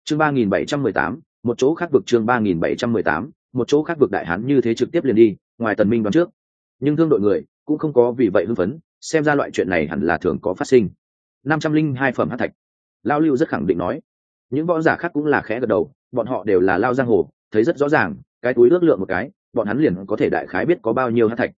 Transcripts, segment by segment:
chương 3718, một chỗ khác vực. chương 3718, một chỗ khác vực. Đại hán như thế trực tiếp liền đi, ngoài Tần Minh đoán trước, nhưng thương đội người cũng không có vì vậy hưng phấn, xem ra loại chuyện này hẳn là thường có phát sinh. 502 phẩm hắc thạch, Lão Lưu rất khẳng định nói. Những võ giả khác cũng là khẽ gật đầu, bọn họ đều là lao giang hồ, thấy rất rõ ràng, cái túi ước lượng một cái, bọn hắn liền có thể đại khái biết có bao nhiêu hắc thạch.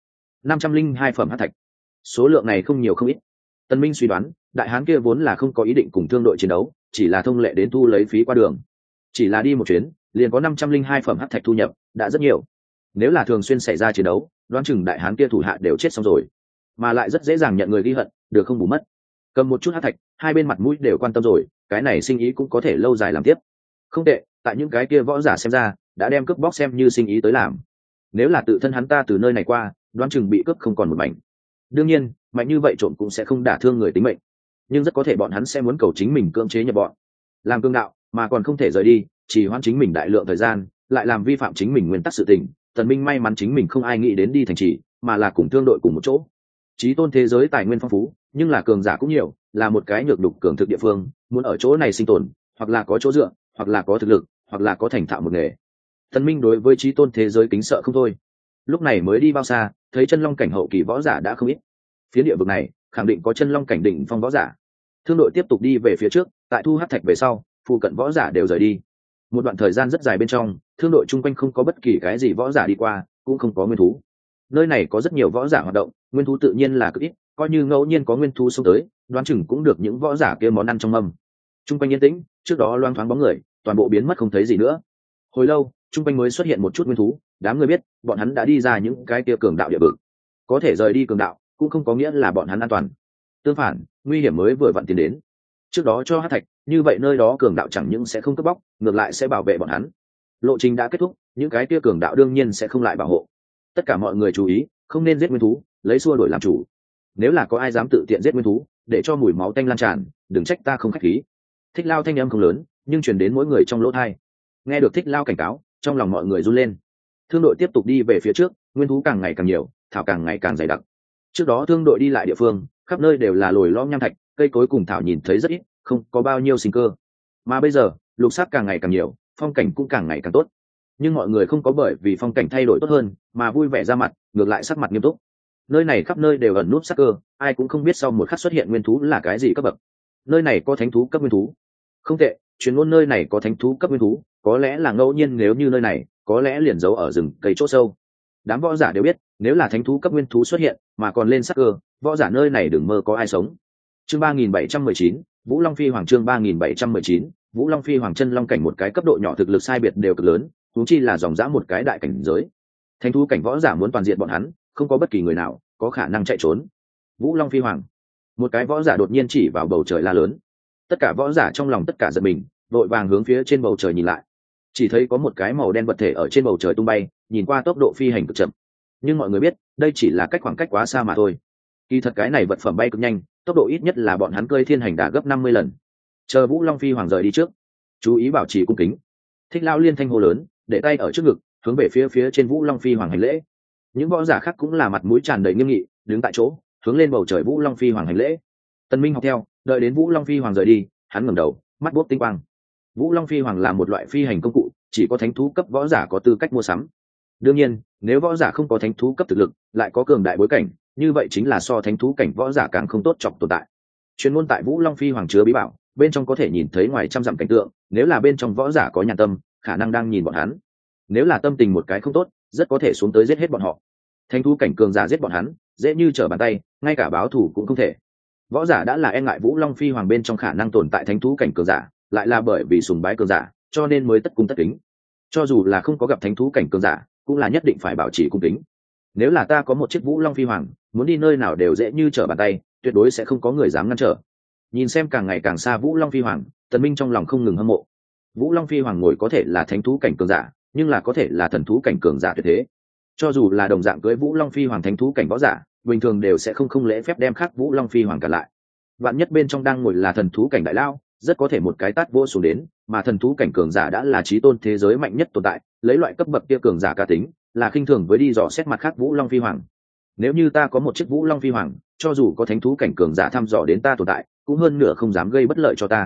502 phẩm hắc thạch, số lượng này không nhiều không ít. Tần Minh suy đoán, đại hán kia vốn là không có ý định cùng thương đội chiến đấu, chỉ là thông lệ đến thu lấy phí qua đường. Chỉ là đi một chuyến, liền có 502 phẩm hắc thạch thu nhập, đã rất nhiều. Nếu là thường xuyên xảy ra chiến đấu, đoán chừng đại hán kia thủ hạ đều chết xong rồi, mà lại rất dễ dàng nhận người ghi hận, được không bù mất. Cầm một chút hắc thạch, hai bên mặt mũi đều quan tâm rồi, cái này sinh ý cũng có thể lâu dài làm tiếp. Không tệ, tại những cái kia võ giả xem ra, đã đem cướp bóc xem như sinh ý tới làm. Nếu là tự thân hắn ta từ nơi này qua, đoán chừng bị cướp không còn một mảnh. Đương nhiên, mạnh như vậy trộm cũng sẽ không đả thương người tính mệnh, nhưng rất có thể bọn hắn sẽ muốn cầu chính mình cưỡng chế nhập bọn, làm cương đạo mà còn không thể rời đi, chỉ hoãn chính mình đại lượng thời gian, lại làm vi phạm chính mình nguyên tắc sự tình. Tần Minh may mắn chính mình không ai nghĩ đến đi thành trì, mà là cùng thương đội cùng một chỗ. Chí tôn thế giới tài nguyên phong phú, nhưng là cường giả cũng nhiều, là một cái nhược đục cường thực địa phương, muốn ở chỗ này sinh tồn, hoặc là có chỗ dựa, hoặc là có thực lực, hoặc là có thành thạo một nghề. Tần Minh đối với chí tôn thế giới kính sợ không thôi. Lúc này mới đi bao xa, thấy chân long cảnh hậu kỳ võ giả đã không ít. Phía địa vực này khẳng định có chân long cảnh đỉnh phong võ giả. Thương đội tiếp tục đi về phía trước, tại thu hắc thạch về sau, phụ cận võ giả đều rời đi. Một đoạn thời gian rất dài bên trong, thương đội chung quanh không có bất kỳ cái gì võ giả đi qua, cũng không có nguyên thú. Nơi này có rất nhiều võ giả hoạt động, nguyên thú tự nhiên là cực ít, coi như ngẫu nhiên có nguyên thú xông tới, đoán chừng cũng được những võ giả kia món ăn trong mâm. Chung quanh yên tĩnh, trước đó loang thoáng bóng người, toàn bộ biến mất không thấy gì nữa. Hồi lâu, chung quanh mới xuất hiện một chút nguyên thú, đám người biết, bọn hắn đã đi ra những cái kia cường đạo địa vực. Có thể rời đi cường đạo, cũng không có nghĩa là bọn hắn an toàn. Tương phản, nguy hiểm mới vừa vặn tiến đến. Trước đó cho hắc thạch, như vậy nơi đó cường đạo chẳng những sẽ không cướp bóc, ngược lại sẽ bảo vệ bọn hắn. Lộ trình đã kết thúc, những cái kia cường đạo đương nhiên sẽ không lại bảo hộ. Tất cả mọi người chú ý, không nên giết nguyên thú, lấy xua đổi làm chủ. Nếu là có ai dám tự tiện giết nguyên thú, để cho mùi máu tanh lan tràn, đừng trách ta không khách khí. Thích Lao thanh âm không lớn, nhưng truyền đến mỗi người trong lỗ tai. Nghe được Thích Lao cảnh cáo, trong lòng mọi người run lên. Thương đội tiếp tục đi về phía trước, nguyên thú càng ngày càng nhiều, thảo càng ngày càng dày đặc. Trước đó thương đội đi lại địa phương, khắp nơi đều là lồi lõm nham thạch, cây cối cùng thảo nhìn thấy rất ít, không có bao nhiêu sinh cơ. Mà bây giờ, lục sắc càng ngày càng nhiều, phong cảnh cũng càng ngày càng tốt. Nhưng mọi người không có bởi vì phong cảnh thay đổi tốt hơn mà vui vẻ ra mặt, ngược lại sắc mặt nghiêm túc. Nơi này khắp nơi đều ẩn núp sắc cơ, ai cũng không biết sau một khắc xuất hiện nguyên thú là cái gì cấp bậc. Nơi này có thánh thú cấp nguyên thú. Không tệ, truyền ngôn nơi này có thánh thú cấp nguyên thú, có lẽ là ngẫu nhiên, nếu như nơi này, có lẽ liền giấu ở rừng cây chỗ sâu. Đám võ giả đều biết, nếu là thánh thú cấp nguyên thú xuất hiện, mà còn lên sắc cơ, võ giả nơi này đừng mơ có ai sống. Chương 3719, Vũ Long Phi Hoàng. Chương 3719, Vũ Long Phi Hoàng. Chân long cảnh một cái cấp độ nhỏ thực lực sai biệt đều cực lớn, huống chi là dòng dã một cái đại cảnh giới. Thánh thú cảnh võ giả muốn toàn diện bọn hắn, không có bất kỳ người nào có khả năng chạy trốn. Vũ Long Phi Hoàng. Một cái võ giả đột nhiên chỉ vào bầu trời la lớn. Tất cả võ giả trong lòng tất cả giật mình, vội vàng hướng phía trên bầu trời nhìn lại. Chỉ thấy có một cái màu đen vật thể ở trên bầu trời tung bay, nhìn qua tốc độ phi hành cực chậm. Nhưng mọi người biết, đây chỉ là cách khoảng cách quá xa mà thôi. Kỳ thật cái này vật phẩm bay cực nhanh, tốc độ ít nhất là bọn hắn cơi thiên hành đà gấp 50 lần. Chờ Vũ Long Phi Hoàng rời đi trước, chú ý bảo trì cung kính. Thích Lao liên thanh hô lớn, để tay ở trước ngực, hướng về phía trên Vũ Long Phi Hoàng hành lễ. Những võ giả khác cũng là mặt mũi tràn đầy nghiêm nghị, đứng tại chỗ, hướng lên bầu trời Vũ Long Phi Hoàng hành lễ. Tần Minh học theo, đợi đến Vũ Long Phi Hoàng rời đi, hắn ngẩng đầu, mắt buốt tinh quang. Vũ Long Phi Hoàng là một loại phi hành công cụ, chỉ có thánh thú cấp võ giả có tư cách mua sắm. Đương nhiên, nếu võ giả không có thánh thú cấp thực lực, lại có cường đại bối cảnh, như vậy chính là so thánh thú cảnh võ giả càng không tốt chọc tồn tại. Chuyên môn tại Vũ Long Phi Hoàng chứa bí bảo, bên trong có thể nhìn thấy ngoài trăm dặm cảnh tượng, nếu là bên trong võ giả có nhàn tâm, khả năng đang nhìn bọn hắn. Nếu là tâm tình một cái không tốt, rất có thể xuống tới giết hết bọn họ. Thánh thú cảnh cường giả giết bọn hắn, dễ như trở bàn tay, ngay cả báo thù cũng không thể. Võ giả đã là e ngại Vũ Long Phi Hoàng bên trong khả năng tồn tại thánh thú cảnh cường giả, lại là bởi vì sùng bái cường giả, cho nên mới tất cung tất kính. Cho dù là không có gặp thánh thú cảnh cường giả, cũng là nhất định phải bảo trì cung kính. Nếu là ta có một chiếc Vũ Long Phi Hoàng, muốn đi nơi nào đều dễ như trở bàn tay, tuyệt đối sẽ không có người dám ngăn trở. Nhìn xem càng ngày càng xa Vũ Long Phi Hoàng, Tần Minh trong lòng không ngừng hâm mộ. Vũ Long Phi Hoàng ngồi có thể là thánh thú cảnh cường giả, nhưng là có thể là thần thú cảnh cường giả tuyệt thế. Cho dù là đồng dạng cưới Vũ Long Phi Hoàng thánh thú cảnh võ giả, bình thường đều sẽ không lễ phép đem khác Vũ Long Phi Hoàng cả lại. Vạn nhất bên trong đang ngồi là thần thú cảnh đại lao, rất có thể một cái tát vỗ xuống đến, mà thần thú cảnh cường giả đã là chí tôn thế giới mạnh nhất tồn tại, lấy loại cấp bậc kia cường giả cá tính, là khinh thường với đi dò xét mặt khác Vũ Long Phi Hoàng. Nếu như ta có một chiếc Vũ Long Phi Hoàng, cho dù có thánh thú cảnh cường giả thăm dò đến ta tồn tại, cũng hơn nửa không dám gây bất lợi cho ta.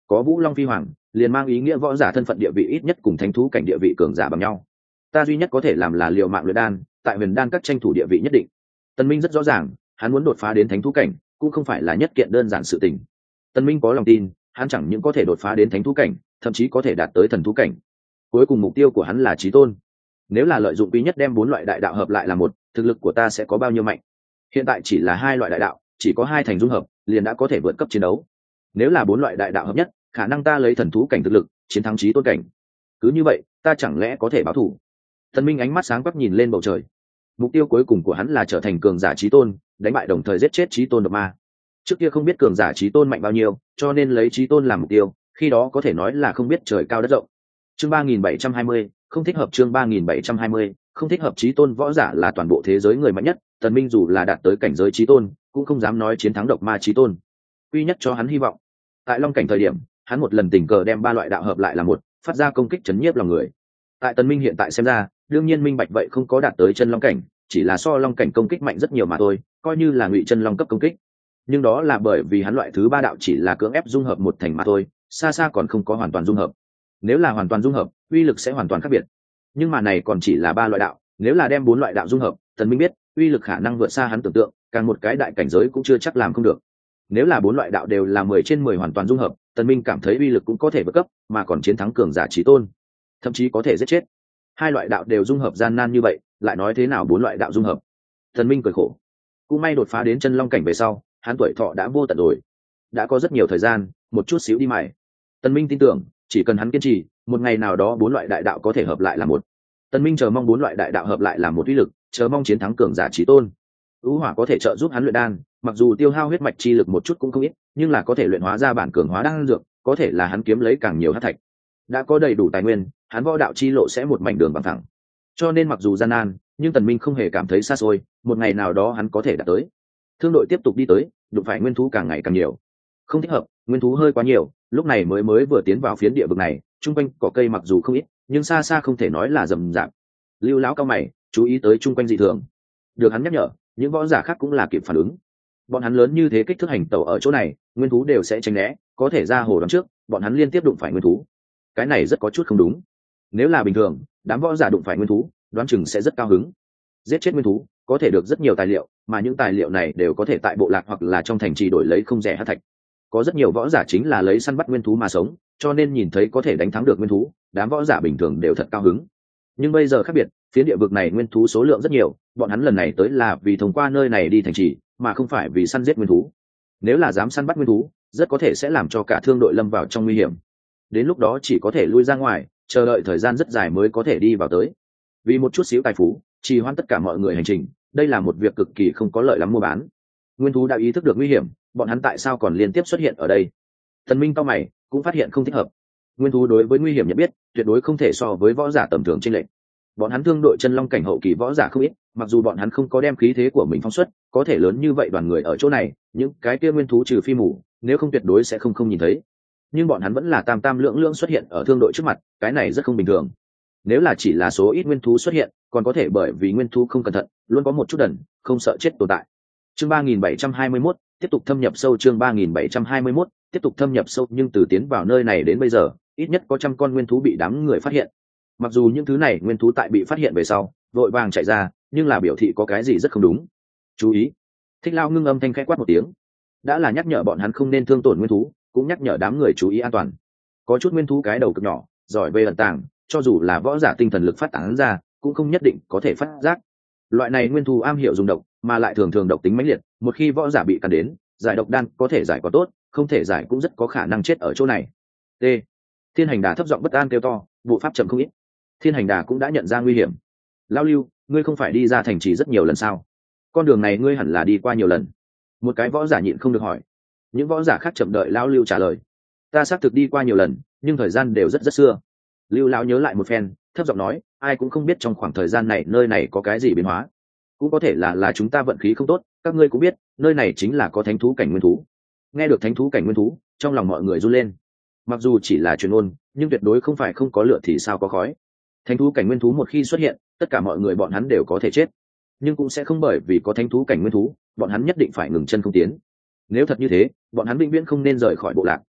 có Vũ Long Phi Hoàng liền mang ý nghĩa võ giả thân phận địa vị ít nhất cùng thánh thú cảnh địa vị cường giả bằng nhau. Ta duy nhất có thể làm là liều mạng luyện đan, tại huyền đan các tranh thủ địa vị nhất định. Tần Minh rất rõ ràng, hắn muốn đột phá đến thánh thú cảnh cũng không phải là nhất kiện đơn giản sự tình. Tần Minh có lòng tin, hắn chẳng những có thể đột phá đến thánh thú cảnh, thậm chí có thể đạt tới thần thú cảnh. Cuối cùng mục tiêu của hắn là chí tôn. Nếu là lợi dụng quý nhất đem 4 loại đại đạo hợp lại là một, thực lực của ta sẽ có bao nhiêu mạnh? Hiện tại chỉ là 2 loại đại đạo, chỉ có 2 thành dung hợp, liền đã có thể vượt cấp chiến đấu. Nếu là 4 loại đại đạo hợp nhất, khả năng ta lấy thần thú cảnh thực lực chiến thắng chí tôn cảnh. Cứ như vậy, ta chẳng lẽ có thể báo thù? Tần Minh ánh mắt sáng quắc nhìn lên bầu trời. Mục tiêu cuối cùng của hắn là trở thành cường giả chí tôn, đánh bại đồng thời giết chết chí tôn độc ma. Trước kia không biết cường giả chí tôn mạnh bao nhiêu, cho nên lấy chí tôn làm mục tiêu, khi đó có thể nói là không biết trời cao đất rộng. Chương 3720, không thích hợp. Chương 3720, không thích hợp. Chí tôn võ giả là toàn bộ thế giới người mạnh nhất, Tần Minh dù là đạt tới cảnh giới chí tôn, cũng không dám nói chiến thắng độc ma chí tôn. Quy nhất cho hắn hy vọng. Tại Long cảnh thời điểm, hắn một lần tình cờ đem 3 loại đạo hợp lại là một, phát ra công kích chấn nhiếp lòng người. Tại Tần Minh hiện tại xem ra, đương nhiên minh bạch vậy không có đạt tới chân long cảnh, chỉ là so long cảnh công kích mạnh rất nhiều mà thôi, coi như là ngụy chân long cấp công kích. Nhưng đó là bởi vì hắn loại thứ 3 đạo chỉ là cưỡng ép dung hợp một thành mà thôi, xa xa còn không có hoàn toàn dung hợp. Nếu là hoàn toàn dung hợp, uy lực sẽ hoàn toàn khác biệt. Nhưng mà này còn chỉ là 3 loại đạo, nếu là đem 4 loại đạo dung hợp, Tần Minh biết, uy lực khả năng vượt xa hắn tưởng tượng, càng một cái đại cảnh giới cũng chưa chắc làm không được. Nếu là 4 loại đạo đều là 10 trên 10 hoàn toàn dung hợp, Tần Minh cảm thấy uy lực cũng có thể vượt cấp, mà còn chiến thắng cường giả chí tôn, thậm chí có thể giết chết. 2 loại đạo đều dung hợp gian nan như vậy, lại nói thế nào 4 loại đạo dung hợp? Tần Minh cười khổ. Cũng may đột phá đến chân long cảnh về sau, hắn tuổi thọ đã vô tận rồi, đã có rất nhiều thời gian, một chút xíu đi mài. Tần Minh tin tưởng, chỉ cần hắn kiên trì, một ngày nào đó 4 loại đại đạo có thể hợp lại là một. Tần Minh chờ mong 4 loại đại đạo hợp lại là một uy lực, chờ mong chiến thắng cường giả chí tôn. Ú hỏa có thể trợ giúp hắn luyện đan, mặc dù tiêu hao huyết mạch chi lực một chút cũng không ít, nhưng là có thể luyện hóa ra bản cường hóa đan dược, có thể là hắn kiếm lấy càng nhiều hắc thạch. Đã có đầy đủ tài nguyên, hắn võ đạo chi lộ sẽ một mảnh đường bằng thẳng. Cho nên mặc dù gian nan, nhưng Tần Minh không hề cảm thấy xa xôi, một ngày nào đó hắn có thể đạt tới. Thương đội tiếp tục đi tới, đụng phải nguyên thú càng ngày càng nhiều. Không thích hợp, nguyên thú hơi quá nhiều, lúc này mới vừa tiến vào phiến địa vực này, trung quanh cỏ cây mặc dù không ít, nhưng xa xa không thể nói là rậm rạp. Lưu lão cao mày, chú ý tới trung quanh dị thường. Được hắn nhắc nhở, những võ giả khác cũng là kịp phản ứng. Bọn hắn lớn như thế kích thước hành tẩu ở chỗ này, nguyên thú đều sẽ tránh né, có thể ra hồ đón trước, bọn hắn liên tiếp đụng phải nguyên thú. Cái này rất có chút không đúng. Nếu là bình thường, đám võ giả đụng phải nguyên thú, đoán chừng sẽ rất cao hứng. Giết chết nguyên thú, có thể được rất nhiều tài liệu, mà những tài liệu này đều có thể tại bộ lạc hoặc là trong thành trì đổi lấy không rẻ hắc thạch. Có rất nhiều võ giả chính là lấy săn bắt nguyên thú mà sống, cho nên nhìn thấy có thể đánh thắng được nguyên thú, đám võ giả bình thường đều thật cao hứng. Nhưng bây giờ khác biệt, phía địa vực này nguyên thú số lượng rất nhiều, bọn hắn lần này tới là vì thông qua nơi này đi thành trì, mà không phải vì săn giết nguyên thú. Nếu là dám săn bắt nguyên thú, rất có thể sẽ làm cho cả thương đội lâm vào trong nguy hiểm. Đến lúc đó chỉ có thể lui ra ngoài, chờ đợi thời gian rất dài mới có thể đi vào tới. Vì một chút xíu tài phú, trì hoãn tất cả mọi người hành trình, đây là một việc cực kỳ không có lợi lắm mua bán. Nguyên thú đã ý thức được nguy hiểm, bọn hắn tại sao còn liên tiếp xuất hiện ở đây? Thần Minh cao mày, cũng phát hiện không thích hợp. Nguyên thú đối với nguy hiểm nhận biết, tuyệt đối không thể so với võ giả tầm thường chênh lệch. Bọn hắn thương đội chân long cảnh hậu kỳ võ giả không ít, mặc dù bọn hắn không có đem khí thế của mình phóng xuất, có thể lớn như vậy đoàn người ở chỗ này, những cái kia nguyên thú trừ phi mù, nếu không tuyệt đối sẽ không nhìn thấy. Nhưng bọn hắn vẫn là tam tam lưỡng lưỡng xuất hiện ở thương đội trước mặt, cái này rất không bình thường. Nếu là chỉ là số ít nguyên thú xuất hiện, còn có thể bởi vì nguyên thú không cẩn thận, luôn có một chút đần, không sợ chết tồn tại. Chương 3721, tiếp tục thâm nhập sâu. Chương 3721, tiếp tục thâm nhập sâu. Nhưng từ tiến vào nơi này đến bây giờ, ít nhất có 100 con nguyên thú bị đám người phát hiện. Mặc dù những thứ này nguyên thú tại bị phát hiện về sau, vội vàng chạy ra, nhưng là biểu thị có cái gì rất không đúng. Chú ý! Thích Lao ngưng âm thanh khẽ quát một tiếng, đã là nhắc nhở bọn hắn không nên thương tổn nguyên thú, cũng nhắc nhở đám người chú ý an toàn. Có chút nguyên thú cái đầu cực nhỏ, giỏi về ẩn tàng, cho dù là võ giả tinh thần lực phát tán ra, cũng không nhất định có thể phát giác. Loại này nguyên thú am hiểu dùng độc, mà lại thường thường độc tính mãnh liệt, một khi võ giả bị cắn đến, giải độc đan có thể giải có tốt, không thể giải cũng rất có khả năng chết ở chỗ này. T. Thiên Hành Đà thấp giọng bất an kêu to, bộ pháp chậm không ít. Thiên Hành Đà cũng đã nhận ra nguy hiểm. Lao Lưu, ngươi không phải đi ra thành trì rất nhiều lần sao? Con đường này ngươi hẳn là đi qua nhiều lần. Một cái võ giả nhịn không được hỏi. Những võ giả khác chậm đợi Lao Lưu trả lời. Ta xác thực đi qua nhiều lần, nhưng thời gian đều rất xưa. Lưu lão nhớ lại một phen, thấp giọng nói, ai cũng không biết trong khoảng thời gian này nơi này có cái gì biến hóa. Cũng có thể là chúng ta vận khí không tốt, các ngươi cũng biết, nơi này chính là có thánh thú cảnh nguyên thú. Nghe được thánh thú cảnh nguyên thú, trong lòng mọi người run lên. Mặc dù chỉ là truyền ngôn, nhưng tuyệt đối không phải không có lửa thì sao có khói. Thánh thú cảnh nguyên thú một khi xuất hiện, tất cả mọi người bọn hắn đều có thể chết, nhưng cũng sẽ không bởi vì có thánh thú cảnh nguyên thú, bọn hắn nhất định phải ngừng chân không tiến. Nếu thật như thế, bọn hắn vĩnh viễn không nên rời khỏi bộ lạc.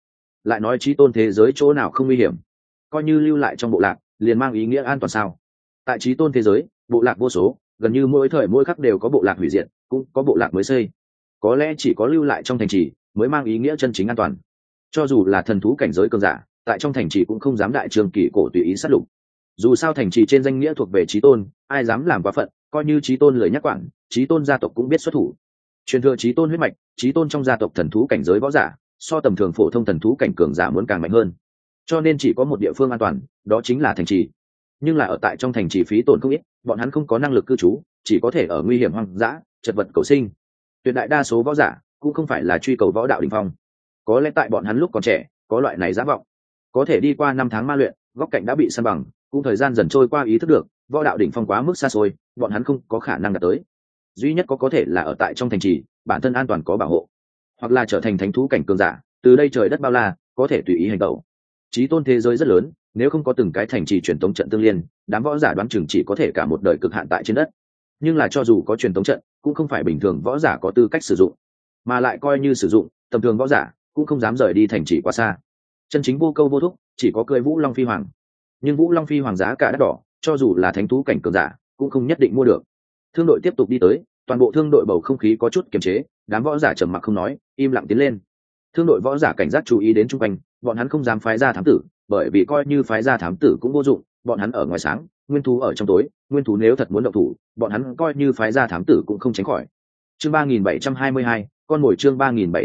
lại nói chí tôn thế giới chỗ nào không nguy hiểm, coi như lưu lại trong bộ lạc liền mang ý nghĩa an toàn sao? Tại chí tôn thế giới, bộ lạc vô số, gần như mỗi thời mỗi khắc đều có bộ lạc hủy diệt, cũng có bộ lạc mới xây. Có lẽ chỉ có lưu lại trong thành trì mới mang ý nghĩa chân chính an toàn. Cho dù là thần thú cảnh giới cường giả, tại trong thành trì cũng không dám đại trường kỳ cổ tùy ý sát lục. Dù sao thành trì trên danh nghĩa thuộc về chí tôn, ai dám làm quá phận, coi như chí tôn lời nhắc quản, chí tôn gia tộc cũng biết xuất thủ. Truyền thừa chí tôn huyết mạch, chí tôn trong gia tộc thần thú cảnh giới võ giả, so tầm thường phổ thông thần thú cảnh cường giả muốn càng mạnh hơn. Cho nên chỉ có một địa phương an toàn, đó chính là thành trì. Nhưng là ở tại trong thành trì phí tổn không ít, bọn hắn không có năng lực cư trú, chỉ có thể ở nguy hiểm hoang dã, chật vật cầu sinh. Tuyệt đại đa số võ giả cũng không phải là truy cầu võ đạo đỉnh phong. Có lẽ tại bọn hắn lúc còn trẻ, có loại này giả vọng. Có thể đi qua 5 tháng ma luyện, góc cạnh đã bị san bằng, cũng thời gian dần trôi qua ý thức được, võ đạo đỉnh phong quá mức xa xôi, bọn hắn không có khả năng đạt tới. Duy nhất có thể là ở tại trong thành trì, bản thân an toàn có bảo hộ, hoặc là trở thành thánh thú cảnh cường giả, từ đây trời đất bao la, có thể tùy ý hành động. Chí tôn thế giới rất lớn, nếu không có từng cái thành trì truyền tống trận tương liên, đám võ giả đoán chừng chỉ có thể cả một đời cực hạn tại trên đất. Nhưng là cho dù có truyền tống trận, cũng không phải bình thường võ giả có tư cách sử dụng, mà lại coi như sử dụng, tầm thường võ giả cũng không dám rời đi thành trì quá xa. Chân chính vô câu vô thúc, chỉ có cưỡi Vũ Long Phi Hoàng. Nhưng Vũ Long Phi Hoàng giá cả đắt đỏ, cho dù là thánh thú cảnh cường giả, cũng không nhất định mua được. Thương đội tiếp tục đi tới, toàn bộ thương đội bầu không khí có chút kiềm chế, đám võ giả trầm mặc không nói, im lặng tiến lên. Thương đội võ giả cảnh giác chú ý đến chung quanh, bọn hắn không dám phái ra thám tử, bởi vì coi như phái ra thám tử cũng vô dụng, bọn hắn ở ngoài sáng, nguyên thú ở trong tối, nguyên thú nếu thật muốn động thủ, bọn hắn coi như phái ra thám tử cũng không tránh khỏi. Chương 3722, con mồi chương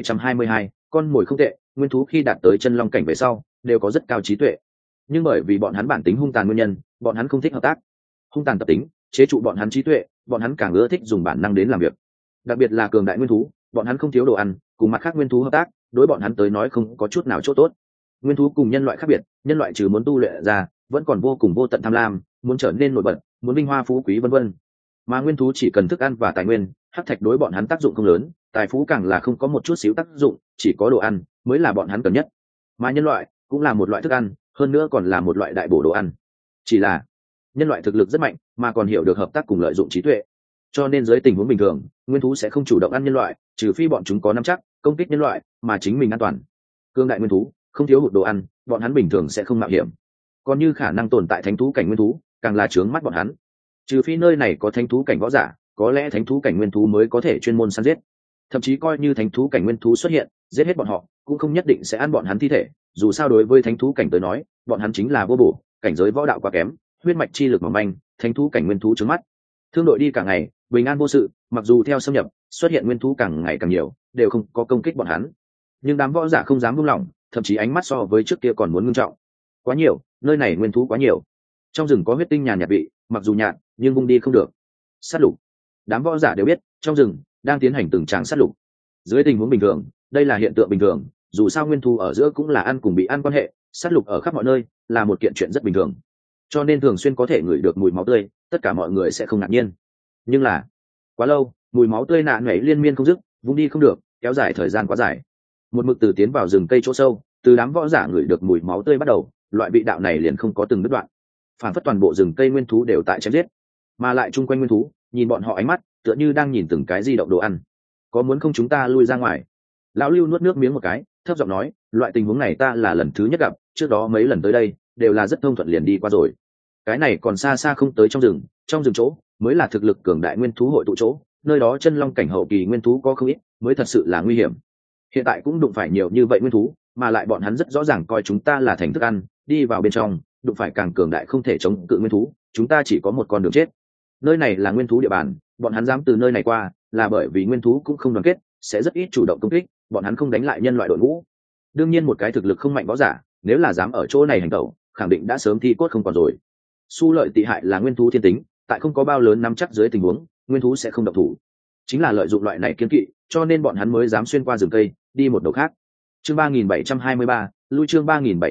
3722, con mồi không tệ, nguyên thú khi đạt tới chân long cảnh về sau, đều có rất cao trí tuệ. Nhưng bởi vì bọn hắn bản tính hung tàn nguyên nhân, bọn hắn không thích hợp tác. Hung tàn tập tính, chế trụ bọn hắn trí tuệ, bọn hắn càng ưa thích dùng bản năng đến làm việc. Đặc biệt là cường đại nguyên thú, bọn hắn không thiếu đồ ăn, cùng mặt khác nguyên thú hợp tác, đối bọn hắn tới nói không có chút nào chỗ tốt. Nguyên thú cùng nhân loại khác biệt, nhân loại trừ muốn tu luyện ra, vẫn còn vô cùng vô tận tham lam, muốn trở nên nổi bật, muốn vinh hoa phú quý vân vân. Mà nguyên thú chỉ cần thức ăn và tài nguyên, hắc thạch đối bọn hắn tác dụng không lớn, tài phú càng là không có một chút xíu tác dụng, chỉ có đồ ăn mới là bọn hắn cần nhất. Mà nhân loại cũng là một loại thức ăn, hơn nữa còn là một loại đại bổ đồ ăn. Chỉ là nhân loại thực lực rất mạnh, mà còn hiểu được hợp tác cùng lợi dụng trí tuệ. Cho nên dưới tình huống bình thường, nguyên thú sẽ không chủ động ăn nhân loại, trừ phi bọn chúng có nắm chắc công kích nhân loại, mà chính mình an toàn. Cương đại nguyên thú không thiếu hụt đồ ăn, bọn hắn bình thường sẽ không mạo hiểm. Còn như khả năng tồn tại thánh thú cảnh nguyên thú, càng là chướng mắt bọn hắn. Trừ phi nơi này có thánh thú cảnh võ giả, có lẽ thánh thú cảnh nguyên thú mới có thể chuyên môn săn giết. Thậm chí coi như thánh thú cảnh nguyên thú xuất hiện, giết hết bọn họ, cũng không nhất định sẽ ăn bọn hắn thi thể. Dù sao đối với thánh thú cảnh tới nói, bọn hắn chính là vô bổ, cảnh giới võ đạo quá kém, huyết mạch chi lực mỏng manh, thánh thú cảnh nguyên thú trướng mắt. Thương đội đi cả ngày, bình an vô sự, mặc dù theo xâm nhập xuất hiện nguyên thú càng ngày càng nhiều, đều không có công kích bọn hắn. Nhưng đám võ giả không dám buông lỏng, thậm chí ánh mắt so với trước kia còn muốn ngưng trọng. Quá nhiều, nơi này nguyên thú quá nhiều. Trong rừng có huyết tinh nhàn nhạt vị, mặc dù nhạt, nhưng vung đi không được. Sát lục. Đám võ giả đều biết, trong rừng đang tiến hành từng tràng sát lục. Dưới tình huống bình thường, đây là hiện tượng bình thường, dù sao nguyên thú ở giữa cũng là ăn cùng bị ăn quan hệ, sát lục ở khắp mọi nơi là một kiện chuyện rất bình thường. Cho nên thường xuyên có thể ngửi được mùi máu tươi, tất cả mọi người sẽ không ngạc nhiên. Nhưng là quá lâu, mùi máu tươi nạ nảy liên miên không dứt, vung đi không được, kéo dài thời gian quá dài. Một mực từ tiến vào rừng cây chỗ sâu, từ đám võ giả ngửi được mùi máu tươi bắt đầu, loại vị đạo này liền không có từng đứt đoạn. Phản phất toàn bộ rừng cây nguyên thú đều tại chém giết, mà lại chung quanh nguyên thú nhìn bọn họ ánh mắt tựa như đang nhìn từng cái di động đồ ăn. Có muốn không chúng ta lui ra ngoài? Lão Lưu nuốt nước miếng một cái, thấp giọng nói, loại tình huống này ta là lần thứ nhất gặp, trước đó mấy lần tới đây đều là rất thông thuận liền đi qua rồi. Cái này còn xa xa không tới trong rừng chỗ mới là thực lực cường đại nguyên thú hội tụ chỗ, nơi đó chân long cảnh hậu kỳ nguyên thú có không ít, mới thật sự là nguy hiểm. Hiện tại cũng đụng phải nhiều như vậy nguyên thú, mà lại bọn hắn rất rõ ràng coi chúng ta là thành thức ăn, đi vào bên trong đụng phải càng cường đại không thể chống cự nguyên thú, chúng ta chỉ có một con đường chết. Nơi này là nguyên thú địa bàn, bọn hắn dám từ nơi này qua là bởi vì nguyên thú cũng không đoàn kết, sẽ rất ít chủ động công kích, bọn hắn không đánh lại nhân loại đội ngũ. Đương nhiên một cái thực lực không mạnh võ giả, nếu là dám ở chỗ này hành tẩu, khẳng định đã sớm thi cốt không còn rồi. Su lợi tị hại là nguyên thú thiên tính, tại không có bao lớn nắm chắc dưới tình huống, nguyên thú sẽ không động thủ. Chính là lợi dụng loại này kiên kỵ, cho nên bọn hắn mới dám xuyên qua rừng cây, đi một đầu khác. Chương 3723, lui chương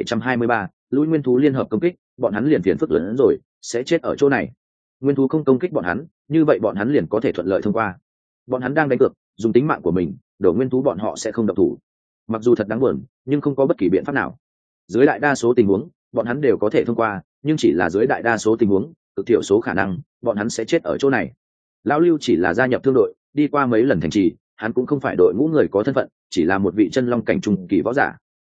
3723, lui nguyên thú liên hợp công kích, bọn hắn liền phiền phức lớn hơn rồi, sẽ chết ở chỗ này. Nguyên thú không công kích bọn hắn, như vậy bọn hắn liền có thể thuận lợi thông qua. Bọn hắn đang đánh cược, dùng tính mạng của mình, đổ nguyên thú bọn họ sẽ không động thủ. Mặc dù thật đáng buồn, nhưng không có bất kỳ biện pháp nào. Dưới đại đa số tình huống, bọn hắn đều có thể thông qua, nhưng chỉ là dưới đại đa số tình huống, cực thiểu số khả năng, bọn hắn sẽ chết ở chỗ này. Lão Lưu chỉ là gia nhập thương đội, đi qua mấy lần thành trì, hắn cũng không phải đội ngũ người có thân phận, chỉ là một vị chân long cảnh trung kỳ võ giả.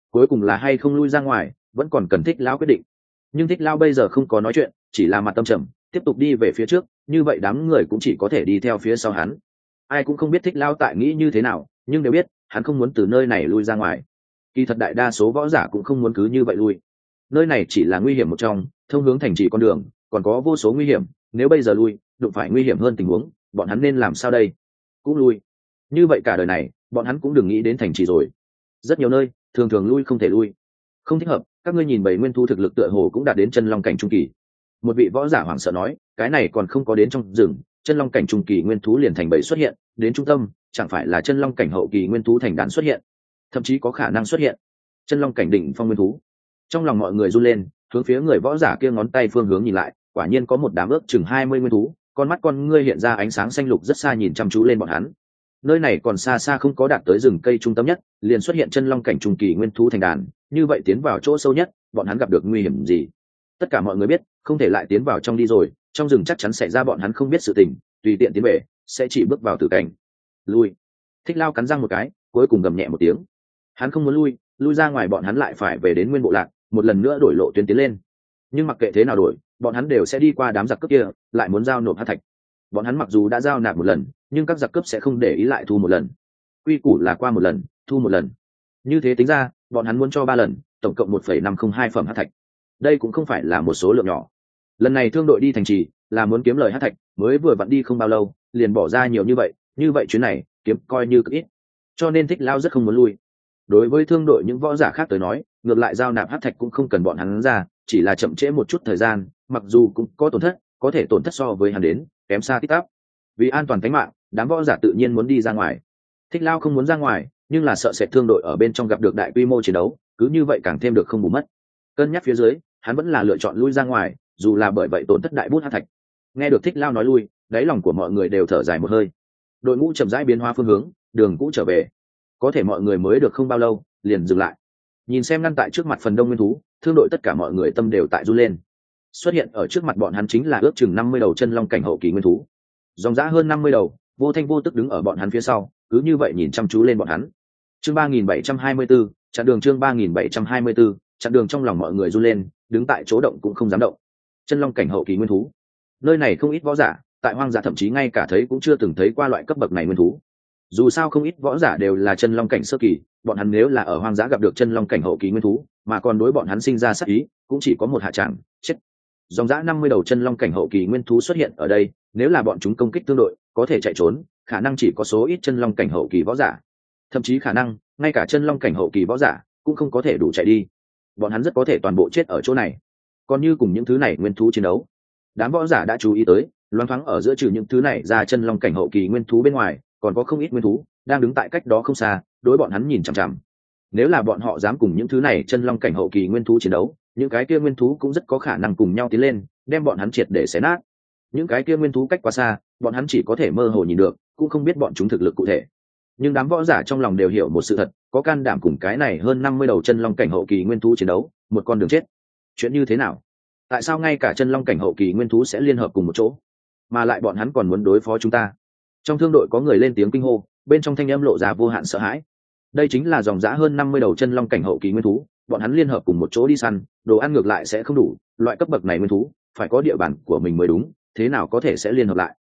cuối cùng là hay không lui ra ngoài vẫn còn cần thích lão quyết định. Nhưng thích lão bây giờ không có nói chuyện, chỉ là mặt tâm trầm tiếp tục đi về phía trước, như vậy đám người cũng chỉ có thể đi theo phía sau hắn. Ai cũng không biết thích lão tại nghĩ như thế nào, nhưng đều biết hắn không muốn từ nơi này lui ra ngoài. Kỳ thật đại đa số võ giả cũng không muốn cứ như vậy lui. Nơi này chỉ là nguy hiểm một trong, thông hướng thành trì con đường còn có vô số nguy hiểm, nếu bây giờ lui đụng phải nguy hiểm hơn tình huống, bọn hắn nên làm sao đây? Cũng lui. Như vậy cả đời này bọn hắn cũng đừng nghĩ đến thành trì rồi. Rất nhiều nơi thường thường lui không thể lui, không thích hợp. Các ngươi nhìn bầy nguyên thu thực lực tựa hồ cũng đạt đến chân long cảnh trung kỳ. Một vị võ giả hoảng sợ nói, cái này còn không có đến trong rừng, chân long cảnh trung kỳ nguyên thú liền thành bầy xuất hiện, đến trung tâm chẳng phải là chân long cảnh hậu kỳ nguyên thú thành đàn xuất hiện, thậm chí có khả năng xuất hiện chân long cảnh đỉnh phong nguyên thú. Trong lòng mọi người run lên, hướng phía người võ giả kia ngón tay phương hướng nhìn lại, quả nhiên có một đám ước chừng 20 nguyên thú, con mắt con ngươi hiện ra ánh sáng xanh lục rất xa nhìn chăm chú lên bọn hắn. Nơi này còn xa xa không có đạt tới rừng cây trung tâm nhất, liền xuất hiện chân long cảnh trung kỳ nguyên thú thành đàn, như vậy tiến vào chỗ sâu nhất, bọn hắn gặp được nguy hiểm gì? Tất cả mọi người biết, không thể lại tiến vào trong đi rồi, trong rừng chắc chắn xảy ra bọn hắn không biết sự tình, tùy tiện tiến về sẽ chỉ bước vào tử cảnh. Lui. Thích Lao cắn răng một cái, cuối cùng gầm nhẹ một tiếng. Hắn không muốn lui ra ngoài bọn hắn lại phải về đến nguyên bộ lạc, một lần nữa đổi lộ tuyến tiến lên. Nhưng mặc kệ thế nào đổi, bọn hắn đều sẽ đi qua đám giặc cướp kia, lại muốn giao nộp hắc thạch. Bọn hắn mặc dù đã giao nạp một lần, nhưng các giặc cướp sẽ không để ý lại thu một lần. Quy củ là qua một lần thu một lần, như thế tính ra bọn hắn muốn cho 3 lần, tổng cộng 1,502 phẩm hắc thạch. Đây cũng không phải là một số lượng nhỏ. Lần này thương đội đi thành trì là muốn kiếm lời hắc thạch, mới vừa vặn đi không bao lâu liền bỏ ra nhiều như vậy chuyến này kiếm coi như cực ít, cho nên Thích Lao rất không muốn lui. Đối với thương đội những võ giả khác tới nói, ngược lại giao nạp hắc thạch cũng không cần bọn hắn ra, chỉ là chậm trễ một chút thời gian, mặc dù cũng có tổn thất, có thể tổn thất so với hắn đến kém xa tít tắp. Vì an toàn tính mạng, đám võ giả tự nhiên muốn đi ra ngoài. Thích Lao không muốn ra ngoài, nhưng là sợ sệt thương đội ở bên trong gặp được đại quy mô chiến đấu, cứ như vậy càng thêm được không bù mất. Cân nhắc phía dưới, hắn vẫn là lựa chọn lui ra ngoài, dù là bởi vậy tổn thất đại bút hắc thạch. Nghe được Thích Lao nói lui, đáy lòng của mọi người đều thở dài một hơi. Đội ngũ chậm rãi biến hóa phương hướng, đường cũ trở về. Có thể mọi người mới được không bao lâu liền dừng lại, nhìn xem ngăn tại trước mặt phần đông nguyên thú, thương đội tất cả mọi người tâm đều tại run lên. Xuất hiện ở trước mặt bọn hắn chính là ước chừng 50 đầu chân long cảnh hậu kỳ nguyên thú, dòng dã hơn 50 đầu, vô thanh vô tức đứng ở bọn hắn phía sau, cứ như vậy nhìn chăm chú lên bọn hắn. Chương 3724, chặn đường. Chương 3724, chặn đường. Trong lòng mọi người run lên, đứng tại chỗ động cũng không dám động. Chân long cảnh hậu kỳ nguyên thú, nơi này không ít võ giả tại hoang dã thậm chí ngay cả thấy cũng chưa từng thấy qua loại cấp bậc này nguyên thú. Dù sao không ít võ giả đều là chân long cảnh sơ kỳ, bọn hắn nếu là ở hoang dã gặp được chân long cảnh hậu kỳ nguyên thú mà còn đối bọn hắn sinh ra sát ý, cũng chỉ có một hạ tràng chết. Dòng dã 50 đầu chân long cảnh hậu kỳ nguyên thú xuất hiện ở đây, nếu là bọn chúng công kích tương đội có thể chạy trốn, khả năng chỉ có số ít chân long cảnh hậu kỳ võ giả, thậm chí khả năng ngay cả chân long cảnh hậu kỳ võ giả cũng không có thể đủ chạy đi. Bọn hắn rất có thể toàn bộ chết ở chỗ này. Còn như cùng những thứ này nguyên thú chiến đấu, đám võ giả đã chú ý tới, loáng thoáng ở giữa trừ những thứ này ra chân long cảnh hậu kỳ nguyên thú bên ngoài, còn có không ít nguyên thú đang đứng tại cách đó không xa, đối bọn hắn nhìn chằm chằm. Nếu là bọn họ dám cùng những thứ này chân long cảnh hậu kỳ nguyên thú chiến đấu, những cái kia nguyên thú cũng rất có khả năng cùng nhau tiến lên, đem bọn hắn triệt để xé nát. Những cái kia nguyên thú cách quá xa, bọn hắn chỉ có thể mơ hồ nhìn được, cũng không biết bọn chúng thực lực cụ thể. Nhưng đám võ giả trong lòng đều hiểu một sự thật, có can đảm cùng cái này hơn 50 đầu chân long cảnh hậu kỳ nguyên thú chiến đấu, một con đường chết. Chuyện như thế nào? Tại sao ngay cả chân long cảnh hậu kỳ nguyên thú sẽ liên hợp cùng một chỗ, mà lại bọn hắn còn muốn đối phó chúng ta? Trong thương đội có người lên tiếng kinh hô, bên trong thanh âm lộ ra vô hạn sợ hãi. Đây chính là dòng dã hơn 50 đầu chân long cảnh hậu kỳ nguyên thú, bọn hắn liên hợp cùng một chỗ đi săn, đồ ăn ngược lại sẽ không đủ, loại cấp bậc này nguyên thú phải có địa bàn của mình mới đúng, thế nào có thể sẽ liên hợp lại?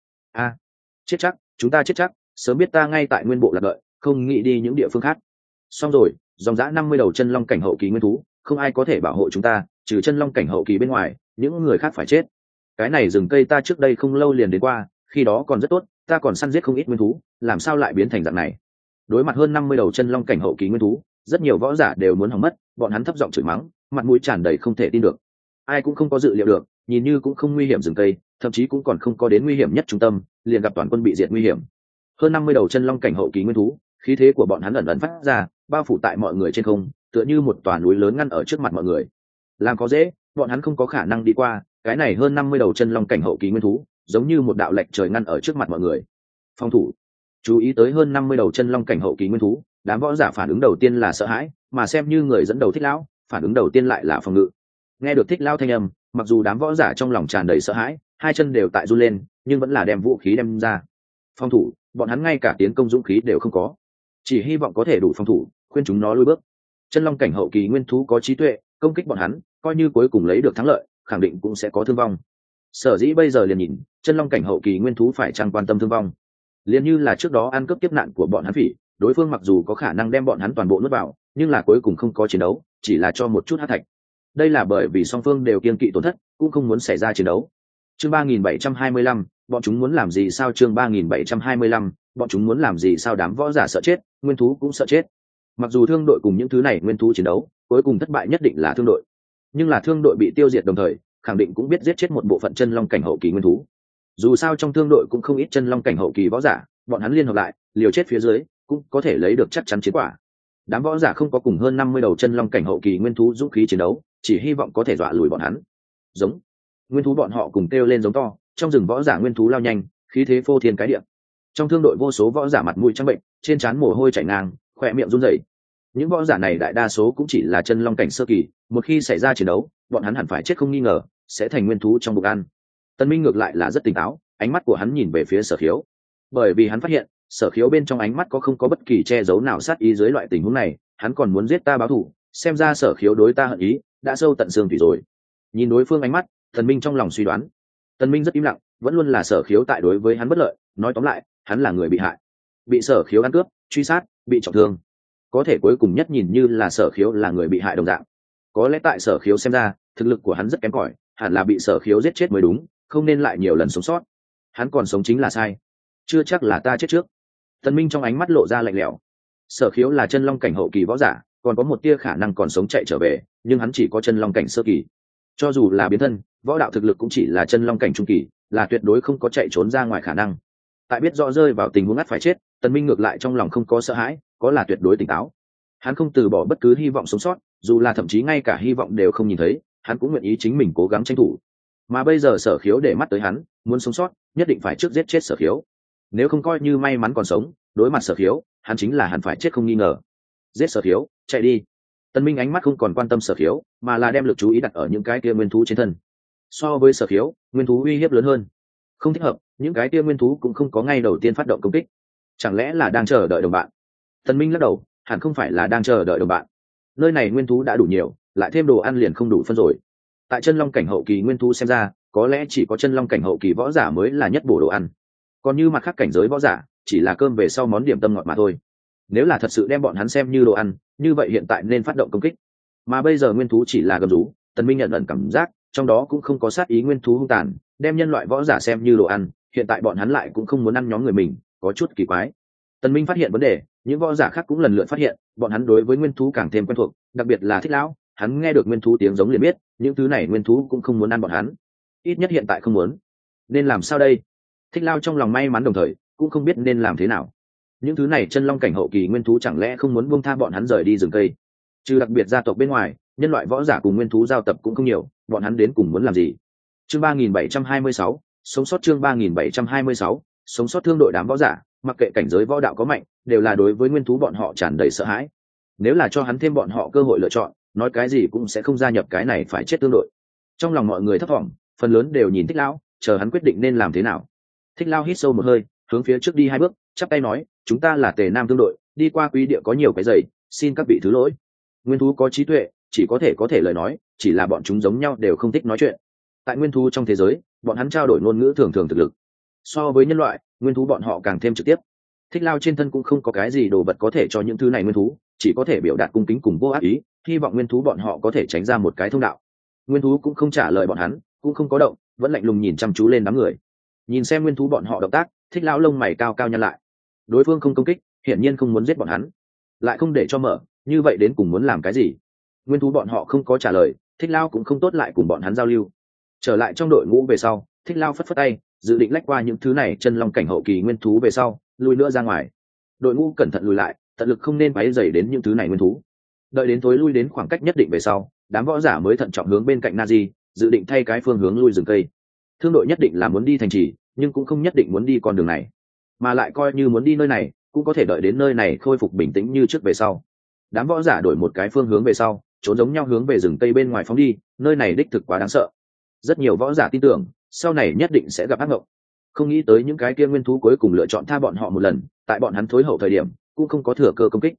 Chết chắc, chúng ta chết chắc, sớm biết ta ngay tại nguyên bộ lạc đợi, không nghĩ đi những địa phương khác. Xong rồi, dòng dã 50 đầu chân long cảnh hậu kỳ nguyên thú, không ai có thể bảo hộ chúng ta, trừ chân long cảnh hậu kỳ bên ngoài, những người khác phải chết. Cái này rừng cây ta trước đây không lâu liền đến qua, khi đó còn rất tốt, ta còn săn giết không ít nguyên thú, làm sao lại biến thành dạng này? Đối mặt hơn 50 đầu chân long cảnh hậu kỳ nguyên thú, rất nhiều võ giả đều muốn hỏng mất, bọn hắn thấp giọng chửi mắng, mặt mũi tràn đầy không thể tin được. Ai cũng không có dự liệu được, nhìn như cũng không nguy hiểm rừng cây, thậm chí cũng còn không có đến nguy hiểm nhất trung tâm, liền gặp toàn quân bị diệt nguy hiểm. Hơn 50 đầu chân long cảnh hậu kỳ nguyên thú, khí thế của bọn hắn ẩn ẩn phát ra, bao phủ tại mọi người trên không, tựa như một tòa núi lớn ngăn ở trước mặt mọi người. Làm có dễ, bọn hắn không có khả năng đi qua, cái này hơn 50 đầu chân long cảnh hậu kỳ nguyên thú, giống như một đạo lệch trời ngăn ở trước mặt mọi người. Phòng thủ. Chú ý tới hơn 50 đầu chân long cảnh hậu kỳ nguyên thú, đám võ giả phản ứng đầu tiên là sợ hãi, mà xem như người dẫn đầu Thích Lão, phản ứng đầu tiên lại là phòng ngự. Nghe được Thích Lão thanh âm, mặc dù đám võ giả trong lòng tràn đầy sợ hãi, hai chân đều tại run lên, nhưng vẫn là đem vũ khí đem ra. Phòng thủ, bọn hắn ngay cả tiến công dũng khí đều không có, chỉ hy vọng có thể đủ phòng thủ, khuyên chúng nó lùi bước. Chân long cảnh hậu kỳ nguyên thú có trí tuệ, công kích bọn hắn coi như cuối cùng lấy được thắng lợi khẳng định cũng sẽ có thương vong. Sở dĩ bây giờ liền nhìn chân long cảnh hậu kỳ nguyên thú phải chăng quan tâm thương vong. Liền như là trước đó ăn cướp kiếp nạn của bọn hắn phỉ, đối phương mặc dù có khả năng đem bọn hắn toàn bộ nuốt vào, nhưng là cuối cùng không có chiến đấu, chỉ là cho một chút hắc thạch. Đây là bởi vì song phương đều kiêng kỵ tổn thất, cũng không muốn xảy ra chiến đấu. Chương 3725, bọn chúng muốn làm gì sao? Chương 3725, bọn chúng muốn làm gì sao? Đám võ giả sợ chết, nguyên thú cũng sợ chết. Mặc dù thương đội cùng những thứ này nguyên thú chiến đấu, cuối cùng thất bại nhất định là thương đội, nhưng là thương đội bị tiêu diệt đồng thời, khẳng định cũng biết giết chết một bộ phận chân long cảnh hậu kỳ nguyên thú. Dù sao trong thương đội cũng không ít chân long cảnh hậu kỳ võ giả, bọn hắn liên hợp lại, liều chết phía dưới, cũng có thể lấy được chắc chắn chiến quả. Đám võ giả không có cùng hơn 50 đầu chân long cảnh hậu kỳ nguyên thú dũng khí chiến đấu, chỉ hy vọng có thể dọa lùi bọn hắn. Giống nguyên thú bọn họ cùng kêu lên giống to, trong rừng võ giả nguyên thú lao nhanh, khí thế phô thiên cái địa. Trong thương đội vô số võ giả mặt mũi trắng bệnh, trên trán mồ hôi chảy ngang, khỏe miệng run rẩy. Những võ giả này đại đa số cũng chỉ là chân long cảnh sơ kỳ, một khi xảy ra chiến đấu, bọn hắn hẳn phải chết không nghi ngờ, sẽ thành nguyên thú trong bụng ăn. Tân Minh ngược lại là rất tỉnh táo, ánh mắt của hắn nhìn về phía Sở Khiếu, bởi vì hắn phát hiện Sở Khiếu bên trong ánh mắt có không có bất kỳ che giấu nào sát ý. Dưới loại tình huống này, hắn còn muốn giết ta báo thù, xem ra Sở Khiếu đối ta hận ý đã sâu tận xương thủy rồi. Nhìn đối phương ánh mắt, Tân Minh trong lòng suy đoán. Tân Minh rất im lặng, vẫn luôn là Sở Khiếu tại đối với hắn bất lợi, nói tóm lại, hắn là người bị hại, bị Sở Khiếu ăn cướp, truy sát, bị trọng thương. Có thể cuối cùng nhất nhìn như là Sở Khiếu là người bị hại đồng dạng. Có lẽ tại Sở Khiếu xem ra, thực lực của hắn rất kém cỏi, hẳn là bị Sở Khiếu giết chết mới đúng, không nên lại nhiều lần sống sót. Hắn còn sống chính là sai, chưa chắc là ta chết trước. Tân Minh trong ánh mắt lộ ra lạnh lẽo. Sở Khiếu là chân long cảnh hậu kỳ võ giả, còn có một tia khả năng còn sống chạy trở về, nhưng hắn chỉ có chân long cảnh sơ kỳ. Cho dù là biến thân, võ đạo thực lực cũng chỉ là chân long cảnh trung kỳ, là tuyệt đối không có chạy trốn ra ngoài khả năng. Tại biết rõ rơi vào tình huống ngắt phải chết, Tân Minh ngược lại trong lòng không có sợ hãi, có là tuyệt đối tỉnh táo. Hắn không từ bỏ bất cứ hy vọng sống sót, dù là thậm chí ngay cả hy vọng đều không nhìn thấy, hắn cũng nguyện ý chính mình cố gắng tranh thủ. Mà bây giờ Sở Khiếu để mắt tới hắn, muốn sống sót, nhất định phải trước giết chết Sở Khiếu. Nếu không coi như may mắn còn sống, đối mặt Sở Khiếu, hắn chính là hẳn phải chết không nghi ngờ. Giết Sở Khiếu, chạy đi. Tân Minh ánh mắt không còn quan tâm Sở Khiếu, mà là đem lực chú ý đặt ở những cái kia nguyên thú trên thân. So với Sở Khiếu, nguyên thú uy hiếp lớn hơn. Không thích hợp, những cái kia nguyên thú cũng không có ngay đầu tiên phát động công kích. Chẳng lẽ là đang chờ đợi đồng bạn? Tân Minh lắc đầu, hẳn không phải là đang chờ đợi đồng bạn. Nơi này nguyên thú đã đủ nhiều, lại thêm đồ ăn liền không đủ phân rồi. Tại chân long cảnh hậu kỳ nguyên thú xem ra, có lẽ chỉ có chân long cảnh hậu kỳ võ giả mới là nhất bổ đồ ăn. Còn như mặt khác cảnh giới võ giả, chỉ là cơm về sau món điểm tâm ngọt mà thôi. Nếu là thật sự đem bọn hắn xem như đồ ăn, như vậy hiện tại nên phát động công kích. Mà bây giờ nguyên thú chỉ là gầm rú, Tân Minh nhận ẩn cảm giác, trong đó cũng không có sát ý nguyên thú hung tàn, đem nhân loại võ giả xem như đồ ăn, hiện tại bọn hắn lại cũng không muốn ăn nhóm người mình, có chút kỳ quái. Tân Minh phát hiện vấn đề, những võ giả khác cũng lần lượt phát hiện, bọn hắn đối với nguyên thú càng thêm quen thuộc, đặc biệt là Thích lão, hắn nghe được nguyên thú tiếng giống liền biết, những thứ này nguyên thú cũng không muốn ăn bọn hắn, ít nhất hiện tại không muốn. Nên làm sao đây? Thích lão trong lòng may mắn đồng thời cũng không biết nên làm thế nào. Những thứ này chân long cảnh hậu kỳ nguyên thú chẳng lẽ không muốn buông tha bọn hắn rời đi rừng cây? Trừ đặc biệt gia tộc bên ngoài, nhân loại võ giả cùng nguyên thú giao tập cũng không nhiều, bọn hắn đến cùng muốn làm gì? Chương 3726, sống sót. Chương 3726, sống sót. Thương đội đám võ giả, mặc kệ cảnh giới võ đạo có mạnh, đều là đối với nguyên thú bọn họ tràn đầy sợ hãi. Nếu là cho hắn thêm bọn họ cơ hội lựa chọn, nói cái gì cũng sẽ không gia nhập cái này phải chết thương đội. Trong lòng mọi người thấp thỏm, phần lớn đều nhìn Thích lão, chờ hắn quyết định nên làm thế nào. Thích lão hít sâu một hơi, hướng phía trước đi 2 bước, chắp tay nói, chúng ta là Tề Nam thương đội, đi qua quý địa có nhiều cái giày, xin các vị thứ lỗi. Nguyên thú có trí tuệ, chỉ có thể lời nói, chỉ là bọn chúng giống nhau đều không thích nói chuyện. Tại nguyên thú trong thế giới, bọn hắn trao đổi ngôn ngữ thường thường thực lực. So với nhân loại, nguyên thú bọn họ càng thêm trực tiếp. Thích lao trên thân cũng không có cái gì đồ vật có thể cho những thứ này nguyên thú, chỉ có thể biểu đạt cung kính cùng vô ác ý, hy vọng nguyên thú bọn họ có thể tránh ra một cái thông đạo. Nguyên thú cũng không trả lời bọn hắn, cũng không có động, vẫn lạnh lùng nhìn chăm chú lên đám người. Nhìn xem nguyên thú bọn họ động tác, Thích lão lông mày cao cao nhăn lại. Đối phương không công kích, hiển nhiên không muốn giết bọn hắn, lại không để cho mở, như vậy đến cùng muốn làm cái gì? Nguyên thú bọn họ không có trả lời, Thích lao cũng không tốt lại cùng bọn hắn giao lưu. Trở lại trong đội ngũ về sau, Thích lao phất phất tay, dự định lách qua những thứ này chân long cảnh hậu kỳ nguyên thú về sau, lùi nữa ra ngoài. Đội ngũ cẩn thận lùi lại, tận lực không nên quấy rầy đến những thứ này nguyên thú. Đợi đến tối lui đến khoảng cách nhất định về sau, đám võ giả mới thận trọng hướng bên cạnh Nazi, dự định thay cái phương hướng lui rừng cây. Thương đội nhất định là muốn đi thành trì, nhưng cũng không nhất định muốn đi con đường này, mà lại coi như muốn đi nơi này, cũng có thể đợi đến nơi này khôi phục bình tĩnh như trước về sau. Đám võ giả đổi một cái phương hướng về sau, trốn giống nhau hướng về rừng cây bên ngoài phóng đi, nơi này đích thực quá đáng sợ. Rất nhiều võ giả tin tưởng, sau này nhất định sẽ gặp ác mộng. Không nghĩ tới những cái kia nguyên thú cuối cùng lựa chọn tha bọn họ một lần, tại bọn hắn thối hậu thời điểm, cũng không có thừa cơ công kích.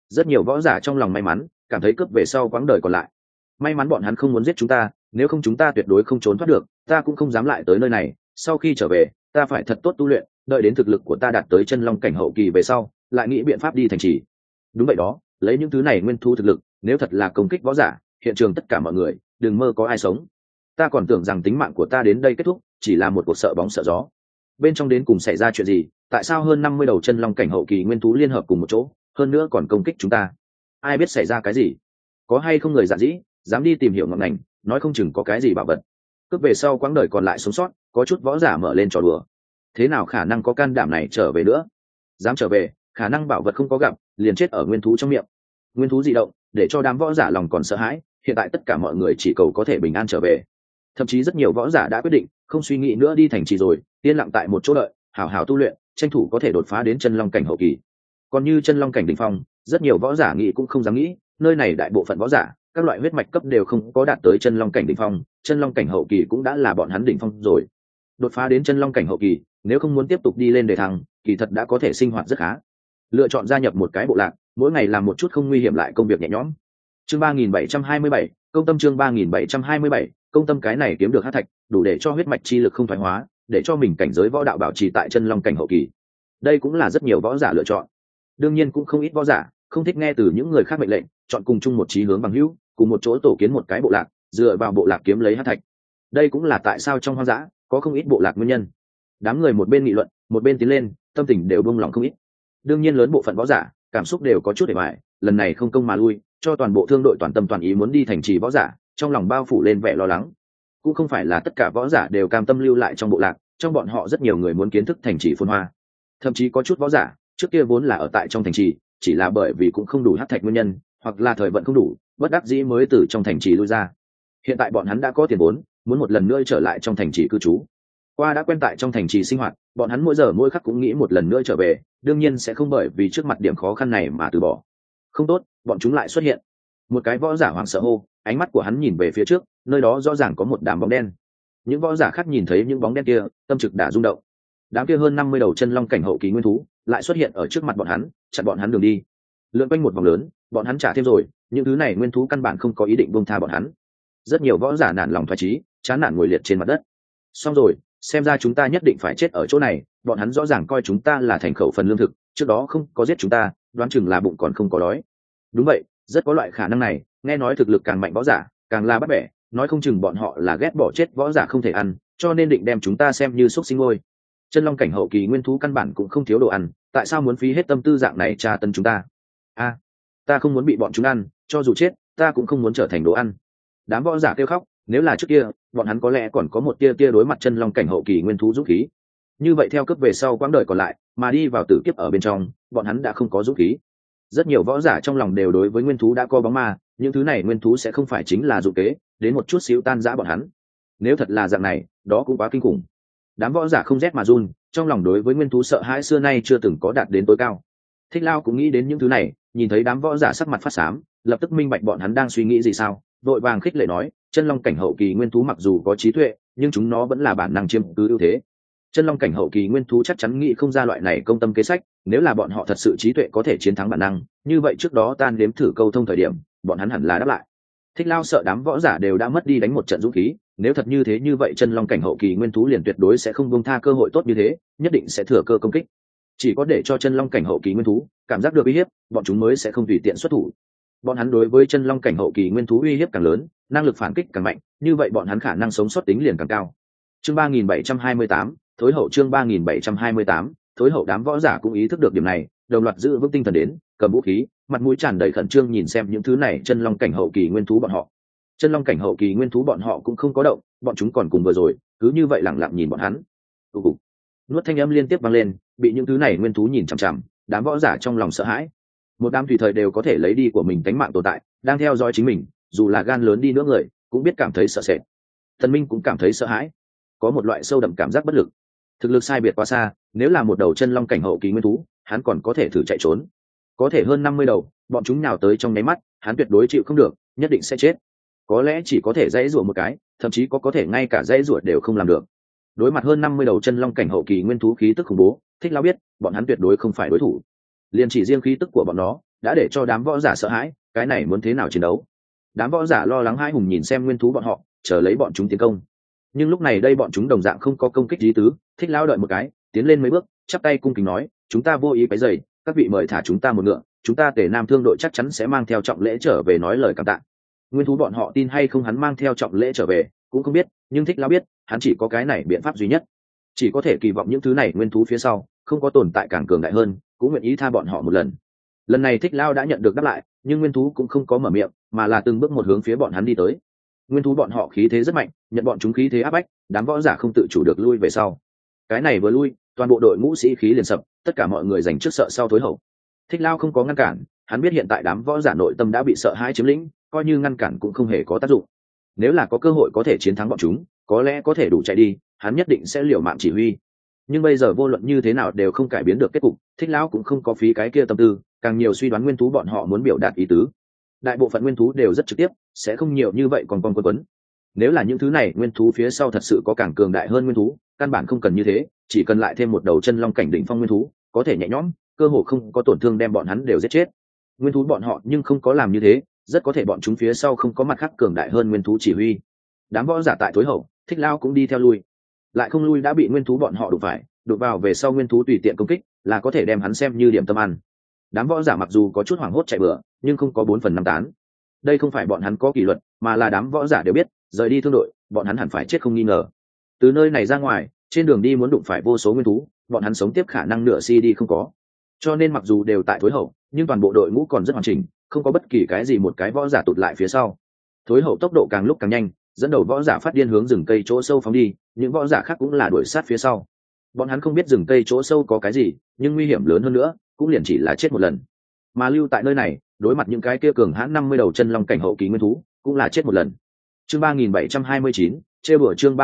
Rất nhiều võ giả trong lòng may mắn, cảm thấy cướp về sau quãng đời còn lại. May mắn bọn hắn không muốn giết chúng ta, nếu không chúng ta tuyệt đối không trốn thoát được, ta cũng không dám lại tới nơi này. Sau khi trở về, ta phải thật tốt tu luyện, đợi đến thực lực của ta đạt tới chân long cảnh hậu kỳ về sau, lại nghĩ biện pháp đi thành trì. Đúng vậy đó, lấy những thứ này nguyên thú thực lực, nếu thật là công kích võ giả, hiện trường tất cả mọi người, đừng mơ có ai sống. Ta còn tưởng rằng tính mạng của ta đến đây kết thúc, chỉ là một cuộc sợ bóng sợ gió. Bên trong đến cùng xảy ra chuyện gì? Tại sao hơn 50 đầu chân long cảnh hậu kỳ nguyên thú liên hợp cùng một chỗ, hơn nữa còn công kích chúng ta? Ai biết xảy ra cái gì? Có hay không người dạn dĩ, dám đi tìm hiểu ngọn ngành, nói không chừng có cái gì bảo vật. Cướp về sau quãng đời còn lại sống sót, có chút võ giả mở lên trò đùa. Thế nào khả năng có can đảm này trở về nữa? Dám trở về, khả năng bảo vật không có gặp, liền chết ở nguyên thú trong miệng. Nguyên thú dị động, để cho đám võ giả lòng còn sợ hãi, hiện tại tất cả mọi người chỉ cầu có thể bình an trở về. Thậm chí rất nhiều võ giả đã quyết định không suy nghĩ nữa đi thành trì rồi, yên lặng tại một chỗ đợi, hào hào tu luyện, tranh thủ có thể đột phá đến chân long cảnh hậu kỳ. Còn như chân long cảnh đỉnh phong, rất nhiều võ giả nghĩ cũng không dám nghĩ, nơi này đại bộ phận võ giả, các loại huyết mạch cấp đều không có đạt tới chân long cảnh đỉnh phong, chân long cảnh hậu kỳ cũng đã là bọn hắn đỉnh phong rồi. Đột phá đến chân long cảnh hậu kỳ, nếu không muốn tiếp tục đi lên đề thăng, kỳ thật đã có thể sinh hoạt rất khá. Lựa chọn gia nhập một cái bộ lạc, mỗi ngày làm một chút không nguy hiểm lại công việc nhẹ nhõm. Chương 3727, công tâm chương 3727, công tâm cái này kiếm được hắc thạch, đủ để cho huyết mạch chi lực không thoái hóa, để cho mình cảnh giới võ đạo bảo trì tại chân long cảnh hậu kỳ. Đây cũng là rất nhiều võ giả lựa chọn. Đương nhiên cũng không ít võ giả không thích nghe từ những người khác mệnh lệnh, chọn cùng chung một chí hướng bằng hữu, cùng một chỗ tổ kiến một cái bộ lạc, dựa vào bộ lạc kiếm lấy hắc thạch. Đây cũng là tại sao trong hoang dã có không ít bộ lạc nguyên nhân. Đám người một bên nghị luận, một bên tiến lên, tâm tình đều buông lỏng không ít. Đương nhiên lớn bộ phận võ giả cảm xúc đều có chút để bại, lần này không công mà lui, cho toàn bộ thương đội toàn tâm toàn ý muốn đi thành trì võ giả, trong lòng bao phủ lên vẻ lo lắng. Cũng không phải là tất cả võ giả đều cam tâm lưu lại trong bộ lạc, trong bọn họ rất nhiều người muốn kiến thức thành trì phồn hoa. Thậm chí có chút võ giả trước kia vốn là ở tại trong thành trì, chỉ là bởi vì cũng không đủ hắc thạch nguyên nhân, hoặc là thời vận không đủ, bất đắc dĩ mới từ trong thành trì lui ra. Hiện tại bọn hắn đã có tiền vốn, muốn một lần nữa trở lại trong thành trì cư trú. Qua đã quen tại trong thành trì sinh hoạt, bọn hắn mỗi giờ mỗi khắc cũng nghĩ một lần nữa trở về, đương nhiên sẽ không bởi vì trước mặt điểm khó khăn này mà từ bỏ. Không tốt, bọn chúng lại xuất hiện. Một cái võ giả hoảng sợ hô, ánh mắt của hắn nhìn về phía trước, nơi đó rõ ràng có một đám bóng đen. Những võ giả khác nhìn thấy những bóng đen kia, tâm trực đã rung động. Đám kia hơn 50 đầu chân long cảnh hậu kỳ nguyên thú lại xuất hiện ở trước mặt bọn hắn, chặn bọn hắn đường đi. Lượn quanh một vòng lớn, bọn hắn trả thêm rồi, những thứ này nguyên thú căn bản không có ý định buông tha bọn hắn. Rất nhiều võ giả nản lòng thoái chí, chán nản ngồi liệt trên mặt đất. Xong rồi, xem ra chúng ta nhất định phải chết ở chỗ này, bọn hắn rõ ràng coi chúng ta là thành khẩu phần lương thực, trước đó không có giết chúng ta, đoán chừng là bụng còn không có đói. Đúng vậy, rất có loại khả năng này, nghe nói thực lực càng mạnh võ giả càng là bắt bẻ, nói không chừng bọn họ là ghét bỏ chết võ giả không thể ăn, cho nên định đem chúng ta xem như xúc sinh ngôi. Chân long cảnh hậu kỳ nguyên thú căn bản cũng không thiếu đồ ăn, tại sao muốn phí hết tâm tư dạng này tra tấn chúng ta? Ta không muốn bị bọn chúng ăn, cho dù chết ta cũng không muốn trở thành đồ ăn. Đám võ giả kêu khóc, nếu là trước kia bọn hắn có lẽ còn có một tia đối mặt chân long cảnh hậu kỳ nguyên thú dũng khí, như vậy theo cướp về sau quãng đời còn lại mà đi vào tử kiếp ở bên trong, bọn hắn đã không có dũng khí. Rất nhiều võ giả trong lòng đều đối với nguyên thú đã có bóng ma, những thứ này nguyên thú sẽ không phải chính là dụ kế đến một chút xíu tan rã bọn hắn. Nếu thật là dạng này, đó cũng quá kinh khủng. Đám võ giả không rét mà run, trong lòng đối với nguyên thú sợ hãi xưa nay chưa từng có đạt đến tối cao. Thích Lao cũng nghĩ đến những thứ này, nhìn thấy đám võ giả sắc mặt phát xám, lập tức minh bạch bọn hắn đang suy nghĩ gì sao, vội vàng khích lệ nói, chân long cảnh hậu kỳ nguyên thú mặc dù có trí tuệ, nhưng chúng nó vẫn là bản năng chiếm cứ ưu thế. Chân long cảnh hậu kỳ nguyên thú chắc chắn nghĩ không ra loại này công tâm kế sách, nếu là bọn họ thật sự trí tuệ có thể chiến thắng bản năng, như vậy trước đó tan đếm thử câu thông thời điểm, bọn hắn hẳn là đáp lại. Thích Lao sợ đám võ giả đều đã mất đi đánh một trận dũng khí, nếu thật như thế như vậy chân long cảnh hậu kỳ nguyên thú liền tuyệt đối sẽ không buông tha cơ hội tốt như thế, nhất định sẽ thừa cơ công kích. Chỉ có để cho chân long cảnh hậu kỳ nguyên thú cảm giác được uy hiếp, bọn chúng mới sẽ không tùy tiện xuất thủ. Bọn hắn đối với chân long cảnh hậu kỳ nguyên thú uy hiếp càng lớn, năng lực phản kích càng mạnh, như vậy bọn hắn khả năng sống sót tính liền càng cao. Chương 3728, thối hậu chương 3728, thối hậu đám võ giả cũng ý thức được điểm này, đồng loạt giữ vững tinh thần đến, cầm vũ khí, mặt mũi tràn đầy khẩn trương nhìn xem những thứ này chân long cảnh hậu kỳ nguyên thú bọn họ. Chân long cảnh hậu kỳ nguyên thú bọn họ cũng không có động, bọn chúng còn cùng vừa rồi, cứ như vậy lặng lặng nhìn bọn hắn. Nuốt thanh âm liên tiếp vang lên, bị những thứ này nguyên thú nhìn chằm chằm, đám võ giả trong lòng sợ hãi. Một đám tùy thời đều có thể lấy đi của mình tánh mạng tồn tại, đang theo dõi chính mình, dù là gan lớn đi nữa người, cũng biết cảm thấy sợ sệt. Thần Minh cũng cảm thấy sợ hãi, có một loại sâu đậm cảm giác bất lực. Thực lực sai biệt quá xa, nếu là một đầu chân long cảnh hậu kỳ nguyên thú, hắn còn có thể thử chạy trốn. Có thể hơn 50 đầu, bọn chúng nào tới trong nháy mắt, hắn tuyệt đối chịu không được, nhất định sẽ chết. Có lẽ chỉ có thể dãy rủa một cái, thậm chí có thể ngay cả dãy rủa đều không làm được. Đối mặt hơn 50 đầu chân long cảnh hậu kỳ nguyên thú khí tức khủng bố, Thích Lao biết, bọn hắn tuyệt đối không phải đối thủ. Liền chỉ riêng khí tức của bọn nó, đã để cho đám võ giả sợ hãi, cái này muốn thế nào chiến đấu? Đám võ giả lo lắng hãi hùng nhìn xem nguyên thú bọn họ, chờ lấy bọn chúng tiến công. Nhưng lúc này đây bọn chúng đồng dạng không có công kích lý tứ. Thích Lão đợi một cái, tiến lên mấy bước, chắp tay cung kính nói, chúng ta vô ý quấy rầy, các vị mời thả chúng ta một ngựa, chúng ta Tề Nam thương đội chắc chắn sẽ mang theo trọng lễ trở về nói lời cảm tạ. Nguyên thú bọn họ tin hay không hắn mang theo trọng lễ trở về cũng không biết, nhưng Thích Lão biết, hắn chỉ có cái này biện pháp duy nhất, chỉ có thể kỳ vọng những thứ này nguyên thú phía sau không có tồn tại càng cường đại hơn, cũng nguyện ý tha bọn họ một lần. Lần này Thích Lão đã nhận được đáp lại, nhưng nguyên thú cũng không có mở miệng, mà là từng bước một hướng phía bọn hắn đi tới. Nguyên thú bọn họ khí thế rất mạnh, nhận bọn chúng khí thế áp bách, đám võ giả không tự chủ được lui về sau. Cái này vừa lui, toàn bộ đội ngũ sĩ khí liền sập, tất cả mọi người giành trước sợ sau thối hậu. Thích Lao không có ngăn cản, hắn biết hiện tại đám võ giả nội tâm đã bị sợ hãi chiếm lĩnh, coi như ngăn cản cũng không hề có tác dụng. Nếu là có cơ hội có thể chiến thắng bọn chúng, có lẽ có thể đủ chạy đi, hắn nhất định sẽ liều mạng chỉ huy. Nhưng bây giờ vô luận như thế nào đều không cải biến được kết cục, Thích Lão cũng không có phí cái kia tâm tư, càng nhiều suy đoán nguyên thú bọn họ muốn biểu đạt ý tứ. Đại bộ phận nguyên thú đều rất trực tiếp, sẽ không nhiều như vậy còn con quấn. Nếu là những thứ này nguyên thú phía sau thật sự có càng cường đại hơn nguyên thú, căn bản không cần như thế, chỉ cần lại thêm một đầu chân long cảnh đỉnh phong nguyên thú, có thể nhẹ nhõm, cơ hồ không có tổn thương đem bọn hắn đều giết chết. Nguyên thú bọn họ nhưng không có làm như thế, rất có thể bọn chúng phía sau không có mặt khác cường đại hơn nguyên thú chỉ huy. Đám võ giả tại tối hậu, Thích Lao cũng đi theo lui, lại không lui đã bị nguyên thú bọn họ đụng vào về sau nguyên thú tùy tiện công kích, là có thể đem hắn xem như điểm tâm ăn. Đám võ giả mặc dù có chút hoảng hốt chạy bừa, nhưng không có 4/5 tán. Đây không phải bọn hắn có kỷ luật, mà là đám võ giả đều biết, rời đi thương đội, bọn hắn hẳn phải chết không nghi ngờ. Từ nơi này ra ngoài, trên đường đi muốn đụng phải vô số nguyên thú, bọn hắn sống tiếp khả năng nửa si đi không có. Cho nên mặc dù đều tại thối hậu, nhưng toàn bộ đội ngũ còn rất hoàn chỉnh, không có bất kỳ cái gì một cái võ giả tụt lại phía sau. Thối hậu tốc độ càng lúc càng nhanh, dẫn đầu võ giả phát điên hướng rừng cây chỗ sâu phóng đi, những võ giả khác cũng là đuổi sát phía sau. Bọn hắn không biết rừng cây chỗ sâu có cái gì, nhưng nguy hiểm lớn hơn nữa, cũng liền chỉ là chết một lần. Mà lưu tại nơi này, đối mặt những cái kia cường hãn 50 đầu chân long cảnh hậu kỳ nguyên thú, cũng là chết một lần. Chương 3729, trêu bữa chương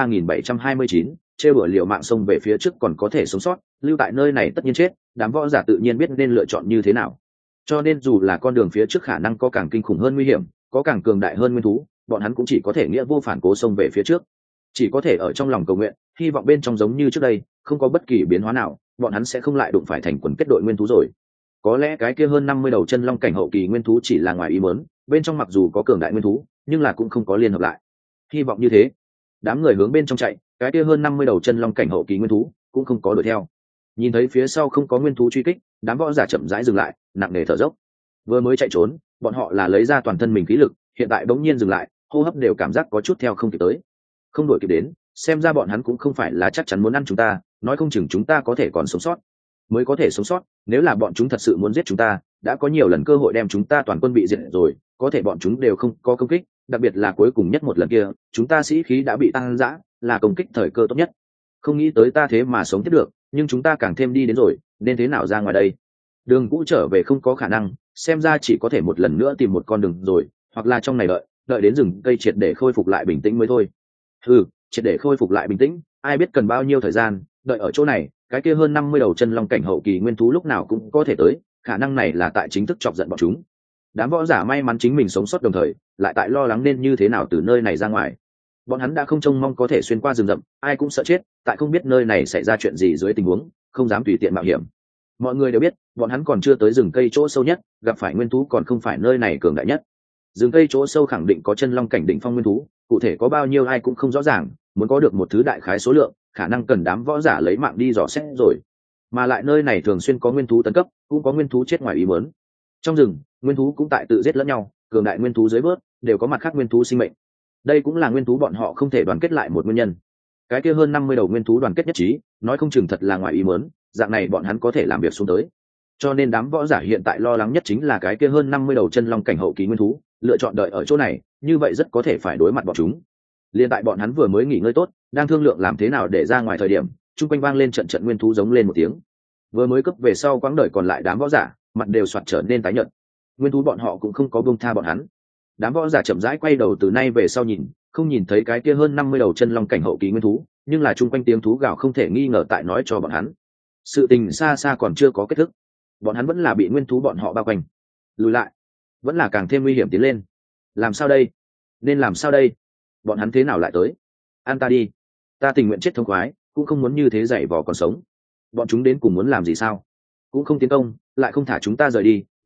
3729, trêu bữa liều mạng xông về phía trước còn có thể sống sót, lưu tại nơi này tất nhiên chết, đám võ giả tự nhiên biết nên lựa chọn như thế nào. Cho nên dù là con đường phía trước khả năng có càng kinh khủng hơn nguy hiểm, có càng cường đại hơn nguyên thú, bọn hắn cũng chỉ có thể nghĩa vô phản cố xông về phía trước, chỉ có thể ở trong lòng cầu nguyện, hy vọng bên trong giống như trước đây, không có bất kỳ biến hóa nào, bọn hắn sẽ không lại đụng phải thành quần kết đội nguyên thú rồi. Có lẽ cái kia hơn 50 đầu chân long cảnh hậu kỳ nguyên thú chỉ là ngoài ý muốn, bên trong mặc dù có cường đại nguyên thú, nhưng là cũng không có liên hợp lại. Hy vọng như thế. Đám người hướng bên trong chạy, cái kia hơn 50 đầu chân long cảnh hậu kỳ nguyên thú cũng không có đuổi theo. Nhìn thấy phía sau không có nguyên thú truy kích, đám võ giả chậm rãi dừng lại, nặng nề thở dốc. Vừa mới chạy trốn, bọn họ là lấy ra toàn thân mình khí lực, hiện tại bỗng nhiên dừng lại, hô hấp đều cảm giác có chút theo không kịp tới. Không đuổi kịp đến, xem ra bọn hắn cũng không phải là chắc chắn muốn ăn chúng ta, nói không chừng chúng ta có thể còn sống sót. Mới có thể sống sót, nếu là bọn chúng thật sự muốn giết chúng ta, đã có nhiều lần cơ hội đem chúng ta toàn quân bị diệt rồi, có thể bọn chúng đều không có công kích, đặc biệt là cuối cùng nhất một lần kia, chúng ta sĩ khí đã bị tăng dã, là công kích thời cơ tốt nhất. Không nghĩ tới ta thế mà sống tiếp được, nhưng chúng ta càng thêm đi đến rồi, nên thế nào ra ngoài đây? Đường cũ trở về không có khả năng, xem ra chỉ có thể một lần nữa tìm một con đường rồi, hoặc là trong này đợi đến rừng cây triệt để khôi phục lại bình tĩnh mới thôi. Triệt để khôi phục lại bình tĩnh, ai biết cần bao nhiêu thời gian, đợi ở chỗ này, cái kia hơn 50 đầu chân long cảnh hậu kỳ nguyên thú lúc nào cũng có thể tới, khả năng này là tại chính thức chọc giận bọn chúng. Đám võ giả may mắn chính mình sống sót đồng thời, lại tại lo lắng nên như thế nào từ nơi này ra ngoài. Bọn hắn đã không trông mong có thể xuyên qua rừng rậm, ai cũng sợ chết, tại không biết nơi này xảy ra chuyện gì dưới tình huống, không dám tùy tiện mạo hiểm. Mọi người đều biết, bọn hắn còn chưa tới rừng cây chỗ sâu nhất, gặp phải nguyên thú còn không phải nơi này cường đại nhất. Rừng cây chỗ sâu khẳng định có chân long cảnh đỉnh phong nguyên thú, cụ thể có bao nhiêu ai cũng không rõ ràng, muốn có được một thứ đại khái số lượng, khả năng cần đám võ giả lấy mạng đi dò xét rồi. Mà lại nơi này thường xuyên có nguyên thú tấn cấp, cũng có nguyên thú chết ngoài ý muốn. Trong rừng, nguyên thú cũng tại tự giết lẫn nhau, cường đại nguyên thú dưới bớt, đều có mặt khác nguyên thú sinh mệnh. Đây cũng là nguyên thú bọn họ không thể đoàn kết lại một nguyên nhân. Cái kia hơn 50 đầu nguyên thú đoàn kết nhất trí, nói không chừng thật là ngoài ý muốn, dạng này bọn hắn có thể làm việc xuống tới. Cho nên đám võ giả hiện tại lo lắng nhất chính là cái kia hơn 50 đầu chân long cảnh hậu kỳ nguyên thú, lựa chọn đợi ở chỗ này, như vậy rất có thể phải đối mặt bọn chúng. Liên tại bọn hắn vừa mới nghỉ ngơi tốt, đang thương lượng làm thế nào để ra ngoài thời điểm, trung quanh vang lên trận nguyên thú giống lên một tiếng. Vừa mới cấp về sau quãng đời còn lại đám võ giả, mặt đều soạt trở nên tái nhợt. Nguyên thú bọn họ cũng không có buông tha bọn hắn. Đám võ giả chậm rãi quay đầu từ nay về sau nhìn, không nhìn thấy cái kia hơn 50 đầu chân long cảnh hậu kỳ nguyên thú, nhưng là trung quanh tiếng thú gào không thể nghi ngờ tại nói cho bọn hắn, sự tình xa xa còn chưa có kết thúc. Bọn hắn vẫn là bị nguyên thú bọn họ bao quanh. Lùi lại, vẫn là càng thêm nguy hiểm tiến lên. Làm sao đây? Nên làm sao đây? Bọn hắn thế nào lại tới? An ta đi, ta tình nguyện chết thống khoái, cũng không muốn như thế dày vò còn sống. Bọn chúng đến cùng muốn làm gì sao? Cũng không tiến công, lại không thả chúng ta rời đi,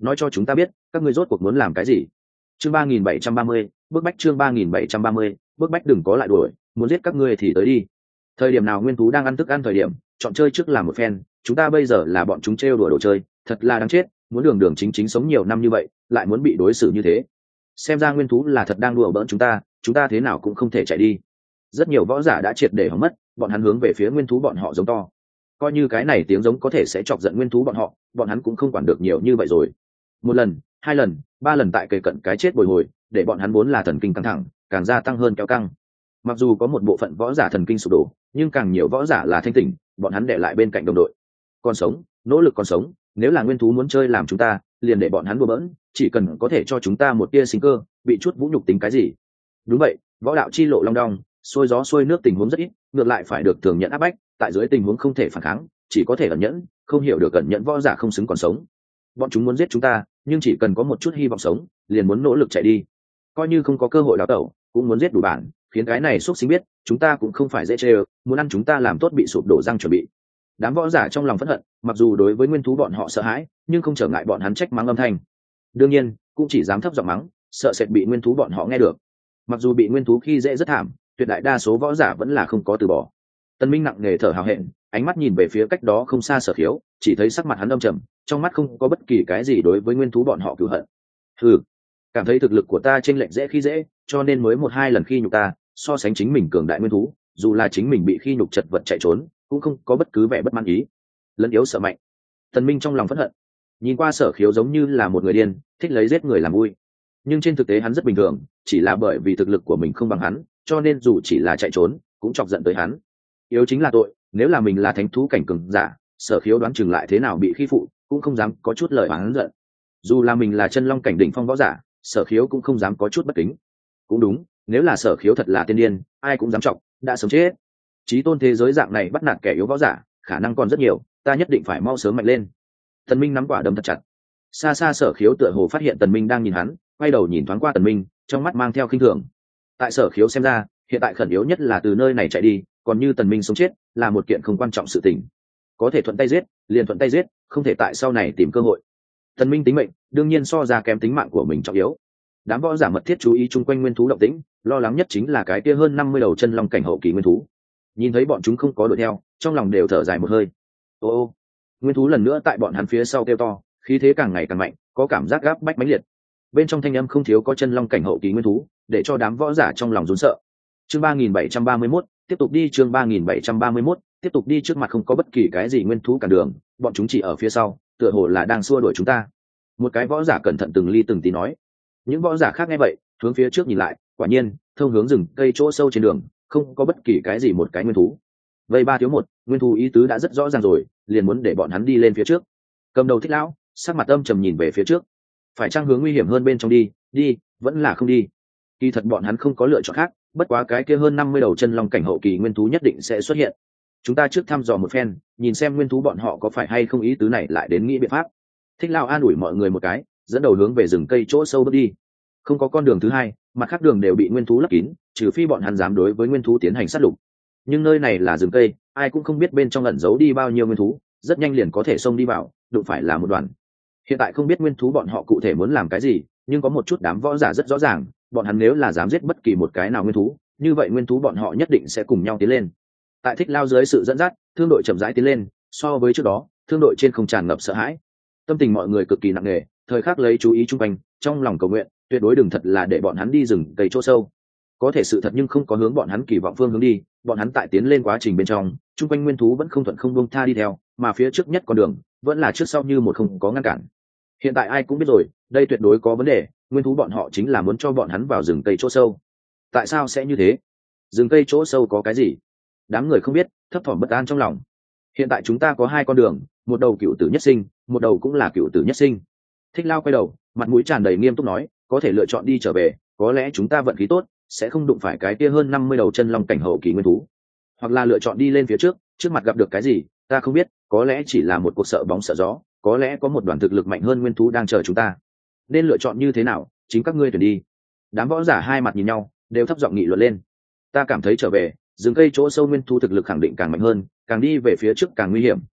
nói cho chúng ta biết các ngươi rốt cuộc muốn làm cái gì. Chương 3730, bức bách. Chương 3730, bức bách. Đừng có lại đuổi, muốn giết các ngươi thì tới đi. Thời điểm nào nguyên thú đang ăn thức ăn thời điểm, chọn chơi trước làm một phen, chúng ta bây giờ là bọn chúng trêu đùa đồ chơi, thật là đáng chết, muốn đường đường chính chính sống nhiều năm như vậy, lại muốn bị đối xử như thế. Xem ra nguyên thú là thật đang đùa bỡn chúng ta thế nào cũng không thể chạy đi. Rất nhiều võ giả đã triệt để hỏng mất, bọn hắn hướng về phía nguyên thú bọn họ giống to. Coi như cái này tiếng giống có thể sẽ chọc giận nguyên thú bọn hắn cũng không quản được nhiều như vậy rồi. Một lần, hai lần, ba lần tại kề cận cái chết bồi hồi, để bọn hắn vốn là thần kinh căng thẳng, càng gia tăng hơn kéo căng. Mặc dù có một bộ phận võ giả thần kinh sụp đổ, nhưng càng nhiều võ giả là thanh tỉnh, bọn hắn để lại bên cạnh đồng đội. Còn sống, nỗ lực còn sống, nếu là nguyên thú muốn chơi làm chúng ta, liền để bọn hắn đùa bỡn, chỉ cần có thể cho chúng ta một tia sinh cơ, bị chút vũ nhục tính cái gì. Đúng vậy, võ đạo chi lộ long đong, xuôi gió xuôi nước tình huống rất ít, ngược lại phải được thường nhận áp bách, tại dưới tình huống không thể phản kháng, chỉ có thể ẩn nhẫn, không hiểu được ẩn nhẫn võ giả không xứng còn sống. Bọn chúng muốn giết chúng ta, nhưng chỉ cần có một chút hy vọng sống, liền muốn nỗ lực chạy đi. Coi như không có cơ hội đào tẩu, cũng muốn giết đủ bản, khiến cái này xuất sinh biết, chúng ta cũng không phải dễ chơi, muốn ăn chúng ta làm tốt bị sụp đổ răng chuẩn bị. Đám võ giả trong lòng phẫn hận, mặc dù đối với nguyên thú bọn họ sợ hãi, nhưng không trở ngại bọn hắn trách mắng âm thanh. Đương nhiên, cũng chỉ dám thấp giọng mắng, sợ sệt bị nguyên thú bọn họ nghe được. Mặc dù bị nguyên thú khi dễ rất thảm, tuyệt đại đa số võ giả vẫn là không có từ bỏ. Tân Minh nặng nề thở hào hẹn, ánh mắt nhìn về phía cách đó không xa Sở Khiếu, chỉ thấy sắc mặt hắn âm trầm, trong mắt không có bất kỳ cái gì đối với nguyên thú bọn họ cừu hận. Hừ, cảm thấy thực lực của ta chênh lệch dễ khi dễ, cho nên mới một hai lần khi nhục ta, so sánh chính mình cường đại nguyên thú, dù là chính mình bị khi nhục chật vật chạy trốn, cũng không có bất cứ vẻ bất mãn ý. Lẫn yếu sợ mạnh. Tân Minh trong lòng phẫn hận, nhìn qua Sở Khiếu giống như là một người điên, thích lấy giết người làm vui. Nhưng trên thực tế hắn rất bình thường, chỉ là bởi vì thực lực của mình không bằng hắn, cho nên dù chỉ là chạy trốn, cũng chọc giận tới hắn. Yếu chính là tội, nếu là mình là thánh thú cảnh cường giả, Sở Khiếu đoán chừng lại thế nào bị khi phụ, cũng không dám có chút lời oán giận. Dù là mình là chân long cảnh đỉnh phong võ giả, Sở Khiếu cũng không dám có chút bất kính. Cũng đúng, nếu là Sở Khiếu thật là tiên điên, ai cũng dám chọc, đã sớm chết. Chí tôn thế giới dạng này bắt nạt kẻ yếu võ giả, khả năng còn rất nhiều, ta nhất định phải mau sớm mạnh lên. Tần Minh nắm quả đấm thật chặt. Xa xa Sở Khiếu tựa hồ phát hiện Tần Minh đang nhìn hắn, quay đầu nhìn thoáng qua Tần Minh, trong mắt mang theo khinh thường. Tại Sở Khiếu xem ra, hiện tại khẩn yếu nhất là từ nơi này chạy đi, còn như Tần Minh sống chết là một kiện không quan trọng sự tình. Có thể thuận tay giết, liền thuận tay giết, không thể tại sau này tìm cơ hội. Tần Minh tính mệnh, đương nhiên so ra kém tính mạng của mình trọng yếu. Đám võ giả mật thiết chú ý chung quanh nguyên thú động tĩnh, lo lắng nhất chính là cái kia hơn 50 đầu chân long cảnh hậu kỳ nguyên thú. Nhìn thấy bọn chúng không có đuổi theo, trong lòng đều thở dài một hơi. Ô, nguyên thú lần nữa tại bọn hắn phía sau kêu to, khí thế càng ngày càng mạnh, có cảm giác gáp bách mãnh liệt. Bên trong thanh âm không thiếu có chân long cảnh hậu kỳ nguyên thú, để cho đám võ giả trong lòng run sợ. Chương 3731, tiếp tục đi. Chương 3731, tiếp tục đi. Trước mặt không có bất kỳ cái gì nguyên thú cản đường, bọn chúng chỉ ở phía sau, tựa hồ là đang xua đuổi chúng ta. Một cái võ giả cẩn thận từng ly từng tí nói. Những võ giả khác nghe vậy, hướng phía trước nhìn lại, quả nhiên, thông hướng rừng cây chỗ sâu trên đường, không có bất kỳ cái gì một cái nguyên thú. Vây ba thiếu một, nguyên thú ý tứ đã rất rõ ràng rồi, liền muốn để bọn hắn đi lên phía trước. Cầm đầu Thích lão, sắc mặt âm trầm nhìn về phía trước. Phải chăng hướng nguy hiểm hơn bên trong đi, vẫn là không đi. Kỳ thật bọn hắn không có lựa chọn khác, bất quá cái kia hơn 50 đầu chân long cảnh hậu kỳ nguyên thú nhất định sẽ xuất hiện. Chúng ta trước thăm dò một phen, nhìn xem nguyên thú bọn họ có phải hay không ý tứ này lại đến nghĩ biện pháp. Thích lão an ủi mọi người một cái, dẫn đầu hướng về rừng cây chỗ sâu bước đi. Không có con đường thứ hai, mặt khác đường đều bị nguyên thú lấp kín, trừ phi bọn hắn dám đối với nguyên thú tiến hành sát lục. Nhưng nơi này là rừng cây, ai cũng không biết bên trong ẩn giấu đi bao nhiêu nguyên thú, rất nhanh liền có thể xông đi vào, đụng phải là một đoàn. Hiện tại không biết nguyên thú bọn họ cụ thể muốn làm cái gì, nhưng có một chút đám võ giả rất rõ ràng, bọn hắn nếu là dám giết bất kỳ một cái nào nguyên thú, như vậy nguyên thú bọn họ nhất định sẽ cùng nhau tiến lên. Tại Thích lao dưới sự dẫn dắt, thương đội chậm rãi tiến lên, so với trước đó, thương đội trên không tràn ngập sợ hãi. Tâm tình mọi người cực kỳ nặng nề, thời khắc lấy chú ý chung quanh, trong lòng cầu nguyện, tuyệt đối đừng thật là để bọn hắn đi rừng cây chỗ sâu. Có thể sự thật nhưng không có hướng bọn hắn kỳ vọng phương hướng đi, bọn hắn tại tiến lên quá trình bên trong, chung quanh nguyên thú vẫn không thuận không buông tha đi theo, mà phía trước nhất con đường vẫn là trước sau như một không có ngăn cản. Hiện tại ai cũng biết rồi, đây tuyệt đối có vấn đề, nguyên thú bọn họ chính là muốn cho bọn hắn vào rừng cây chỗ sâu. Tại sao sẽ như thế? Rừng cây chỗ sâu có cái gì? Đám người không biết, thấp thỏm bất an trong lòng. Hiện tại chúng ta có hai con đường, một đầu cựu tử nhất sinh, một đầu cũng là cựu tử nhất sinh. Thích lao quay đầu, mặt mũi tràn đầy nghiêm túc nói, có thể lựa chọn đi trở về, có lẽ chúng ta vận khí tốt, sẽ không đụng phải cái kia hơn 50 đầu chân long cảnh hậu kỳ nguyên thú. Hoặc là lựa chọn đi lên phía trước mặt gặp được cái gì, ta không biết, có lẽ chỉ là một cuộc sợ bóng sợ gió, có lẽ có một đoàn thực lực mạnh hơn nguyên thú đang chờ chúng ta. Nên lựa chọn như thế nào, chính các ngươi tuyển đi. Đám võ giả hai mặt nhìn nhau, đều thấp giọng nghị luận lên. Ta cảm thấy trở về, rừng cây chỗ sâu nguyên thú thực lực khẳng định càng mạnh hơn, càng đi về phía trước càng nguy hiểm,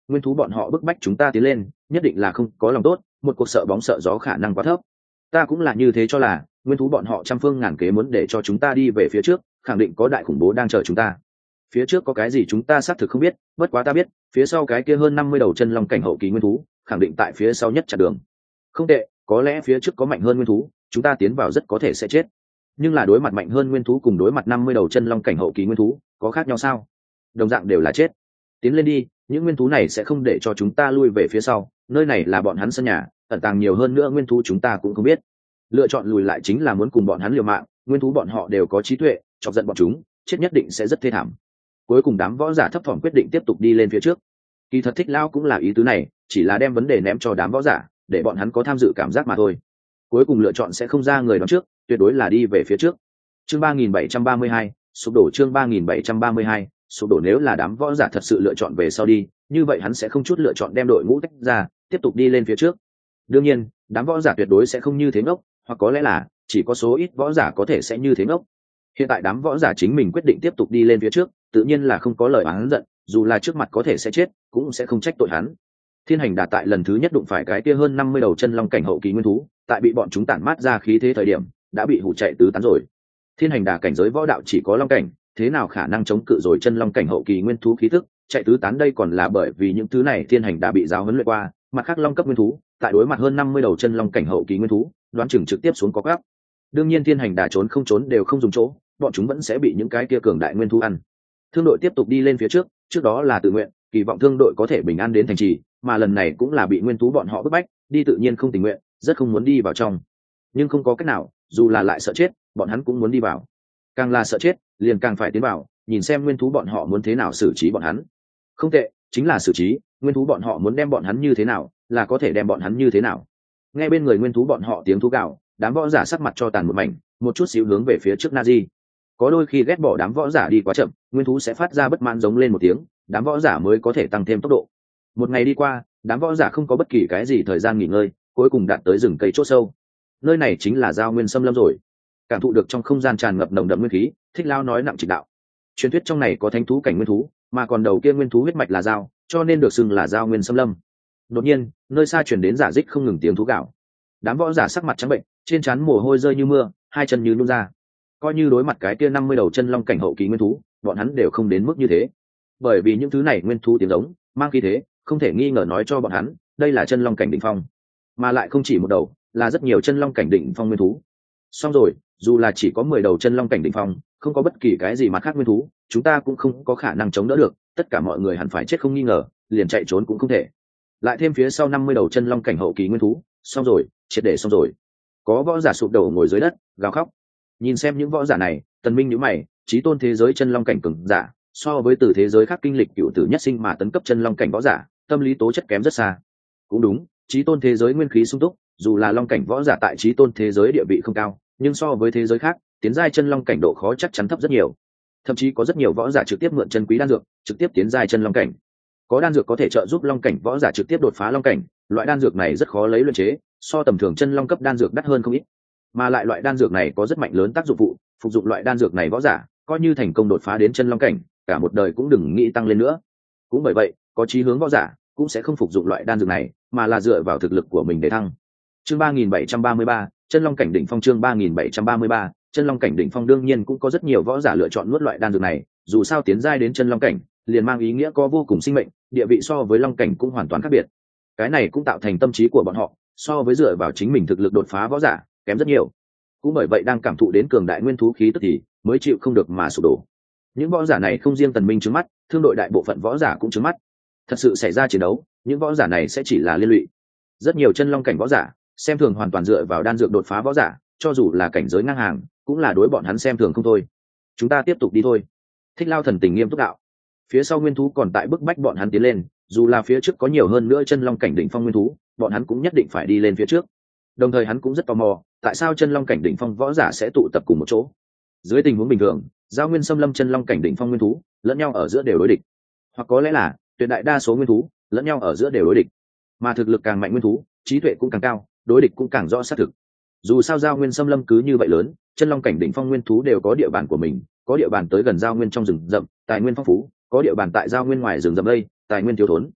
nguyên thú bọn họ bức bách chúng ta tiến lên nhất định là không có lòng tốt, một cuộc sợ bóng sợ gió khả năng quá thấp. Ta cũng là như thế cho là, nguyên thú bọn họ trăm phương ngàn kế muốn để cho chúng ta đi về phía trước, khẳng định có đại khủng bố đang chờ chúng ta. Phía trước có cái gì chúng ta xác thực không biết, bất quá ta biết phía sau cái kia hơn 50 đầu chân long cảnh hậu kỳ nguyên thú khẳng định tại phía sau nhất chặn đường. Không tệ, có lẽ phía trước có mạnh hơn nguyên thú, chúng ta tiến vào rất có thể sẽ chết. Nhưng là đối mặt mạnh hơn nguyên thú cùng đối mặt 50 đầu chân long cảnh hậu kỳ nguyên thú có khác nhau sao? Đồng dạng đều là chết. Tiến lên đi, những nguyên thú này sẽ không để cho chúng ta lui về phía sau, nơi này là bọn hắn sân nhà, ẩn tàng nhiều hơn nữa nguyên thú chúng ta cũng không biết. Lựa chọn lùi lại chính là muốn cùng bọn hắn liều mạng, nguyên thú bọn họ đều có trí tuệ, chọc giận bọn chúng chết nhất định sẽ rất thê thảm. Cuối cùng đám võ giả thấp thỏm quyết định tiếp tục đi lên phía trước. Kỳ thật Thích Lao cũng là ý tứ này, chỉ là đem vấn đề ném cho đám võ giả để bọn hắn có tham dự cảm giác mà thôi. Cuối cùng lựa chọn sẽ không ra người đón trước, tuyệt đối là đi về phía trước. Chương 3732, sụp đổ. Chương 3732, sụp đổ. Nếu là đám võ giả thật sự lựa chọn về sau đi, như vậy hắn sẽ không chút lựa chọn đem đội ngũ tách ra, tiếp tục đi lên phía trước. Đương nhiên, đám võ giả tuyệt đối sẽ không như thế ngốc, hoặc có lẽ là chỉ có số ít võ giả có thể sẽ như thế ngốc. Hiện tại đám võ giả chính mình quyết định tiếp tục đi lên phía trước, tự nhiên là không có lời oán giận, dù là trước mặt có thể sẽ chết, cũng sẽ không trách tội hắn. Thiên Hành Đà tại lần thứ nhất đụng phải cái kia hơn 50 đầu chân long cảnh hậu kỳ nguyên thú, tại bị bọn chúng tản mát ra khí thế thời điểm, đã bị hủ chạy tứ tán rồi. Thiên Hành Đà cảnh giới võ đạo chỉ có long cảnh, thế nào khả năng chống cự rồi chân long cảnh hậu kỳ nguyên thú khí tức, chạy tứ tán đây còn là bởi vì những thứ này Thiên Hành Đà bị giáo huấn luyện qua, mặt khác long cấp nguyên thú, tại đối mặt hơn 50 đầu chân long cảnh hậu kỳ nguyên thú, đoán chừng trực tiếp xuống có gấp. Đương nhiên Thiên Hành Đà trốn không trốn đều không dùng chỗ, bọn chúng vẫn sẽ bị những cái kia cường đại nguyên thú ăn. Thương đội tiếp tục đi lên phía trước, trước đó là tự nguyện, kỳ vọng thương đội có thể bình an đến thành trì, mà lần này cũng là bị nguyên thú bọn họ bức bách, đi tự nhiên không tình nguyện, rất không muốn đi vào trong. Nhưng không có cách nào, dù là lại sợ chết, bọn hắn cũng muốn đi vào. Càng là sợ chết, liền càng phải tiến vào, nhìn xem nguyên thú bọn họ muốn thế nào xử trí bọn hắn. Không tệ, chính là xử trí, nguyên thú bọn họ muốn đem bọn hắn như thế nào, là có thể đem bọn hắn như thế nào. Nghe bên người nguyên thú bọn họ tiếng thú gào, đám võ giả sắc mặt cho tàn một mảnh, một chút xíu hướng về phía trước Nazi. Có đôi khi ghét bỏ đám võ giả đi quá chậm, nguyên thú sẽ phát ra bất mãn giống lên một tiếng, đám võ giả mới có thể tăng thêm tốc độ. Một ngày đi qua, đám võ giả không có bất kỳ cái gì thời gian nghỉ ngơi, cuối cùng đạt tới rừng cây chốt sâu. Nơi này chính là Giao Nguyên Xâm Lâm rồi. Cảm thụ được trong không gian tràn ngập nồng đậm nguyên khí, Thích Lao nói nặng trịch đạo. Truyền thuyết trong này có thánh thú cảnh nguyên thú, mà còn đầu kia nguyên thú huyết mạch là dao, cho nên được xưng là Giao Nguyên Xâm Lâm. Đột nhiên, nơi xa truyền đến giả dích không ngừng tiếng thú gào. Đám võ giả sắc mặt trắng bệnh, trên trán mồ hôi rơi như mưa, hai chân như nhũn ra. Coi như đối mặt cái kia 50 đầu chân long cảnh hậu kỳ nguyên thú, bọn hắn đều không đến mức như thế. Bởi vì những thứ này nguyên thú tiếng giống, mang khí thế, không thể nghi ngờ nói cho bọn hắn, đây là chân long cảnh đỉnh phong, mà lại không chỉ một đầu, là rất nhiều chân long cảnh đỉnh phong nguyên thú. Xong rồi, dù là chỉ có 10 đầu chân long cảnh đỉnh phong, không có bất kỳ cái gì mặt khác nguyên thú, chúng ta cũng không có khả năng chống đỡ được, tất cả mọi người hẳn phải chết không nghi ngờ, liền chạy trốn cũng không thể. Lại thêm phía sau 50 đầu chân long cảnh hậu kỳ nguyên thú, xong rồi, triệt để xong rồi. Có võ giả sụp đổ ngồi dưới đất, gào khóc. Nhìn xem những võ giả này, Tần Minh nhíu mày, chí tôn thế giới chân long cảnh cường giả, so với từ thế giới khác kinh lịch cựu tử nhất sinh mà tấn cấp chân long cảnh võ giả, tâm lý tố chất kém rất xa. Cũng đúng, chí tôn thế giới nguyên khí sung túc, dù là long cảnh võ giả tại chí tôn thế giới địa vị không cao, nhưng so với thế giới khác, tiến giai chân long cảnh độ khó chắc chắn thấp rất nhiều. Thậm chí có rất nhiều võ giả trực tiếp mượn chân quý đan dược, trực tiếp tiến giai chân long cảnh. Có đan dược có thể trợ giúp long cảnh võ giả trực tiếp đột phá long cảnh, loại đan dược này rất khó lấy luyện chế, so tầm thường chân long cấp đan dược đắt hơn không ít. Mà lại loại đan dược này có rất mạnh lớn tác dụng phụ, phục dụng loại đan dược này võ giả, coi như thành công đột phá đến chân long cảnh, cả một đời cũng đừng nghĩ tăng lên nữa. Cũng bởi vậy, có chí hướng võ giả cũng sẽ không phục dụng loại đan dược này, mà là dựa vào thực lực của mình để thăng. Chương 3733, chân long cảnh đỉnh phong. Chương 3733, chân long cảnh đỉnh phong. Đương nhiên cũng có rất nhiều võ giả lựa chọn nuốt loại đan dược này, dù sao tiến giai đến chân long cảnh, liền mang ý nghĩa có vô cùng sinh mệnh, địa vị so với long cảnh cũng hoàn toàn khác biệt. Cái này cũng tạo thành tâm trí của bọn họ, so với dựa vào chính mình thực lực đột phá võ giả, kém rất nhiều. Cũng bởi vậy đang cảm thụ đến cường đại nguyên thú khí tức thì mới chịu không được mà sụp đổ. Những võ giả này không riêng Tần Minh trướng mắt, thương đội đại bộ phận võ giả cũng trướng mắt. Thật sự xảy ra chiến đấu, những võ giả này sẽ chỉ là liên lụy. Rất nhiều chân long cảnh võ giả xem thường hoàn toàn dựa vào đan dược đột phá võ giả, cho dù là cảnh giới ngang hàng, cũng là đối bọn hắn xem thường không thôi. Chúng ta tiếp tục đi thôi. Thích Lao thần tình nghiêm túc đạo. Phía sau nguyên thú còn tại bức bách bọn hắn tiến lên, dù là phía trước có nhiều hơn nữa chân long cảnh đỉnh phong nguyên thú, bọn hắn cũng nhất định phải đi lên phía trước. Đồng thời hắn cũng rất tò mò, tại sao chân long cảnh đỉnh phong võ giả sẽ tụ tập cùng một chỗ. Dưới tình huống bình thường, Giao Nguyên Xâm Lâm chân long cảnh đỉnh phong nguyên thú lẫn nhau ở giữa đều đối địch, hoặc có lẽ là tuyệt đại đa số nguyên thú lẫn nhau ở giữa đều đối địch, mà thực lực càng mạnh nguyên thú, trí tuệ cũng càng cao, đối địch cũng càng rõ xác thực. Dù sao Giao Nguyên Xâm Lâm cứ như vậy lớn, chân long cảnh đỉnh phong nguyên thú đều có địa bàn của mình, có địa bàn tới gần Giao Nguyên trong rừng rậm, tài nguyên phong phú, có địa bàn tại Giao Nguyên ngoài rừng rậm đây, tài nguyên thiếu thốn.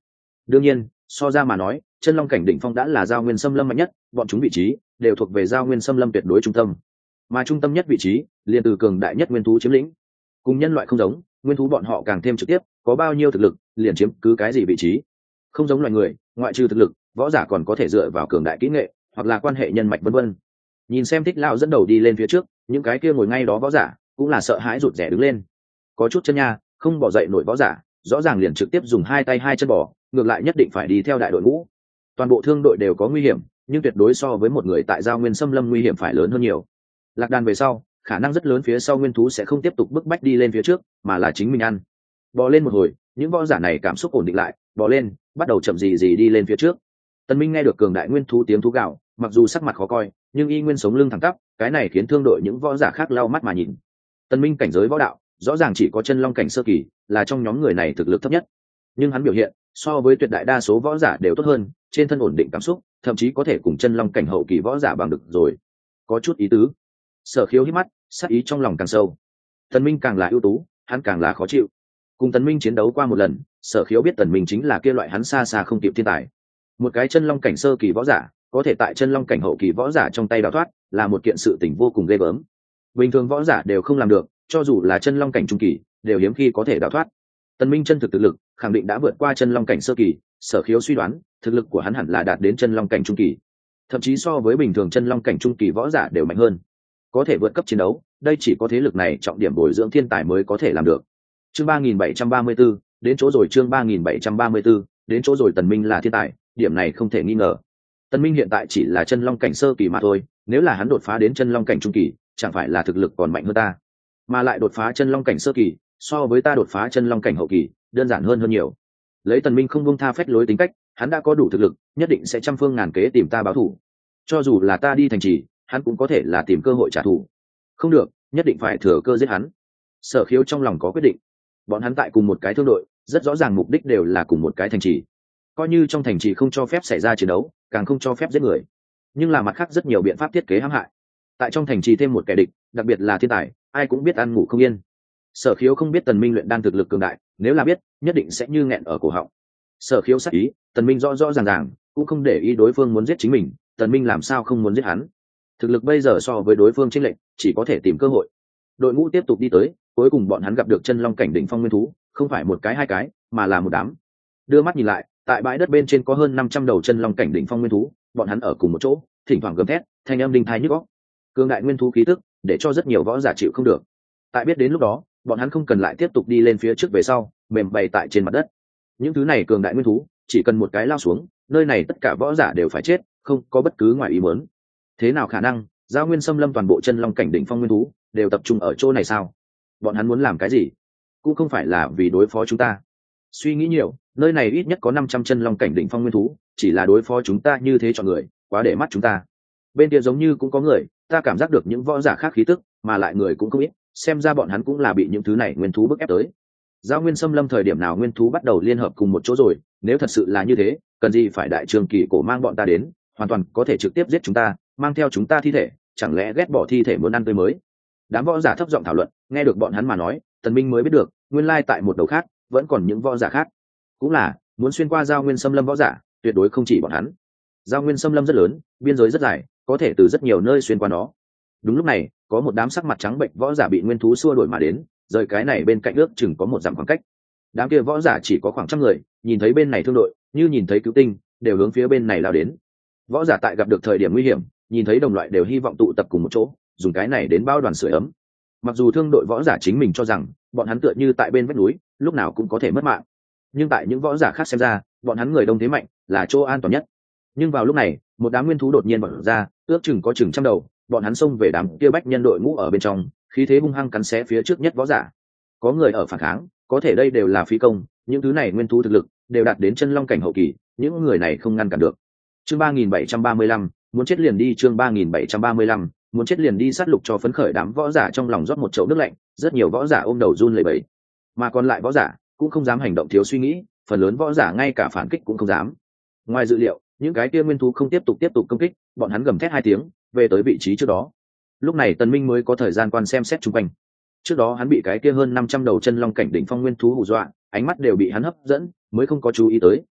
Đương nhiên, so ra mà nói, chân long cảnh đỉnh phong đã là giao nguyên xâm lâm mạnh nhất, bọn chúng vị trí đều thuộc về giao nguyên xâm lâm tuyệt đối trung tâm, mà trung tâm nhất vị trí liền từ cường đại nhất nguyên thú chiếm lĩnh. Cùng nhân loại không giống, nguyên thú bọn họ càng thêm trực tiếp, có bao nhiêu thực lực liền chiếm cứ cái gì vị trí. Không giống loài người, ngoại trừ thực lực, võ giả còn có thể dựa vào cường đại kỹ nghệ hoặc là quan hệ nhân mạch vân vân. Nhìn xem Thích Lão dẫn đầu đi lên phía trước, những cái kia ngồi ngay đó võ giả cũng là sợ hãi rụt rè đứng lên. Có chút chân nha, không bỏ dậy nổi võ giả, rõ ràng liền trực tiếp dùng hai tay hai chân bỏ, ngược lại nhất định phải đi theo đại đội ngũ. Toàn bộ thương đội đều có nguy hiểm, nhưng tuyệt đối so với một người tại giao nguyên xâm lâm nguy hiểm phải lớn hơn nhiều. Lạc đàn về sau, khả năng rất lớn phía sau nguyên thú sẽ không tiếp tục bức bách đi lên phía trước, mà là chính mình ăn. Bò lên một hồi, những võ giả này cảm xúc ổn định lại, bò lên, bắt đầu chậm gì đi lên phía trước. Tần Minh nghe được cường đại nguyên thú tiếng thú gào, mặc dù sắc mặt khó coi, nhưng y nguyên sống lưng thẳng tắp, cái này khiến thương đội những võ giả khác lau mắt mà nhìn. Tần Minh cảnh giới võ đạo, rõ ràng chỉ có chân long cảnh sơ kỳ, là trong nhóm người này thực lực thấp nhất. Nhưng hắn biểu hiện, so với tuyệt đại đa số võ giả đều tốt hơn, trên thân ổn định cảm xúc, thậm chí có thể cùng chân long cảnh hậu kỳ võ giả bằng được rồi. Có chút ý tứ. Sở Khiếu hít mắt, sát ý trong lòng càng sâu. Tần Minh càng là ưu tú, hắn càng là khó chịu. Cùng Tần Minh chiến đấu qua một lần, Sở Khiếu biết Tần Minh chính là kia loại hắn xa xa không kịp thiên tài. Một cái chân long cảnh sơ kỳ võ giả, có thể tại chân long cảnh hậu kỳ võ giả trong tay đào thoát, là một kiện sự tình vô cùng ghê gớm. Bình thường võ giả đều không làm được, cho dù là chân long cảnh trung kỳ, đều hiếm khi có thể đào thoát. Tần Minh chân thực thực lực, khẳng định đã vượt qua chân long cảnh sơ kỳ, Sở Khiếu suy đoán, thực lực của hắn hẳn là đạt đến chân long cảnh trung kỳ, thậm chí so với bình thường chân long cảnh trung kỳ võ giả đều mạnh hơn. Có thể vượt cấp chiến đấu, đây chỉ có thế lực này trọng điểm bồi dưỡng thiên tài mới có thể làm được. Chương 3734, đến chỗ rồi. Chương 3734, đến chỗ rồi. Tần Minh là thiên tài, điểm này không thể nghi ngờ. Tần Minh hiện tại chỉ là chân long cảnh sơ kỳ mà thôi, nếu là hắn đột phá đến chân long cảnh trung kỳ, chẳng phải là thực lực còn mạnh hơn ta, mà lại đột phá chân long cảnh sơ kỳ, so với ta đột phá chân long cảnh hậu kỳ, đơn giản hơn nhiều. Lấy Tần Minh không buông tha phách lối tính cách, hắn đã có đủ thực lực, nhất định sẽ trăm phương ngàn kế tìm ta báo thù. Cho dù là ta đi thành trì, hắn cũng có thể là tìm cơ hội trả thù. Không được, nhất định phải thừa cơ giết hắn. Sở Khiếu trong lòng có quyết định. Bọn hắn tại cùng một cái thương đội, rất rõ ràng mục đích đều là cùng một cái thành trì. Coi như trong thành trì không cho phép xảy ra chiến đấu, càng không cho phép giết người, nhưng là mặt khác rất nhiều biện pháp thiết kế hãm hại. Tại trong thành trì thêm một kẻ địch, đặc biệt là thiên tài, ai cũng biết ăn ngủ không yên. Sở Khiếu không biết Tần Minh luyện đan thực lực cường đại, nếu là biết, nhất định sẽ như nghẹn ở cổ họng. Sở Khiếu sắc ý, Tần Minh rõ rõ ràng ràng, cũng không để ý đối phương muốn giết chính mình, Tần Minh làm sao không muốn giết hắn. Thực lực bây giờ so với đối phương chênh lệch, chỉ có thể tìm cơ hội. Đội ngũ tiếp tục đi tới, cuối cùng bọn hắn gặp được chân long cảnh đỉnh phong nguyên thú, không phải một cái hai cái, mà là một đám. Đưa mắt nhìn lại, tại bãi đất bên trên có hơn 500 đầu chân long cảnh đỉnh phong nguyên thú, bọn hắn ở cùng một chỗ, thỉnh thoảng gầm thét, thanh âm đinh tai nhức óc. Cường đại nguyên thú khí tức, để cho rất nhiều võ giả chịu không được. Tại biết đến lúc đó, bọn hắn không cần lại tiếp tục đi lên phía trước về sau, mềm bày tại trên mặt đất. Những thứ này cường đại nguyên thú, chỉ cần một cái lao xuống, nơi này tất cả võ giả đều phải chết, không có bất cứ ngoài ý muốn. Thế nào khả năng, giao nguyên xâm lâm toàn bộ chân long cảnh đỉnh phong nguyên thú đều tập trung ở chỗ này sao? Bọn hắn muốn làm cái gì? Cũng không phải là vì đối phó chúng ta. Suy nghĩ nhiều, nơi này ít nhất có 500 chân long cảnh đỉnh phong nguyên thú, chỉ là đối phó chúng ta như thế chọn người, quá để mắt chúng ta. Bên kia giống như cũng có người, ta cảm giác được những võ giả khác khí tức, mà lại người cũng không ít, xem ra bọn hắn cũng là bị những thứ này nguyên thú bức ép tới. Giao nguyên xâm lâm thời điểm nào nguyên thú bắt đầu liên hợp cùng một chỗ rồi, nếu thật sự là như thế, cần gì phải đại trường kỳ cổ mang bọn ta đến, hoàn toàn có thể trực tiếp giết chúng ta, mang theo chúng ta thi thể, chẳng lẽ ghét bỏ thi thể muốn ăn tươi mới? Đám võ giả thấp giọng thảo luận, nghe được bọn hắn mà nói, Tần Minh mới biết được, nguyên lai tại một đầu khác, vẫn còn những võ giả khác. Cũng là, muốn xuyên qua giao nguyên xâm lâm võ giả, tuyệt đối không chỉ bọn hắn. Giao nguyên xâm lâm rất lớn, biên giới rất dài, có thể từ rất nhiều nơi xuyên qua nó. Đúng lúc này, có một đám sắc mặt trắng bệnh võ giả bị nguyên thú xua đuổi mà đến, rời cái này bên cạnh ước chừng có một dặm khoảng cách. Đám kia võ giả chỉ có khoảng trăm người, nhìn thấy bên này thương đội, như nhìn thấy cứu tinh, đều hướng phía bên này lao đến. Võ giả tại gặp được thời điểm nguy hiểm, nhìn thấy đồng loại đều hy vọng tụ tập cùng một chỗ, dùng cái này đến bao đoàn sưởi ấm. Mặc dù thương đội võ giả chính mình cho rằng bọn hắn tựa như tại bên vách núi, lúc nào cũng có thể mất mạng, nhưng tại những võ giả khác xem ra, bọn hắn người đông thế mạnh, là chỗ an toàn nhất. Nhưng vào lúc này, một đám nguyên thú đột nhiên bật ra, ước chừng có chừng trăm đầu, bọn hắn xông về đám kia bách nhân đội ngũ ở bên trong, khí thế hung hăng cắn xé phía trước nhất võ giả. Có người ở phản kháng, có thể đây đều là phi công, những thứ này nguyên thú thực lực đều đạt đến chân long cảnh hậu kỳ, những người này không ngăn cản được. Chương 3735, muốn chết liền đi. Chương 3735, muốn chết liền đi. Sát lục cho phấn khởi đám võ giả trong lòng rót một chậu nước lạnh, rất nhiều võ giả ôm đầu run lẩy bẩy, mà còn lại võ giả cũng không dám hành động thiếu suy nghĩ, phần lớn võ giả ngay cả phản kích cũng không dám. Ngoài dự liệu, những cái kia nguyên thú không tiếp tục công kích, bọn hắn gầm thét hai tiếng, về tới vị trí trước đó. Lúc này Tần Minh mới có thời gian quan xem xét xung quanh. Trước đó hắn bị cái kia hơn 500 đầu chân long cảnh đỉnh phong nguyên thú hù dọa, ánh mắt đều bị hắn hấp dẫn, mới không có chú ý tới,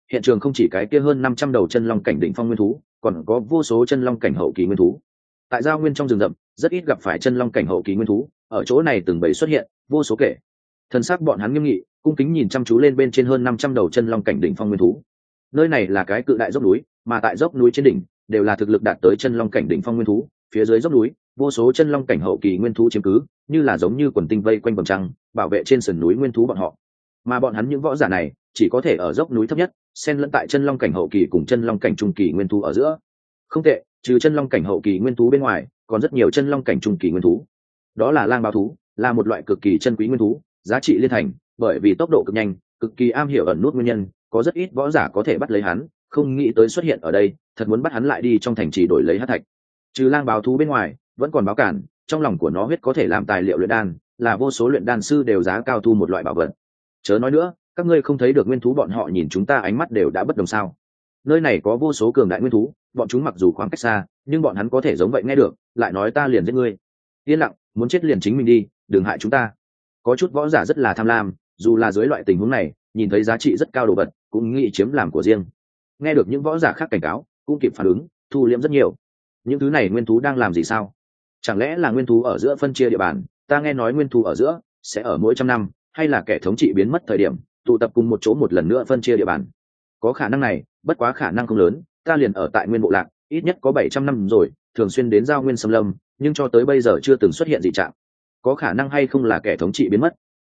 hiện trường không chỉ cái kia hơn 500 đầu chân long cảnh đỉnh phong nguyên thú, còn có vô số chân long cảnh hậu kỳ nguyên thú. Tại giao nguyên trong rừng rậm, rất ít gặp phải chân long cảnh hậu kỳ nguyên thú, ở chỗ này từng bầy xuất hiện, vô số kể. Thân xác bọn hắn nghiêm nghị, cung kính nhìn chăm chú lên bên trên hơn 500 đầu chân long cảnh đỉnh phong nguyên thú. Nơi này là cái cự đại dốc núi, mà tại dốc núi trên đỉnh đều là thực lực đạt tới chân long cảnh đỉnh phong nguyên thú, phía dưới dốc núi, vô số chân long cảnh hậu kỳ nguyên thú chiếm cứ, như là giống như quần tinh vây quanh vầng trăng, bảo vệ trên sườn núi nguyên thú bọn họ. Mà bọn hắn những võ giả này, chỉ có thể ở dốc núi thấp nhất, xen lẫn tại chân long cảnh hậu kỳ cùng chân long cảnh trung kỳ nguyên thú ở giữa. Không tệ, trừ chân long cảnh hậu kỳ nguyên thú bên ngoài, còn rất nhiều chân long cảnh trung kỳ nguyên thú. Đó là lang báo thú, là một loại cực kỳ chân quý nguyên thú, giá trị liên thành, bởi vì tốc độ cực nhanh, cực kỳ am hiểu ẩn nút nguyên nhân, có rất ít võ giả có thể bắt lấy hắn, không nghĩ tới xuất hiện ở đây, thật muốn bắt hắn lại đi trong thành trì đổi lấy hắc thạch. Trừ lang báo thú bên ngoài, vẫn còn báo cản, trong lòng của nó huyết có thể làm tài liệu luyện đan, là vô số luyện đan sư đều giá cao thu một loại bảo vật. Chớ nói nữa, các ngươi không thấy được nguyên thú bọn họ nhìn chúng ta ánh mắt đều đã bất đồng sao? Nơi này có vô số cường đại nguyên thú, bọn chúng mặc dù khoảng cách xa, nhưng bọn hắn có thể giống vậy nghe được, lại nói ta liền giết ngươi. Yên lặng, muốn chết liền chính mình đi, đừng hại chúng ta. Có chút võ giả rất là tham lam, dù là dưới loại tình huống này, nhìn thấy giá trị rất cao đồ vật, cũng nghĩ chiếm làm của riêng. Nghe được những võ giả khác cảnh cáo, cũng kịp phản ứng, thu liễm rất nhiều. Những thứ này nguyên thú đang làm gì sao? Chẳng lẽ là nguyên thú ở giữa phân chia địa bàn? Ta nghe nói nguyên thú ở giữa sẽ ở mỗi trăm năm, hay là kẻ thống trị biến mất thời điểm, tụ tập cùng một chỗ một lần nữa phân chia địa bàn? Có khả năng này, bất quá khả năng không lớn. Ta liền ở tại nguyên bộ lạc, ít nhất có 700 năm rồi, thường xuyên đến giao nguyên xâm lâm, nhưng cho tới bây giờ chưa từng xuất hiện dị trạng. Có khả năng hay không là kẻ thống trị biến mất?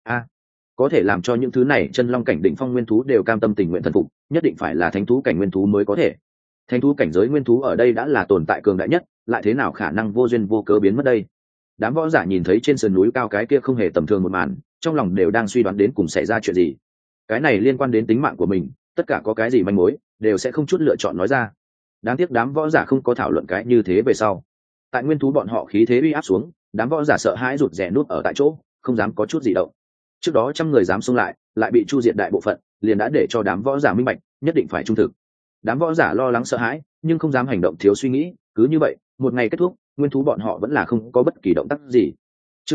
Có thể làm cho những thứ này chân long cảnh đỉnh phong nguyên thú đều cam tâm tình nguyện thần phục, nhất định phải là thánh thú cảnh nguyên thú mới có thể. Thánh thú cảnh giới nguyên thú ở đây đã là tồn tại cường đại nhất, lại thế nào khả năng vô duyên vô cớ biến mất đây? Đám võ giả nhìn thấy trên sườn núi cao cái kia không hề tầm thường một màn, trong lòng đều đang suy đoán đến cùng xảy ra chuyện gì. Cái này liên quan đến tính mạng của mình, tất cả có cái gì manh mối đều sẽ không chút lựa chọn nói ra. Đáng tiếc đám võ giả không có thảo luận cái như thế về sau. Tại nguyên thú bọn họ khí thế uy áp xuống, đám võ giả sợ hãi rụt rè núp ở tại chỗ, không dám có chút gì động. Trước đó trăm người dám xông lại bị chu diệt đại bộ phận, liền đã để cho đám võ giả minh bạch, nhất định phải trung thực. Đám võ giả lo lắng sợ hãi, nhưng không dám hành động thiếu suy nghĩ, cứ như vậy, một ngày kết thúc, nguyên thú bọn họ vẫn là không có bất kỳ động tác gì. Chương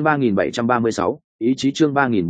3736, ý chí chương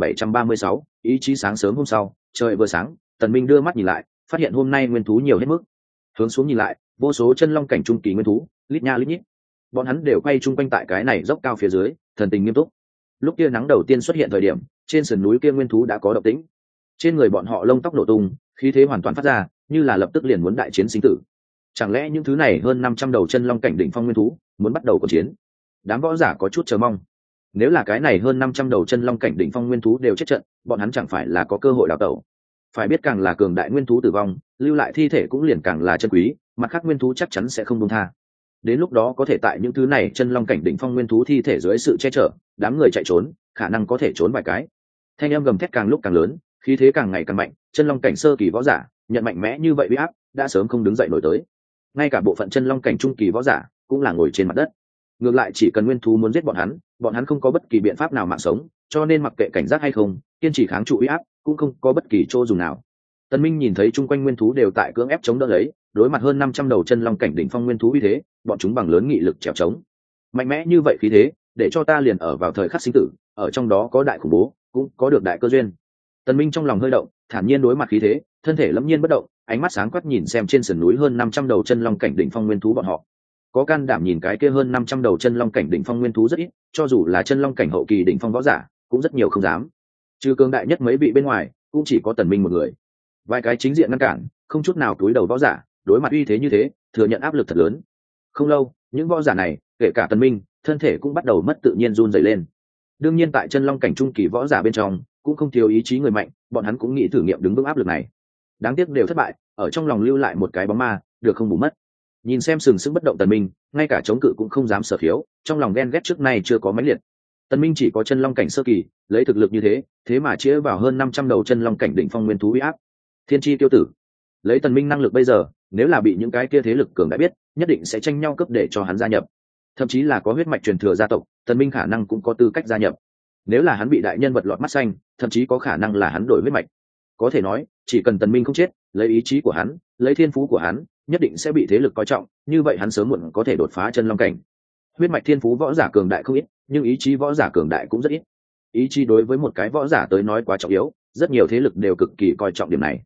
3736, ý chí sáng sớm hôm sau, trời vừa sáng, Tần Minh đưa mắt nhìn lại, phát hiện hôm nay nguyên thú nhiều hết mức. Hướng xuống nhìn lại, vô số chân long cảnh trung kỳ nguyên thú, lít nha lít nhít. Bọn hắn đều quay chung quanh tại cái này dốc cao phía dưới, thần tình nghiêm túc. Lúc kia nắng đầu tiên xuất hiện thời điểm, trên sườn núi kia nguyên thú đã có động tĩnh. Trên người bọn họ lông tóc nổ tung, khí thế hoàn toàn phát ra, như là lập tức liền muốn đại chiến sinh tử. Chẳng lẽ những thứ này hơn 500 đầu chân long cảnh đỉnh phong nguyên thú muốn bắt đầu cuộc chiến? Đám võ giả có chút chờ mong. Nếu là cái này hơn 500 đầu chân long cảnh đỉnh phong nguyên thú đều chết trận, bọn hắn chẳng phải là có cơ hội đào tẩu? Phải biết càng là cường đại nguyên thú tử vong, lưu lại thi thể cũng liền càng là chân quý, mặt khác nguyên thú chắc chắn sẽ không buông tha. Đến lúc đó có thể tại những thứ này chân long cảnh đỉnh phong nguyên thú thi thể dưới sự che chở, đám người chạy trốn, khả năng có thể trốn vài cái. Thanh âm gầm thét càng lúc càng lớn, khí thế càng ngày càng mạnh, chân long cảnh sơ kỳ võ giả, nhận mạnh mẽ như vậy uy áp, đã sớm không đứng dậy nổi tới. Ngay cả bộ phận chân long cảnh trung kỳ võ giả, cũng là ngồi trên mặt đất. Ngược lại chỉ cần nguyên thú muốn giết bọn hắn không có bất kỳ biện pháp nào mạng sống, cho nên mặc kệ cảnh giác hay không, kiên trì kháng trụ uy áp, cũng không có bất kỳ chỗ dùng nào. Tần Minh nhìn thấy chung quanh nguyên thú đều tại cưỡng ép chống đỡ lấy, đối mặt hơn 500 đầu chân long cảnh đỉnh phong nguyên thú uy thế, bọn chúng bằng lớn nghị lực trèo chống. Mạnh mẽ như vậy khí thế, để cho ta liền ở vào thời khắc sinh tử, ở trong đó có đại khủng bố, cũng có được đại cơ duyên. Tần Minh trong lòng hơi động, thản nhiên đối mặt khí thế, thân thể lẫm nhiên bất động, ánh mắt sáng quắc nhìn xem trên sườn núi hơn 500 đầu chân long cảnh đỉnh phong nguyên thú bọn họ. Có can đảm nhìn cái kia hơn 500 đầu chân long cảnh đỉnh phong nguyên thú rất ít, cho dù là chân long cảnh hậu kỳ đỉnh phong võ giả, cũng rất nhiều không dám. Trừ cường đại nhất mấy vị bên ngoài, cũng chỉ có Tần Minh một người. Vài cái chính diện ngăn cản, không chút nào túi đầu võ giả, đối mặt uy thế như thế, thừa nhận áp lực thật lớn. Không lâu, những võ giả này, kể cả Tần Minh, thân thể cũng bắt đầu mất tự nhiên run rẩy lên. Đương nhiên tại chân long cảnh trung kỳ võ giả bên trong, cũng không thiếu ý chí người mạnh, bọn hắn cũng nghĩ thử nghiệm đứng vững áp lực này. Đáng tiếc đều thất bại, ở trong lòng lưu lại một cái bóng ma, được không bù mất. Nhìn xem sừng sững bất động Tần Minh, ngay cả chống cự cũng không dám sở khiếu, trong lòng ghen ghét trước nay chưa có mãnh liệt. Tần Minh chỉ có chân long cảnh sơ kỳ, lấy thực lực như thế, thế mà chĩa vào hơn 500 đầu chân long cảnh đỉnh phong nguyên thú uy áp. Thiên chi tiêu tử, lấy Tần Minh năng lực bây giờ, nếu là bị những cái kia thế lực cường đã biết, nhất định sẽ tranh nhau cấp để cho hắn gia nhập. Thậm chí là có huyết mạch truyền thừa gia tộc, Tần Minh khả năng cũng có tư cách gia nhập. Nếu là hắn bị đại nhân vật lọt mắt xanh, thậm chí có khả năng là hắn đổi huyết mạch. Có thể nói, chỉ cần Tần Minh không chết, lấy ý chí của hắn, lấy thiên phú của hắn, nhất định sẽ bị thế lực coi trọng, như vậy hắn sớm muộn có thể đột phá chân long cảnh. Huyết mạch thiên phú võ giả cường đại không ít, nhưng ý chí võ giả cường đại cũng rất ít. Ý chí đối với một cái võ giả tới nói quá trọng yếu, rất nhiều thế lực đều cực kỳ coi trọng điểm này.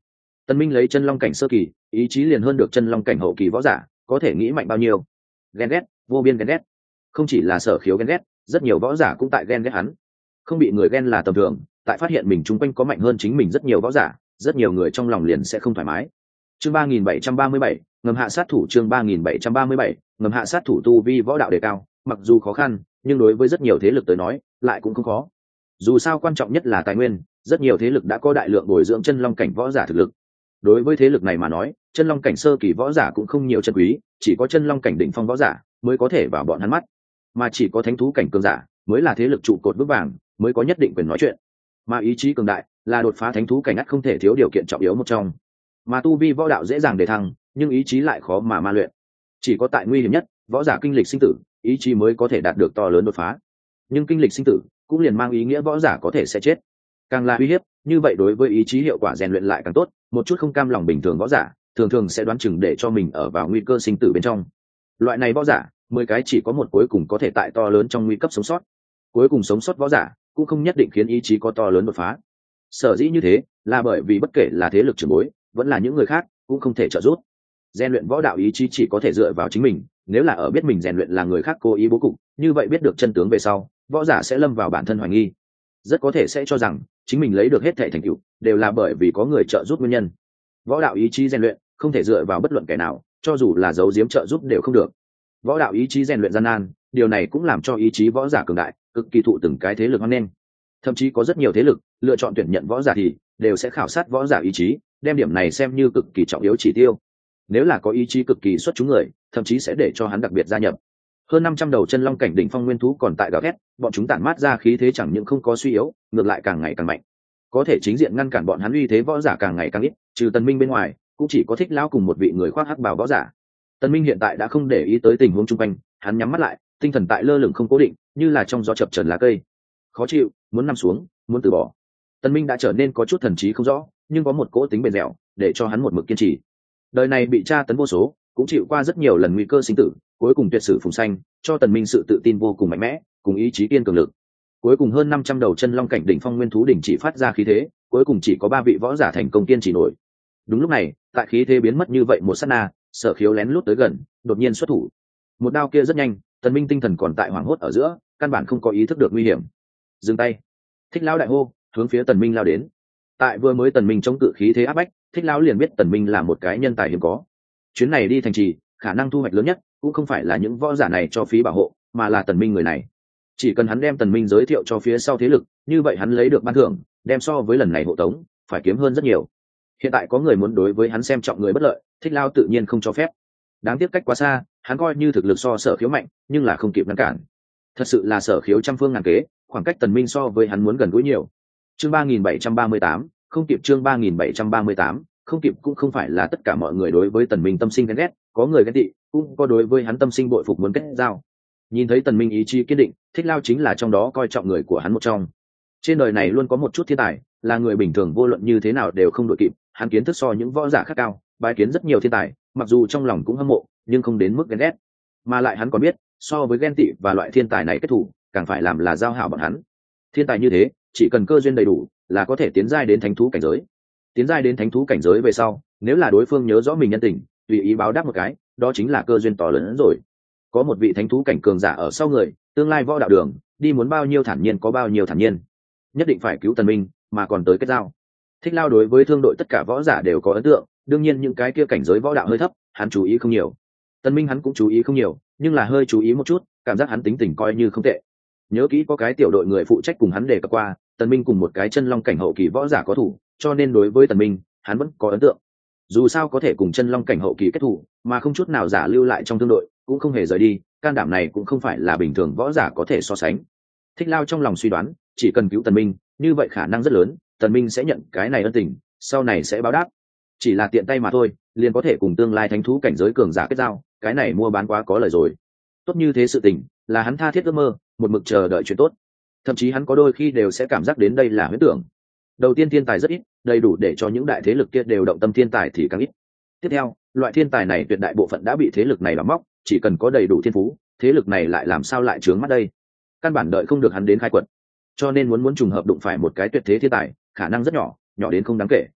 Tần Minh lấy chân long cảnh sơ kỳ, ý chí liền hơn được chân long cảnh hậu kỳ võ giả, có thể nghĩ mạnh bao nhiêu. Ghen ghét, vô biên ghen ghét. Không chỉ là Sở Khiếu ghen ghét, rất nhiều võ giả cũng tại ghen ghét hắn. Không bị người ghen là tầm thường, tại phát hiện mình chung quanh có mạnh hơn chính mình rất nhiều võ giả, rất nhiều người trong lòng liền sẽ không thoải mái. Chương 3737, ngầm hạ sát thủ. Chương 3737, ngầm hạ sát thủ. Tu vi võ đạo đề cao, mặc dù khó khăn, nhưng đối với rất nhiều thế lực tới nói, lại cũng không khó. Dù sao quan trọng nhất là tài nguyên, rất nhiều thế lực đã có đại lượng bồi dưỡng chân long cảnh võ giả thực lực. Đối với thế lực này mà nói, chân long cảnh sơ kỳ võ giả cũng không nhiều chân quý, chỉ có chân long cảnh đỉnh phong võ giả mới có thể vào bọn hắn mắt, mà chỉ có thánh thú cảnh cường giả mới là thế lực trụ cột vững vàng, mới có nhất định quyền nói chuyện. Mà ý chí cường đại là đột phá thánh thú cảnh ắt không thể thiếu điều kiện trọng yếu một trong. Mà tu vi võ đạo dễ dàng để thăng, nhưng ý chí lại khó mà ma luyện. Chỉ có tại nguy hiểm nhất, võ giả kinh lịch sinh tử, ý chí mới có thể đạt được to lớn đột phá. Nhưng kinh lịch sinh tử cũng liền mang ý nghĩa võ giả có thể sẽ chết. Càng là uy hiếp, như vậy đối với ý chí hiệu quả rèn luyện lại càng tốt. Một chút không cam lòng bình thường võ giả, thường sẽ đoán chừng để cho mình ở vào nguy cơ sinh tử bên trong. Loại này võ giả, 10 cái chỉ có một cuối cùng có thể tại to lớn trong nguy cấp sống sót. Cuối cùng sống sót võ giả cũng không nhất định khiến ý chí có to lớn đột phá. Sở dĩ như thế, là bởi vì bất kể là thế lực trưởng bối, vẫn là những người khác, cũng không thể trợ giúp. Rèn luyện võ đạo ý chí chỉ có thể dựa vào chính mình, nếu là ở biết mình rèn luyện là người khác cố ý bố cục, như vậy biết được chân tướng về sau, võ giả sẽ lâm vào bản thân hoài nghi, rất có thể sẽ cho rằng chính mình lấy được hết thảy thành tựu đều là bởi vì có người trợ giúp nguyên nhân. Võ đạo ý chí rèn luyện không thể dựa vào bất luận kẻ nào, cho dù là giấu giếm trợ giúp đều không được. Võ đạo ý chí rèn luyện gian nan, điều này cũng làm cho ý chí võ giả cường đại cực kỳ thụ từng cái thế lực hoan nghênh. Thậm chí có rất nhiều thế lực lựa chọn tuyển nhận võ giả thì đều sẽ khảo sát võ giả ý chí, đem điểm này xem như cực kỳ trọng yếu chỉ tiêu. Nếu là có ý chí cực kỳ xuất chúng người, thậm chí sẽ để cho hắn đặc biệt gia nhập. Hơn 500 đầu chân long cảnh đỉnh phong nguyên thú còn tại gào thét, bọn chúng tản mát ra khí thế chẳng những không có suy yếu, ngược lại càng ngày càng mạnh. Có thể chính diện ngăn cản bọn hắn uy thế võ giả càng ngày càng ít, trừ Tần Minh bên ngoài, cũng chỉ có Thích lão cùng một vị người khoác hắc bào võ giả. Tần Minh hiện tại đã không để ý tới tình huống xung quanh, hắn nhắm mắt lại, tinh thần tại lơ lửng không cố định, như là trong gió chập chờn lá cây. Khó chịu, muốn nằm xuống, muốn từ bỏ. Tần Minh đã trở nên có chút thần trí không rõ, nhưng có một cỗ tính bền dẻo, để cho hắn một mực kiên trì. Đời này bị tra tấn vô số, cũng chịu qua rất nhiều lần nguy cơ sinh tử, cuối cùng tuyệt sử phùng xanh, cho Tần Minh sự tự tin vô cùng mạnh mẽ, cùng ý chí kiên cường lực. Cuối cùng hơn 500 đầu chân long cảnh đỉnh phong nguyên thú đỉnh chỉ phát ra khí thế, cuối cùng chỉ có 3 vị võ giả thành công kiên trì nổi. Đúng lúc này, tại khí thế biến mất như vậy một sát na, Sở Khiếu lén lút tới gần, đột nhiên xuất thủ. Một đao kia rất nhanh, Tần Minh tinh thần còn tại hoảng hốt ở giữa, căn bản không có ý thức được nguy hiểm. Dừng tay. Thích lão đại hô, hướng phía Tần Minh lao đến. Tại vừa mới Tần Minh chống cự khí thế áp bách, Thích lão liền biết Tần Minh là một cái nhân tài hiếm có. Chuyến này đi thành trì, khả năng thu hoạch lớn nhất cũng không phải là những võ giả này cho phí bảo hộ, mà là Tần Minh người này. Chỉ cần hắn đem Tần Minh giới thiệu cho phía sau thế lực, như vậy hắn lấy được ban thưởng, đem so với lần này hộ tống, phải kiếm hơn rất nhiều. Hiện tại có người muốn đối với hắn xem trọng người bất lợi, Thích lão tự nhiên không cho phép. Đáng tiếc cách quá xa, hắn coi như thực lực so Sở Khiếu mạnh, nhưng là không kịp ngăn cản. Thật sự là Sở Khiếu trăm phương ngàn kế, khoảng cách Tần Minh so với hắn muốn gần gũi nhiều. Chương 3738, không kịp. Chương 3738, không kịp. Cũng không phải là tất cả mọi người đối với Tần Minh tâm sinh ghen ghét, có người ghen tị, cũng có đối với hắn tâm sinh bội phục muốn kết giao. Nhìn thấy Tần Minh ý chí kiên định, Thích lão chính là trong đó coi trọng người của hắn một trong. Trên đời này luôn có một chút thiên tài, là người bình thường vô luận như thế nào đều không đội kịp, hắn kiến thức so những võ giả khác cao, bái kiến rất nhiều thiên tài, mặc dù trong lòng cũng hâm mộ, nhưng không đến mức ghen ghét. Mà lại hắn còn biết, so với ghen tị và loại thiên tài này kết thủ, càng phải làm là giao hảo bọn hắn. Thiên tài như thế, chỉ cần cơ duyên đầy đủ, là có thể tiến giai đến thánh thú cảnh giới. Tiến giai đến thánh thú cảnh giới về sau, nếu là đối phương nhớ rõ mình nhân tình, tùy ý báo đáp một cái, đó chính là cơ duyên to lớn hơn rồi. Có một vị thánh thú cảnh cường giả ở sau người, tương lai võ đạo đường, đi muốn bao nhiêu thản nhiên có bao nhiêu thản nhiên. Nhất định phải cứu Tần Minh, mà còn tới kết giao. Thích lão đối với thương đội tất cả võ giả đều có ấn tượng, đương nhiên những cái kia cảnh giới võ đạo hơi thấp, hắn chú ý không nhiều. Tần Minh hắn cũng chú ý không nhiều, nhưng là hơi chú ý một chút, cảm giác hắn tính tình coi như không tệ. Nhớ kỹ có cái tiểu đội người phụ trách cùng hắn đề cập qua, Tần Minh cùng một cái chân long cảnh hậu kỳ võ giả có thủ, cho nên đối với Tần Minh, hắn vẫn có ấn tượng. Dù sao có thể cùng chân long cảnh hậu kỳ kết thủ, mà không chút nào giả lưu lại trong thương đội, cũng không hề rời đi, can đảm này cũng không phải là bình thường võ giả có thể so sánh. Thích lão trong lòng suy đoán, chỉ cần cứu Tần Minh, như vậy khả năng rất lớn, Tần Minh sẽ nhận cái này ân tình, sau này sẽ báo đáp. Chỉ là tiện tay mà thôi, liền có thể cùng tương lai thánh thú cảnh giới cường giả kết giao, cái này mua bán quá có lời rồi. Tốt như thế sự tình, là hắn tha thiết ước mơ, một mực chờ đợi chuyện tốt. Thậm chí hắn có đôi khi đều sẽ cảm giác đến đây là huyễn tưởng. Đầu tiên thiên tài rất ít, đầy đủ để cho những đại thế lực kia đều động tâm, thiên tài thì càng ít. Tiếp theo, loại thiên tài này tuyệt đại bộ phận đã bị thế lực này đào móc, chỉ cần có đầy đủ thiên phú, thế lực này lại làm sao lại trướng mắt đây? Căn bản đợi không được hắn đến khai quật. Cho nên muốn trùng hợp đụng phải một cái tuyệt thế thiên tài, khả năng rất nhỏ, nhỏ đến không đáng kể.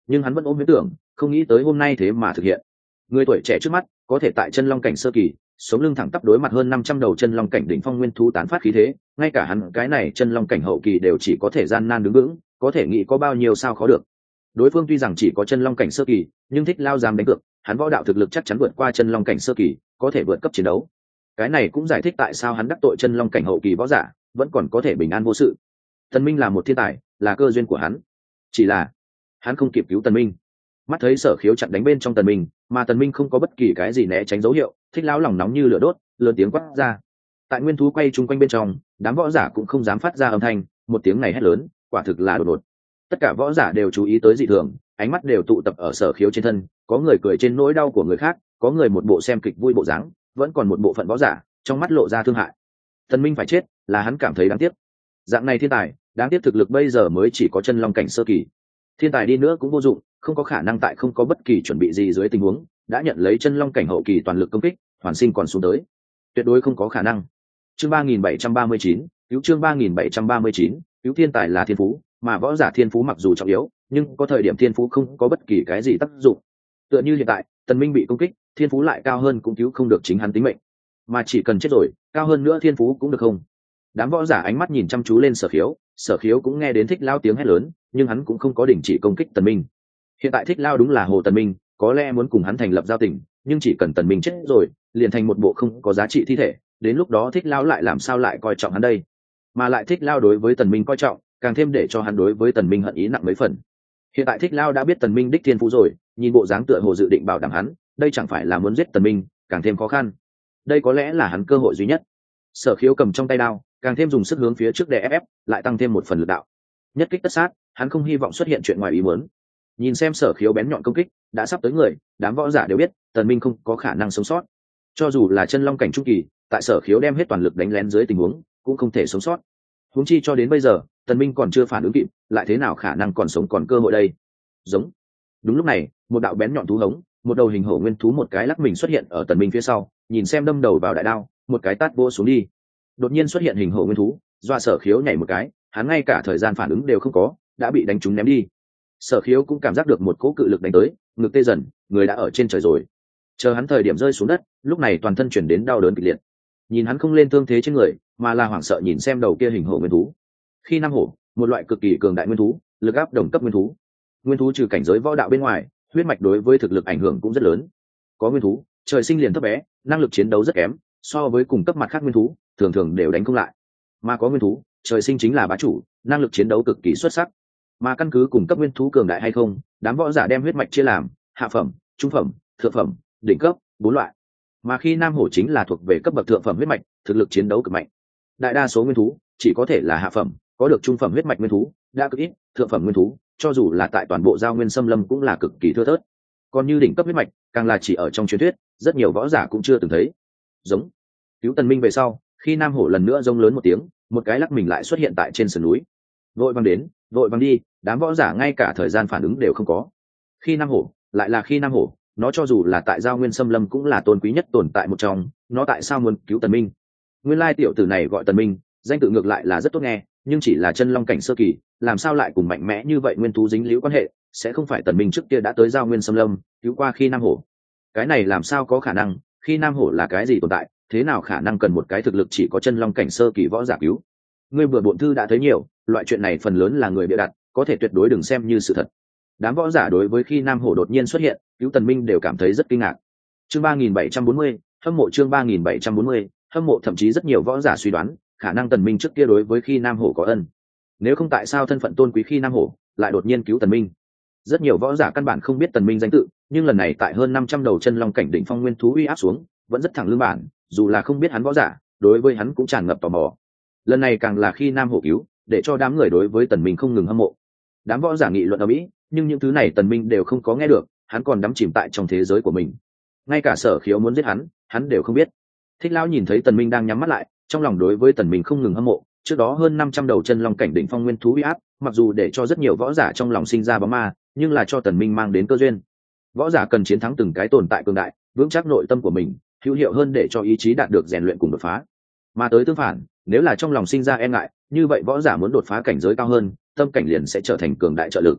nhưng hắn vẫn ôm huyễn tưởng, không nghĩ tới hôm nay thế mà thực hiện. Người tuổi trẻ trước mắt có thể tại chân long cảnh sơ kỳ sống lưng thẳng tắp đối mặt hơn 500 đầu chân long cảnh đỉnh phong nguyên thú tán phát khí thế, ngay cả hắn cái này chân long cảnh hậu kỳ đều chỉ có thể gian nan đứng vững, có thể nghĩ có bao nhiêu sao khó được. Đối phương tuy rằng chỉ có chân long cảnh sơ kỳ, nhưng Thích Lao dám đánh cược, hắn võ đạo thực lực chắc chắn vượt qua chân long cảnh sơ kỳ, có thể vượt cấp chiến đấu. Cái này cũng giải thích tại sao hắn đắc tội chân long cảnh hậu kỳ võ giả, vẫn còn có thể bình an vô sự. Tần Minh là một thiên tài, là cơ duyên của hắn. Chỉ là hắn không kịp cứu Tần Minh. Mắt thấy Sở Khiếu chặn đánh bên trong Tần Minh, mà Tần Minh không có bất kỳ cái gì né tránh dấu hiệu, Thích Lão lòng nóng như lửa đốt, lớn tiếng quát ra. Tại nguyên thú quay chung quanh bên trong, đám võ giả cũng không dám phát ra âm thanh, một tiếng này hét lớn, quả thực là đột ngột. Tất cả võ giả đều chú ý tới dị thường, ánh mắt đều tụ tập ở Sở Khiếu trên thân, có người cười trên nỗi đau của người khác, có người một bộ xem kịch vui bộ dáng, vẫn còn một bộ phận võ giả trong mắt lộ ra thương hại. Tần Minh phải chết, là hắn cảm thấy đáng tiếc. Dạng này thiên tài, đáng tiếc thực lực bây giờ mới chỉ có chân long cảnh sơ kỳ. Thiên tài đi nữa cũng vô dụng, không có khả năng tại không có bất kỳ chuẩn bị gì dưới tình huống đã nhận lấy chân long cảnh hậu kỳ toàn lực công kích, hoàn sinh còn xuống tới. Tuyệt đối không có khả năng. Chương 3739, cứu chương 3739, cứu thiên tài là thiên phú, mà võ giả thiên phú mặc dù trọng yếu, nhưng có thời điểm thiên phú không có bất kỳ cái gì tác dụng. Tựa như hiện tại, Tần Minh bị công kích, thiên phú lại cao hơn cũng cứu không được chính hắn tính mệnh. Mà chỉ cần chết rồi, cao hơn nữa thiên phú cũng được không? Đám võ giả ánh mắt nhìn chăm chú lên Sở Khiếu cũng nghe đến Thích Lao tiếng hét lớn, nhưng hắn cũng không có đình chỉ công kích Tần Minh. Hiện tại Thích Lao đúng là Hồ Tần Minh, có lẽ muốn cùng hắn thành lập giao tình, nhưng chỉ cần Tần Minh chết rồi, liền thành một bộ không có giá trị thi thể, đến lúc đó Thích Lao lại làm sao lại coi trọng hắn đây? Mà lại Thích Lao đối với Tần Minh coi trọng, càng thêm để cho hắn đối với Tần Minh hận ý nặng mấy phần. Hiện tại Thích Lao đã biết Tần Minh đích thiên phú rồi, nhìn bộ dáng tựa hồ dự định bảo đảm hắn, đây chẳng phải là muốn giết Tần Minh, càng thêm khó khăn. Đây có lẽ là hắn cơ hội duy nhất. Sở Khiếu cầm trong tay đao, càng thêm dùng sức hướng phía trước để ép, lại tăng thêm một phần lực đạo. Nhất kích tất sát, hắn không hy vọng xuất hiện chuyện ngoài ý muốn. Nhìn xem Sở Khiếu bén nhọn công kích đã sắp tới người, đám võ giả đều biết Tần Minh không có khả năng sống sót. Cho dù là chân long cảnh trung kỳ, tại Sở Khiếu đem hết toàn lực đánh lén dưới tình huống, cũng không thể sống sót. Huống chi cho đến bây giờ, Tần Minh còn chưa phản ứng kịp, lại thế nào khả năng còn sống còn cơ hội đây? Giống. Đúng lúc này, một đạo bén nhọn thú hống, một đầu hình hổ nguyên thú một cái lắc mình xuất hiện ở Tần Minh phía sau, nhìn xem đâm đầu vào đại đao, một cái tát vỗ xuống đi. Đột nhiên xuất hiện hình hổ nguyên thú, dọa Sở Khiếu nhảy một cái, hắn ngay cả thời gian phản ứng đều không có, đã bị đánh trúng ném đi. Sở Khiếu cũng cảm giác được một cỗ cự lực đánh tới, ngực tê dần, người đã ở trên trời rồi. Chờ hắn thời điểm rơi xuống đất, lúc này toàn thân chuyển đến đau đớn kịch liệt. Nhìn hắn không lên thương thế trên người, mà là hoảng sợ nhìn xem đầu kia hình hổ nguyên thú. Khi năm hổ, một loại cực kỳ cường đại nguyên thú, lực áp đồng cấp nguyên thú. Nguyên thú trừ cảnh giới võ đạo bên ngoài, huyết mạch đối với thực lực ảnh hưởng cũng rất lớn. Có nguyên thú trời sinh liền thấp bé, năng lực chiến đấu rất kém, so với cùng cấp mặt khác nguyên thú thường thường đều đánh không lại. Mà có nguyên thú trời sinh chính là bá chủ, năng lực chiến đấu cực kỳ xuất sắc. Mà căn cứ cùng cấp nguyên thú cường đại hay không, đám võ giả đem huyết mạch chia làm hạ phẩm, trung phẩm, thượng phẩm, đỉnh cấp 4 loại. Mà khi nam hổ chính là thuộc về cấp bậc thượng phẩm huyết mạch, thực lực chiến đấu cực mạnh. Đại đa số nguyên thú chỉ có thể là hạ phẩm, có được trung phẩm huyết mạch nguyên thú đã cực ít, thượng phẩm nguyên thú cho dù là tại toàn bộ giao nguyên xâm lâm cũng là cực kỳ thưa thớt. Còn như đỉnh cấp huyết mạch, càng là chỉ ở trong truyền thuyết, rất nhiều võ giả cũng chưa từng thấy. Giống. Cứu Tần Minh về sau, khi nam hổ lần nữa rống lớn một tiếng, một cái lắc mình lại xuất hiện tại trên sườn núi. Vội vàng đến, vội vàng đi, đám võ giả ngay cả thời gian phản ứng đều không có. Khi nam hổ, lại là khi nam hổ, nó cho dù là tại giao nguyên xâm lâm cũng là tôn quý nhất tồn tại một trong, nó tại sao muốn cứu Tần Minh? Nguyên lai tiểu tử này gọi Tần Minh, danh tự ngược lại là rất tốt nghe, nhưng chỉ là chân long cảnh sơ kỳ, làm sao lại cùng mạnh mẽ như vậy nguyên thú dính líu quan hệ, sẽ không phải Tần Minh trước kia đã tới giao nguyên xâm lâm, cứu qua khi nam hổ. Cái này làm sao có khả năng, khi nam hổ là cái gì tồn tại, thế nào khả năng cần một cái thực lực chỉ có chân long cảnh sơ kỳ võ giả cứu? Ngươi vừa bộn thư đã thấy nhiều, loại chuyện này phần lớn là người bịa đặt, có thể tuyệt đối đừng xem như sự thật. Đám võ giả đối với khi nam hổ đột nhiên xuất hiện cứu Tần Minh đều cảm thấy rất kinh ngạc. Chương 3740, hâm mộ chương 3740, hâm mộ, thậm chí rất nhiều võ giả suy đoán khả năng Tần Minh trước kia đối với khi nam hổ có ân. Nếu không tại sao thân phận tôn quý khi nam hổ lại đột nhiên cứu Tần Minh? Rất nhiều võ giả căn bản không biết Tần Minh danh tự, nhưng lần này tại hơn 500 đầu chân long cảnh đỉnh phong nguyên thú uy áp xuống, vẫn rất thẳng lưng bản, dù là không biết hắn võ giả, đối với hắn cũng tràn ngập tò mò. Lần này càng là khi nam hổ cứu, để cho đám người đối với Tần Minh không ngừng hâm mộ. Đám võ giả nghị luận ầm ĩ, nhưng những thứ này Tần Minh đều không có nghe được, hắn còn đắm chìm tại trong thế giới của mình. Ngay cả Sở Khiếu muốn giết hắn đều không biết. Thích Lão nhìn thấy Tần Minh đang nhắm mắt lại, trong lòng đối với Tần Minh không ngừng hâm mộ. Trước đó hơn 500 đầu chân long cảnh đỉnh phong nguyên thú uy áp, mặc dù để cho rất nhiều võ giả trong lòng sinh ra bóng ma, nhưng là cho Tần Minh mang đến cơ duyên. Võ giả cần chiến thắng từng cái tồn tại cường đại, vững chắc nội tâm của mình, hữu hiệu hơn để cho ý chí đạt được rèn luyện cùng đột phá. Mà tới tương phản, nếu là trong lòng sinh ra e ngại, như vậy võ giả muốn đột phá cảnh giới cao hơn, tâm cảnh liền sẽ trở thành cường đại trợ lực.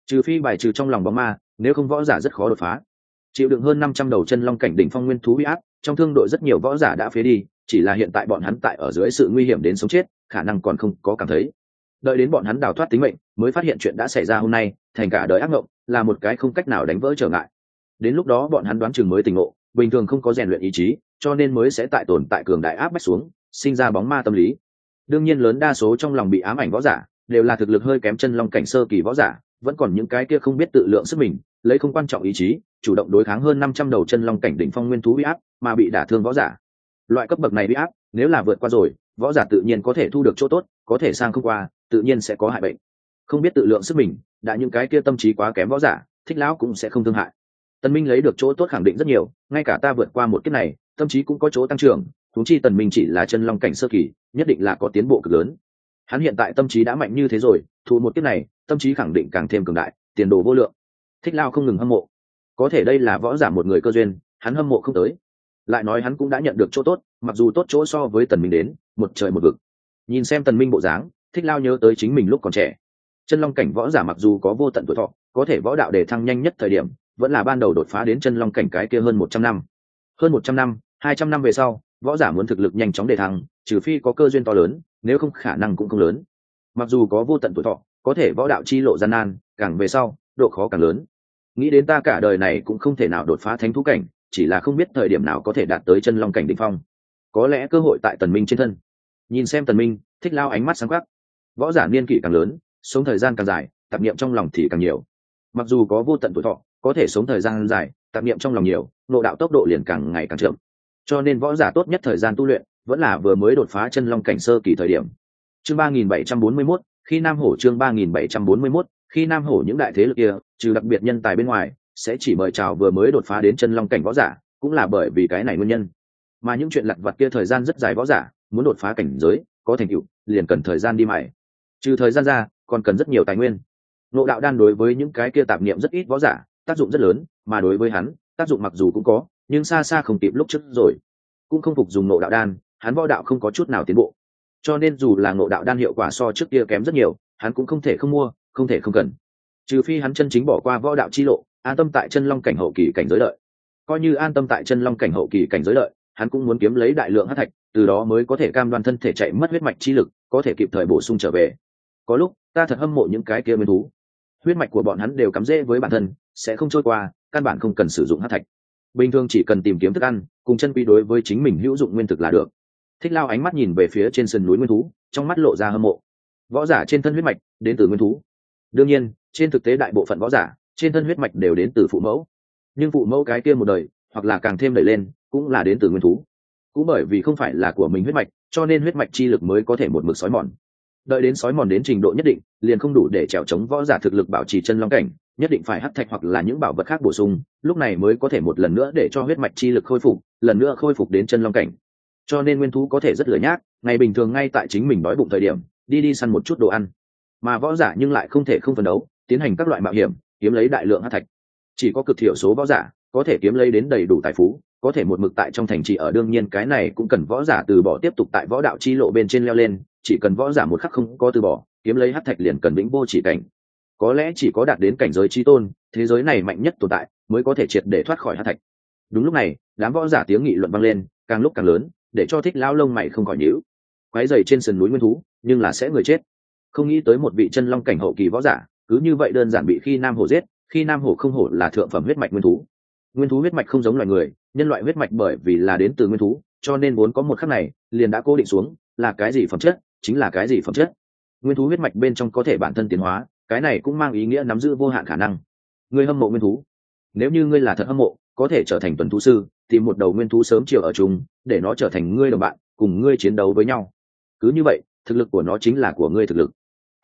trừ phi bài trừ trong lòng bóng ma, nếu không võ giả rất khó đột phá. Chịu đựng hơn 500 đầu chân long cảnh đỉnh phong nguyên thú uy áp, trong thương đội rất nhiều võ giả đã phế đi, chỉ là hiện tại bọn hắn tại ở dưới sự nguy hiểm đến sống chết, khả năng còn không có cảm thấy. Đợi đến bọn hắn đào thoát tính mệnh, mới phát hiện chuyện đã xảy ra hôm nay, thành cả đời ác mộng, là một cái không cách nào đánh vỡ trở ngại. Đến lúc đó bọn hắn đoán chừng mới tỉnh ngộ, bình thường không có rèn luyện ý chí, cho nên mới sẽ tại tồn tại cường đại áp bách xuống, sinh ra bóng ma tâm lý. Đương nhiên lớn đa số trong lòng bị ám ảnh võ giả, đều là thực lực hơi kém chân long cảnh sơ kỳ võ giả, vẫn còn những cái kia không biết tự lượng sức mình, lấy không quan trọng ý chí, chủ động đối kháng hơn 500 đầu chân long cảnh đỉnh phong nguyên thú uy áp, mà bị đả thương võ giả. Loại cấp bậc này uy áp, nếu là vượt qua rồi, võ giả tự nhiên có thể thu được chỗ tốt, có thể sang không qua, tự nhiên sẽ có hại bệnh. Không biết tự lượng sức mình, đã những cái kia tâm trí quá kém võ giả, thích lão cũng sẽ không thương hại. Tần Minh lấy được chỗ tốt khẳng định rất nhiều, ngay cả ta vượt qua một kiếp này, tâm trí cũng có chỗ tăng trưởng, huống chi Tần Minh chỉ là chân long cảnh sơ kỳ, nhất định là có tiến bộ cực lớn. Hắn hiện tại tâm trí đã mạnh như thế rồi, thụ một kiếp này, tâm trí khẳng định càng thêm cường đại, tiền đồ vô lượng. Thích Lao không ngừng hâm mộ. Có thể đây là võ giả một người cơ duyên, hắn hâm mộ không tới. Lại nói hắn cũng đã nhận được chỗ tốt, mặc dù tốt chỗ so với Tần Minh đến, một trời một vực. Nhìn xem Tần Minh bộ dáng, Thích Lao nhớ tới chính mình lúc còn trẻ. Chân long cảnh võ giả mặc dù có vô tận tuổi thọ, có thể võ đạo đề thăng nhanh nhất thời điểm, vẫn là ban đầu đột phá đến chân long cảnh cái kia hơn 100 năm. Hơn 100 năm, 200 năm về sau, võ giả muốn thực lực nhanh chóng đề thăng, trừ phi có cơ duyên to lớn, nếu không khả năng cũng không lớn. Mặc dù có vô tận tuổi thọ, có thể võ đạo chi lộ gian nan, càng về sau, độ khó càng lớn. Nghĩ đến ta cả đời này cũng không thể nào đột phá thánh thú cảnh, chỉ là không biết thời điểm nào có thể đạt tới chân long cảnh đỉnh phong. Có lẽ cơ hội tại Tần Minh trên thân. Nhìn xem Tần Minh, Thích Lao ánh mắt sáng quắc. Võ giả niên kỷ càng lớn, sống thời gian càng dài, tạp niệm trong lòng thì càng nhiều. Mặc dù có vô tận tuổi thọ, có thể sống thời gian dài, tạp niệm trong lòng nhiều, ngộ đạo tốc độ liền càng ngày càng chậm. Cho nên võ giả tốt nhất thời gian tu luyện vẫn là vừa mới đột phá chân long cảnh sơ kỳ thời điểm. Chương 3741, khi Nam Hổ chương 3741, khi Nam Hổ những đại thế lực kia, trừ đặc biệt nhân tài bên ngoài, sẽ chỉ mời chào vừa mới đột phá đến chân long cảnh võ giả, cũng là bởi vì cái này nguyên nhân. Mà những chuyện lặt vặt kia thời gian rất dài võ giả, muốn đột phá cảnh giới, có thành tựu, liền cần thời gian đi mài. Trừ thời gian ra, còn cần rất nhiều tài nguyên. Ngộ đạo đan đối với những cái kia tạp niệm rất ít võ giả, tác dụng rất lớn, mà đối với hắn, tác dụng mặc dù cũng có, nhưng xa xa không kịp lúc trước rồi. Cũng không phục dùng ngộ đạo đan, hắn võ đạo không có chút nào tiến bộ. Cho nên dù là ngộ đạo đan hiệu quả so trước kia kém rất nhiều, hắn cũng không thể không mua, không thể không cần. Trừ phi hắn chân chính bỏ qua võ đạo chi lộ, an tâm tại chân long cảnh hậu kỳ cảnh giới lợi. Coi như an tâm tại chân long cảnh hậu kỳ cảnh giới lợi, hắn cũng muốn kiếm lấy đại lượng hắc thạch, từ đó mới có thể cam đoan thân thể chạy mất huyết mạch chi lực, có thể kịp thời bổ sung trở về. Có lúc ta thật hâm mộ những cái kia nguyên thú, huyết mạch của bọn hắn đều cắm rễ với bản thân, sẽ không trôi qua, căn bản không cần sử dụng hắc thạch. Bình thường chỉ cần tìm kiếm thức ăn, cùng chân quý đối với chính mình hữu dụng nguyên thực là được. Thích Lao ánh mắt nhìn về phía trên sườn núi nguyên thú, trong mắt lộ ra hâm mộ. Võ giả trên thân huyết mạch đến từ nguyên thú. Đương nhiên, trên thực tế đại bộ phận võ giả trên thân huyết mạch đều đến từ phụ mẫu. Nhưng phụ mẫu cái kia một đời, hoặc là càng thêm đẩy lên, cũng là đến từ nguyên thú. Cũng bởi vì không phải là của mình huyết mạch, cho nên huyết mạch chi lực mới có thể một mực sói mòn. Đợi đến sói mòn đến trình độ nhất định, liền không đủ để trèo chống võ giả thực lực bảo trì chân long cảnh, nhất định phải hắc thạch hoặc là những bảo vật khác bổ sung, lúc này mới có thể một lần nữa để cho huyết mạch chi lực khôi phục, lần nữa khôi phục đến chân long cảnh. Cho nên nguyên thú có thể rất lười nhác, ngày bình thường ngay tại chính mình đói bụng thời điểm, đi săn một chút đồ ăn. Mà võ giả nhưng lại không thể không phấn đấu, tiến hành các loại mạo hiểm, kiếm lấy đại lượng hắc thạch. Chỉ có cực thiểu số võ giả có thể kiếm lấy đến đầy đủ tài phú, có thể một mực tại trong thành trì ở, đương nhiên cái này cũng cần võ giả từ bỏ tiếp tục tại võ đạo chi lộ bên trên leo lên, chỉ cần võ giả một khắc không có từ bỏ, kiếm lấy hắc thạch liền cần vĩnh vô chỉ cảnh. Có lẽ chỉ có đạt đến cảnh giới chí tôn, thế giới này mạnh nhất tồn tại, mới có thể triệt để thoát khỏi hắc thạch. Đúng lúc này, đám võ giả tiếng nghị luận vang lên, càng lúc càng lớn, để cho Thích Lao lông mày không khỏi nhíu. Quái dày trên sườn núi nguyên thú, nhưng là sẽ người chết. Không nghĩ tới một vị chân long cảnh hậu kỳ võ giả, cứ như vậy đơn giản bị khi Nam Hổ giết. Khi Nam Hổ không hổ là thượng phẩm huyết mạch nguyên thú. Nguyên thú huyết mạch không giống loài người, nhân loại huyết mạch bởi vì là đến từ nguyên thú, cho nên vốn có một khắc này liền đã cố định xuống, là cái gì phẩm chất, chính là cái gì phẩm chất. Nguyên thú huyết mạch bên trong có thể bản thân tiến hóa, cái này cũng mang ý nghĩa nắm giữ vô hạn khả năng. Ngươi hâm mộ nguyên thú, nếu như ngươi là thật hâm mộ, có thể trở thành tuần thú sư, tìm một đầu nguyên thú sớm chiều ở chung, để nó trở thành ngươi đồng bạn, cùng ngươi chiến đấu với nhau. Cứ như vậy, thực lực của nó chính là của ngươi thực lực.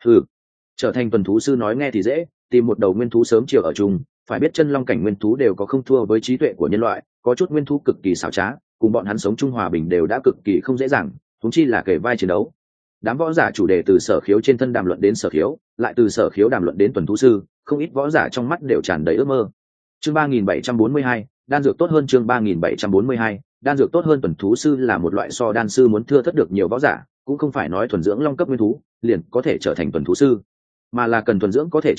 Trở thành tuần thú sư nói nghe thì dễ, tìm một đầu nguyên thú sớm chiều ở chung, phải biết chân long cảnh nguyên thú đều có không thua với trí tuệ của nhân loại, có chút nguyên thú cực kỳ xảo trá, cùng bọn hắn sống chung hòa bình đều đã cực kỳ không dễ dàng, huống chi là kể vai chiến đấu. Đám võ giả chủ đề từ sở khiếu trên thân đàm luận đến sở khiếu, lại từ sở khiếu đàm luận đến tuần thú sư, không ít võ giả trong mắt đều tràn đầy ước mơ. Chương 3742, đan dược tốt hơn chương 3742, đan dược tốt hơn tuần thú sư là một loại so đan sư muốn thưa thất được nhiều võ giả, cũng không phải nói thuần dưỡng long cấp nguyên thú liền có thể trở thành tuần thú sư, mà là cần thuần dưỡng có thể chiến đấu,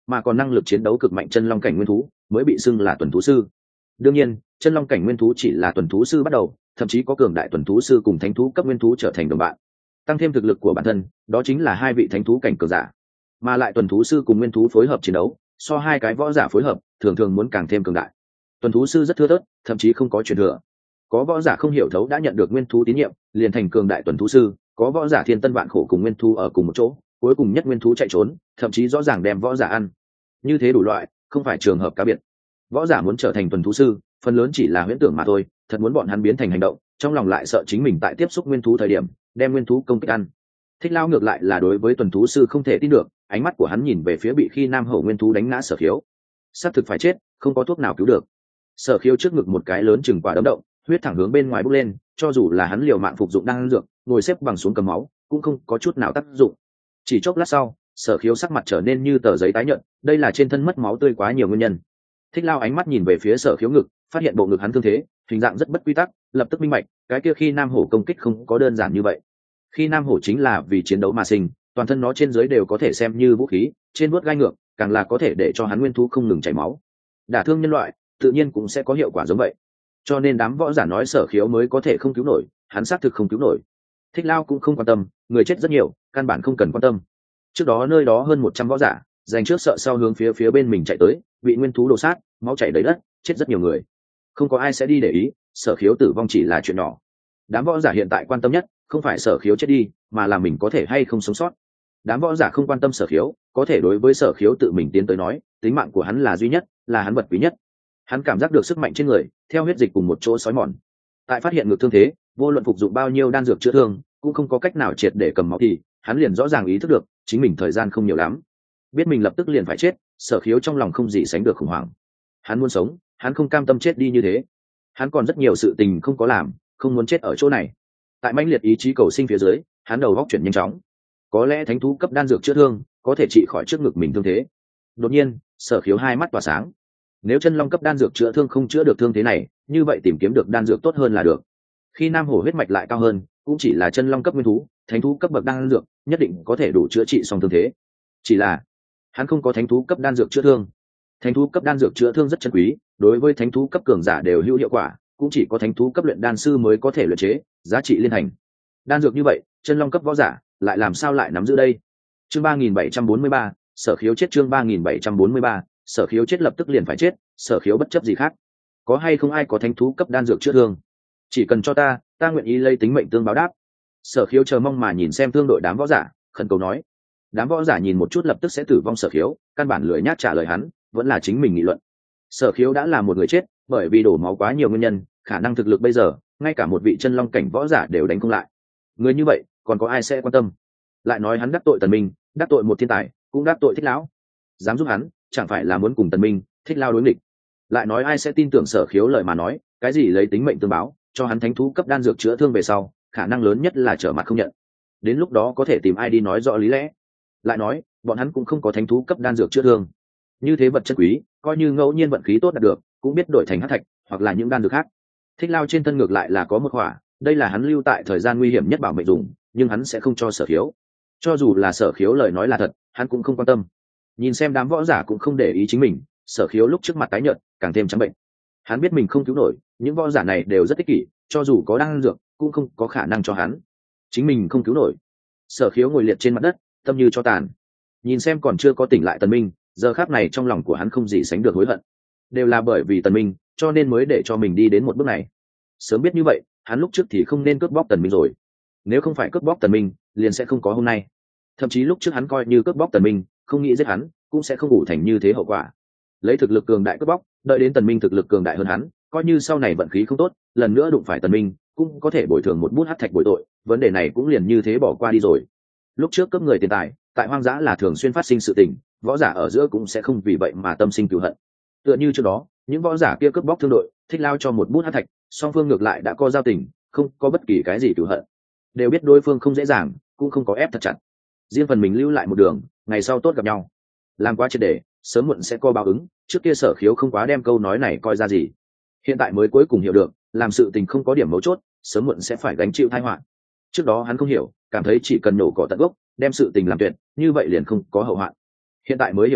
mà còn năng lực chiến đấu cực mạnh chân long cảnh nguyên thú mới bị xưng là tuần thú sư. Đương nhiên chân long cảnh nguyên thú chỉ là tuần thú sư bắt đầu, thậm chí có cường đại tuần thú sư cùng thánh thú cấp nguyên thú trở thành đồng bạn, tăng thêm thực lực của bản thân, đó chính là hai vị thánh thú cảnh cường giả. Mà lại tuần thú sư cùng nguyên thú phối hợp chiến đấu, so hai cái võ giả phối hợp thường thường muốn càng thêm cường đại. Tuần thú sư rất thưa thớt, thậm chí không có truyền thừa. Có võ giả không hiểu thấu đã nhận được nguyên thú tín nhiệm, liền thành cường đại tuần thú sư, có võ giả thiên tân vạn khổ cùng nguyên thú ở cùng một chỗ, cuối cùng nhất nguyên thú chạy trốn, thậm chí rõ ràng đem võ giả ăn. Như thế đủ loại, không phải trường hợp cá biệt. Võ giả muốn trở thành tuần thú sư, phần lớn chỉ là huyễn tưởng mà thôi, thật muốn bọn hắn biến thành hành động, trong lòng lại sợ chính mình tại tiếp xúc nguyên thú thời điểm đem nguyên thú công kích ăn. Thích Lao ngược lại là đối với tuần thú sư không thể tin được, ánh mắt của hắn nhìn về phía bị khi nam hổ nguyên thú đánh ngã Sở Khiếu. Xác thực phải chết, không có thuốc nào cứu được. Sở Khiếu trước ngực một cái lớn chừng quả đấm động, huyết thẳng hướng bên ngoài bốc lên, cho dù là hắn liều mạng phục dụng đan dược, ngồi xếp bằng xuống cầm máu, cũng không có chút nào tác dụng. Chỉ chốc lát sau, Sở Khiếu sắc mặt trở nên như tờ giấy tái nhợt, đây là trên thân mất máu tươi quá nhiều nguyên nhân. Thích Lao ánh mắt nhìn về phía Sở Khiếu ngực, phát hiện bộ ngực hắn thương thế, hình dạng rất bất quy tắc, lập tức minh bạch, cái kia khi nam hổ công kích không có đơn giản như vậy. Khi nam hổ chính là vì chiến đấu mà sinh, toàn thân nó trên dưới đều có thể xem như vũ khí, trên vuốt gai ngược, càng là có thể để cho hắn nguyên thú không ngừng chảy máu. Đả thương nhân loại, tự nhiên cũng sẽ có hiệu quả giống vậy. Cho nên đám võ giả nói Sở Khiếu mới có thể không cứu nổi, hắn xác thực không cứu nổi. Thích Lao cũng không quan tâm, người chết rất nhiều, căn bản không cần quan tâm. Trước đó nơi đó hơn 100 võ giả, giành trước sợ sau hướng phía bên mình chạy tới, bị nguyên thú đổ sát, máu chảy đầy đất, chết rất nhiều người. Không có ai sẽ đi để ý, Sở Khiếu tử vong chỉ là chuyện nhỏ. Đám võ giả hiện tại quan tâm nhất không phải Sở Khiếu chết đi, mà là mình có thể hay không sống sót. Đám võ giả không quan tâm Sở Khiếu, có thể đối với Sở Khiếu tự mình tiến tới nói, tính mạng của hắn là duy nhất, là hắn vật quý nhất. Hắn cảm giác được sức mạnh trên người, theo huyết dịch cùng một chỗ xói mòn. Tại phát hiện ngược thương thế, vô luận phục dụng bao nhiêu đan dược chữa thương, cũng không có cách nào triệt để cầm máu thì, hắn liền rõ ràng ý thức được, chính mình thời gian không nhiều lắm. Biết mình lập tức liền phải chết, Sở Khiếu trong lòng không gì sánh được khủng hoảng. Hắn muốn sống, hắn không cam tâm chết đi như thế. Hắn còn rất nhiều sự tình không có làm, không muốn chết ở chỗ này. Tại mãnh liệt ý chí cầu sinh phía dưới, hắn đầu góc chuyển nhanh chóng. Có lẽ thánh thú cấp đan dược chữa thương có thể trị khỏi trước ngực mình thương thế. Đột nhiên, Sở Khiếu hai mắt tỏa sáng. Nếu chân long cấp đan dược chữa thương không chữa được thương thế này, như vậy tìm kiếm được đan dược tốt hơn là được. Khi nam hổ huyết mạch lại cao hơn, cũng chỉ là chân long cấp nguyên thú, thánh thú cấp bậc đan dược nhất định có thể đủ chữa trị xong thương thế. Chỉ là hắn không có thánh thú cấp đan dược chữa thương. Thánh thú cấp đan dược chữa thương rất chân quý, đối với thánh thú cấp cường giả đều hữu hiệu quả, cũng chỉ có thánh thú cấp luyện đan sư mới có thể luyện chế, giá trị liên thành. Đan dược như vậy, chân long cấp võ giả lại làm sao lại nắm giữ đây? Chương 3743, Sở Khiếu chết. Chương 3743, Sở Khiếu chết lập tức liền phải chết, Sở Khiếu bất chấp gì khác. Có hay không ai có thánh thú cấp đan dược chữa thương? Chỉ cần cho ta nguyện ý lấy tính mệnh tương báo đáp. Sở Khiếu chờ mong mà nhìn xem thương đội đám võ giả, khẩn cầu nói. Đám võ giả nhìn một chút lập tức sẽ tử vong Sở Khiếu, căn bản lười nhác trả lời hắn, vẫn là chính mình nghị luận. Sở Khiếu đã là một người chết, bởi vì đổ máu quá nhiều nguyên nhân, khả năng thực lực bây giờ, ngay cả một vị chân long cảnh võ giả đều đánh không lại. Người như vậy, còn có ai sẽ quan tâm? Lại nói hắn đắc tội Tần Minh, đắc tội một thiên tài, cũng đắc tội Thích Lão. Dám giúp hắn, chẳng phải là muốn cùng Tần Minh, Thích Lão đối nghịch. Lại nói ai sẽ tin tưởng Sở Khiếu lời mà nói, cái gì lấy tính mệnh tương báo, cho hắn thánh thú cấp đan dược chữa thương về sau, khả năng lớn nhất là trở mặt không nhận. Đến lúc đó có thể tìm ai đi nói rõ lý lẽ. Lại nói, bọn hắn cũng không có thánh thú cấp đan dược chữa thương. Như thế vật chất quý, coi như ngẫu nhiên vận khí tốt đạt được, cũng biết đổi thành hắc thạch, hoặc là những đan dược khác. Thích Lao trên thân ngược lại là có một khỏa, đây là hắn lưu tại thời gian nguy hiểm nhất bảo mệnh dùng, nhưng hắn sẽ không cho Sở Khiếu. Cho dù là Sở Khiếu lời nói là thật, hắn cũng không quan tâm. Nhìn xem đám võ giả cũng không để ý chính mình, Sở Khiếu lúc trước mặt tái nhợt, càng thêm trắng bệnh. Hắn biết mình không cứu nổi, những võ giả này đều rất ích kỷ, cho dù có đan dược, cũng không có khả năng cho hắn. Chính mình không cứu nổi. Sở Khiếu ngồi liệt trên mặt đất, tâm như cho tàn. Nhìn xem còn chưa có tỉnh lại Tần Minh, giờ khắc này trong lòng của hắn không gì sánh được hối hận. Đều là bởi vì Tần Minh, cho nên mới để cho mình đi đến một bước này. Sớm biết như vậy, hắn lúc trước thì không nên cướp bóc Tần Minh rồi. Nếu không phải cướp bóc Tần Minh, liền sẽ không có hôm nay. Thậm chí lúc trước hắn coi như cướp bóc Tần Minh, không nghĩ giết hắn, cũng sẽ không ủ thành như thế hậu quả. Lấy thực lực cường đại cướp bóc, đợi đến Tần Minh thực lực cường đại hơn hắn, coi như sau này vận khí không tốt, lần nữa đụng phải Tần Minh, cũng có thể bồi thường một bút hắc thạch bồi tội, vấn đề này cũng liền như thế bỏ qua đi rồi. Lúc trước cướp người tiền tài, tại hoang dã là thường xuyên phát sinh sự tình, võ giả ở giữa cũng sẽ không vì vậy mà tâm sinh cừu hận. Tựa như trước đó, những võ giả kia cướp bóc thương đội, Thích Lao cho một bút hắc thạch, song phương ngược lại đã có giao tình, không có bất kỳ cái gì cừu hận. Đều biết đối phương không dễ dàng, cũng không có ép thật chặt. Riêng phần mình lưu lại một đường, ngày sau tốt gặp nhau. Làm quá triệt để, sớm muộn sẽ có báo ứng, trước kia Sở Khiếu không quá đem câu nói này coi ra gì. Hiện tại mới cuối cùng hiểu được, làm sự tình không có điểm mấu chốt, sớm muộn sẽ phải gánh chịu tai họa. Trước đó hắn không hiểu, cảm thấy chỉ cần nổ cỏ tận gốc, đem sự tình làm tuyệt, như vậy liền không có hậu hoạn. Hiện tại mới hiểu được,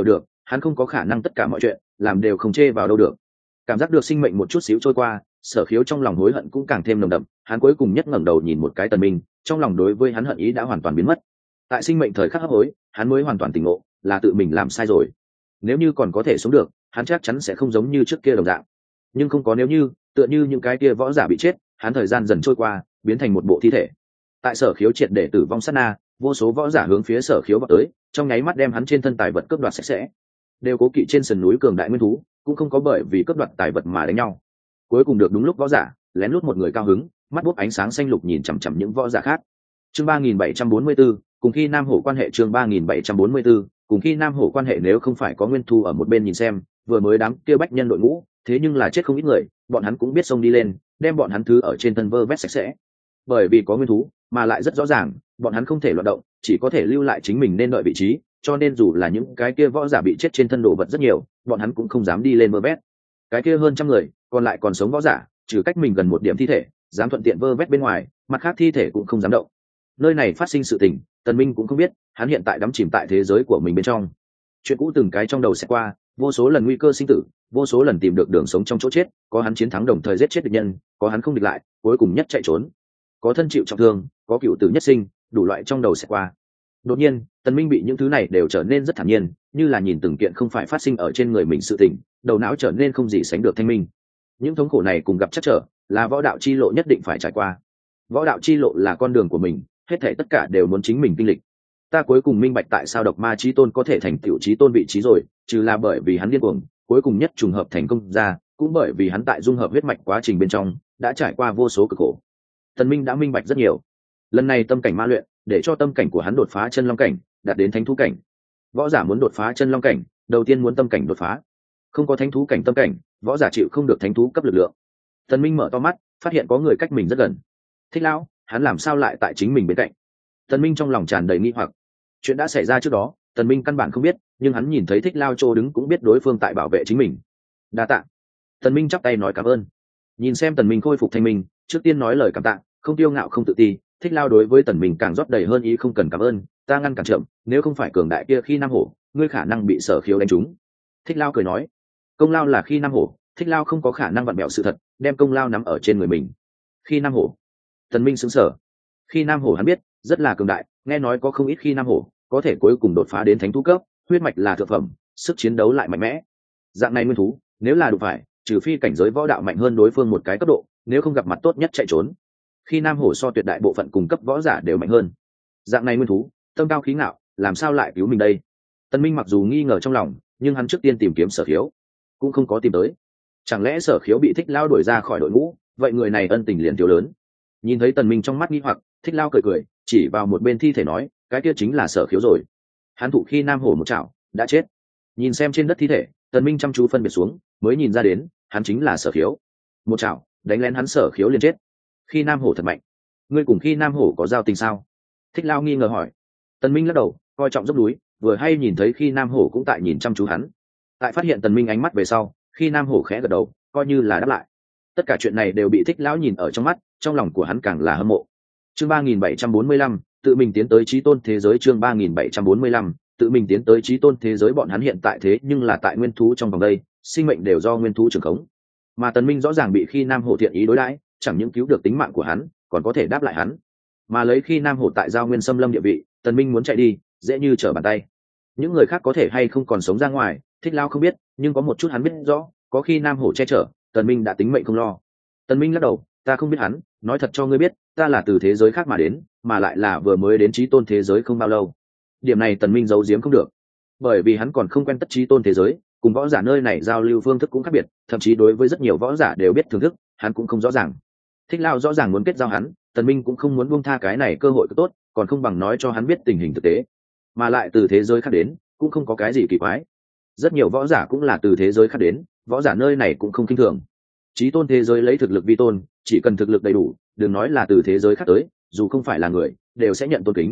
hắn không có khả năng tất cả mọi chuyện làm đều không chê vào đâu được. Cảm giác được sinh mệnh một chút xíu trôi qua, Sở Khiếu trong lòng hối hận cũng càng thêm nồng đậm. Hắn cuối cùng nhất ngẩng đầu nhìn một cái Tần Minh, trong lòng đối với hắn hận ý đã hoàn toàn biến mất. Tại sinh mệnh thời khắc hấp hối, hắn mới hoàn toàn tỉnh ngộ, là tự mình làm sai rồi. Nếu như còn có thể sống được, hắn chắc chắn sẽ không giống như trước kia đồng dạng. Nhưng không có nếu như, tựa như những cái kia võ giả bị chết, hắn thời gian dần trôi qua, biến thành một bộ thi thể. Tại Sở Khiếu triệt để tử vong sát na, vô số võ giả hướng phía Sở Khiếu vọt tới, trong nháy mắt đem hắn trên thân tài vật cướp đoạt sạch sẽ. Đều cố kỵ trên sườn núi cường đại nguyên thú, cũng không có bởi vì cướp đoạt tài vật mà đánh nhau. Cuối cùng được đúng lúc võ giả lén lút một người cao hứng, mắt bút ánh sáng xanh lục nhìn chằm chằm những võ giả khác. Chương 3744, cùng khi Nam Hổ quan hệ. Chương 3744, cùng khi Nam Hổ quan hệ. Nếu không phải có Nguyên Thu ở một bên nhìn xem, vừa mới đám kia bách nhân đội ngũ, thế nhưng là chết không ít người, bọn hắn cũng biết xông đi lên, đem bọn hắn thứ ở trên thân vơ vét sạch sẽ. Bởi vì có Nguyên Thú, mà lại rất rõ ràng, bọn hắn không thể loạn động, chỉ có thể lưu lại chính mình nên đợi vị trí, cho nên dù là những cái kia võ giả bị chết trên thân đồ vật rất nhiều, bọn hắn cũng không dám đi lên vơ vét. Cái kia hơn trăm người, còn lại còn sống võ giả, trừ cách mình gần một điểm thi thể, dám thuận tiện vơ vét bên ngoài, mặt khác thi thể cũng không dám động. Nơi này phát sinh sự tình, Tần Minh cũng không biết, hắn hiện tại đắm chìm tại thế giới của mình bên trong. Chuyện cũ từng cái trong đầu sẽ qua, vô số lần nguy cơ sinh tử, vô số lần tìm được đường sống trong chỗ chết, có hắn chiến thắng đồng thời giết chết địch nhân, có hắn không địch lại, cuối cùng nhất chạy trốn, có thân chịu trọng thương, có cựu tử nhất sinh, đủ loại trong đầu sẽ qua. Đột nhiên, Tần Minh bị những thứ này đều trở nên rất thản nhiên, như là nhìn từng kiện không phải phát sinh ở trên người mình sự tình, đầu não trở nên không gì sánh được thanh minh. Những thống khổ này cùng gặp chắc trở, là võ đạo chi lộ nhất định phải trải qua. Võ đạo chi lộ là con đường của mình, hết thảy tất cả đều muốn chính mình kinh lịch. Ta cuối cùng minh bạch tại sao độc ma chí tôn có thể thành tiểu chí tôn vị trí rồi, trừ là bởi vì hắn điên cuồng, cuối cùng nhất trùng hợp thành công ra, cũng bởi vì hắn tại dung hợp huyết mạch quá trình bên trong đã trải qua vô số cực khổ. Tần Minh đã minh bạch rất nhiều. Lần này tâm cảnh ma luyện, để cho tâm cảnh của hắn đột phá chân long cảnh, đạt đến thánh thú cảnh. Võ giả muốn đột phá chân long cảnh, đầu tiên muốn tâm cảnh đột phá. Không có thánh thú cảnh tâm cảnh, võ giả chịu không được thánh thú cấp lực lượng. Tần Minh mở to mắt, phát hiện có người cách mình rất gần. Thích Lão, hắn làm sao lại tại chính mình bên cạnh? Tần Minh trong lòng tràn đầy nghi hoặc. Chuyện đã xảy ra trước đó, Tần Minh căn bản không biết, nhưng hắn nhìn thấy Thích Lao Trô đứng cũng biết đối phương tại bảo vệ chính mình. Đa tạ. Tần Minh chắp tay nói cảm ơn. Nhìn xem Tần Minh khôi phục thanh minh, trước tiên nói lời cảm tạ, không tiêu ngạo không tự ti. Thích Lao đối với Tần Minh càng rót đầy hơn ý, không cần cảm ơn, ta ngăn cản chậm, nếu không phải cường đại kia khi Nam Hổ, ngươi khả năng bị Sở Khiếu đánh trúng. Thích Lao cười nói, công lao là khi Nam Hổ, Thích Lao không có khả năng vặn bẹo sự thật, đem công lao nắm ở trên người mình. Khi Nam Hổ. Tần Minh sững sờ. Khi Nam Hổ hắn biết, rất là cường đại, nghe nói có không ít khi Nam Hổ có thể cuối cùng đột phá đến thánh thú cấp, huyết mạch là thượng phẩm, sức chiến đấu lại mạnh mẽ. Dạng này nguyên thú, nếu là đụng phải, trừ phi cảnh giới võ đạo mạnh hơn đối phương một cái cấp độ, nếu không gặp mặt tốt nhất chạy trốn. Khi Nam Hổ so tuyệt đại bộ phận cung cấp võ giả đều mạnh hơn. Dạng này nguyên thú, tâm cao khí ngạo, làm sao lại cứu mình đây? Tân Minh mặc dù nghi ngờ trong lòng, nhưng hắn trước tiên tìm kiếm Sở Khiếu, cũng không có tìm tới. Chẳng lẽ Sở Khiếu bị Thích Lao đuổi ra khỏi đội ngũ, vậy người này ân tình liền thiếu lớn. Nhìn thấy Tần Minh trong mắt nghi hoặc, Thích Lao cười cười, chỉ vào một bên thi thể nói, cái kia chính là Sở Khiếu rồi. Hắn thụ khi Nam Hổ một chảo, đã chết. Nhìn xem trên đất thi thể, Tần Minh chăm chú phân biệt xuống, mới nhìn ra đến, hắn chính là Sở Khiếu. Một chảo, đánh lén hắn Sở Khiếu liền chết. Khi Nam Hổ thật mạnh. Ngươi cùng khi Nam Hổ có giao tình sao? Thích Lao nghi ngờ hỏi. Tần Minh lắc đầu, coi trọng dốc núi, vừa hay nhìn thấy khi Nam Hổ cũng tại nhìn chăm chú hắn. Tại phát hiện Tần Minh ánh mắt về sau, khi Nam Hổ khẽ gật đầu, coi như là đáp lại. Tất cả chuyện này đều bị Thích Lão nhìn ở trong mắt, trong lòng của hắn càng là hâm mộ. Chương 3745, tự mình tiến tới chí tôn thế giới. Chương 3745, tự mình tiến tới chí tôn thế giới. Bọn hắn hiện tại thế nhưng là tại nguyên thú trong vòng đây, sinh mệnh đều do nguyên thú trưởng khống. Mà Tần Minh rõ ràng bị khi Nam Hổ thiện ý đối đãi, chẳng những cứu được tính mạng của hắn, còn có thể đáp lại hắn. Mà lấy khi Nam Hổ tại giao nguyên xâm lâm địa vị, Tần Minh muốn chạy đi, dễ như trở bàn tay. Những người khác có thể hay không còn sống ra ngoài, Thích Lao không biết, nhưng có một chút hắn biết rõ, có khi Nam Hổ che chở, Tần Minh đã tính mệnh không lo. Tần Minh lắc đầu, ta không biết hắn, nói thật cho ngươi biết, ta là từ thế giới khác mà đến, mà lại là vừa mới đến chí tôn thế giới không bao lâu. Điểm này Tần Minh giấu giếm không được, bởi vì hắn còn không quen tất chí tôn thế giới, cùng võ giả nơi này giao lưu phương thức cũng khác biệt, thậm chí đối với rất nhiều võ giả đều biết thưởng thức, hắn cũng không rõ ràng. Thích Lao rõ ràng muốn kết giao hắn, Tần Minh cũng không muốn buông tha cái này cơ hội tốt, còn không bằng nói cho hắn biết tình hình thực tế, mà lại từ thế giới khác đến, cũng không có cái gì kỳ quái. Rất nhiều võ giả cũng là từ thế giới khác đến, võ giả nơi này cũng không kinh thường. Chí tôn thế giới lấy thực lực vi tôn, chỉ cần thực lực đầy đủ, đừng nói là từ thế giới khác tới, dù không phải là người, đều sẽ nhận tôn kính.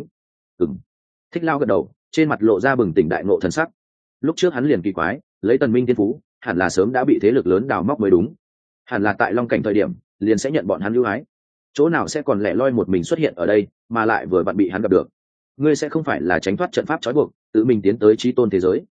Thích Lao gật đầu, trên mặt lộ ra bừng tỉnh đại ngộ thần sắc. Lúc trước hắn liền kỳ quái, lấy Tần Minh thiên phú, hẳn là sớm đã bị thế lực lớn đào móc mới đúng. Hẳn là tại Long cảnh thời điểm, liền sẽ nhận bọn hắn ưu ái. Chỗ nào sẽ còn lẻ loi một mình xuất hiện ở đây, mà lại vừa vặn bị hắn gặp được. Ngươi sẽ không phải là tránh thoát trận pháp trói buộc, tự mình tiến tới chí tôn thế giới?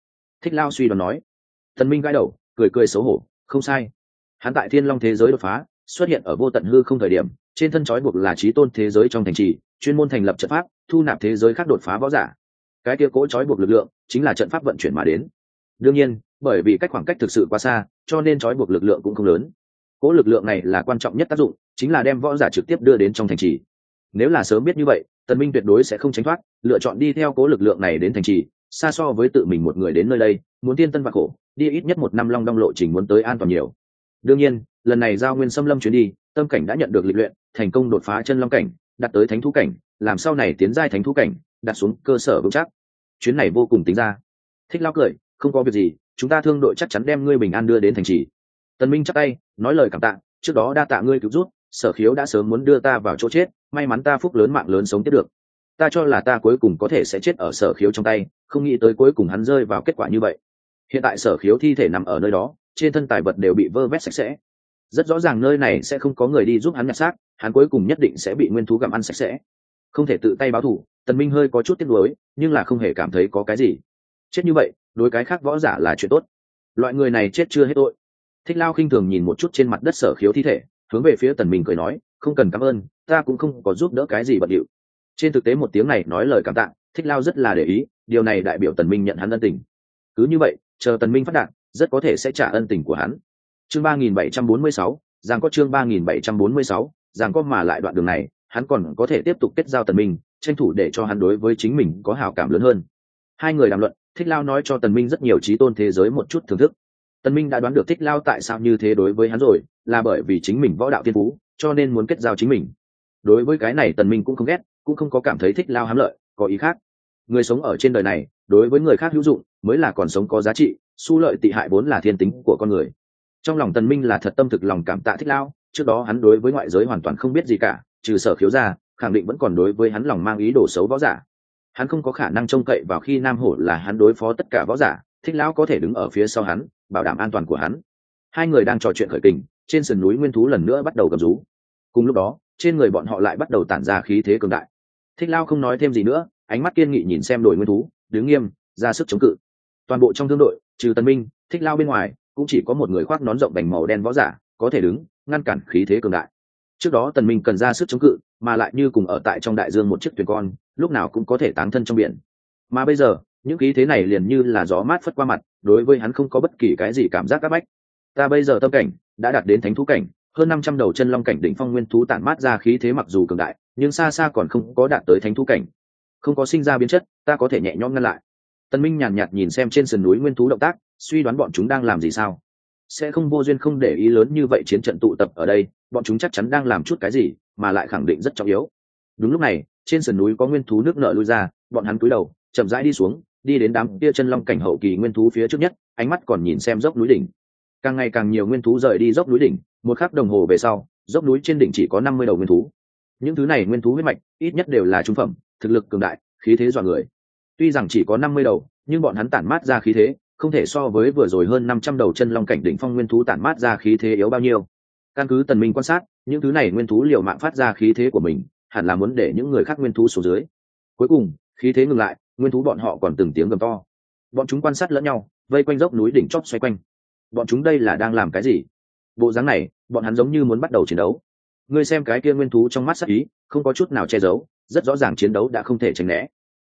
Thích Lao suy đoán nói. Tần Minh gãi đầu cười cười xấu hổ, không sai, hắn tại thiên long thế giới đột phá xuất hiện ở vô tận hư không thời điểm, trên thân trói buộc là chí tôn thế giới trong thành trì, chuyên môn thành lập trận pháp thu nạp thế giới khác đột phá võ giả. Cái kia cỗ trói buộc lực lượng chính là trận pháp vận chuyển mà đến. Đương nhiên bởi vì cách khoảng cách thực sự quá xa, cho nên trói buộc lực lượng cũng không lớn. Cỗ lực lượng này là quan trọng nhất tác dụng chính là đem võ giả trực tiếp đưa đến trong thành trì. Nếu là sớm biết như vậy, Tần Minh tuyệt đối sẽ không tránh thoát, lựa chọn đi theo cỗ lực lượng này đến thành trì, xa so với tự mình một người đến nơi đây muốn tiên tân vạn khổ đi ít nhất 1 năm long đong lộ trình muốn tới an toàn nhiều. Đương nhiên lần này giao nguyên xâm lâm chuyến đi, tâm cảnh đã nhận được lịch luyện, thành công đột phá chân long cảnh, đạt tới thánh thú cảnh, làm sau này tiến giai thánh thú cảnh đặt xuống cơ sở vững chắc. Chuyến này vô cùng tính ra. Thích Lao cười, không có việc gì, chúng ta thương đội chắc chắn đem ngươi bình an đưa đến thành trì. Tần Minh chắp tay nói lời cảm tạ, trước đó đa tạ ngươi cứu giúp, Sở Khiếu đã sớm muốn đưa ta vào chỗ chết, may mắn ta phúc lớn mạng lớn sống tiếp được. Ta cho là ta cuối cùng có thể sẽ chết ở Sở Khiếu trong tay, không nghĩ tới cuối cùng hắn rơi vào kết quả như vậy. Hiện tại Sở Khiếu thi thể nằm ở nơi đó, trên thân tài vật đều bị vơ vét sạch sẽ, rất rõ ràng nơi này sẽ không có người đi giúp hắn nhặt xác, hắn cuối cùng nhất định sẽ bị nguyên thú gặm ăn sạch sẽ. Không thể tự tay báo thù, Tần Minh hơi có chút tiếc nuối, nhưng là không hề cảm thấy có cái gì. Chết như vậy đối cái khác võ giả là chuyện tốt, loại người này chết chưa hết tội. Thích Lao khinh thường nhìn một chút trên mặt đất Sở Khiếu thi thể, hướng về phía Tần Minh cười nói, không cần cảm ơn, ta cũng không có giúp đỡ cái gì bận điệu. Trên thực tế một tiếng này nói lời cảm tạ, Thích Lao rất là để ý, điều này đại biểu Tần Minh nhận hắn ân tình. Cứ như vậy chờ Tần Minh phát đạt, rất có thể sẽ trả ân tình của hắn. Chương 3746, giang có chương 3746, giang có mà lại đoạn đường này hắn còn có thể tiếp tục kết giao Tần Minh, tranh thủ để cho hắn đối với chính mình có hảo cảm lớn hơn. Hai người đàm luận, Thích Lao nói cho Tần Minh rất nhiều chí tôn thế giới một chút thưởng thức. Tần Minh đã đoán được Thích Lao tại sao như thế đối với hắn rồi, là bởi vì chính mình võ đạo thiên phú, cho nên muốn kết giao chính mình. Đối với cái này Tần Minh cũng không ghét, cũng không có cảm thấy Thích Lao hám lợi, có ý khác. Người sống ở trên đời này, đối với người khác hữu dụng mới là còn sống có giá trị, xu lợi tị hại vốn là thiên tính của con người. Trong lòng Tần Minh là thật tâm thực lòng cảm tạ Thích Lao, trước đó hắn đối với ngoại giới hoàn toàn không biết gì cả, trừ Sở Khiếu ra, khẳng định vẫn còn đối với hắn lòng mang ý đồ xấu võ giả. Hắn không có khả năng trông cậy vào khi Nam Hổ là hắn đối phó tất cả võ giả, Thích Lão có thể đứng ở phía sau hắn, bảo đảm an toàn của hắn. Hai người đang trò chuyện khởi kình, trên sườn núi nguyên thú lần nữa bắt đầu gầm rú. Cùng lúc đó, trên người bọn họ lại bắt đầu tản ra khí thế cường đại. Thích Lao không nói thêm gì nữa, ánh mắt kiên nghị nhìn xem đội nguyên thú, đứng nghiêm, ra sức chống cự. Toàn bộ trong thương đội, trừ Tần Minh, Thích Lao bên ngoài, cũng chỉ có một người khoác nón rộng vành màu đen võ giả có thể đứng ngăn cản khí thế cường đại. Trước đó Tần Minh cần ra sức chống cự, mà lại như cùng ở tại trong đại dương một chiếc thuyền con, lúc nào cũng có thể táng thân trong biển. Mà bây giờ, những khí thế này liền như là gió mát phất qua mặt, đối với hắn không có bất kỳ cái gì cảm giác áp bách. Ta bây giờ tâm cảnh đã đạt đến thánh thú cảnh, hơn 500 đầu chân long cảnh đỉnh phong nguyên thú tản mát ra khí thế mặc dù cường đại, nhưng xa xa còn không có đạt tới thánh thú cảnh. Không có sinh ra biến chất, ta có thể nhẹ nhõm ngăn lại. Tần Minh nhàn nhạt nhìn xem trên sườn núi nguyên thú động tác, suy đoán bọn chúng đang làm gì sao? Sẽ không vô duyên không để ý lớn như vậy chiến trận tụ tập ở đây, bọn chúng chắc chắn đang làm chút cái gì, mà lại khẳng định rất trọng yếu. Đúng lúc này, trên sườn núi có nguyên thú nước nợ lui ra, bọn hắn cúi đầu, chậm rãi đi xuống, đi đến đám kia chân long cảnh hậu kỳ nguyên thú phía trước nhất, ánh mắt còn nhìn xem dốc núi đỉnh. Càng ngày càng nhiều nguyên thú rời đi dốc núi đỉnh, một khắc đồng hồ về sau, dốc núi trên đỉnh chỉ có 50 đầu nguyên thú. Những thứ này nguyên thú huyết mạch, ít nhất đều là trung phẩm, thực lực cường đại, khí thế dọa người. Tuy rằng chỉ có 50 đầu, nhưng bọn hắn tản mát ra khí thế, không thể so với vừa rồi hơn 500 đầu chân long cảnh đỉnh phong nguyên thú tản mát ra khí thế yếu bao nhiêu. Căn cứ Tần Minh quan sát, những thứ này nguyên thú liều mạng phát ra khí thế của mình, hẳn là muốn để những người khác nguyên thú xuống dưới. Cuối cùng, khí thế ngừng lại, nguyên thú bọn họ còn từng tiếng gầm to. Bọn chúng quan sát lẫn nhau, vây quanh dốc núi đỉnh chóp xoay quanh. Bọn chúng đây là đang làm cái gì? Bộ dáng này, bọn hắn giống như muốn bắt đầu chiến đấu. Ngươi xem cái kia nguyên thú trong mắt sắc ý, không có chút nào che giấu, rất rõ ràng chiến đấu đã không thể tránh né.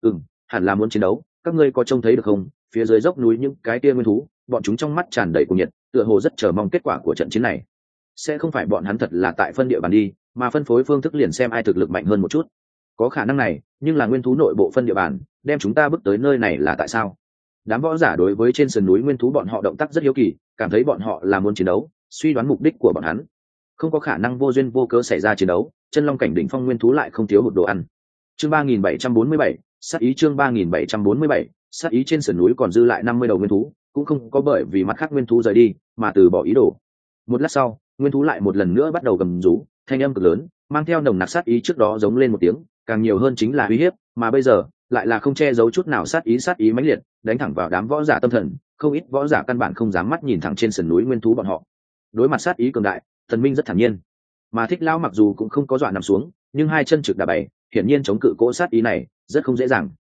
Hẳn là muốn chiến đấu, các ngươi có trông thấy được không? Phía dưới dốc núi những cái kia nguyên thú, bọn chúng trong mắt tràn đầy cuồng nhiệt, tựa hồ rất chờ mong kết quả của trận chiến này. Sẽ không phải bọn hắn thật là tại phân địa bàn đi, mà phân phối phương thức liền xem ai thực lực mạnh hơn một chút. Có khả năng này, nhưng là nguyên thú nội bộ phân địa bàn, đem chúng ta bước tới nơi này là tại sao? Đám võ giả đối với trên sườn núi nguyên thú bọn họ động tác rất hiếu kỳ, cảm thấy bọn họ là muốn chiến đấu, suy đoán mục đích của bọn hắn. Không có khả năng vô duyên vô cớ xảy ra chiến đấu, chân long cảnh đỉnh phong nguyên thú lại không thiếu hụt đồ ăn. Chương 3747, sát ý chương 3747, sát ý trên sườn núi còn dư lại 50 đầu nguyên thú, cũng không có bởi vì mặt khác nguyên thú rời đi, mà từ bỏ ý đồ. Một lát sau, nguyên thú lại một lần nữa bắt đầu gầm rú, thanh âm cực lớn, mang theo nồng nặc sát ý trước đó giống lên một tiếng, càng nhiều hơn chính là uy hiếp, mà bây giờ lại là không che giấu chút nào sát ý mãnh liệt, đánh thẳng vào đám võ giả tâm thần, không ít võ giả căn bản không dám mắt nhìn thẳng trên sườn núi nguyên thú bọn họ. Đối mặt sát ý cường đại, Tần Minh rất thản nhiên, mà Thích Lão mặc dù cũng không có dọa nằm xuống, nhưng hai chân trực đà bày, hiển nhiên chống cự cỗ sát ý này rất không dễ dàng.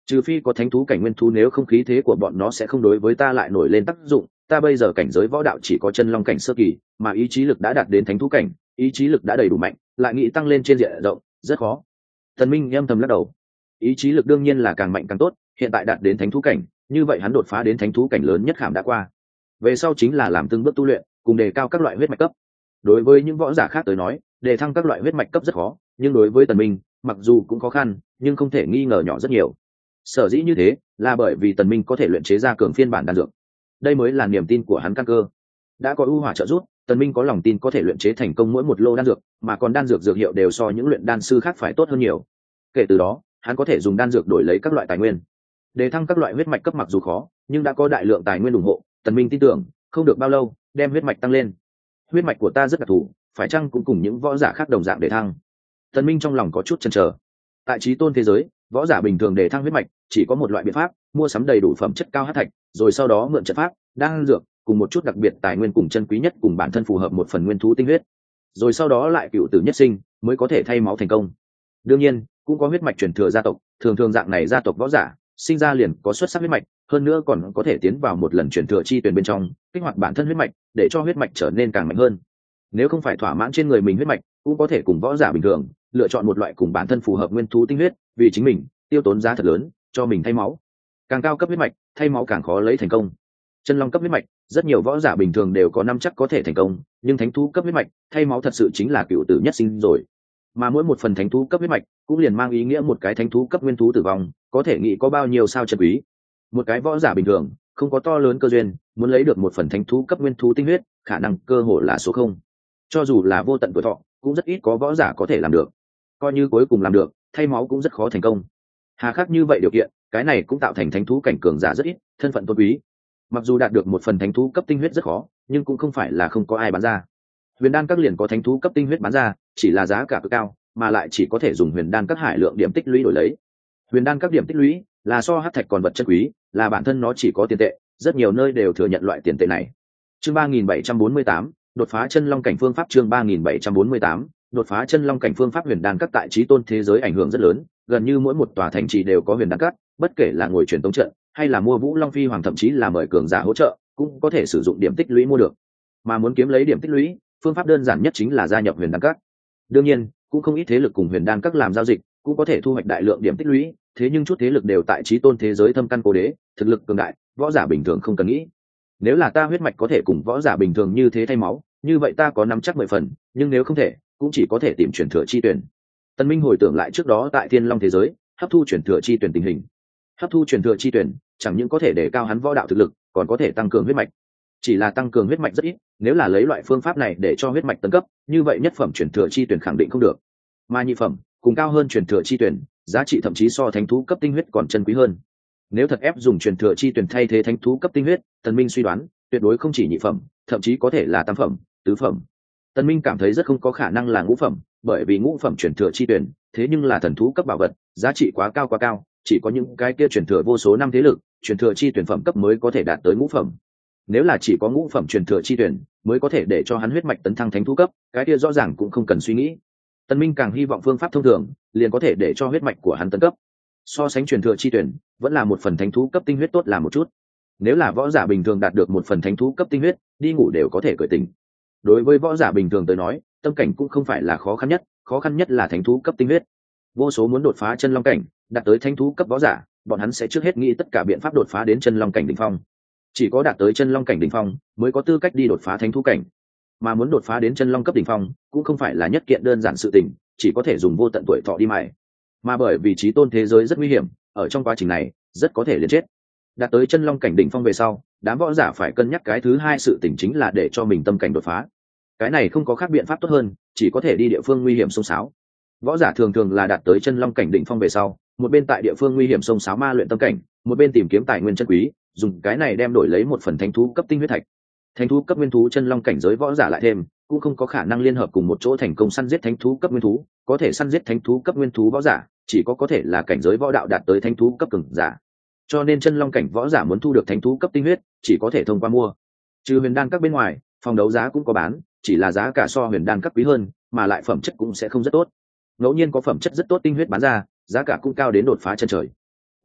trừ phi có thánh thú cảnh nguyên thú, nếu không khí thế của bọn nó sẽ không đối với ta lại nổi lên tác dụng. Ta bây giờ cảnh giới võ đạo chỉ có chân long cảnh sơ kỳ, mà ý chí lực đã đạt đến thánh thú cảnh, ý chí lực đã đầy đủ mạnh, lại nghĩ tăng lên trên diện rộng rất khó. Tần Minh âm thầm lắc đầu. Ý chí lực đương nhiên là càng mạnh càng tốt, hiện tại đạt đến thánh thú cảnh, như vậy hắn đột phá đến thánh thú cảnh lớn nhất khảm đã qua. Về sau chính là làm từng bước tu luyện, cùng đề cao các loại huyết mạch cấp. Đối với những võ giả khác tới nói, đề thăng các loại huyết mạch cấp rất khó, nhưng đối với Tần Minh, mặc dù cũng khó khăn, nhưng không thể nghi ngờ nhỏ rất nhiều. Sở dĩ như thế, là bởi vì Tần Minh có thể luyện chế ra cường phiên bản đan dược. Đây mới là niềm tin của hắn căn cơ. Đã có ưu hỏa trợ giúp, Tần Minh có lòng tin có thể luyện chế thành công mỗi một lô đan dược, mà còn đan dược dược hiệu đều so những luyện đan sư khác phải tốt hơn nhiều. Kể từ đó, hắn có thể dùng đan dược đổi lấy các loại tài nguyên. Để thăng các loại huyết mạch cấp mặc dù khó, nhưng đã có đại lượng tài nguyên ủng hộ, Tần Minh tin tưởng, không được bao lâu, đem huyết mạch tăng lên. Huyết mạch của ta rất đặc thù, phải chăng cũng cùng những võ giả khác đồng dạng để thăng? Tần Minh trong lòng có chút chần chờ. Tại Chí Tôn thế giới, võ giả bình thường để thăng huyết mạch chỉ có một loại biện pháp, mua sắm đầy đủ phẩm chất cao hắc thạch, rồi sau đó mượn trận pháp, đan dược cùng một chút đặc biệt tài nguyên cùng chân quý nhất cùng bản thân phù hợp một phần nguyên thú tinh huyết, rồi sau đó lại cựu tử nhất sinh mới có thể thay máu thành công. Đương nhiên, cũng có huyết mạch truyền thừa gia tộc, thường thường dạng này gia tộc võ giả sinh ra liền có xuất sắc huyết mạch, hơn nữa còn có thể tiến vào một lần truyền thừa chi tuyển bên trong, kích hoạt bản thân huyết mạch để cho huyết mạch trở nên càng mạnh hơn. Nếu không phải thỏa mãn trên người mình huyết mạch, cũng có thể cùng võ giả bình thường lựa chọn một loại cùng bản thân phù hợp nguyên thú tinh huyết, vì chính mình tiêu tốn giá thật lớn cho mình thay máu. Càng cao cấp huyết mạch, thay máu càng khó lấy thành công. Chân long cấp huyết mạch, rất nhiều võ giả bình thường đều có năm chắc có thể thành công, nhưng thánh thú cấp huyết mạch, thay máu thật sự chính là cựu tử nhất sinh rồi. Mà mỗi một phần thánh thú cấp huyết mạch cũng liền mang ý nghĩa một cái thánh thú cấp nguyên thú tử vong, có thể nghĩ có bao nhiêu sao chân quý. Một cái võ giả bình thường không có to lớn cơ duyên, muốn lấy được một phần thánh thú cấp nguyên thú tinh huyết, khả năng cơ hội là số không. Cho dù là vô tận tuổi thọ, cũng rất ít có võ giả có thể làm được. Coi như cuối cùng làm được, thay máu cũng rất khó thành công. Hà khắc như vậy điều kiện, cái này cũng tạo thành thánh thú cảnh cường giả rất ít, thân phận tôn quý. Mặc dù đạt được một phần thánh thú cấp tinh huyết rất khó, nhưng cũng không phải là không có ai bán ra. Huyền đan các liền có thánh thú cấp tinh huyết bán ra, chỉ là giá cả cực cao, mà lại chỉ có thể dùng huyền đan các hải lượng điểm tích lũy đổi lấy. Huyền đan các điểm tích lũy là so hắc thạch còn vật chân quý, là bản thân nó chỉ có tiền tệ, rất nhiều nơi đều thừa nhận loại tiền tệ này. Chương 3748, đột phá chân long cảnh phương pháp. Chương 3748, đột phá chân long cảnh phương pháp. Huyền đan các tại Chí Tôn thế giới ảnh hưởng rất lớn, gần như mỗi một tòa thành trì đều có huyền đan các, bất kể là ngồi truyền tống trận hay là mua Vũ Long Phi Hoàng, thậm chí là mời cường giả hỗ trợ, cũng có thể sử dụng điểm tích lũy mua được. Mà muốn kiếm lấy điểm tích lũy, phương pháp đơn giản nhất chính là gia nhập huyền đan các. Đương nhiên, cũng không ít thế lực cùng huyền đan các làm giao dịch, cũng có thể thu hoạch đại lượng điểm tích lũy, thế nhưng chút thế lực đều tại Chí Tôn thế giới thâm căn cố đế, thực lực cường đại, võ giả bình thường không cần nghĩ. Nếu là ta huyết mạch có thể cùng võ giả bình thường như thế thay máu, như vậy ta có nắm chắc 10 phần, nhưng nếu không thể, cũng chỉ có thể tìm truyền thừa chi tuyển. Tân Minh hồi tưởng lại trước đó tại Thiên Long thế giới, hấp thu truyền thừa chi tuyển tình hình. Hấp thu truyền thừa chi tuyển, chẳng những có thể đề cao hắn võ đạo thực lực, còn có thể tăng cường huyết mạch. Chỉ là tăng cường huyết mạch rất ít, nếu là lấy loại phương pháp này để cho huyết mạch tấn cấp, như vậy nhất phẩm truyền thừa chi tuyển khẳng định không được. Mà nhị phẩm, cùng cao hơn truyền thừa chi tuyển, giá trị thậm chí so thánh thú cấp tinh huyết còn chân quý hơn. Nếu thật ép dùng truyền thừa chi tuyển thay thế thánh thú cấp tinh huyết, Tần Minh suy đoán, tuyệt đối không chỉ nhị phẩm, thậm chí có thể là tam phẩm, tứ phẩm. Tần Minh cảm thấy rất không có khả năng là ngũ phẩm, bởi vì ngũ phẩm truyền thừa chi tuyển, thế nhưng là thần thú cấp bảo vật, giá trị quá cao, chỉ có những cái kia truyền thừa vô số năm thế lực, truyền thừa chi tuyển phẩm cấp mới có thể đạt tới ngũ phẩm. Nếu là chỉ có ngũ phẩm truyền thừa chi tuyển mới có thể để cho hắn huyết mạch tấn thăng thánh thú cấp, cái kia rõ ràng cũng không cần suy nghĩ. Tần Minh càng hy vọng phương pháp thông thường, liền có thể để cho huyết mạch của hắn tấn cấp. So sánh truyền thừa chi tuyển, vẫn là một phần thánh thú cấp tinh huyết tốt làm một chút. Nếu là võ giả bình thường đạt được một phần thánh thú cấp tinh huyết, đi ngủ đều có thể cởi tỉnh. Đối với võ giả bình thường tới nói, tâm cảnh cũng không phải là khó khăn nhất là thánh thú cấp tinh huyết. Vô số muốn đột phá chân long cảnh, đạt tới thánh thú cấp võ giả, bọn hắn sẽ trước hết nghĩ tất cả biện pháp đột phá đến chân long cảnh đỉnh phong. Chỉ có đạt tới chân long cảnh đỉnh phong, mới có tư cách đi đột phá thánh thú cảnh. Mà muốn đột phá đến chân long cấp đỉnh phong, cũng không phải là nhất kiện đơn giản sự tình, chỉ có thể dùng vô tận tuổi thọ đi mài. Mà bởi vì Chí Tôn thế giới rất nguy hiểm, ở trong quá trình này, rất có thể liền chết. Đạt tới chân long cảnh đỉnh phong về sau, đám võ giả phải cân nhắc cái thứ hai sự tình chính là để cho mình tâm cảnh đột phá. Cái này không có khác biện pháp tốt hơn, chỉ có thể đi địa phương nguy hiểm xông xáo. Võ giả thường thường là đạt tới chân long cảnh đỉnh phong về sau, một bên tại địa phương nguy hiểm xông xáo ma luyện tâm cảnh, một bên tìm kiếm tài nguyên chân quý, dùng cái này đem đổi lấy một phần thánh thú cấp tinh huyết thạch. Thánh thú cấp nguyên thú chân long cảnh giới võ giả lại thêm, cũng không có khả năng liên hợp cùng một chỗ thành công săn giết thánh thú cấp nguyên thú, có thể săn giết thánh thú cấp nguyên thú võ giả, chỉ có thể là cảnh giới võ đạo đạt tới thánh thú cấp cường giả. Cho nên chân long cảnh võ giả muốn thu được thánh thú cấp tinh huyết, chỉ có thể thông qua mua. Trừ huyền đan các bên ngoài, phòng đấu giá cũng có bán, chỉ là giá cả so huyền đan các quý hơn, mà lại phẩm chất cũng sẽ không rất tốt. Ngẫu nhiên có phẩm chất rất tốt tinh huyết bán ra, giá cả cũng cao đến đột phá chân trời.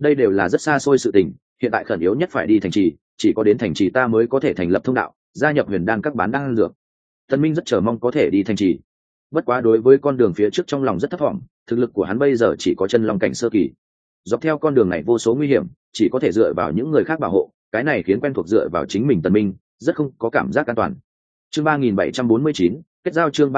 đây đều là rất xa xôi sự tình, hiện tại khẩn yếu nhất phải đi thành trì, chỉ có đến thành trì ta mới có thể thành lập thông đạo, gia nhập huyền đan các bán đan dược. Tần Minh rất chờ mong có thể đi thành trì. Bất quá đối với con đường phía trước trong lòng rất thấp vọng, thực lực của hắn bây giờ chỉ có chân long cảnh sơ kỳ. Dọc theo con đường này vô số nguy hiểm, chỉ có thể dựa vào những người khác bảo hộ, cái này khiến quen thuộc dựa vào chính mình Tần Minh, rất không có cảm giác an toàn. Chương 3749, kết giao chương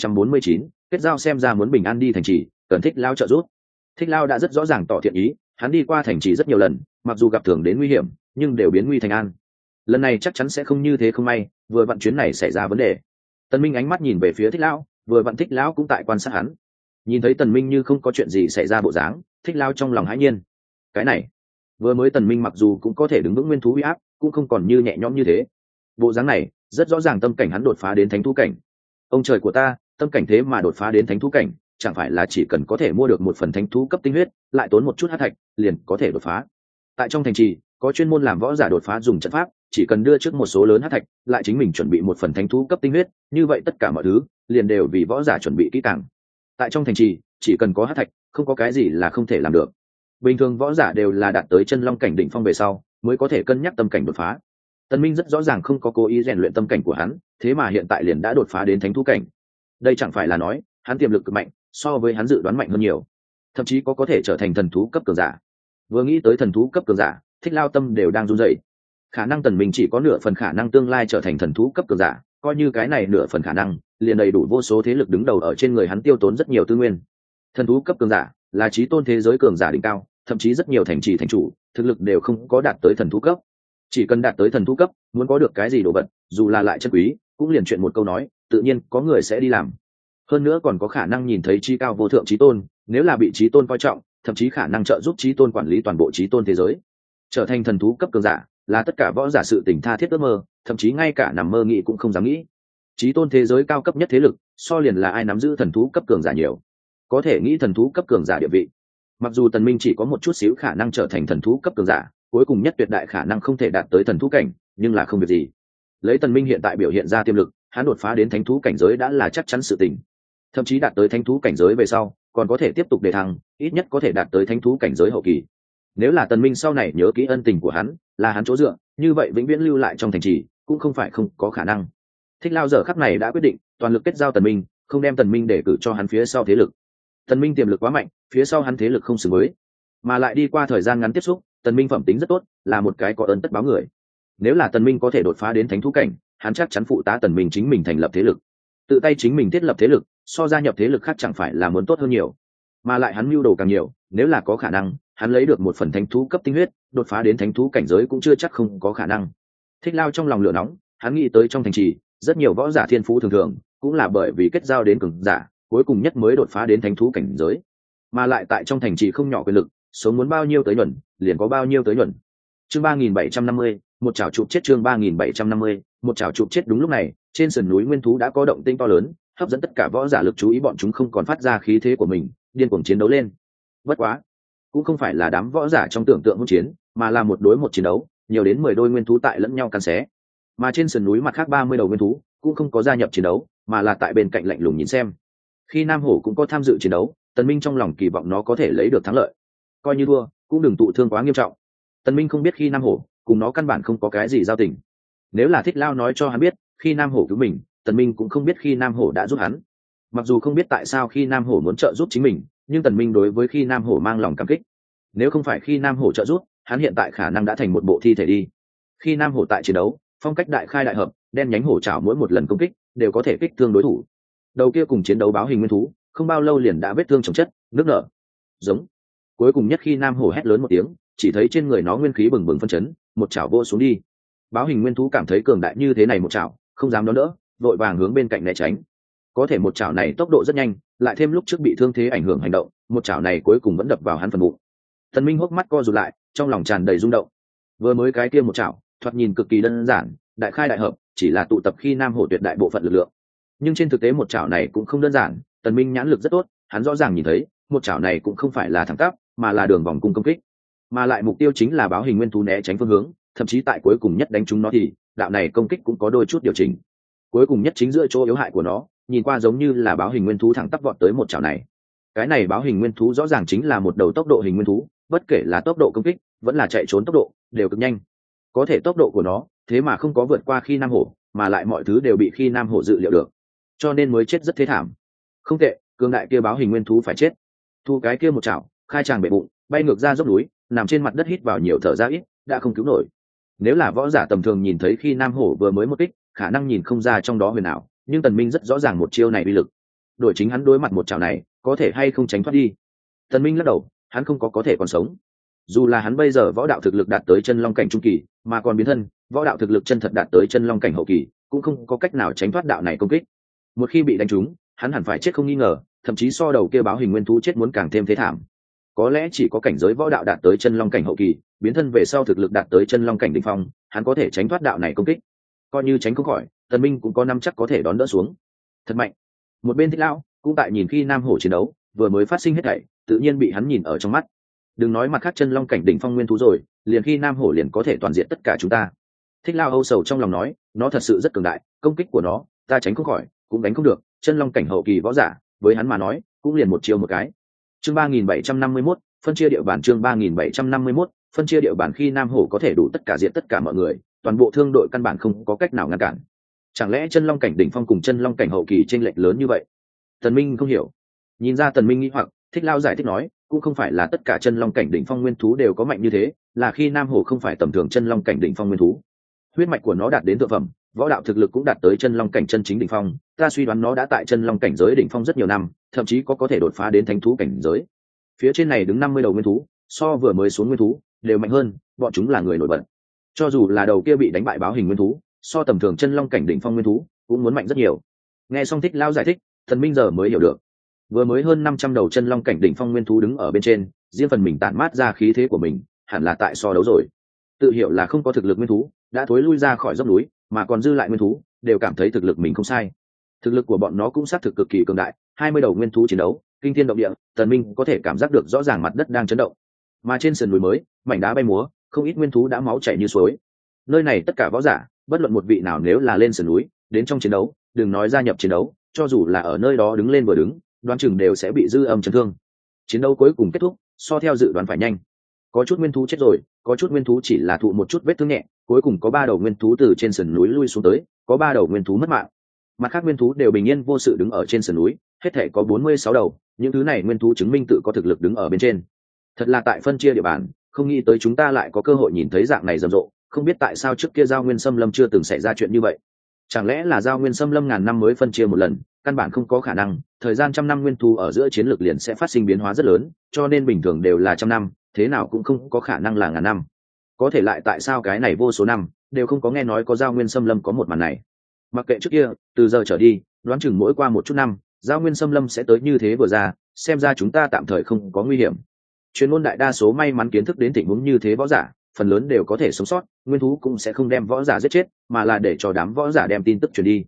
3749, kết giao xem ra muốn bình an đi thành trì, cần Thích Lao trợ giúp. Thích Lao đã rất rõ ràng tỏ thiện ý, hắn đi qua thành trì rất nhiều lần, mặc dù gặp thường đến nguy hiểm, nhưng đều biến nguy thành an. Lần này chắc chắn sẽ không như thế không may, vừa vặn chuyến này xảy ra vấn đề. Tần Minh ánh mắt nhìn về phía Thích Lão, vừa vặn Thích Lão cũng tại quan sát hắn. Nhìn thấy Tần Minh như không có chuyện gì xảy ra bộ dáng, Thích Lão trong lòng hãi nhiên. Cái này, vừa mới Tần Minh mặc dù cũng có thể đứng vững nguyên thú uy áp, cũng không còn như nhẹ nhõm như thế. Bộ dáng này, rất rõ ràng tâm cảnh hắn đột phá đến thánh thú cảnh. Ông trời của ta, tâm cảnh thế mà đột phá đến thánh thú cảnh, chẳng phải là chỉ cần có thể mua được một phần thánh thú cấp tinh huyết, lại tốn một chút hắc thạch, liền có thể đột phá. Tại trong thành trì, có chuyên môn làm võ giả đột phá dùng trận pháp, chỉ cần đưa trước một số lớn hắc thạch, lại chính mình chuẩn bị một phần thánh thú cấp tinh huyết, như vậy tất cả mọi thứ liền đều vì võ giả chuẩn bị kỹ càng. Tại trong thành trì, chỉ cần có hắc thạch, không có cái gì là không thể làm được. Bình thường võ giả đều là đạt tới chân long cảnh đỉnh phong về sau, mới có thể cân nhắc tâm cảnh đột phá. Tần Minh rất rõ ràng không có cố ý rèn luyện tâm cảnh của hắn, thế mà hiện tại liền đã đột phá đến thánh thú cảnh. Đây chẳng phải là nói, hắn tiềm lực cực mạnh, so với hắn dự đoán mạnh hơn nhiều, thậm chí có thể trở thành thần thú cấp cường giả. Vừa nghĩ tới thần thú cấp cường giả, Thích Lao tâm đều đang run rẩy. Khả năng Tần Minh chỉ có nửa phần khả năng tương lai trở thành thần thú cấp cường giả, coi như cái này nửa phần khả năng, liền đầy đủ vô số thế lực đứng đầu ở trên người hắn tiêu tốn rất nhiều tư nguyên. Thần thú cấp cường giả là chí tôn thế giới cường giả đỉnh cao, thậm chí rất nhiều thành trì thành chủ, thực lực đều không có đạt tới thần thú cấp. Chỉ cần đạt tới thần thú cấp, muốn có được cái gì đồ vật, dù là lại chân quý, cũng liền chuyện một câu nói, tự nhiên có người sẽ đi làm. Hơn nữa còn có khả năng nhìn thấy chí cao vô thượng chí tôn, nếu là bị chí tôn coi trọng, thậm chí khả năng trợ giúp chí tôn quản lý toàn bộ chí tôn thế giới. Trở thành thần thú cấp cường giả là tất cả võ giả sự tình tha thiết ước mơ, thậm chí ngay cả nằm mơ nghĩ cũng không dám nghĩ. Chí tôn thế giới cao cấp nhất thế lực, so liền là ai nắm giữ thần thú cấp cường giả nhiều, có thể nghĩ thần thú cấp cường giả địa vị. Mặc dù Tần Minh chỉ có một chút xíu khả năng trở thành thần thú cấp cường giả, cuối cùng nhất tuyệt đại khả năng không thể đạt tới thần thú cảnh, nhưng là không việc gì. Lấy Tần Minh hiện tại biểu hiện ra tiềm lực, hắn đột phá đến thánh thú cảnh giới đã là chắc chắn sự tình. Thậm chí đạt tới thánh thú cảnh giới về sau, còn có thể tiếp tục đề thăng, ít nhất có thể đạt tới thánh thú cảnh giới hậu kỳ. Nếu là Tần Minh sau này nhớ kỹ ân tình của hắn, là hắn chỗ dựa, như vậy vĩnh viễn lưu lại trong thành trì, cũng không phải không có khả năng. Thích Lao giờ khắc này đã quyết định, toàn lực kết giao Tần Minh, không đem Tần Minh để cử cho hắn phía sau thế lực. Tần Minh tiềm lực quá mạnh, phía sau hắn thế lực không xứng với, mà lại đi qua thời gian ngắn tiếp xúc, Tần Minh phẩm tính rất tốt, là một cái có ơn tất báo người. Nếu là Tần Minh có thể đột phá đến thánh thú cảnh, hắn chắc chắn phụ tá Tần Minh chính mình thành lập thế lực, tự tay chính mình thiết lập thế lực, so gia nhập thế lực khác chẳng phải là muốn tốt hơn nhiều. Mà lại hắn mưu đồ càng nhiều, nếu là có khả năng, hắn lấy được một phần thánh thú cấp tinh huyết, đột phá đến thánh thú cảnh giới cũng chưa chắc không có khả năng. Thích Lao trong lòng lửa nóng, hắn nghĩ tới trong thành trì, rất nhiều võ giả thiên phú thường thường, cũng là bởi vì kết giao đến cường giả, cuối cùng nhất mới đột phá đến thánh thú cảnh giới. Mà lại tại trong thành trì không nhỏ quyền lực, sống muốn bao nhiêu tới nhuần, liền có bao nhiêu tới nhuần. Chương 3750, một chảo chụp chết chương 3750, một chảo chụp chết đúng lúc này, trên sườn núi nguyên thú đã có động tĩnh to lớn, hấp dẫn tất cả võ giả lực chú ý, bọn chúng không còn phát ra khí thế của mình, điên cuồng chiến đấu lên. Bất quá, cũng không phải là đám võ giả trong tưởng tượng hỗn chiến, mà là một đối một chiến đấu, nhiều đến 10 đôi nguyên thú tại lẫn nhau cắn xé. Mà trên sườn núi mặt khác 30 đầu nguyên thú cũng không có gia nhập chiến đấu, mà là tại bên cạnh lạnh lùng nhìn xem. Khi Nam Hổ cũng có tham dự chiến đấu, Tần Minh trong lòng kỳ vọng nó có thể lấy được thắng lợi. Coi như thua, cũng đừng tụ thương quá nghiêm trọng. Tần Minh không biết khi Nam Hổ cùng nó căn bản không có cái gì giao tình. Nếu là Thích Lao nói cho hắn biết, khi Nam Hổ cứu mình, Tần Minh cũng không biết khi Nam Hổ đã giúp hắn. Mặc dù không biết tại sao khi Nam Hổ muốn trợ giúp chính mình, nhưng Tần Minh đối với khi Nam Hổ mang lòng cảm kích. Nếu không phải khi Nam Hổ trợ giúp, hắn hiện tại khả năng đã thành một bộ thi thể đi. Khi Nam Hổ tại chiến đấu, phong cách đại khai đại hợp, đen nhánh hổ trảo mỗi một lần công kích đều có thể kích thương đối thủ. Đầu kia cùng chiến đấu báo hình nguyên thú, không bao lâu liền đã vết thương chồng chất, nước nở. Giống. Cuối cùng nhất khi Nam Hổ hét lớn một tiếng, chỉ thấy trên người nó nguyên khí bừng bừng phân chấn, một chảo vô xuống đi. Báo hình nguyên thú cảm thấy cường đại như thế này một chảo, không dám đón đỡ, vội vàng hướng bên cạnh né tránh. Có thể một chảo này tốc độ rất nhanh, lại thêm lúc trước bị thương thế ảnh hưởng hành động, một chảo này cuối cùng vẫn đập vào hắn phần bụng. Tần Minh hốc mắt co rụt lại, trong lòng tràn đầy rung động. Vừa mới cái kia một chảo, thoạt nhìn cực kỳ đơn giản, đại khai đại hợp, chỉ là tụ tập khi Nam Hổ tuyệt đại bộ phận lực lượng. Nhưng trên thực tế một chảo này cũng không đơn giản, Tần Minh nhãn lực rất tốt, hắn rõ ràng nhìn thấy, một chảo này cũng không phải là thẳng tắp, mà là đường vòng cung công kích. Mà lại mục tiêu chính là báo hình nguyên thú né tránh phương hướng, thậm chí tại cuối cùng nhất đánh trúng nó thì, đạo này công kích cũng có đôi chút điều chỉnh. Cuối cùng nhất chính giữa chỗ yếu hại của nó, nhìn qua giống như là báo hình nguyên thú thẳng tắp vọt tới một chảo này. Cái này báo hình nguyên thú rõ ràng chính là một đầu tốc độ hình nguyên thú, bất kể là tốc độ công kích vẫn là chạy trốn tốc độ đều cực nhanh. Có thể tốc độ của nó thế mà không có vượt qua khi nam hổ, mà lại mọi thứ đều bị khi nam hổ dự liệu được, cho nên mới chết rất thế thảm. Không tệ, cường đại kia báo hình nguyên thú phải chết. Thu cái kia một chảo khai tràng bệ bụng, bay ngược ra dốc núi, nằm trên mặt đất hít vào nhiều thở ra ít, đã không cứu nổi. Nếu là võ giả tầm thường nhìn thấy khi nam hổ vừa mới một kích, khả năng nhìn không ra trong đó huyền ảo, nhưng Tần Minh rất rõ ràng một chiêu này uy lực. Đổi chính hắn đối mặt một chảo này, có thể hay không tránh thoát đi. Tần Minh lắc đầu, hắn không có thể còn sống. Dù là hắn bây giờ võ đạo thực lực đạt tới chân long cảnh trung kỳ, mà còn biến thân, võ đạo thực lực chân thật đạt tới chân long cảnh hậu kỳ, cũng không có cách nào tránh thoát đạo này công kích. Một khi bị đánh trúng, hắn hẳn phải chết không nghi ngờ, thậm chí so đầu kia báo hình nguyên thú chết muốn càng thêm thế thảm. Có lẽ chỉ có cảnh giới võ đạo đạt tới chân long cảnh hậu kỳ, biến thân về sau thực lực đạt tới chân long cảnh đỉnh phong, hắn có thể tránh thoát đạo này công kích. Coi như tránh không khỏi, Tần Minh cũng có nắm chắc có thể đón đỡ xuống. Thật mạnh. Một bên Thích Lão cũng tại nhìn khi nam hổ chiến đấu, vừa mới phát sinh hết thảy, tự nhiên bị hắn nhìn ở trong mắt. Đừng nói mặt khác chân long cảnh đỉnh phong nguyên thú rồi, liền khi nam hổ liền có thể toàn diện tất cả chúng ta. Thích Lão âu sầu trong lòng nói, nó thật sự rất cường đại, công kích của nó, ta tránh không khỏi, cũng đánh không được, chân long cảnh hậu kỳ võ giả, với hắn mà nói, cũng liền một chiêu một cái. Chương 3751, phân chia địa bàn. Chương 3751, phân chia địa bàn. Khi nam hổ có thể đủ tất cả diện tất cả mọi người, toàn bộ thương đội căn bản không có cách nào ngăn cản. Chẳng lẽ chân long cảnh đỉnh phong cùng chân long cảnh hậu kỳ chênh lệch lớn như vậy? Tần Minh không hiểu. Nhìn ra Tần Minh nghi hoặc, Thích Lao giải thích nói, cũng không phải là tất cả chân long cảnh đỉnh phong nguyên thú đều có mạnh như thế, là khi nam hổ không phải tầm thường chân long cảnh đỉnh phong nguyên thú. Huyết mạch của nó đạt đến thượng phẩm, võ đạo thực lực cũng đạt tới chân long cảnh chân chính đỉnh phong, ta suy đoán nó đã tại chân long cảnh giới đỉnh phong rất nhiều năm, thậm chí có thể đột phá đến thánh thú cảnh giới. Phía trên này đứng 50 đầu nguyên thú, so vừa mới xuống nguyên thú đều mạnh hơn, bọn chúng là người nổi bật. Cho dù là đầu kia bị đánh bại báo hình nguyên thú, so tầm thường chân long cảnh đỉnh phong nguyên thú cũng muốn mạnh rất nhiều. Nghe xong Thích Lao giải thích, Thần Minh giờ mới hiểu được. Vừa mới hơn 500 đầu chân long cảnh đỉnh phong nguyên thú đứng ở bên trên, riêng phần mình tản mát ra khí thế của mình, hẳn là tại so đấu rồi. Tự hiểu là không có thực lực nguyên thú, đã thối lui ra khỏi dốc núi, mà còn dư lại nguyên thú, đều cảm thấy thực lực mình không sai. Thực lực của bọn nó cũng xác thực cực kỳ cường đại, 20 đầu nguyên thú chiến đấu, kinh thiên động địa, Tần Minh có thể cảm giác được rõ ràng mặt đất đang chấn động. Mà trên sườn núi mới, mảnh đá bay múa, không ít nguyên thú đã máu chảy như suối. Nơi này tất cả võ giả, bất luận một vị nào nếu là lên sườn núi, đến trong chiến đấu, đừng nói gia nhập chiến đấu, cho dù là ở nơi đó đứng lên vừa đứng, đoán chừng đều sẽ bị dư âm chấn thương. Chiến đấu cuối cùng kết thúc, so theo dự đoán phải nhanh. Có chút nguyên thú chết rồi, có chút nguyên thú chỉ là thụ một chút vết thương nhẹ, cuối cùng có 3 đầu nguyên thú từ trên sườn núi lui xuống tới, có 3 đầu nguyên thú mất mạng. Mặt khác nguyên thú đều bình yên vô sự đứng ở trên sườn núi, hết thể có 46 đầu, những thứ này nguyên thú chứng minh tự có thực lực đứng ở bên trên. Thật là tại phân chia địa bàn, không nghĩ tới chúng ta lại có cơ hội nhìn thấy dạng này rầm rộ, không biết tại sao trước kia Giao Nguyên Xâm Lâm chưa từng xảy ra chuyện như vậy. Chẳng lẽ là Giao Nguyên Xâm Lâm ngàn năm mới phân chia một lần, căn bản không có khả năng, thời gian trăm năm nguyên thú ở giữa chiến lược liền sẽ phát sinh biến hóa rất lớn, cho nên bình thường đều là trăm năm, thế nào cũng không có khả năng là ngàn năm. Có thể lại tại sao cái này vô số năm đều không có nghe nói có Giao Nguyên Xâm Lâm có một màn này. Mặc kệ trước kia, từ giờ trở đi, đoán chừng mỗi qua một chút năm, Giao Nguyên Xâm Lâm sẽ tới như thế vừa ra, xem ra chúng ta tạm thời không có nguy hiểm. Chuyên môn đại đa số may mắn kiến thức đến tình huống như thế võ giả, phần lớn đều có thể sống sót, nguyên thú cũng sẽ không đem võ giả giết chết, mà là để cho đám võ giả đem tin tức truyền đi.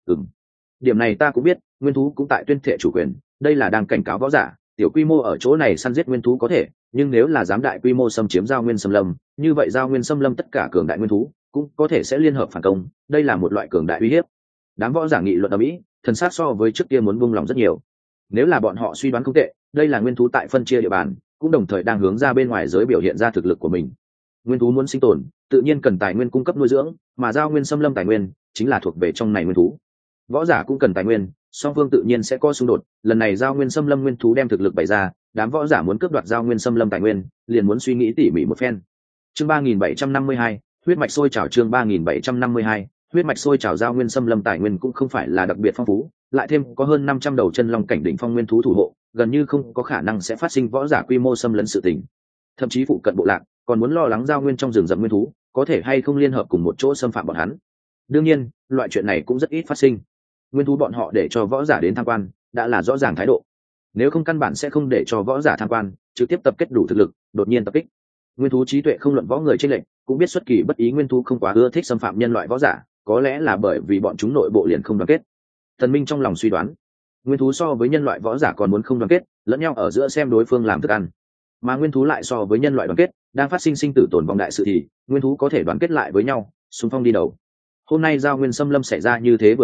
Điểm này ta cũng biết, nguyên thú cũng tại tuyên thệ chủ quyền, đây là đang cảnh cáo võ giả, tiểu quy mô ở chỗ này săn giết nguyên thú có thể, nhưng nếu là dám đại quy mô xâm chiếm Giao Nguyên Xâm Lâm, như vậy Giao Nguyên Xâm Lâm tất cả cường đại nguyên thú cũng có thể sẽ liên hợp phản công, đây là một loại cường đại uy hiếp. Đám võ giả nghị luận ở Mỹ, thần sát so với trước kia muốn buông lòng rất nhiều. Nếu là bọn họ suy đoán không tệ, đây là nguyên thú tại phân chia địa bàn, cũng đồng thời đang hướng ra bên ngoài giới biểu hiện ra thực lực của mình. Nguyên thú muốn sinh tồn, tự nhiên cần tài nguyên cung cấp nuôi dưỡng, mà Giao Nguyên Xâm Lâm tài nguyên chính là thuộc về trong này nguyên thú. Võ giả cũng cần tài nguyên, song phương tự nhiên sẽ có xung đột. Lần này Giao Nguyên Xâm Lâm nguyên thú đem thực lực bày ra, đám võ giả muốn cướp đoạt Giao Nguyên Xâm Lâm tài nguyên, liền muốn suy nghĩ tỉ mỉ một phen. Chương 3752, huyết mạch sôi trào. Chương 3752, huyết mạch sôi trào. Giao Nguyên Xâm Lâm tài nguyên cũng không phải là đặc biệt phong phú, lại thêm có hơn 500 đầu chân long cảnh đỉnh phong nguyên thú thủ hộ, gần như không có khả năng sẽ phát sinh võ giả quy mô xâm lấn sự tình. Thậm chí phụ cận bộ lạc còn muốn lo lắng Giao Nguyên trong rừng rậm nguyên thú có thể hay không liên hợp cùng một chỗ xâm phạm bọn hắn. Đương nhiên, loại chuyện này cũng rất ít phát sinh. Nguyên thú bọn họ để cho võ giả đến tham quan, đã là rõ ràng thái độ. Nếu không căn bản sẽ không để cho võ giả tham quan, trực tiếp tập kết đủ thực lực, đột nhiên tập kích. Nguyên thú trí tuệ không luận võ người trên lệnh, cũng biết xuất kỳ bất ý nguyên thú không quá ưa thích xâm phạm nhân loại võ giả, có lẽ là bởi vì bọn chúng nội bộ liền không đoàn kết. Thần Minh trong lòng suy đoán, nguyên thú so với nhân loại võ giả còn muốn không đoàn kết, lẫn nhau ở giữa xem đối phương làm thức ăn. Mà nguyên thú lại so với nhân loại đoàn kết, đang phát sinh sinh tử tồn vong đại sự thì, nguyên thú có thể đoàn kết lại với nhau, xung phong đi đầu. Hôm nay Giao Nguyên Xâm Lâm xảy ra như thế vừa ra,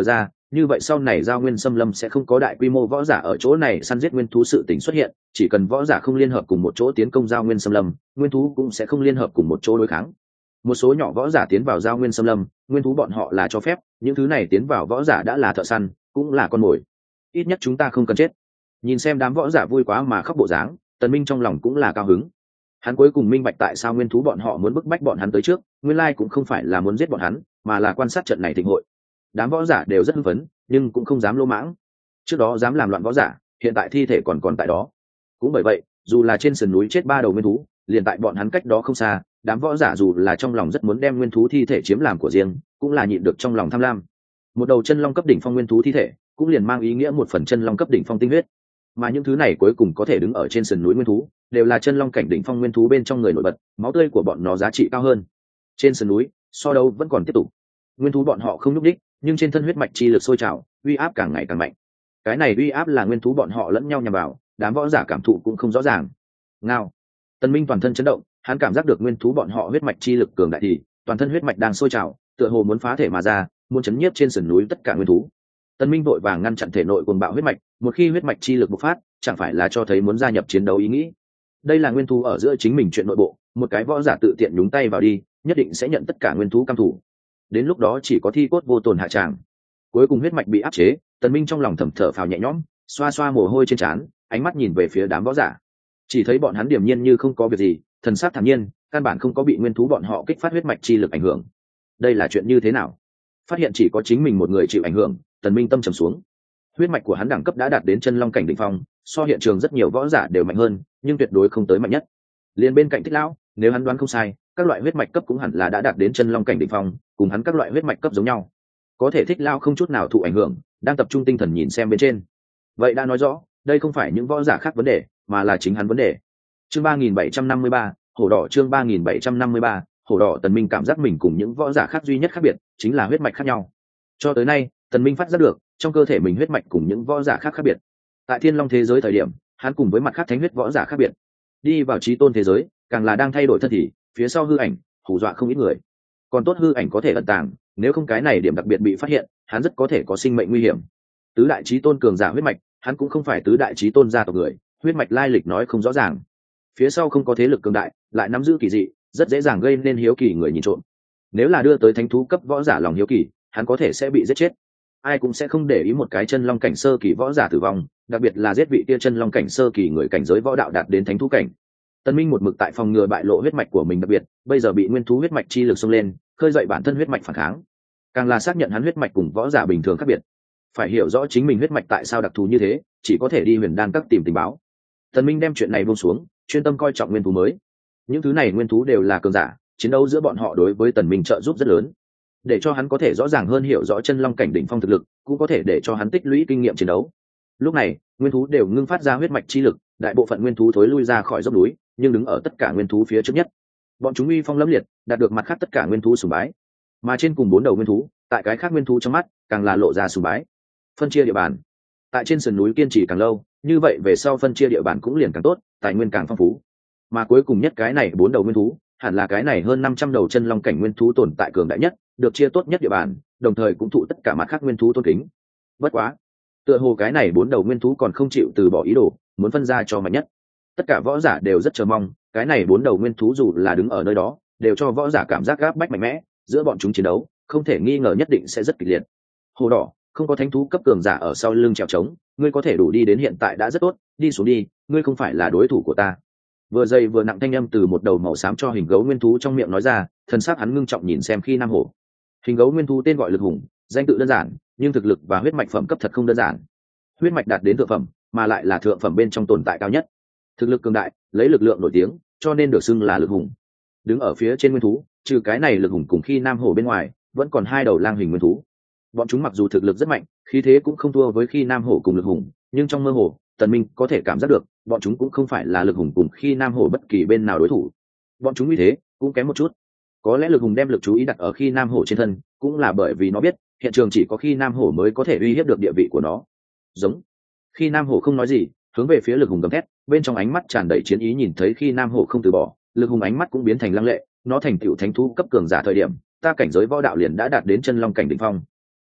như vậy sau này giao nguyên xâm lâm sẽ không có đại quy mô võ giả ở chỗ này săn giết nguyên thú sự tình xuất hiện, chỉ cần võ giả không liên hợp cùng một chỗ tiến công giao nguyên xâm lâm, nguyên thú cũng sẽ không liên hợp cùng một chỗ đối kháng. Một số nhỏ võ giả tiến vào giao nguyên xâm lâm, nguyên thú bọn họ là cho phép, những thứ này tiến vào võ giả đã là thợ săn, cũng là con mồi. Ít nhất chúng ta không cần chết. Nhìn xem đám võ giả vui quá mà khóc bộ dáng, Tần Minh trong lòng cũng là cao hứng. Hắn cuối cùng minh bạch tại sao nguyên thú bọn họ muốn bức bách bọn hắn tới trước, nguyên lai cũng không phải là muốn giết bọn hắn, mà là quan sát trận này thịnh hội. Đám võ giả đều rất hưng phấn, nhưng cũng không dám lỗ mãng. Trước đó dám làm loạn võ giả, hiện tại thi thể còn tại đó. Cũng bởi vậy, dù là trên sườn núi chết 3 đầu nguyên thú, liền tại bọn hắn cách đó không xa, đám võ giả dù là trong lòng rất muốn đem nguyên thú thi thể chiếm làm của riêng, cũng là nhịn được trong lòng tham lam. Một đầu chân long cấp đỉnh phong nguyên thú thi thể, cũng liền mang ý nghĩa một phần chân long cấp đỉnh phong tinh huyết. Mà những thứ này cuối cùng có thể đứng ở trên sườn núi nguyên thú, đều là chân long cảnh đỉnh phong nguyên thú bên trong người nổi bật, máu tươi của bọn nó giá trị cao hơn. Trên sườn núi, so đấu vẫn còn tiếp tục. Nguyên thú bọn họ không nhúc đích, nhưng trên thân huyết mạch chi lực sôi trào, uy áp càng ngày càng mạnh. Cái này uy áp là nguyên thú bọn họ lẫn nhau nhằm vào, đám võ giả cảm thụ cũng không rõ ràng. Ngao. Tần Minh toàn thân chấn động, hắn cảm giác được nguyên thú bọn họ huyết mạch chi lực cường đại thì, toàn thân huyết mạch đang sôi trào, tựa hồ muốn phá thể mà ra, muốn chấn nhiếp trên sườn núi tất cả nguyên thú. Tần Minh vội vàng ngăn chặn thể nội cuồng bạo huyết mạch, một khi huyết mạch chi lực bộc phát, chẳng phải là cho thấy muốn gia nhập chiến đấu ý nghĩ. Đây là nguyên thú ở giữa chính mình chuyện nội bộ, một cái võ giả tự tiện nhúng tay vào đi, nhất định sẽ nhận tất cả nguyên thú cam thủ. Đến lúc đó chỉ có thi cốt vô tồn hạ tràng. Cuối cùng huyết mạch bị áp chế, Tần Minh trong lòng thầm thở phào nhẹ nhõm, xoa xoa mồ hôi trên trán, ánh mắt nhìn về phía đám võ giả. Chỉ thấy bọn hắn điềm nhiên như không có việc gì, thần sắc thản nhiên, căn bản không có bị nguyên thú bọn họ kích phát huyết mạch chi lực ảnh hưởng. Đây là chuyện như thế nào? Phát hiện chỉ có chính mình một người chịu ảnh hưởng, Tần Minh tâm trầm xuống. Huyết mạch của hắn đẳng cấp đã đạt đến chân long cảnh đỉnh phong, so hiện trường rất nhiều võ giả đều mạnh hơn, nhưng tuyệt đối không tới mạnh nhất. Liên bên cạnh Thích lão, nếu hắn đoán không sai, các loại huyết mạch cấp cũng hẳn là đã đạt đến chân long cảnh đỉnh phong, cùng hắn các loại huyết mạch cấp giống nhau. Có thể Thích lão không chút nào thụ ảnh hưởng, đang tập trung tinh thần nhìn xem bên trên. Vậy đã nói rõ, đây không phải những võ giả khác vấn đề, mà là chính hắn vấn đề. Chương 3753, hổ đỏ chương 3753, hổ đỏ. Tần Minh cảm giác mình cùng những võ giả khác duy nhất khác biệt, chính là huyết mạch khác nhau. Cho tới nay, Tần Minh phát giác được, trong cơ thể mình huyết mạch cùng những võ giả khác khác biệt. Tại Thiên Long thế giới thời điểm, hắn cùng với mặt khác thánh huyết võ giả khác biệt. Đi vào Chí Tôn thế giới, càng là đang thay đổi thân thể, phía sau hư ảnh, hù dọa không ít người. Còn tốt hư ảnh có thể ẩn tàng, nếu không cái này điểm đặc biệt bị phát hiện, hắn rất có thể có sinh mệnh nguy hiểm. Tứ đại Chí Tôn cường giả huyết mạch, hắn cũng không phải tứ đại Chí Tôn gia tộc người, huyết mạch lai lịch nói không rõ ràng. Phía sau không có thế lực cường đại, lại nắm giữ kỳ dị, rất dễ dàng gây nên hiếu kỳ người nhìn trộm. Nếu là đưa tới thánh thú cấp võ giả lòng hiếu kỳ, hắn có thể sẽ bị giết chết. Ai cũng sẽ không để ý một cái chân long cảnh sơ kỳ võ giả tử vong, đặc biệt là giết vị kia chân long cảnh sơ kỳ người cảnh giới võ đạo đạt đến thánh thú cảnh. Tân Minh một mực tại phòng ngừa bại lộ huyết mạch của mình, đặc biệt bây giờ bị nguyên thú huyết mạch chi lực xông lên, khơi dậy bản thân huyết mạch phản kháng, càng là xác nhận hắn huyết mạch cùng võ giả bình thường khác biệt. Phải hiểu rõ chính mình huyết mạch tại sao đặc thù như thế, chỉ có thể đi Huyền Đan các tìm tình báo. Tân Minh đem chuyện này buông xuống, chuyên tâm coi trọng nguyên thú mới. Những thứ này nguyên thú đều là cường giả, chiến đấu giữa bọn họ đối với Tần Minh trợ giúp rất lớn, để cho hắn có thể rõ ràng hơn hiểu rõ chân long cảnh đỉnh phong thực lực, cũng có thể để cho hắn tích lũy kinh nghiệm chiến đấu. Lúc này, nguyên thú đều ngưng phát ra huyết mạch chi lực, đại bộ phận nguyên thú thối lui ra khỏi dốc núi, nhưng đứng ở tất cả nguyên thú phía trước nhất. Bọn chúng uy phong lẫm liệt, đạt được mặt khác tất cả nguyên thú sùng bái. Mà trên cùng 4 đầu nguyên thú, tại cái khác nguyên thú trong mắt, càng là lộ ra sùng bái. Phân chia địa bàn. Tại trên sườn núi kiên trì càng lâu, như vậy về sau phân chia địa bàn cũng liền càng tốt, tài nguyên càng phong phú. Mà cuối cùng nhất cái này 4 đầu nguyên thú, hẳn là cái này hơn 500 đầu chân long cảnh nguyên thú tồn tại cường đại nhất, được chia tốt nhất địa bàn, đồng thời cũng thụ tất cả mặt khác nguyên thú tôn kính. Bất quá, tựa hồ cái này 4 đầu nguyên thú còn không chịu từ bỏ ý đồ, muốn phân ra cho mạnh nhất. Tất cả võ giả đều rất chờ mong, cái này 4 đầu nguyên thú dù là đứng ở nơi đó, đều cho võ giả cảm giác áp bách mạnh mẽ, giữa bọn chúng chiến đấu, không thể nghi ngờ nhất định sẽ rất kịch liệt. Hồ đỏ, không có thánh thú cấp cường giả ở sau lưng trèo trống, ngươi có thể đủ đi đến hiện tại đã rất tốt, đi xuống đi, ngươi không phải là đối thủ của ta. Vừa dày vừa nặng thanh âm từ một đầu màu xám cho hình gấu nguyên thú trong miệng nói ra, thần sắc hắn ngưng trọng nhìn xem khi nam hổ. Hình gấu nguyên thú tên gọi Lực Hùng, danh tự đơn giản, nhưng thực lực và huyết mạch phẩm cấp thật không đơn giản. Huyết mạch đạt đến thượng phẩm, mà lại là thượng phẩm bên trong tồn tại cao nhất. Thực lực cường đại, lấy lực lượng nổi tiếng, cho nên được xưng là Lực Hùng. Đứng ở phía trên nguyên thú, trừ cái này Lực Hùng cùng khi nam hổ bên ngoài, vẫn còn 2 đầu lang hình nguyên thú. Bọn chúng mặc dù thực lực rất mạnh, khí thế cũng không thua với khi nam hổ cùng Lực Hùng, nhưng trong mơ hồ, Tần Minh có thể cảm giác được, bọn chúng cũng không phải là Lực Hùng cùng khi nam hổ bất kỳ bên nào đối thủ. Bọn chúng như thế, cũng kém một chút. Có lẽ Lực Hùng đem lực chú ý đặt ở khi nam hổ trên thân, cũng là bởi vì nó biết, hiện trường chỉ có khi nam hổ mới có thể uy hiếp được địa vị của nó. Giống. Khi nam hổ không nói gì, hướng về phía Lực Hùng gầm thét, bên trong ánh mắt tràn đầy chiến ý. Nhìn thấy khi nam hổ không từ bỏ, Lực Hùng ánh mắt cũng biến thành lăng lệ, nó thành tựu thánh thú cấp cường giả thời điểm, ta cảnh giới võ đạo liền đã đạt đến chân long cảnh đỉnh phong.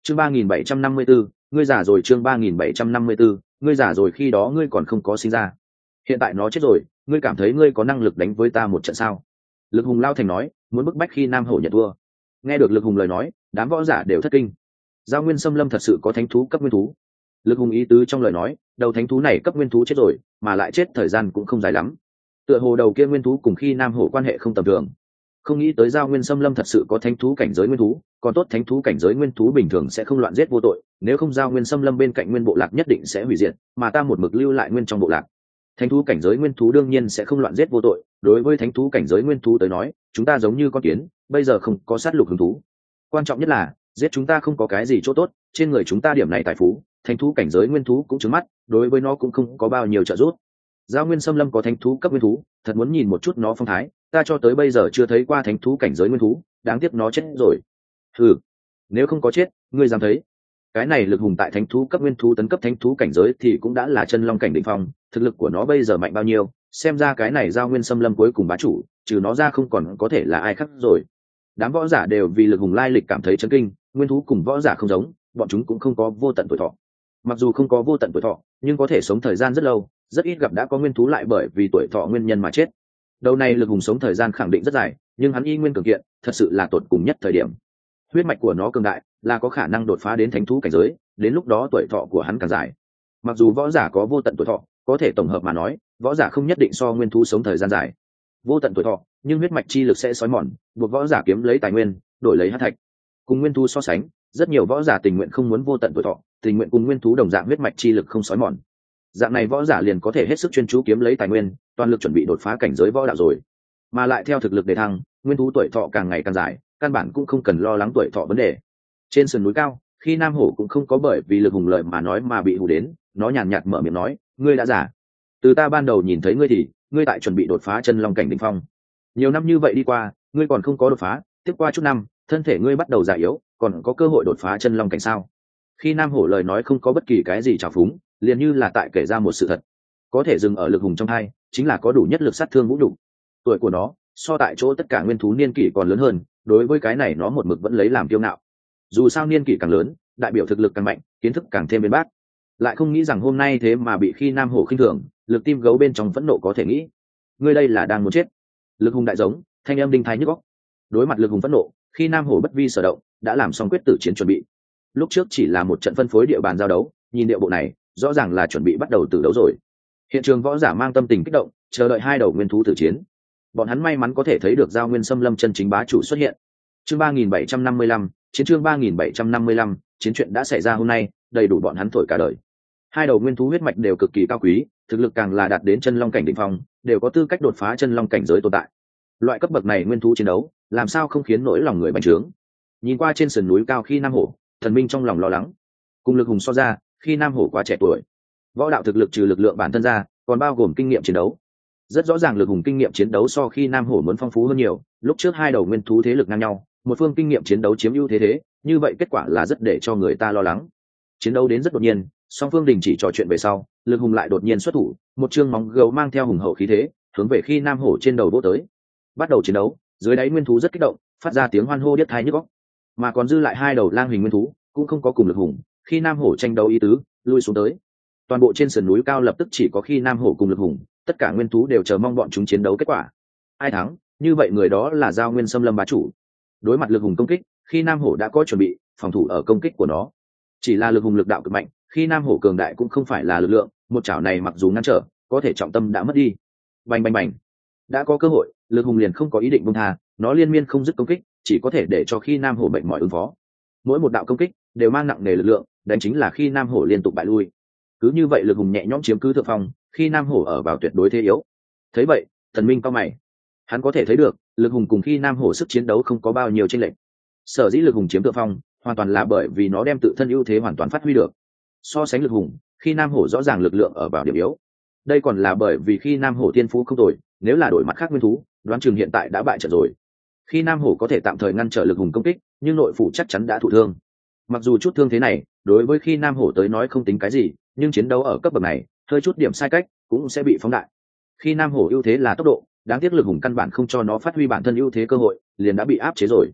chương 3754, ngươi già rồi. chương 3754, ngươi già rồi, khi đó ngươi còn không có sinh ra. Hiện tại nó chết rồi, ngươi cảm thấy ngươi có năng lực đánh với ta một trận sao? Lực Hùng lao thành nói, muốn bức bách khi Nam Hổ nhận thua. Nghe được Lực Hùng lời nói, đám võ giả đều thất kinh. Giao Nguyên Xâm Lâm thật sự có thánh thú cấp nguyên thú. Lực Hùng ý tứ trong lời nói, đầu thánh thú này cấp nguyên thú chết rồi, mà lại chết thời gian cũng không dài lắm. Tựa hồ đầu kia nguyên thú cùng khi Nam Hổ quan hệ không tầm thường. Không nghĩ tới Giao Nguyên Xâm Lâm thật sự có thánh thú cảnh giới nguyên thú, còn tốt thánh thú cảnh giới nguyên thú bình thường sẽ không loạn giết vô tội, nếu không Giao Nguyên Xâm Lâm bên cạnh nguyên bộ lạc nhất định sẽ hủy diệt, mà ta một mực lưu lại nguyên trong bộ lạc. Thánh thú cảnh giới nguyên thú đương nhiên sẽ không loạn giết vô tội, đối với thánh thú cảnh giới nguyên thú tới nói, chúng ta giống như con kiến, bây giờ không có sát lục hứng thú. Quan trọng nhất là, giết chúng ta không có cái gì chỗ tốt, trên người chúng ta điểm này tài phú, thánh thú cảnh giới nguyên thú cũng trứng mắt, đối với nó cũng không có bao nhiêu trợ giúp. Giao Nguyên Xâm Lâm có thánh thú cấp nguyên thú, thật muốn nhìn một chút nó phong thái, ta cho tới bây giờ chưa thấy qua thánh thú cảnh giới nguyên thú, đáng tiếc nó chết rồi. Hừ, nếu không có chết, ngươi dám thấy? Cái này Lực Hùng tại thánh thú cấp nguyên thú tấn cấp thánh thú cảnh giới thì cũng đã là chân long cảnh đỉnh phong, thực lực của nó bây giờ mạnh bao nhiêu, xem ra cái này Giao Nguyên Xâm Lâm cuối cùng bá chủ, trừ nó ra không còn có thể là ai khác rồi. Đám võ giả đều vì Lực Hùng lai lịch cảm thấy chấn kinh, nguyên thú cùng võ giả không giống, bọn chúng cũng không có vô tận tuổi thọ. Mặc dù không có vô tận tuổi thọ, nhưng có thể sống thời gian rất lâu, rất ít gặp đã có nguyên thú lại bởi vì tuổi thọ nguyên nhân mà chết. Đầu này Lực Hùng sống thời gian khẳng định rất dài, nhưng hắn y nguyên cường kiện, thật sự là tột cùng nhất thời điểm. Huyết mạch của nó cường đại, là có khả năng đột phá đến thánh thú cảnh giới, đến lúc đó tuổi thọ của hắn càng dài. Mặc dù võ giả có vô tận tuổi thọ, có thể tổng hợp mà nói, võ giả không nhất định so nguyên thú sống thời gian dài. Vô tận tuổi thọ, nhưng huyết mạch chi lực sẽ xói mòn, buộc võ giả kiếm lấy tài nguyên, đổi lấy hắc thạch. Cùng nguyên thú so sánh, rất nhiều võ giả tình nguyện không muốn vô tận tuổi thọ, tình nguyện cùng nguyên thú đồng dạng huyết mạch chi lực không xói mòn. Dạng này võ giả liền có thể hết sức chuyên chú kiếm lấy tài nguyên, toàn lực chuẩn bị đột phá cảnh giới võ đạo rồi. Mà lại theo thực lực đề thăng, nguyên thú tuổi thọ càng ngày càng dài, căn bản cũng không cần lo lắng tuổi thọ vấn đề. Trên sườn núi cao, khi Nam Hổ cũng không có bởi vì Lực Hùng lợi mà nói mà bị hù đến, nó nhàn nhạt mở miệng nói, ngươi đã giả. Từ ta ban đầu nhìn thấy ngươi thì, ngươi tại chuẩn bị đột phá chân long cảnh đỉnh phong. Nhiều năm như vậy đi qua, ngươi còn không có đột phá, tiếp qua chút năm, thân thể ngươi bắt đầu già yếu, còn có cơ hội đột phá chân long cảnh sao? Khi Nam Hổ lời nói không có bất kỳ cái gì trào phúng, liền như là tại kể ra một sự thật. Có thể dừng ở Lực Hùng trong hai, chính là có đủ nhất lực sát thương vũ đủ. Tuổi của nó, so tại chỗ tất cả nguyên thú niên kỷ còn lớn hơn, đối với cái này nó một mực vẫn lấy làm kiêu ngạo. Dù sao niên kỷ càng lớn, đại biểu thực lực càng mạnh, kiến thức càng thêm bên bác. Lại không nghĩ rằng hôm nay thế mà bị khi Nam Hổ khinh thường, lực tim gấu bên trong phẫn nộ có thể nghĩ. Ngươi đây là đang muốn chết. Lực Hùng đại giống, thanh âm đinh thái nhức óc. Đối mặt Lực Hùng phẫn nộ, khi Nam Hổ bất vi sở động, đã làm xong quyết tử chiến chuẩn bị. Lúc trước chỉ là một trận phân phối địa bàn giao đấu, nhìn địa bộ này, rõ ràng là chuẩn bị bắt đầu từ đấu rồi. Hiện trường võ giả mang tâm tình kích động, chờ đợi hai đầu nguyên thú tử chiến. Bọn hắn may mắn có thể thấy được Giao Nguyên Xâm Lâm chân chính bá chủ xuất hiện. Chương 3755, chiến chương 3755, chiến chuyện đã xảy ra hôm nay, đầy đủ bọn hắn thổi cả đời. Hai đầu nguyên thú huyết mạch đều cực kỳ cao quý, thực lực càng là đạt đến chân long cảnh đỉnh phong, đều có tư cách đột phá chân long cảnh giới tồn tại. Loại cấp bậc này nguyên thú chiến đấu, làm sao không khiến nỗi lòng người bành trướng. Nhìn qua trên sườn núi cao khi Nam Hổ, Thần Minh trong lòng lo lắng. Cùng Lực Hùng so ra, khi Nam Hổ quá trẻ tuổi. Võ đạo thực lực trừ lực lượng bản thân ra, còn bao gồm kinh nghiệm chiến đấu. Rất rõ ràng Lực Hùng kinh nghiệm chiến đấu so khi Nam Hổ muốn phong phú hơn nhiều, lúc trước hai đầu nguyên thú thế lực ngang nhau, một phương kinh nghiệm chiến đấu chiếm ưu thế, như vậy kết quả là rất để cho người ta lo lắng. Chiến đấu đến rất đột nhiên, song phương đình chỉ trò chuyện về sau, Lực Hùng lại đột nhiên xuất thủ, một chương móng gấu mang theo hùng hậu khí thế, hướng về khi Nam Hổ trên đầu vỗ tới. Bắt đầu chiến đấu, dưới đáy nguyên thú rất kích động, phát ra tiếng hoan hô điếc tai nhức óc. Mà còn dư lại hai đầu lang hình nguyên thú, cũng không có cùng Lực Hùng, khi Nam Hổ tranh đấu ý tứ, lui xuống tới. Toàn bộ trên sườn núi cao lập tức chỉ có khi Nam Hổ cùng Lực Hùng, tất cả nguyên thú đều chờ mong bọn chúng chiến đấu kết quả. Ai thắng, như vậy người đó là Giao Nguyên Xâm Lâm bá chủ. Đối mặt Lực Hùng công kích, khi Nam Hổ đã có chuẩn bị, phòng thủ ở công kích của nó. Chỉ là Lực Hùng lực đạo cực mạnh, khi Nam Hổ cường đại cũng không phải là lực lượng, một chảo này mặc dù ngăn trở, có thể trọng tâm đã mất đi. Bành bành bành. Đã có cơ hội, Lực Hùng liền không có ý định buông tha, nó liên miên không dứt công kích, chỉ có thể để cho khi Nam Hổ bệnh mỏi ứng phó. Mỗi một đạo công kích đều mang nặng nề lực lượng, đánh chính là khi Nam Hổ liên tục bại lui. Cứ như vậy Lực Hùng nhẹ nhõm chiếm cứ thượng phong, khi Nam Hổ ở vào tuyệt đối thế yếu. Thấy vậy, Thần Minh cao mày. Hắn có thể thấy được, Lực Hùng cùng khi Nam Hổ sức chiến đấu không có bao nhiêu chênh lệch. Sở dĩ Lực Hùng chiếm thượng phong, hoàn toàn là bởi vì nó đem tự thân ưu thế hoàn toàn phát huy được. So sánh Lực Hùng, khi Nam Hổ rõ ràng lực lượng ở vào điểm yếu. Đây còn là bởi vì khi Nam Hổ tiên phú không tồi, nếu là đổi mặt khác nguyên thú, đoán chừng hiện tại đã bại trận rồi. Khi Nam Hổ có thể tạm thời ngăn trở Lực Hùng công kích, nhưng nội phủ chắc chắn đã thụ thương. Mặc dù chút thương thế này, đối với khi Nam Hổ tới nói không tính cái gì, nhưng chiến đấu ở cấp bậc này, hơi chút điểm sai cách cũng sẽ bị phóng đại. Khi Nam Hổ ưu thế là tốc độ, đáng tiếc Lực Hùng căn bản không cho nó phát huy bản thân ưu thế cơ hội, liền đã bị áp chế rồi.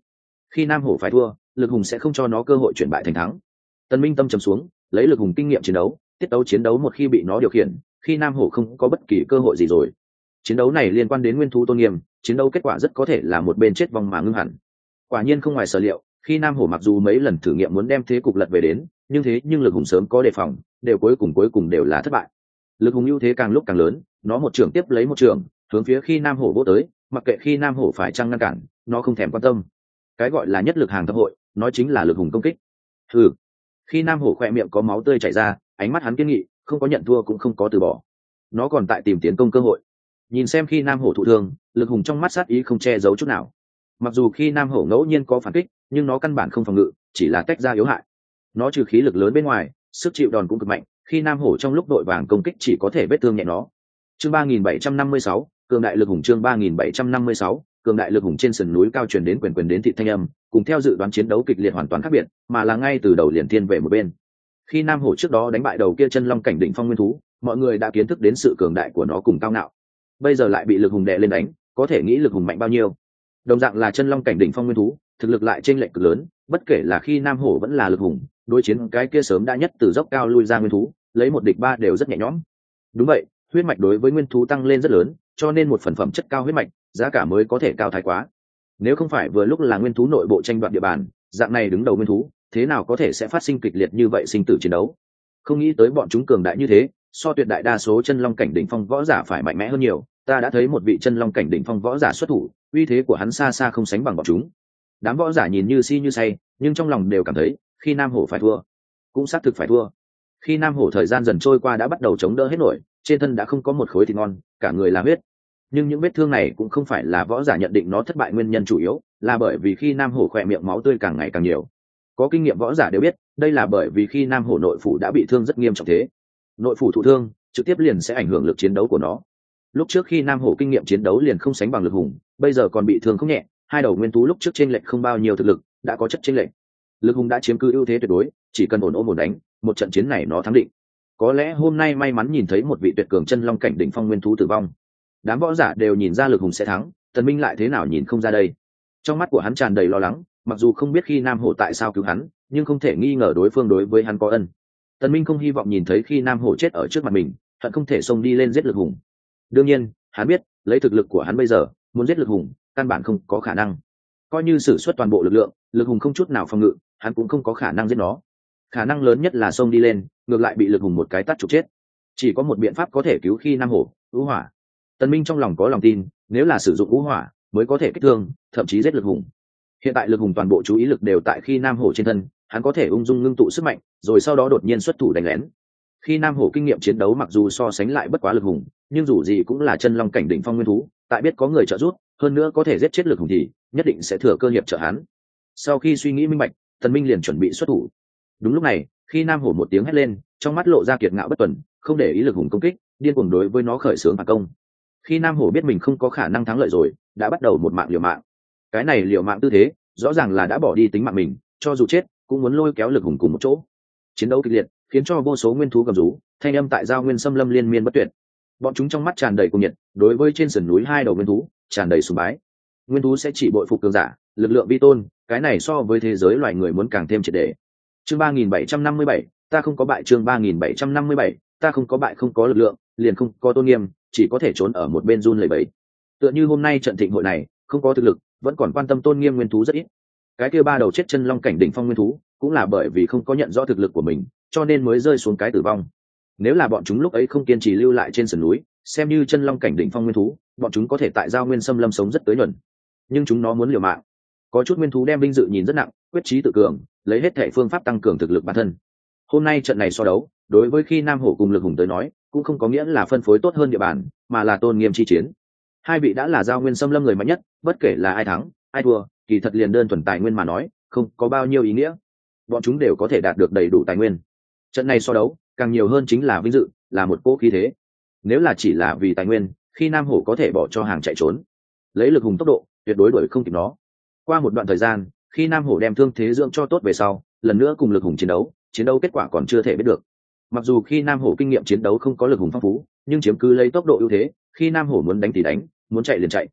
Khi nam hổ phải thua, lực hùng sẽ không cho nó cơ hội chuyển bại thành thắng. Tần Minh tâm trầm xuống, lấy lực hùng kinh nghiệm chiến đấu, tiết tấu chiến đấu một khi bị nó điều khiển, khi nam hổ không có bất kỳ cơ hội gì rồi. Chiến đấu này liên quan đến nguyên thú tôn nghiêm, chiến đấu kết quả rất có thể là một bên chết vong mà ngưng hẳn. Quả nhiên không ngoài sở liệu, khi nam hổ mặc dù mấy lần thử nghiệm muốn đem thế cục lật về đến, nhưng lực hùng sớm có đề phòng, đều cuối cùng đều là thất bại. Lực hùng ưu thế càng lúc càng lớn, nó một trường tiếp lấy một trường, hướng phía khi nam hổ vỗ tới, mặc kệ khi nam hổ phải chăng ngăn cản, nó không thèm quan tâm. Cái gọi là nhất lực hàng thập hội, nói chính là lực hùng công kích. Hừ. Khi nam hổ khỏe miệng có máu tươi chảy ra, ánh mắt hắn kiên nghị, không có nhận thua cũng không có từ bỏ. Nó còn tại tìm tiến công cơ hội. Nhìn xem khi nam hổ thụ thương, lực hùng trong mắt sát ý không che giấu chút nào. Mặc dù khi nam hổ ngẫu nhiên có phản kích, nhưng nó căn bản không phòng ngự, chỉ là tách ra yếu hại. Nó trừ khí lực lớn bên ngoài, sức chịu đòn cũng cực mạnh, khi nam hổ trong lúc đội vàng công kích chỉ có thể vết thương nhẹ nó. Chương 3756, cường đại lực hùng. Chương 3756, cường đại lực hùng. Trên sườn núi cao truyền đến quyền đến thị thanh âm, cùng theo dự đoán chiến đấu kịch liệt hoàn toàn khác biệt, mà là ngay từ đầu liền thiên về một bên. Khi nam hổ trước đó đánh bại đầu kia chân long cảnh đỉnh phong nguyên thú, mọi người đã kiến thức đến sự cường đại của nó cùng cao ngạo. Bây giờ lại bị lực hùng đè lên đánh, có thể nghĩ lực hùng mạnh bao nhiêu. Đồng dạng là chân long cảnh đỉnh phong nguyên thú, thực lực lại chênh lệch cực lớn, bất kể là khi nam hổ vẫn là lực hùng, đối chiến cái kia sớm đã nhất từ dốc cao lui ra nguyên thú, lấy một địch ba đều rất nhẹ nhõm. Đúng vậy, huyết mạch đối với nguyên thú tăng lên rất lớn, cho nên một phần phẩm chất cao huyết mạch, giá cả mới có thể cao thái quá. Nếu không phải vừa lúc là nguyên thú nội bộ tranh đoạt địa bàn, dạng này đứng đầu nguyên thú, thế nào có thể sẽ phát sinh kịch liệt như vậy sinh tử chiến đấu. Không nghĩ tới bọn chúng cường đại như thế, so tuyệt đại đa số chân long cảnh đỉnh phong võ giả phải mạnh mẽ hơn nhiều. Ta đã thấy một vị chân long cảnh đỉnh phong võ giả xuất thủ, uy thế của hắn xa xa không sánh bằng bọn chúng. Đám võ giả nhìn như si như say, nhưng trong lòng đều cảm thấy khi nam hổ phải thua, cũng xác thực phải thua. Khi nam hổ thời gian dần trôi qua đã bắt đầu chống đỡ hết nổi, trên thân đã không có một khối thịt ngon, cả người là huyết. Nhưng những vết thương này cũng không phải là võ giả nhận định nó thất bại nguyên nhân chủ yếu, là bởi vì khi nam hổ khỏe miệng máu tươi càng ngày càng nhiều. Có kinh nghiệm võ giả đều biết, đây là bởi vì khi nam hổ nội phủ đã bị thương rất nghiêm trọng thế. Nội phủ thụ thương, trực tiếp liền sẽ ảnh hưởng lực chiến đấu của nó. Lúc trước khi nam hổ kinh nghiệm chiến đấu liền không sánh bằng lực hùng, bây giờ còn bị thương không nhẹ, hai đầu nguyên thú lúc trước chênh lệch không bao nhiêu thực lực, đã có chất chênh lệch. Lực hùng đã chiếm cứ ưu thế tuyệt đối, chỉ cần ổn đánh, một trận chiến này nó thắng định. Có lẽ hôm nay may mắn nhìn thấy một vị tuyệt cường chân long cảnh đỉnh phong nguyên thú tử vong. Đám võ giả đều nhìn ra lực hùng sẽ thắng, Tần Minh lại thế nào nhìn không ra đây. Trong mắt của hắn tràn đầy lo lắng, mặc dù không biết khi nam hổ tại sao cứu hắn, nhưng không thể nghi ngờ đối phương đối với hắn có ân. Tần Minh không hy vọng nhìn thấy khi nam hổ chết ở trước mặt mình, hận không thể xông đi lên giết lực hùng. Đương nhiên, hắn biết, lấy thực lực của hắn bây giờ, muốn giết lực hùng, căn bản không có khả năng. Coi như sử xuất toàn bộ lực lượng, lực hùng không chút nào phòng ngự, hắn cũng không có khả năng giết nó. Khả năng lớn nhất là xông đi lên, ngược lại bị lực hùng một cái tát trục chết. Chỉ có một biện pháp có thể cứu khi nam hổ, ưu hỏa. Tần Minh trong lòng có lòng tin, nếu là sử dụng ưu hỏa, mới có thể kích thương, thậm chí giết lực hùng. Hiện tại lực hùng toàn bộ chú ý lực đều tại khi nam hổ trên thân, hắn có thể ung dung ngưng tụ sức mạnh, rồi sau đó đột nhiên xuất thủ đánh lén. Khi nam hổ kinh nghiệm chiến đấu mặc dù so sánh lại bất quá lực hùng, nhưng dù gì cũng là chân long cảnh đỉnh phong nguyên thú, tại biết có người trợ giúp, hơn nữa có thể giết chết lực hùng thì nhất định sẽ thừa cơ hiệp trợ hắn. Sau khi suy nghĩ minh bạch, Tần Minh liền chuẩn bị xuất thủ. Đúng lúc này, khi nam hổ một tiếng hét lên, trong mắt lộ ra kiệt ngạo bất tuần, không để ý lực hùng công kích, điên cuồng đối với nó khởi xướng phản công. Khi nam hổ biết mình không có khả năng thắng lợi rồi, đã bắt đầu một mạng liều mạng. Cái này liều mạng tư thế, rõ ràng là đã bỏ đi tính mạng mình, cho dù chết cũng muốn lôi kéo lực hùng cùng một chỗ. Chiến đấu kịch liệt, khiến cho vô số nguyên thú gầm rú, thanh âm tại giao nguyên xâm lâm liên miên bất tuyệt. Bọn chúng trong mắt tràn đầy cuồng nhiệt, đối với trên sườn núi hai đầu nguyên thú tràn đầy sùng bái. Nguyên thú sẽ chỉ bội phục cường giả, lực lượng vi tôn, cái này so với thế giới loài người muốn càng thêm triệt để. Chương 3757, ta không có bại. Chương 3757, ta không có bại. Không có lực lượng, liền không có tôn nghiêm, chỉ có thể trốn ở một bên run lẩy bẩy. Tựa như hôm nay trận thịnh hội này, không có thực lực, vẫn còn quan tâm tôn nghiêm nguyên thú rất ít. Cái kia ba đầu chết chân long cảnh đỉnh phong nguyên thú, cũng là bởi vì không có nhận rõ thực lực của mình, cho nên mới rơi xuống cái tử vong. Nếu là bọn chúng lúc ấy không kiên trì lưu lại trên sườn núi, xem như chân long cảnh đỉnh phong nguyên thú, bọn chúng có thể tại giao nguyên xâm lâm sống rất tới nhuần. Nhưng chúng nó muốn liều mạng. Có chút nguyên thú đem vinh dự nhìn rất nặng, quyết chí tự cường, lấy hết thể phương pháp tăng cường thực lực bản thân. Hôm nay trận này so đấu, đối với khi nam hổ cùng lực hùng tới nói, cũng không có nghĩa là phân phối tốt hơn địa bàn, mà là tôn nghiêm chi chiến. Hai vị đã là giao nguyên xâm lâm người mạnh nhất, bất kể là ai thắng ai thua, kỳ thật liền đơn thuần tài nguyên mà nói, không có bao nhiêu ý nghĩa. Bọn chúng đều có thể đạt được đầy đủ tài nguyên. Trận này so đấu, càng nhiều hơn chính là vinh dự, là một cỗ khí thế. Nếu là chỉ là vì tài nguyên, khi nam hổ có thể bỏ cho hàng chạy trốn, lấy lực hùng tốc độ, tuyệt đối đuổi không kịp nó. Qua một đoạn thời gian, khi nam hổ đem thương thế dưỡng cho tốt về sau, lần nữa cùng lực hùng chiến đấu kết quả còn chưa thể biết được. Mặc dù khi nam hổ kinh nghiệm chiến đấu không có lực hùng phong phú, nhưng chiếm cứ lấy tốc độ ưu thế, khi nam hổ muốn đánh thì đánh, muốn chạy liền chạy.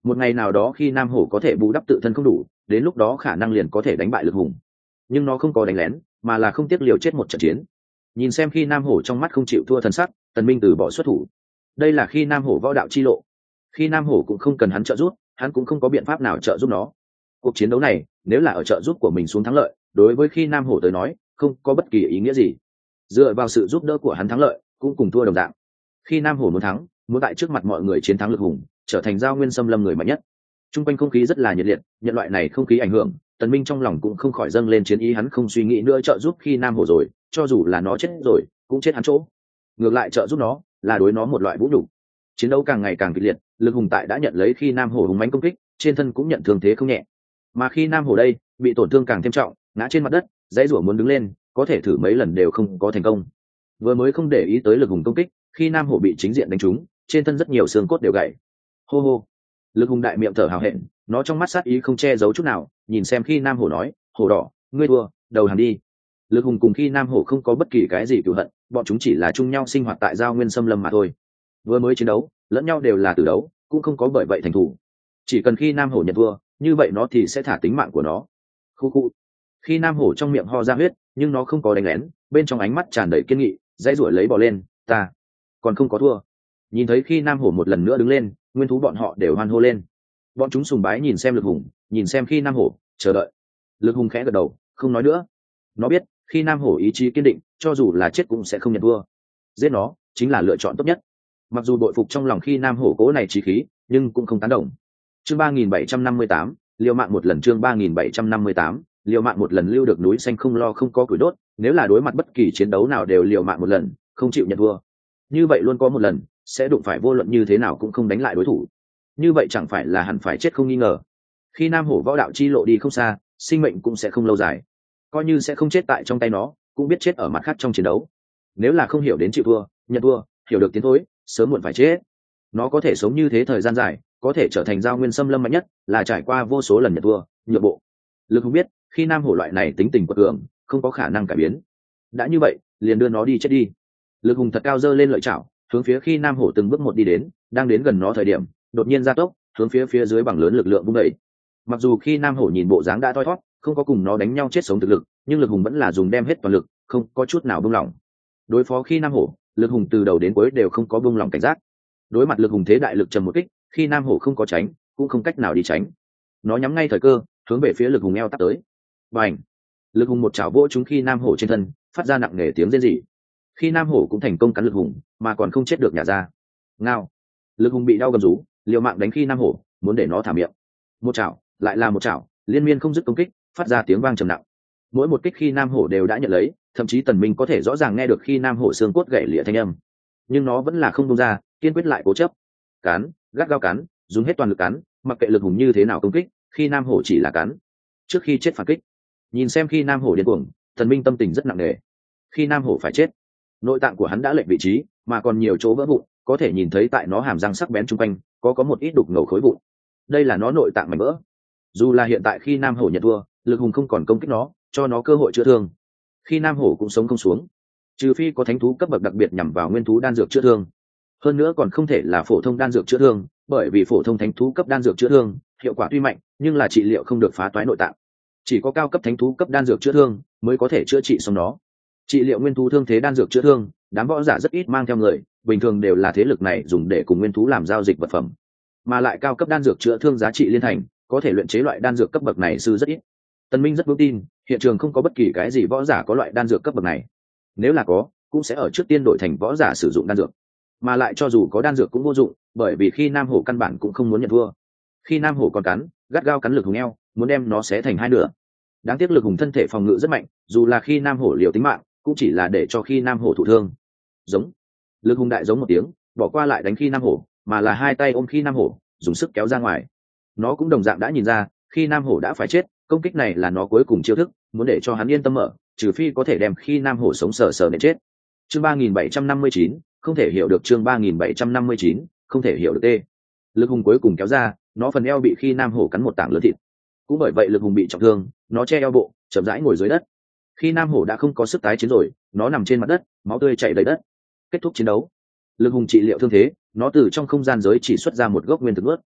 một ngày nào đó khi nam hổ có thể bù đắp tự thân không đủ, đến lúc đó khả năng liền có thể đánh bại lực hùng. Nhưng nó không có đánh lén, mà là không tiếc liều chết một trận chiến. Nhìn xem khi nam hổ trong mắt không chịu thua thần sắc, Tần Minh từ bỏ xuất thủ. Đây là khi nam hổ võ đạo chi lộ. Khi nam hổ cũng không cần hắn trợ giúp, hắn cũng không có biện pháp nào trợ giúp nó. Cuộc chiến đấu này nếu là ở trợ giúp của mình xuống thắng lợi, đối với khi nam hổ tới nói không có bất kỳ ý nghĩa gì. Dựa vào sự giúp đỡ của hắn thắng lợi cũng cùng thua đồng dạng. Khi nam hổ muốn thắng, muốn tại trước mặt mọi người chiến thắng lực hùng, trở thành giao nguyên xâm lâm người mạnh nhất. Trung quanh không khí rất là nhiệt liệt, nhận loại này không khí ảnh hưởng, Tần Minh trong lòng cũng không khỏi dâng lên chiến ý, hắn không suy nghĩ nữa trợ giúp khi nam hổ rồi, cho dù là nó chết rồi cũng chết hắn chỗ. Ngược lại trợ giúp nó là đối nó một loại vũ nhục. Chiến đấu càng ngày càng kịch liệt, lực hùng tại đã nhận lấy khi nam hổ hùng mãnh công kích, trên thân cũng nhận thương thế không nhẹ. Mà khi nam hổ đây bị tổn thương càng thêm trọng, ngã trên mặt đất, dãy rủa muốn đứng lên, có thể thử mấy lần đều không có thành công. Vừa mới không để ý tới lực hùng công kích, khi nam hổ bị chính diện đánh trúng, trên thân rất nhiều xương cốt đều gãy. Hô hô, lực hùng đại miệng thở hào hẹn, nó trong mắt sát ý không che giấu chút nào, nhìn xem khi nam hổ nói, hổ đỏ, ngươi thua, đầu hàng đi. Lực hùng cùng khi nam hổ không có bất kỳ cái gì cựu hận, bọn chúng chỉ là chung nhau sinh hoạt tại giao nguyên xâm lâm mà thôi. Vừa mới chiến đấu lẫn nhau đều là tử đấu, cũng không có bởi vậy thành thủ. Chỉ cần khi nam hổ nhận thua, như vậy nó thì sẽ thả tính mạng của nó. Khu khu. Khi nam hổ trong miệng ho ra huyết, nhưng nó không có đánh lén, bên trong ánh mắt tràn đầy kiên nghị, dãy ruổi lấy bò lên, ta còn không có thua. Nhìn thấy khi nam hổ một lần nữa đứng lên, nguyên thú bọn họ đều hoan hô lên. Bọn chúng sùng bái nhìn xem lực hùng, nhìn xem khi nam hổ, chờ đợi. Lực hùng khẽ gật đầu, không nói nữa. Nó biết khi nam hổ ý chí kiên định, cho dù là chết cũng sẽ không nhận thua. Giết nó chính là lựa chọn tốt nhất. Mặc dù bội phục trong lòng khi nam hổ cố này chí khí, nhưng cũng không tán đồng. Chương 3758, liều mạng một lần. Chương 3758, liều mạng một lần. Lưu được núi xanh không lo không có củi đốt, nếu là đối mặt bất kỳ chiến đấu nào đều liều mạng một lần, không chịu nhận thua, như vậy luôn có một lần sẽ đụng phải vô luận như thế nào cũng không đánh lại đối thủ. Như vậy chẳng phải là hẳn phải chết không nghi ngờ. Khi nam hổ võ đạo chi lộ đi không xa, sinh mệnh cũng sẽ không lâu dài. Coi như sẽ không chết tại trong tay nó, cũng biết chết ở mặt khác trong chiến đấu. Nếu là không hiểu đến chịu thua, nhận thua, hiểu được tiến thối, sớm muộn phải chết. Nó có thể sống như thế thời gian dài, có thể trở thành giao nguyên xâm lâm mạnh nhất, là trải qua vô số lần nhận thua, nhượng bộ. Lực không biết khi nam hổ loại này tính tình quật cường, không có khả năng cải biến. Đã như vậy, liền đưa nó đi chết đi. Lực hùng thật cao giơ lên lợi chảo, hướng phía khi nam hổ từng bước một đi đến, đang đến gần nó thời điểm, đột nhiên gia tốc, hướng phía dưới bằng lớn lực lượng vung đẩy. Mặc dù khi nam hổ nhìn bộ dáng đã thoi thoát, không có cùng nó đánh nhau chết sống thực lực, nhưng lực hùng vẫn là dùng đem hết toàn lực, không có chút nào buông lỏng. Đối phó khi nam hổ, lực hùng từ đầu đến cuối đều không có buông lỏng cảnh giác. Đối mặt lực hùng thế đại lực trầm một kích, khi nam hổ không có tránh, cũng không cách nào đi tránh. Nó nhắm ngay thời cơ, hướng về phía lực hùng eo tắt tới. Bành! Lực hùng một chảo vỗ trúng khi nam hổ trên thân, phát ra nặng nề tiếng rên rỉ. Khi nam hổ cũng thành công cắn lực hùng, mà còn không chết được nhả ra. Ngao! Lực hùng bị đau gầm rú, liều mạng đánh khi nam hổ, muốn để nó thả miệng. Một chảo, lại là một chảo, liên miên không dứt công kích, phát ra tiếng vang trầm nặng. Mỗi một kích khi nam hổ đều đã nhận lấy, thậm chí Tần Minh có thể rõ ràng nghe được khi nam hổ xương cốt gãy lìa thanh âm, nhưng nó vẫn là không buông ra, kiên quyết lại cố chấp. Cắn, gắt gao cắn, dùng hết toàn lực cắn, mặc kệ lực hùng như thế nào công kích, khi nam hổ chỉ là cắn. Trước khi chết phản kích. Nhìn xem khi nam hổ điên cuồng, Tần Minh tâm tình rất nặng nề. Khi nam hổ phải chết, nội tạng của hắn đã lệch vị trí, mà còn nhiều chỗ vỡ vụn, có thể nhìn thấy tại nó hàm răng sắc bén trung quanh có một ít đục ngầu khối vụn. Đây là nó nội tạng mảnh vỡ. Dù là hiện tại khi nam hổ nhận thua, lực hùng không còn công kích nó, cho nó cơ hội chữa thương, khi nam hổ cũng sống không xuống, trừ phi có thánh thú cấp bậc đặc biệt nhằm vào nguyên thú đan dược chữa thương. Hơn nữa còn không thể là phổ thông đan dược chữa thương, bởi vì phổ thông thánh thú cấp đan dược chữa thương hiệu quả tuy mạnh, nhưng là trị liệu không được phá toái nội tạng. Chỉ có cao cấp thánh thú cấp đan dược chữa thương mới có thể chữa trị xong nó. Trị liệu nguyên thú thương thế đan dược chữa thương, đám võ giả rất ít mang theo người, bình thường đều là thế lực này dùng để cùng nguyên thú làm giao dịch vật phẩm. Mà lại cao cấp đan dược chữa thương giá trị liên thành, có thể luyện chế loại đan dược cấp bậc này sư rất ít. Tần Minh rất vững tin, hiện trường không có bất kỳ cái gì võ giả có loại đan dược cấp bậc này. Nếu là có, cũng sẽ ở trước tiên đổi thành võ giả sử dụng đan dược. Mà lại cho dù có đan dược cũng vô dụng, bởi vì khi nam hổ căn bản cũng không muốn nhận thua. Khi nam hổ còn cắn, gắt gao cắn lực hùng eo, muốn đem nó xé thành hai nửa. Đáng tiếc lực hùng thân thể phòng ngự rất mạnh, dù là khi nam hổ liều tính mạng, cũng chỉ là để cho khi nam hổ thụ thương. Giống. Lực hùng đại giống một tiếng, bỏ qua lại đánh khi nam hổ, mà là hai tay ôm khi nam hổ, dùng sức kéo ra ngoài. Nó cũng đồng dạng đã nhìn ra, khi nam hổ đã phải chết, công kích này là nó cuối cùng chiêu thức, muốn để cho hắn yên tâm mở, trừ phi có thể đem khi nam hổ sống sờ sờ để chết. Chương 3759, không thể hiểu được. Chương 3759, không thể hiểu được. T. Lực hùng cuối cùng kéo ra, nó phần eo bị khi nam hổ cắn một tảng lớn thịt. Cũng bởi vậy lực hùng bị trọng thương, nó che eo bộ, chậm rãi ngồi dưới đất. Khi nam hổ đã không có sức tái chiến rồi, nó nằm trên mặt đất, máu tươi chảy đầy đất. Kết thúc chiến đấu. Lực hùng trị liệu thương thế, nó từ trong không gian giới chỉ xuất ra một gốc nguyên thực ướt.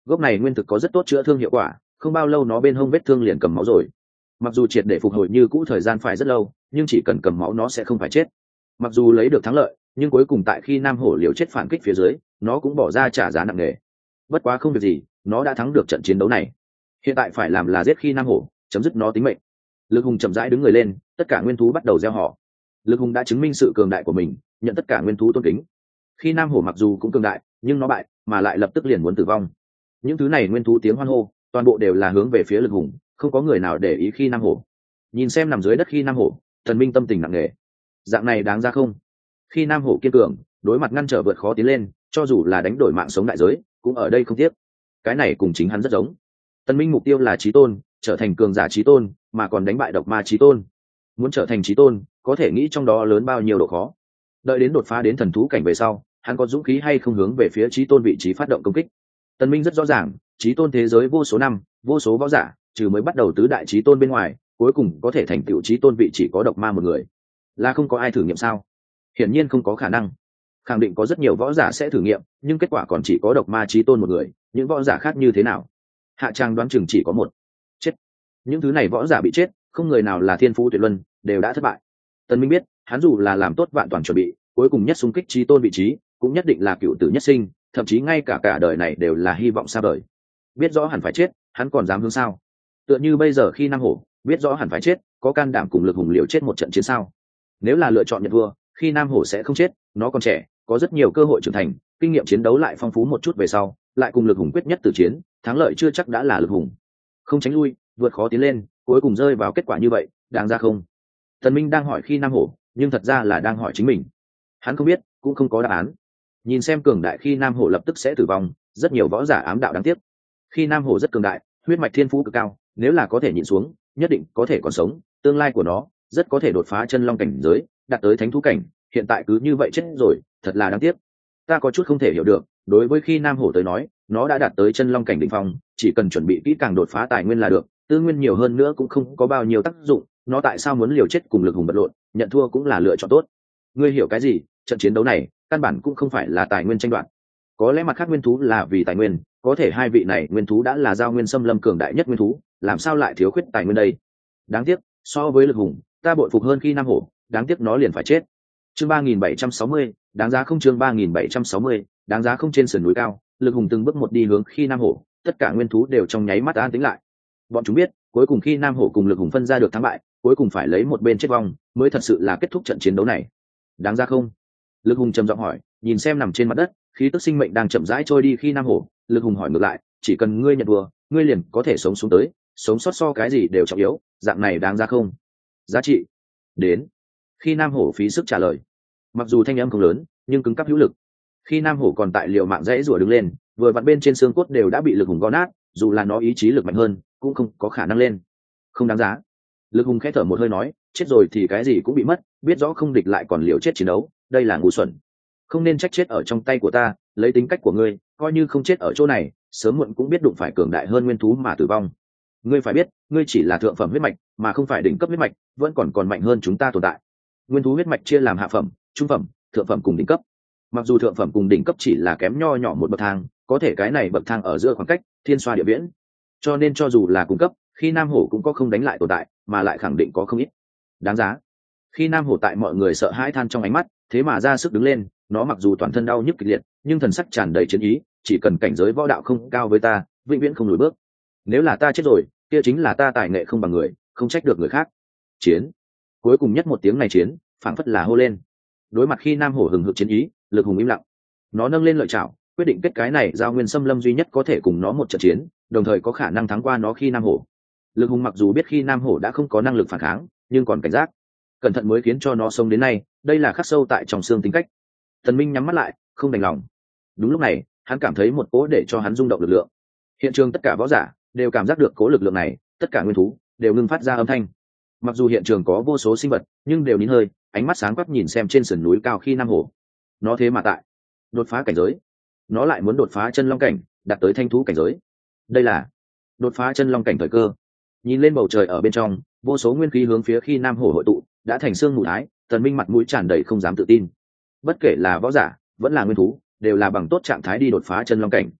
Gốc này nguyên thực có rất tốt chữa thương hiệu quả, không bao lâu nó bên hông vết thương liền cầm máu rồi. Mặc dù triệt để phục hồi như cũ thời gian phải rất lâu, nhưng chỉ cần cầm máu nó sẽ không phải chết. Mặc dù lấy được thắng lợi, nhưng cuối cùng tại khi Nam Hổ liều chết phản kích phía dưới, nó cũng bỏ ra trả giá nặng nề. Bất quá không việc gì, nó đã thắng được trận chiến đấu này. Hiện tại phải làm là giết khi Nam Hổ, chấm dứt nó tính mệnh. Lực Hùng chậm rãi đứng người lên, tất cả nguyên thú bắt đầu reo hò. Lực Hùng đã chứng minh sự cường đại của mình, nhận tất cả nguyên thú tôn kính. Khi Nam Hổ mặc dù cũng cường đại, nhưng nó bại, mà lại lập tức liền muốn tử vong. Những thứ này nguyên thú tiếng hoan hô, toàn bộ đều là hướng về phía Lực Hùng, không có người nào để ý khi Nam Hổ. Nhìn xem nằm dưới đất khi Nam Hổ, Thần Minh tâm tình nặng nề. Dạng này đáng ra không? Khi Nam Hổ kiên cường, đối mặt ngăn trở vượt khó tiến lên, cho dù là đánh đổi mạng sống đại giới, cũng ở đây không tiếc. Cái này cùng chính hắn rất giống. Tân Minh mục tiêu là chí tôn, trở thành cường giả chí tôn, mà còn đánh bại độc ma chí tôn. Muốn trở thành chí tôn, có thể nghĩ trong đó lớn bao nhiêu độ khó. Đợi đến đột phá đến thần thú cảnh về sau, hắn có dũng khí hay không hướng về phía chí tôn vị trí phát động công kích. Tân Minh rất rõ ràng, chí tôn thế giới vô số năm, vô số võ giả, trừ mới bắt đầu tứ đại chí tôn bên ngoài, cuối cùng có thể thành tựu chí tôn vị chỉ có độc ma một người. Là không có ai thử nghiệm sao? Hiển nhiên không có khả năng. Khẳng định có rất nhiều võ giả sẽ thử nghiệm, nhưng kết quả còn chỉ có độc ma chí tôn một người, những võ giả khác như thế nào? Hạ Trang đoán chừng chỉ có một. Chết. Những thứ này võ giả bị chết, không người nào là thiên phú tuyệt luân, đều đã thất bại. Tân Minh biết, hắn dù là làm tốt vạn toàn chuẩn bị, cuối cùng nhất xung kích chí tôn vị trí, cũng nhất định là cựu tử nhất sinh, thậm chí ngay cả đời này đều là hy vọng xa vời. Biết rõ hẳn phải chết, hắn còn dám hướng sao? Tựa như bây giờ khi Nam Hổ, biết rõ hẳn phải chết, có can đảm cùng Lực Hùng liều chết một trận chiến sao? Nếu là lựa chọn nhận thua, khi Nam Hổ sẽ không chết, nó còn trẻ, có rất nhiều cơ hội trưởng thành, kinh nghiệm chiến đấu lại phong phú một chút về sau, lại cùng Lực Hùng quyết nhất tử chiến, thắng lợi chưa chắc đã là Lực Hùng. Không tránh lui, vượt khó tiến lên, cuối cùng rơi vào kết quả như vậy, đáng ra không? Thần Minh đang hỏi khi Nam Hổ, nhưng thật ra là đang hỏi chính mình. Hắn không biết, cũng không có đáp án. Nhìn xem cường đại khi Nam Hổ lập tức sẽ tử vong, rất nhiều võ giả ám đạo đáng tiếc. Khi Nam Hổ rất cường đại, huyết mạch thiên phú cực cao, nếu là có thể nhịn xuống, nhất định có thể còn sống, tương lai của nó rất có thể đột phá chân long cảnh giới, đạt tới thánh thú cảnh, hiện tại cứ như vậy chết rồi, thật là đáng tiếc. Ta có chút không thể hiểu được, đối với khi Nam Hổ tới nói, nó đã đạt tới chân long cảnh đỉnh phong, chỉ cần chuẩn bị kỹ càng đột phá tài nguyên là được, tư nguyên nhiều hơn nữa cũng không có bao nhiêu tác dụng, nó tại sao muốn liều chết cùng Lực Hùng vật lộn, nhận thua cũng là lựa chọn tốt. Ngươi hiểu cái gì? Trận chiến đấu này, căn bản cũng không phải là tài nguyên tranh đoạt. Có lẽ mặt khác nguyên thú là vì tài nguyên, có thể hai vị này nguyên thú đã là giao nguyên xâm lâm cường đại nhất nguyên thú, làm sao lại thiếu khuyết tài nguyên đây? Đáng tiếc, so với Lực Hùng, ta bội phục hơn khi Nam Hổ, đáng tiếc nó liền phải chết. Chương 3760, đáng giá không? Chương 3760, đáng giá không? Trên sườn núi cao, Lực Hùng từng bước một đi hướng khi Nam Hổ, tất cả nguyên thú đều trong nháy mắt an tĩnh lại. Bọn chúng biết, cuối cùng khi Nam Hổ cùng Lực Hùng phân ra được thắng bại, cuối cùng phải lấy một bên chết vong, mới thật sự là kết thúc trận chiến đấu này. Đáng giá không? Lực Hùng trầm giọng hỏi, nhìn xem nằm trên mặt đất, khí tức sinh mệnh đang chậm rãi trôi đi khi Nam Hổ, Lực Hùng hỏi ngược lại, chỉ cần ngươi nhận thua, ngươi liền có thể sống xuống tới, sống sót so cái gì đều trọng yếu, dạng này đáng giá không? Giá trị. Đến. Khi Nam Hổ phí sức trả lời. Mặc dù thanh âm không lớn, nhưng cứng cáp hữu lực. Khi Nam Hổ còn tại liều mạng dãy rủa đứng lên, vừa vặn bên trên xương cốt đều đã bị Lực Hùng gõ nát, dù là nó ý chí lực mạnh hơn, cũng không có khả năng lên. Không đáng giá. Lực Hùng khẽ thở một hơi nói, chết rồi thì cái gì cũng bị mất, biết rõ không địch lại còn liều chết chiến đấu, đây là ngu xuẩn. Không nên trách chết ở trong tay của ta, lấy tính cách của ngươi, coi như không chết ở chỗ này, sớm muộn cũng biết đụng phải cường đại hơn nguyên thú mà tử vong. Ngươi phải biết, ngươi chỉ là thượng phẩm huyết mạch, mà không phải đỉnh cấp huyết mạch, vẫn còn mạnh hơn chúng ta tồn tại. Nguyên thú huyết mạch chia làm hạ phẩm, trung phẩm, thượng phẩm cùng đỉnh cấp. Mặc dù thượng phẩm cùng đỉnh cấp chỉ là kém nho nhỏ một bậc thang, có thể cái này bậc thang ở giữa khoảng cách thiên xoa địa viễn, cho nên cho dù là cung cấp, khi Nam Hổ cũng có không đánh lại tồn tại, mà lại khẳng định có không ít. Đáng giá. Khi Nam Hổ tại mọi người sợ hãi than trong ánh mắt, thế mà ra sức đứng lên, nó mặc dù toàn thân đau nhức kịch liệt, nhưng thần sắc tràn đầy chiến ý, chỉ cần cảnh giới võ đạo không cao với ta, vĩnh viễn không lùi bước. Nếu là ta chết rồi, kia chính là ta tài nghệ không bằng người, không trách được người khác. Chiến. Cuối cùng nhất một tiếng này chiến, phảng phất là hô lên. Đối mặt khi Nam Hổ hừng hực chiến ý, Lực Hùng im lặng. Nó nâng lên lợi chảo, quyết định kết cái này giao nguyên xâm lâm duy nhất có thể cùng nó một trận chiến, đồng thời có khả năng thắng qua nó khi Nam Hổ. Lực Hùng mặc dù biết khi Nam Hổ đã không có năng lực phản kháng, nhưng còn cảnh giác, cẩn thận mới khiến cho nó sống đến nay, đây là khắc sâu tại trong xương tính cách. Thần Minh nhắm mắt lại, không đành lòng. Đúng lúc này, hắn cảm thấy một cỗ để cho hắn rung động lực lượng. Hiện trường tất cả võ giả đều cảm giác được cỗ lực lượng này, tất cả nguyên thú đều ngưng phát ra âm thanh. Mặc dù hiện trường có vô số sinh vật, nhưng đều nín hơi, ánh mắt sáng quắc nhìn xem trên sườn núi cao khi Nam Hổ. Nó thế mà tại đột phá cảnh giới, nó lại muốn đột phá chân long cảnh, đạt tới thanh thú cảnh giới. Đây là đột phá chân long cảnh thời cơ. Nhìn lên bầu trời ở bên trong, vô số nguyên khí hướng phía khi Nam Hổ hội tụ, đã thành xương mù thái. Tần Minh mặt mũi tràn đầy không dám tự tin. Bất kể là võ giả vẫn là nguyên thú, đều là bằng tốt trạng thái đi đột phá chân long cảnh.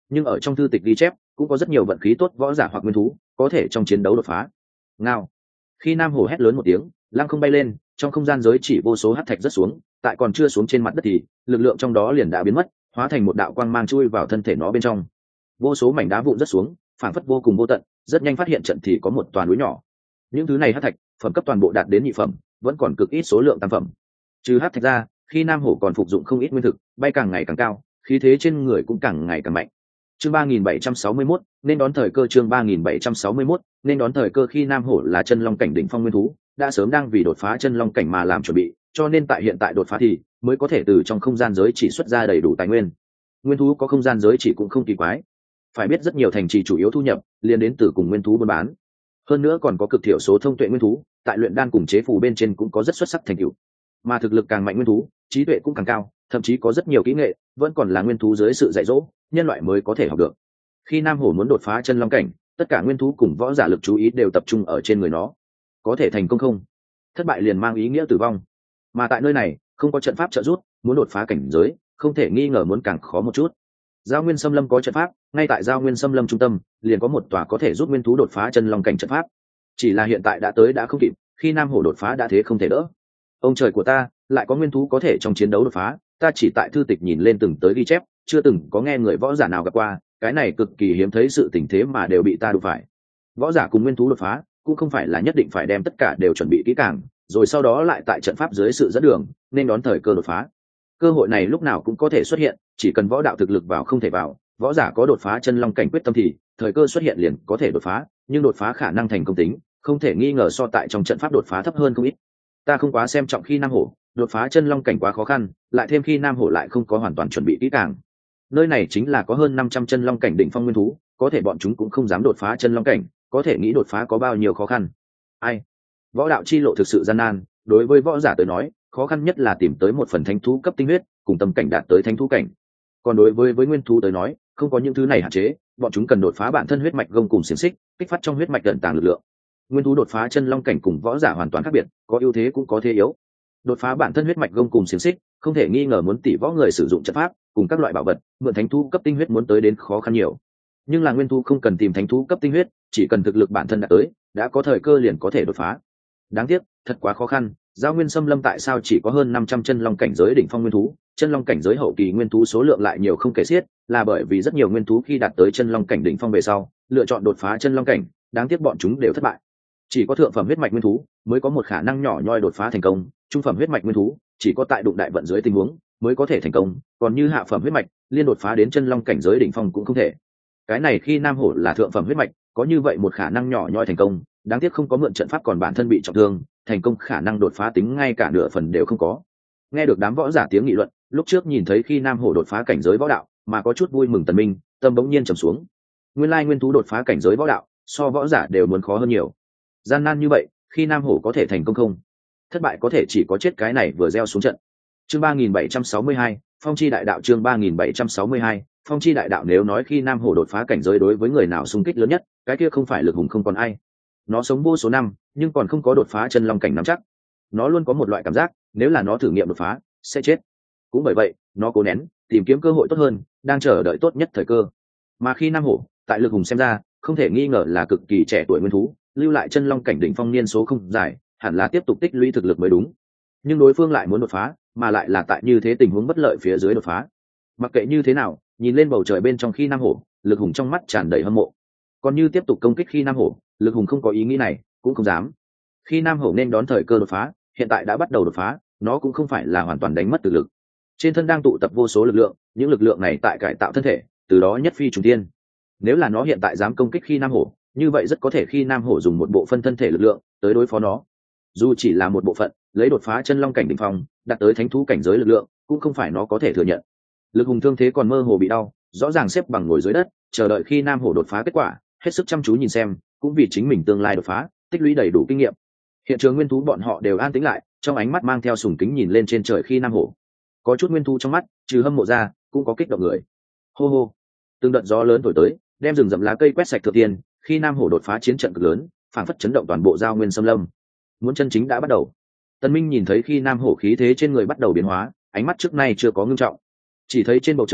nhưng ở trong thư tịch ghi chép cũng có rất nhiều vận khí tốt võ giả hoặc nguyên thú có thể trong chiến đấu đột phá. Ngao. Khi Nam Hổ hét lớn một tiếng, lăng không bay lên, trong không gian giới chỉ vô số hắc thạch rớt xuống, tại còn chưa xuống trên mặt đất thì lực lượng trong đó liền đã biến mất, hóa thành một đạo quang mang chui vào thân thể nó bên trong. Vô số mảnh đá vụn rớt xuống, phảng phất vô cùng vô tận, rất nhanh phát hiện trận thì có một toàn núi nhỏ. Những thứ này hắc thạch, phẩm cấp toàn bộ đạt đến nhị phẩm, vẫn còn cực ít số lượng tam phẩm. Trừ hắc thạch ra, Khi Nam Hổ còn phục dụng không ít nguyên thực, bay càng ngày càng cao, khí thế trên người cũng càng ngày càng mạnh. Chương 3761, nên đón thời cơ. Chương 3761, nên đón thời cơ. Khi Nam Hổ là chân long cảnh đỉnh phong nguyên thú, đã sớm đang vì đột phá chân long cảnh mà làm chuẩn bị, cho nên tại hiện tại đột phá thì mới có thể từ trong không gian giới chỉ xuất ra đầy đủ tài nguyên. Nguyên thú có không gian giới chỉ cũng không kỳ quái, phải biết rất nhiều thành trì chủ yếu thu nhập liên đến từ cùng nguyên thú buôn bán, hơn nữa còn có cực thiểu số thông tuệ nguyên thú, tại luyện đan cùng chế phù bên trên cũng có rất xuất sắc thành tựu. Mà thực lực càng mạnh nguyên thú, trí tuệ cũng càng cao, thậm chí có rất nhiều kỹ nghệ vẫn còn là nguyên thú dưới sự dạy dỗ nhân loại mới có thể học được. Khi Nam Hổ muốn đột phá chân long cảnh, tất cả nguyên thú cùng võ giả lực chú ý đều tập trung ở trên người nó. Có thể thành công không? Thất bại liền mang ý nghĩa tử vong. Mà tại nơi này không có trận pháp trợ giúp, muốn đột phá cảnh giới không thể nghi ngờ muốn càng khó một chút. Giao Nguyên Xâm Lâm có trận pháp, ngay tại Giao Nguyên Xâm Lâm trung tâm liền có một tòa có thể giúp nguyên thú đột phá chân long cảnh trận pháp. Chỉ là hiện tại đã tới đã không kịp, Khi Nam Hổ đột phá đã thế không thể đỡ. Ông trời của ta, lại có nguyên thú có thể trong chiến đấu đột phá, ta chỉ tại thư tịch nhìn lên từng tới ghi chép, chưa từng có nghe người võ giả nào gặp qua, cái này cực kỳ hiếm thấy sự tình thế mà đều bị ta đụng phải. Võ giả cùng nguyên thú đột phá cũng không phải là nhất định phải đem tất cả đều chuẩn bị kỹ càng, rồi sau đó lại tại trận pháp dưới sự dẫn đường nên đón thời cơ đột phá. Cơ hội này lúc nào cũng có thể xuất hiện, chỉ cần võ đạo thực lực vào không thể vào, võ giả có đột phá chân long cảnh quyết tâm thì thời cơ xuất hiện liền có thể đột phá, nhưng đột phá khả năng thành công tính không thể nghi ngờ so tại trong trận pháp đột phá thấp hơn không ít. Ta không quá xem trọng Khi Nam Hổ, đột phá chân long cảnh quá khó khăn, lại thêm Khi Nam Hổ lại không có hoàn toàn chuẩn bị kỹ càng. Nơi này chính là có hơn 500 chân long cảnh đỉnh phong nguyên thú, có thể bọn chúng cũng không dám đột phá chân long cảnh, có thể nghĩ đột phá có bao nhiêu khó khăn. Ai? Võ đạo chi lộ thực sự gian nan, đối với võ giả tới nói, khó khăn nhất là tìm tới một phần thánh thú cấp tinh huyết, cùng tâm cảnh đạt tới thánh thú cảnh. Còn đối với nguyên thú tới nói, không có những thứ này hạn chế, bọn chúng cần đột phá bản thân huyết mạch gông cùng xiềng xích, kích phát trong huyết mạch tận tàng lực lượng. Nguyên thú đột phá chân long cảnh cùng võ giả hoàn toàn khác biệt, có ưu thế cũng có thế yếu. Đột phá bản thân huyết mạch gông cùng xiềng xích, không thể nghi ngờ muốn tỷ võ người sử dụng trận pháp cùng các loại bảo vật, mượn thánh thú cấp tinh huyết muốn tới đến khó khăn nhiều. Nhưng là nguyên thú không cần tìm thánh thú cấp tinh huyết, chỉ cần thực lực bản thân đạt tới, đã có thời cơ liền có thể đột phá. Đáng tiếc, thật quá khó khăn, Giao Nguyên Xâm Lâm tại sao chỉ có hơn 500 chân long cảnh giới đỉnh phong nguyên thú, chân long cảnh giới hậu kỳ nguyên thú số lượng lại nhiều không kể xiết, là bởi vì rất nhiều nguyên thú khi đạt tới chân long cảnh đỉnh phong về sau, lựa chọn đột phá chân long cảnh, đáng tiếc bọn chúng đều thất bại. Chỉ có thượng phẩm huyết mạch nguyên thú mới có một khả năng nhỏ nhoi đột phá thành công, trung phẩm huyết mạch nguyên thú chỉ có tại đụng đại vận dưới tình huống mới có thể thành công, còn như hạ phẩm huyết mạch liên đột phá đến chân long cảnh giới đỉnh phong cũng không thể. Cái này Khi Nam Hổ là thượng phẩm huyết mạch, có như vậy một khả năng nhỏ nhoi thành công, đáng tiếc không có mượn trận pháp còn bản thân bị trọng thương, thành công khả năng đột phá tính ngay cả nửa phần đều không có. Nghe được đám võ giả tiếng nghị luận, lúc trước nhìn thấy Khi Nam Hổ đột phá cảnh giới võ đạo mà có chút vui mừng Tần Minh, tâm bỗng nhiên trầm xuống. Nguyên lai nguyên thú đột phá cảnh giới võ đạo so võ giả đều muốn khó hơn nhiều. Gian nan như vậy, Khi Nam Hổ có thể thành công không? Thất bại có thể chỉ có chết cái này vừa gieo xuống trận. Chương 3762, Phong chi đại đạo. Chương 3762, Phong chi đại đạo. Nếu nói Khi Nam Hổ đột phá cảnh giới đối với người nào xung kích lớn nhất, cái kia không phải Lực Hùng không còn ai. Nó sống vô số năm nhưng còn không có đột phá chân long cảnh nắm chắc. Nó luôn có một loại cảm giác, nếu là nó thử nghiệm đột phá sẽ chết. Cũng bởi vậy nó cố nén, tìm kiếm cơ hội tốt hơn, đang chờ đợi tốt nhất thời cơ. Mà Khi Nam Hổ tại Lực Hùng xem ra không thể nghi ngờ là cực kỳ trẻ tuổi nguyên thú, lưu lại chân long cảnh đỉnh phong niên số không dài, hẳn là tiếp tục tích lũy thực lực mới đúng. Nhưng đối phương lại muốn đột phá, mà lại là tại như thế tình huống bất lợi phía dưới đột phá. Mặc kệ như thế nào, nhìn lên bầu trời bên trong Khi Nam Hổ, Lực Hùng trong mắt tràn đầy hâm mộ. Còn như tiếp tục công kích Khi Nam Hổ, Lực Hùng không có ý nghĩ này, cũng không dám. Khi Nam Hổ nên đón thời cơ đột phá, hiện tại đã bắt đầu đột phá, nó cũng không phải là hoàn toàn đánh mất thực lực. Trên thân đang tụ tập vô số lực lượng, những lực lượng này tại cải tạo thân thể, từ đó nhất phi trùng tiên. Nếu là nó hiện tại dám công kích Khi Nam Hổ, như vậy rất có thể Khi Nam Hổ dùng một bộ phân thân thể lực lượng tới đối phó nó. Dù chỉ là một bộ phận, lấy đột phá chân long cảnh đỉnh phong, đạt tới thánh thú cảnh giới lực lượng, cũng không phải nó có thể thừa nhận. Lực Hùng thương thế còn mơ hồ bị đau, rõ ràng xếp bằng ngồi dưới đất, chờ đợi Khi Nam Hổ đột phá kết quả, hết sức chăm chú nhìn xem, cũng vì chính mình tương lai đột phá tích lũy đầy đủ kinh nghiệm. Hiện trường nguyên thú bọn họ đều an tĩnh lại, trong ánh mắt mang theo sùng kính nhìn lên trên trời Khi Nam Hổ. Có chút nguyên thú trong mắt trừ hâm mộ ra cũng có kích động người. Hô hô, từng đợt gió lớn thổi tới, đem rừng rậm lá cây quét sạch thượng tiên. Khi Nam Hổ đột phá chiến trận cực lớn, phảng phất chấn động toàn bộ Giao Nguyên Xâm Lâm. Muốn chân chính đã bắt đầu. Tần Minh nhìn thấy Khi Nam Hổ khí thế trên người bắt đầu biến hóa, ánh mắt trước nay chưa có ngưng trọng. Chỉ thấy trên bầu trời,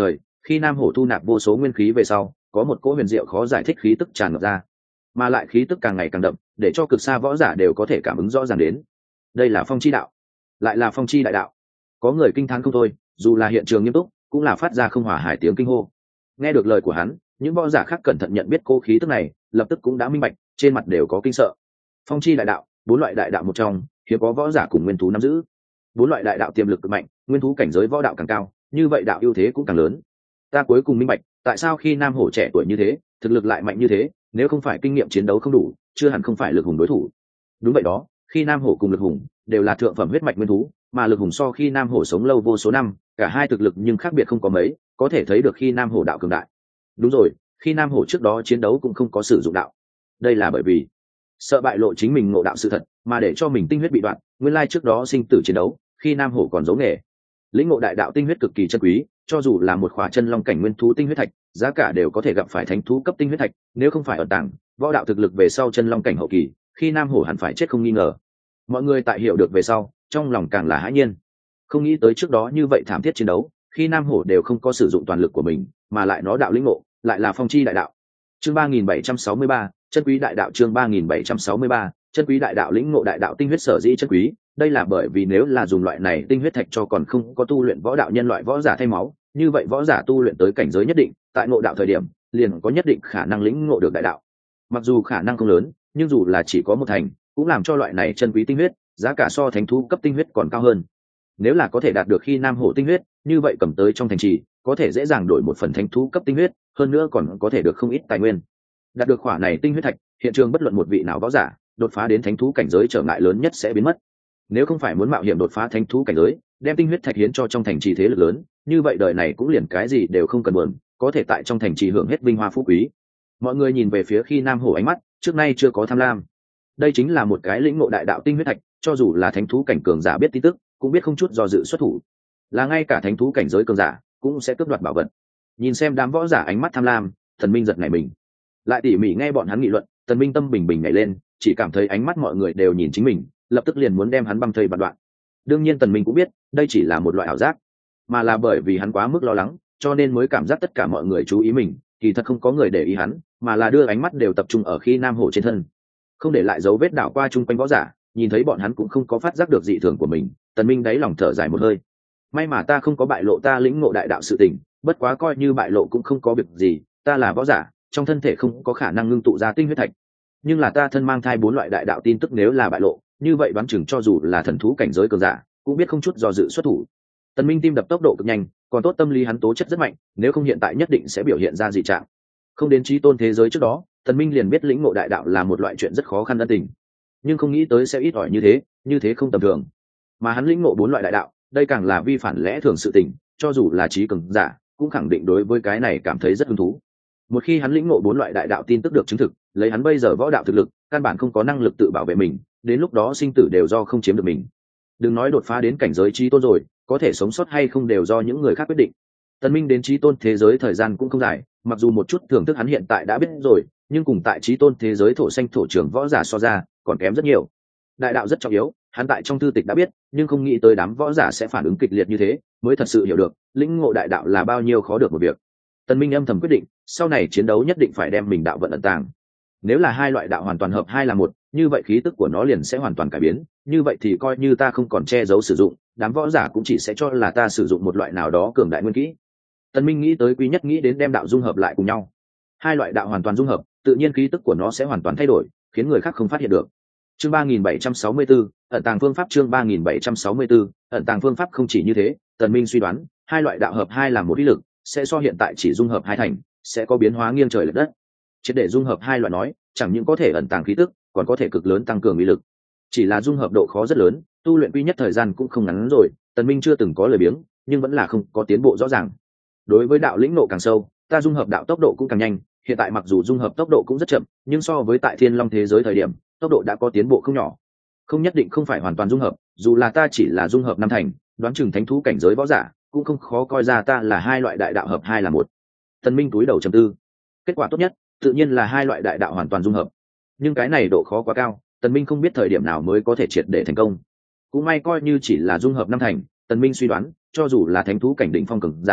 khi nam hổ thu nạp vô số nguyên khí về sau, có một cỗ huyền diệu khó giải thích khí tức tràn ngập ra, mà lại khí tức càng ngày càng đậm, để cho cực xa võ giả đều có thể cảm ứng rõ ràng đến. Đây là phong chi đạo, lại là phong chi đại đạo. Có người kinh thán không thôi, dù là hiện trường nghiêm túc cũng là phát ra không hòa hải tiếng kinh hô. Nghe được lời của hắn, những võ giả khác cẩn thận nhận biết cô khí tức này, lập tức cũng đã minh bạch, trên mặt đều có kinh sợ. Phong chi đại đạo, bốn loại đại đạo một trong, hiếm có võ giả cùng nguyên thú nắm giữ. Bốn loại đại đạo tiềm lực cực mạnh, nguyên thú cảnh giới võ đạo càng cao, như vậy đạo ưu thế cũng càng lớn. Ta cuối cùng minh bạch, tại sao khi nam hổ trẻ tuổi như thế, thực lực lại mạnh như thế, nếu không phải kinh nghiệm chiến đấu không đủ, chưa hẳn không phải lực hùng đối thủ. Đúng vậy đó, khi nam hổ cùng lực hùng đều là thượng phẩm huyết mạch nguyên thú, mà lực hùng so khi nam hổ sống lâu vô số năm, cả hai thực lực nhưng khác biệt không có mấy, có thể thấy được khi nam hổ đạo cường đại. Đúng rồi, khi nam hổ trước đó chiến đấu cũng không có sử dụng đạo, đây là bởi vì sợ bại lộ chính mình ngộ đạo sự thật, mà để cho mình tinh huyết bị đoạn. Nguyên lai trước đó sinh tử chiến đấu, khi nam hổ còn giấu nghề. Lĩnh ngộ đại đạo tinh huyết cực kỳ chân quý, cho dù là một khỏa chân long cảnh nguyên thú tinh huyết thạch, giá cả đều có thể gặp phải thánh thú cấp tinh huyết thạch, nếu không phải ẩn tàng võ đạo thực lực về sau chân long cảnh hậu kỳ, khi nam hổ hẳn phải chết không nghi ngờ. Mọi người tại hiểu được về sau, trong lòng càng là hãi nhiên. Không nghĩ tới trước đó như vậy thảm thiết chiến đấu, khi nam hổ đều không có sử dụng toàn lực của mình, mà lại nó đạo lĩnh ngộ lại là phong chi đại đạo. Chương 3763, chân quý đại đạo. Chương 3763, chân quý đại đạo. Lĩnh ngộ đại đạo tinh huyết sở dĩ chân quý, đây là bởi vì nếu là dùng loại này tinh huyết thạch cho còn không có tu luyện võ đạo nhân loại võ giả thay máu, như vậy võ giả tu luyện tới cảnh giới nhất định, tại ngộ đạo thời điểm liền có nhất định khả năng lĩnh ngộ được đại đạo. Mặc dù khả năng không lớn, nhưng dù là chỉ có một thành, cũng làm cho loại này chân quý tinh huyết giá cả so thánh thú cấp tinh huyết còn cao hơn. Nếu là có thể đạt được khi nam hổ tinh huyết, như vậy cầm tới trong thành trì có thể dễ dàng đổi một phần thánh thú cấp tinh huyết, hơn nữa còn có thể được không ít tài nguyên. Đạt được khoản này tinh huyết thạch, hiện trường bất luận một vị nào võ giả đột phá đến thánh thú cảnh giới trở ngại lớn nhất sẽ biến mất. Nếu không phải muốn mạo hiểm đột phá thánh thú cảnh giới, đem tinh huyết thạch hiến cho trong thành trì thế lực lớn, như vậy đời này cũng liền cái gì đều không cần buồn, có thể tại trong thành trì hưởng hết vinh hoa phú quý. Mọi người nhìn về phía khi nam hổ, ánh mắt trước nay chưa có tham lam. Đây chính là một cái lĩnh ngộ đại đạo tinh huyết thạch, cho dù là thánh thú cảnh cường giả biết tin tức, cũng biết không chút do dự xuất thủ, là ngay cả thánh thú cảnh giới cường giả cũng sẽ cướp đoạt bảo vật. Nhìn xem đám võ giả ánh mắt tham lam, Thần Minh giật nảy mình. Lại tỉ mỉ nghe bọn hắn nghị luận, Thần Minh tâm bình bình nhảy lên, chỉ cảm thấy ánh mắt mọi người đều nhìn chính mình, lập tức liền muốn đem hắn băm thây bạt đoạn. Đương nhiên Thần Minh cũng biết đây chỉ là một loại ảo giác, mà là bởi vì hắn quá mức lo lắng, cho nên mới cảm giác tất cả mọi người chú ý mình, kỳ thật không có người để ý hắn, mà là đưa ánh mắt đều tập trung ở khi nam hổ trên thân, không để lại dấu vết đảo qua chung quanh võ giả. Nhìn thấy bọn hắn cũng không có phát giác được dị thường của mình, Tần Minh đáy lòng thở dài một hơi. May mà ta không có bại lộ ta lĩnh ngộ đại đạo sự tình, bất quá coi như bại lộ cũng không có việc gì, ta là võ giả, trong thân thể không có khả năng ngưng tụ ra tinh huyết thạch. Nhưng là ta thân mang thai bốn loại đại đạo tin tức, nếu là bại lộ, như vậy đoán chừng cho dù là thần thú cảnh giới cường giả, cũng biết không chút do dự xuất thủ. Tần Minh tim đập tốc độ cực nhanh, còn tốt tâm lý hắn tố chất rất mạnh, nếu không hiện tại nhất định sẽ biểu hiện ra dị trạng. Không đến chí tôn thế giới trước đó, Tần Minh liền biết lĩnh ngộ đại đạo là một loại chuyện rất khó khăn ân tình, nhưng không nghĩ tới sẽ ít ỏi như thế không tầm thường. Mà hắn lĩnh ngộ bốn loại đại đạo, đây càng là vi phản lẽ thường sự tình, cho dù là trí cường giả cũng khẳng định đối với cái này cảm thấy rất hứng thú. Một khi hắn lĩnh ngộ bốn loại đại đạo tin tức được chứng thực, lấy hắn bây giờ võ đạo thực lực, căn bản không có năng lực tự bảo vệ mình, đến lúc đó sinh tử đều do không chiếm được mình. Đừng nói đột phá đến cảnh giới chí tôn rồi, có thể sống sót hay không đều do những người khác quyết định. Tần Minh đến chí tôn thế giới thời gian cũng không dài, mặc dù một chút thưởng thức hắn hiện tại đã biết rồi, nhưng cùng tại chí tôn thế giới thổ xanh thổ trưởng võ giả so ra, còn kém rất nhiều. Đại đạo rất trọng yếu, hắn tại trong thư tịch đã biết, nhưng không nghĩ tới đám võ giả sẽ phản ứng kịch liệt như thế, mới thật sự hiểu được lĩnh ngộ đại đạo là bao nhiêu khó được một việc. Tần Minh âm thầm quyết định, sau này chiến đấu nhất định phải đem mình đạo vận ẩn tàng. Nếu là hai loại đạo hoàn toàn hợp hai là một, như vậy khí tức của nó liền sẽ hoàn toàn cải biến, như vậy thì coi như ta không còn che giấu sử dụng, đám võ giả cũng chỉ sẽ cho là ta sử dụng một loại nào đó cường đại nguyên kỹ. Tần Minh nghĩ tới quý nhất nghĩ đến đem đạo dung hợp lại cùng nhau. Hai loại đạo hoàn toàn dung hợp, tự nhiên khí tức của nó sẽ hoàn toàn thay đổi, khiến người khác không phát hiện được. Chương 3764, ẩn tàng phương pháp. Chương 3764, ẩn tàng phương pháp. Không chỉ như thế, Tần Minh suy đoán, hai loại đạo hợp hai là một ý lực, sẽ so hiện tại chỉ dung hợp hai thành, sẽ có biến hóa nghiêng trời lệch đất. Chỉ để dung hợp hai loại nói, chẳng những có thể ẩn tàng khí tức, còn có thể cực lớn tăng cường uy lực. Chỉ là dung hợp độ khó rất lớn, tu luyện quy nhất thời gian cũng không ngắn rồi, Tần Minh chưa từng có lời biếng, nhưng vẫn là không có tiến bộ rõ ràng. Đối với đạo lĩnh ngộ càng sâu, ta dung hợp đạo tốc độ cũng càng nhanh, hiện tại mặc dù dung hợp tốc độ cũng rất chậm, nhưng so với tại Thiên Long thế giới thời điểm, tốc độ đã có tiến bộ không nhỏ. Không nhất định không phải hoàn toàn dung hợp, dù là ta chỉ là dung hợp năm thành, đoán chừng thánh thú cảnh giới võ giả cũng không khó coi ra ta là hai loại đại đạo hợp hai là một. Tần Minh túi đầu trầm tư. Kết quả tốt nhất tự nhiên là hai loại đại đạo hoàn toàn dung hợp, nhưng cái này độ khó quá cao, Tần Minh không biết thời điểm nào mới có thể triệt để thành công. Cũng may coi như chỉ là dung hợp năm thành, Tần Minh suy đoán cho dù là thánh thú cảnh đỉnh phong cường giả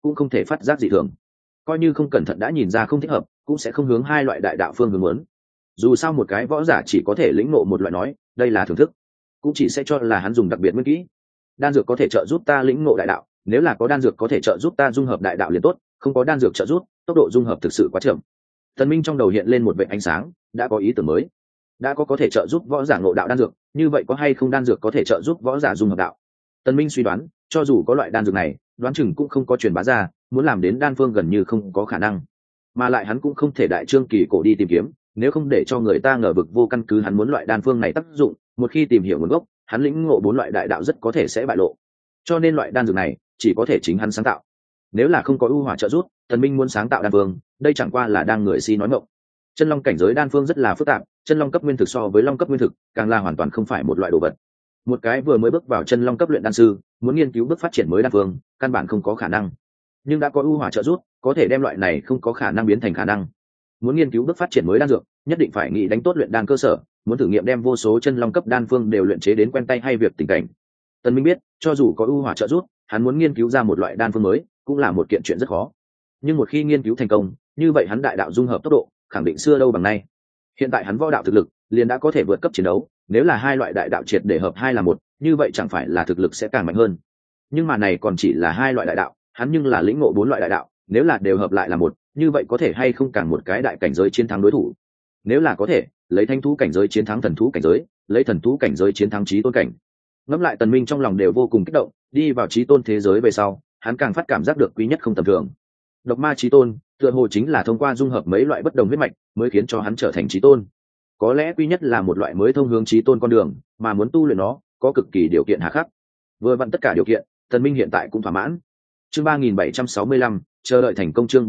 cũng không thể phát giác dị thường. Coi như không cẩn thận đã nhìn ra không thích hợp, cũng sẽ không hướng hai loại đại đạo phương hướng muốn. Dù sao một cái võ giả chỉ có thể lĩnh ngộ một loại nói, đây là thưởng thức, cũng chỉ sẽ cho là hắn dùng đặc biệt nguyên kỹ. Đan dược có thể trợ giúp ta lĩnh ngộ đại đạo, nếu là có đan dược có thể trợ giúp ta dung hợp đại đạo liền tốt, không có đan dược trợ giúp, tốc độ dung hợp thực sự quá chậm. Tần Minh trong đầu hiện lên một vệt ánh sáng, đã có ý tưởng mới. Đã có thể trợ giúp võ giả ngộ đạo đan dược, như vậy có hay không đan dược có thể trợ giúp võ giả dung hợp đạo? Tần Minh suy đoán, cho dù có loại đan dược này, đoán chừng cũng không có truyền bá ra, muốn làm đến đan phương gần như không có khả năng. Mà lại hắn cũng không thể đại trương kỳ cổ đi tìm kiếm, nếu không để cho người ta ngờ vực vô căn cứ hắn muốn loại đan phương này tác dụng, một khi tìm hiểu nguồn gốc, hắn lĩnh ngộ 4 loại đại đạo rất có thể sẽ bại lộ. Cho nên loại đan dược này chỉ có thể chính hắn sáng tạo. Nếu là không có ưu hỏa trợ giúp, Tần Minh muốn sáng tạo đan phương, đây chẳng qua là đang người si nói mộng. Chân long cảnh giới đan phương rất là phức tạp, chân long cấp nguyên thực so với long cấp nguyên thực, càng là hoàn toàn không phải một loại đồ vật. Một cái vừa mới bước vào chân long cấp luyện đan sư, muốn nghiên cứu bước phát triển mới đan phương, căn bản không có khả năng. Nhưng đã có ưu hỏa trợ giúp, có thể đem loại này không có khả năng biến thành khả năng. Muốn nghiên cứu bước phát triển mới đan dược, nhất định phải nghĩ đánh tốt luyện đan cơ sở, muốn thử nghiệm đem vô số chân long cấp đan phương đều luyện chế đến quen tay hay việc tình cảnh. Tần Minh biết, cho dù có ưu hỏa trợ giúp, hắn muốn nghiên cứu ra một loại đan phương mới, cũng là một kiện chuyện rất khó. Nhưng một khi nghiên cứu thành công, như vậy hắn đại đạo dung hợp tốc độ, khẳng định xưa đâu bằng nay. Hiện tại hắn võ đạo thực lực, liền đã có thể vượt cấp chiến đấu, nếu là hai loại đại đạo triệt để hợp hai là một, như vậy chẳng phải là thực lực sẽ càng mạnh hơn. Nhưng mà này còn chỉ là hai loại đại đạo, hắn nhưng là lĩnh ngộ 4 loại đại đạo, nếu là đều hợp lại là một, như vậy có thể hay không càng một cái đại cảnh giới chiến thắng đối thủ. Nếu là có thể, lấy thánh thú cảnh giới chiến thắng thần thú cảnh giới, lấy thần thú cảnh giới chiến thắng chí tôn cảnh. Ngẫm lại Tần Minh trong lòng đều vô cùng kích động, đi vào chí tôn thế giới về sau, hắn càng phát cảm giác được quý nhất không tầm thường. Độc ma chí tôn, tựa hồ chính là thông qua dung hợp mấy loại bất đồng huyết mạch, mới khiến cho hắn trở thành chí tôn. Có lẽ quý nhất là một loại mới thông hướng chí tôn con đường, mà muốn tu luyện nó, có cực kỳ điều kiện hà khắc. Vừa vặn tất cả điều kiện, Tần Minh hiện tại cũng thỏa mãn. Chương 3765, chờ đợi thành công. Chương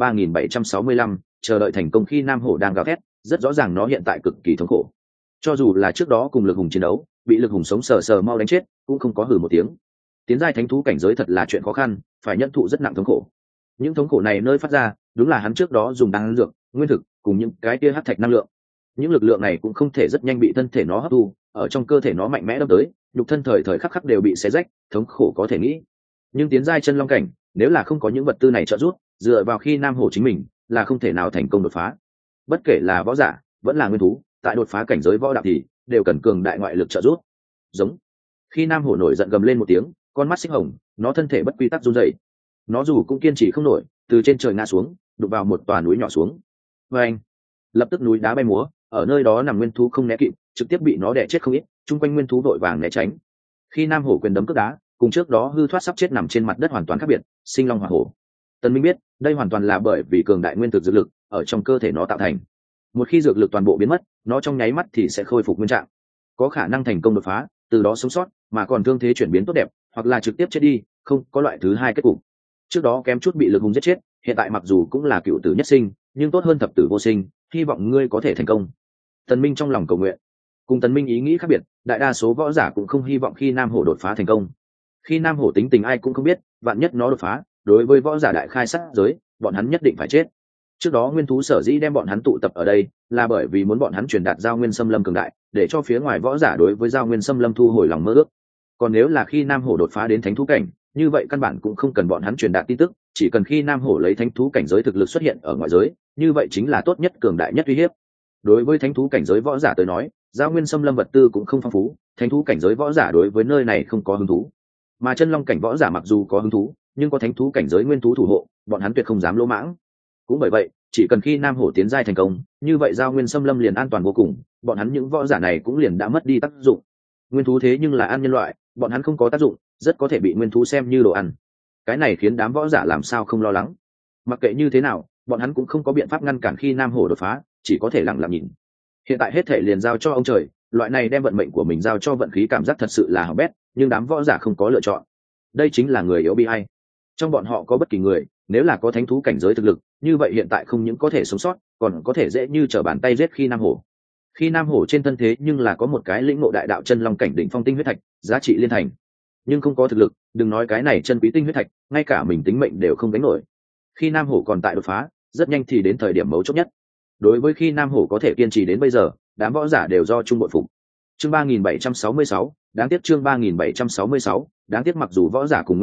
3765, chờ đợi thành công. Khi Nam Hổ đang gào thét, rất rõ ràng nó hiện tại cực kỳ thống khổ. Cho dù là trước đó cùng Lực Hùng chiến đấu, bị Lực Hùng sống sờ sờ mau đánh chết, cũng không có hừ một tiếng. Tiến giai thánh thú cảnh giới thật là chuyện khó khăn, phải nhận thụ rất nặng thống khổ. Những thống khổ này nơi phát ra, đúng là hắn trước đó dùng đan dược, nguyên thực, cùng những cái kia hắc thạch năng lượng. Những lực lượng này cũng không thể rất nhanh bị thân thể nó hấp thu, ở trong cơ thể nó mạnh mẽ đâm tới, nhục thân thời thời khắc khắc đều bị xé rách, thống khổ có thể nghĩ. Nhưng tiến giai chân long cảnh, nếu là không có những vật tư này trợ giúp, dựa vào khi Nam Hổ chính mình, là không thể nào thành công đột phá. Bất kể là võ giả, vẫn là nguyên thú, tại đột phá cảnh giới võ đạo thì đều cần cường đại ngoại lực trợ giúp. Giống. Khi Nam Hổ nổi giận gầm lên một tiếng, con mắt xích hồng, nó thân thể bất quy tắc run rẩy. Nó dù cũng kiên trì không nổi, từ trên trời ngã xuống, đụng vào một tòa núi nhỏ xuống. Và anh, lập tức núi đá bay múa, ở nơi đó nằm nguyên thú không né kịp, trực tiếp bị nó đè chết không ít, chung quanh nguyên thú vội vàng né tránh. Khi Nam Hổ quyền đấm cước đá, cùng trước đó hư thoát sắp chết nằm trên mặt đất hoàn toàn khác biệt, sinh long hỏa hổ. Tần Minh biết, đây hoàn toàn là bởi vì cường đại nguyên thực dược lực ở trong cơ thể nó tạo thành. Một khi dược lực toàn bộ biến mất, nó trong nháy mắt thì sẽ khôi phục nguyên trạng, có khả năng thành công đột phá, từ đó sống sót, mà còn thương thế chuyển biến tốt đẹp, hoặc là trực tiếp chết đi, không có loại thứ hai kết cục. Trước đó kém chút bị Lực Hùng giết chết, hiện tại mặc dù cũng là cựu tử nhất sinh, nhưng tốt hơn thập tử vô sinh, hy vọng ngươi có thể thành công. Tần Minh trong lòng cầu nguyện. Cùng Tần Minh ý nghĩ khác biệt, đại đa số võ giả cũng không hy vọng khi Nam Hổ đột phá thành công. Khi Nam Hổ tính tình ai cũng không biết, vạn nhất nó đột phá, đối với võ giả đại khai sát giới, bọn hắn nhất định phải chết. Trước đó nguyên thú sở dĩ đem bọn hắn tụ tập ở đây, là bởi vì muốn bọn hắn truyền đạt giao nguyên xâm lâm cường đại, để cho phía ngoài võ giả đối với giao nguyên xâm lâm thu hồi lòng mơ ước. Còn nếu là khi Nam Hổ đột phá đến thánh thú cảnh, như vậy căn bản cũng không cần bọn hắn truyền đạt tin tức, chỉ cần khi Nam Hổ lấy thánh thú cảnh giới thực lực xuất hiện ở ngoại giới, như vậy chính là tốt nhất cường đại nhất uy hiếp. Đối với thánh thú cảnh giới võ giả tới nói, giao nguyên xâm lâm vật tư cũng không phong phú, thánh thú cảnh giới võ giả đối với nơi này không có hứng thú. Mà chân long cảnh võ giả mặc dù có hứng thú, nhưng có thánh thú cảnh giới nguyên thú thủ hộ, bọn hắn tuyệt không dám lỗ mãng. Cũng bởi vậy, chỉ cần khi Nam Hổ tiến giai thành công, như vậy giao nguyên xâm lâm liền an toàn vô cùng, bọn hắn những võ giả này cũng liền đã mất đi tác dụng. Nguyên thú thế nhưng là ăn nhân loại, bọn hắn không có tác dụng, rất có thể bị nguyên thú xem như đồ ăn. Cái này khiến đám võ giả làm sao không lo lắng. Mặc kệ như thế nào, bọn hắn cũng không có biện pháp ngăn cản khi Nam Hổ đột phá, chỉ có thể lặng lặng nhìn. Hiện tại hết thể liền giao cho ông trời, loại này đem vận mệnh của mình giao cho vận khí cảm giác thật sự là hỏng bét, nhưng đám võ giả không có lựa chọn. Đây chính là người yếu bi ai. Trong bọn họ có bất kỳ người, nếu là có thánh thú cảnh giới thực lực, như vậy hiện tại không những có thể sống sót, còn có thể dễ như trở bàn tay giết khi Nam Hổ. Khi Nam Hổ trên thân thế nhưng là có một cái lĩnh ngộ đại đạo chân long cảnh đỉnh phong tinh huyết thạch, giá trị liên thành. Nhưng không có thực lực, đừng nói cái này chân quý tinh huyết thạch, ngay cả mình tính mệnh đều không gánh nổi. Khi Nam Hổ còn tại đột phá, rất nhanh thì đến thời điểm mấu chốt nhất. Đối với khi Nam Hổ có thể kiên trì đến bây giờ, đám võ giả đều do chung bội phục. Chương 3766, đáng tiếc. Chương 3766, đáng tiếc. Mặc dù võ giả cùng nguyên thú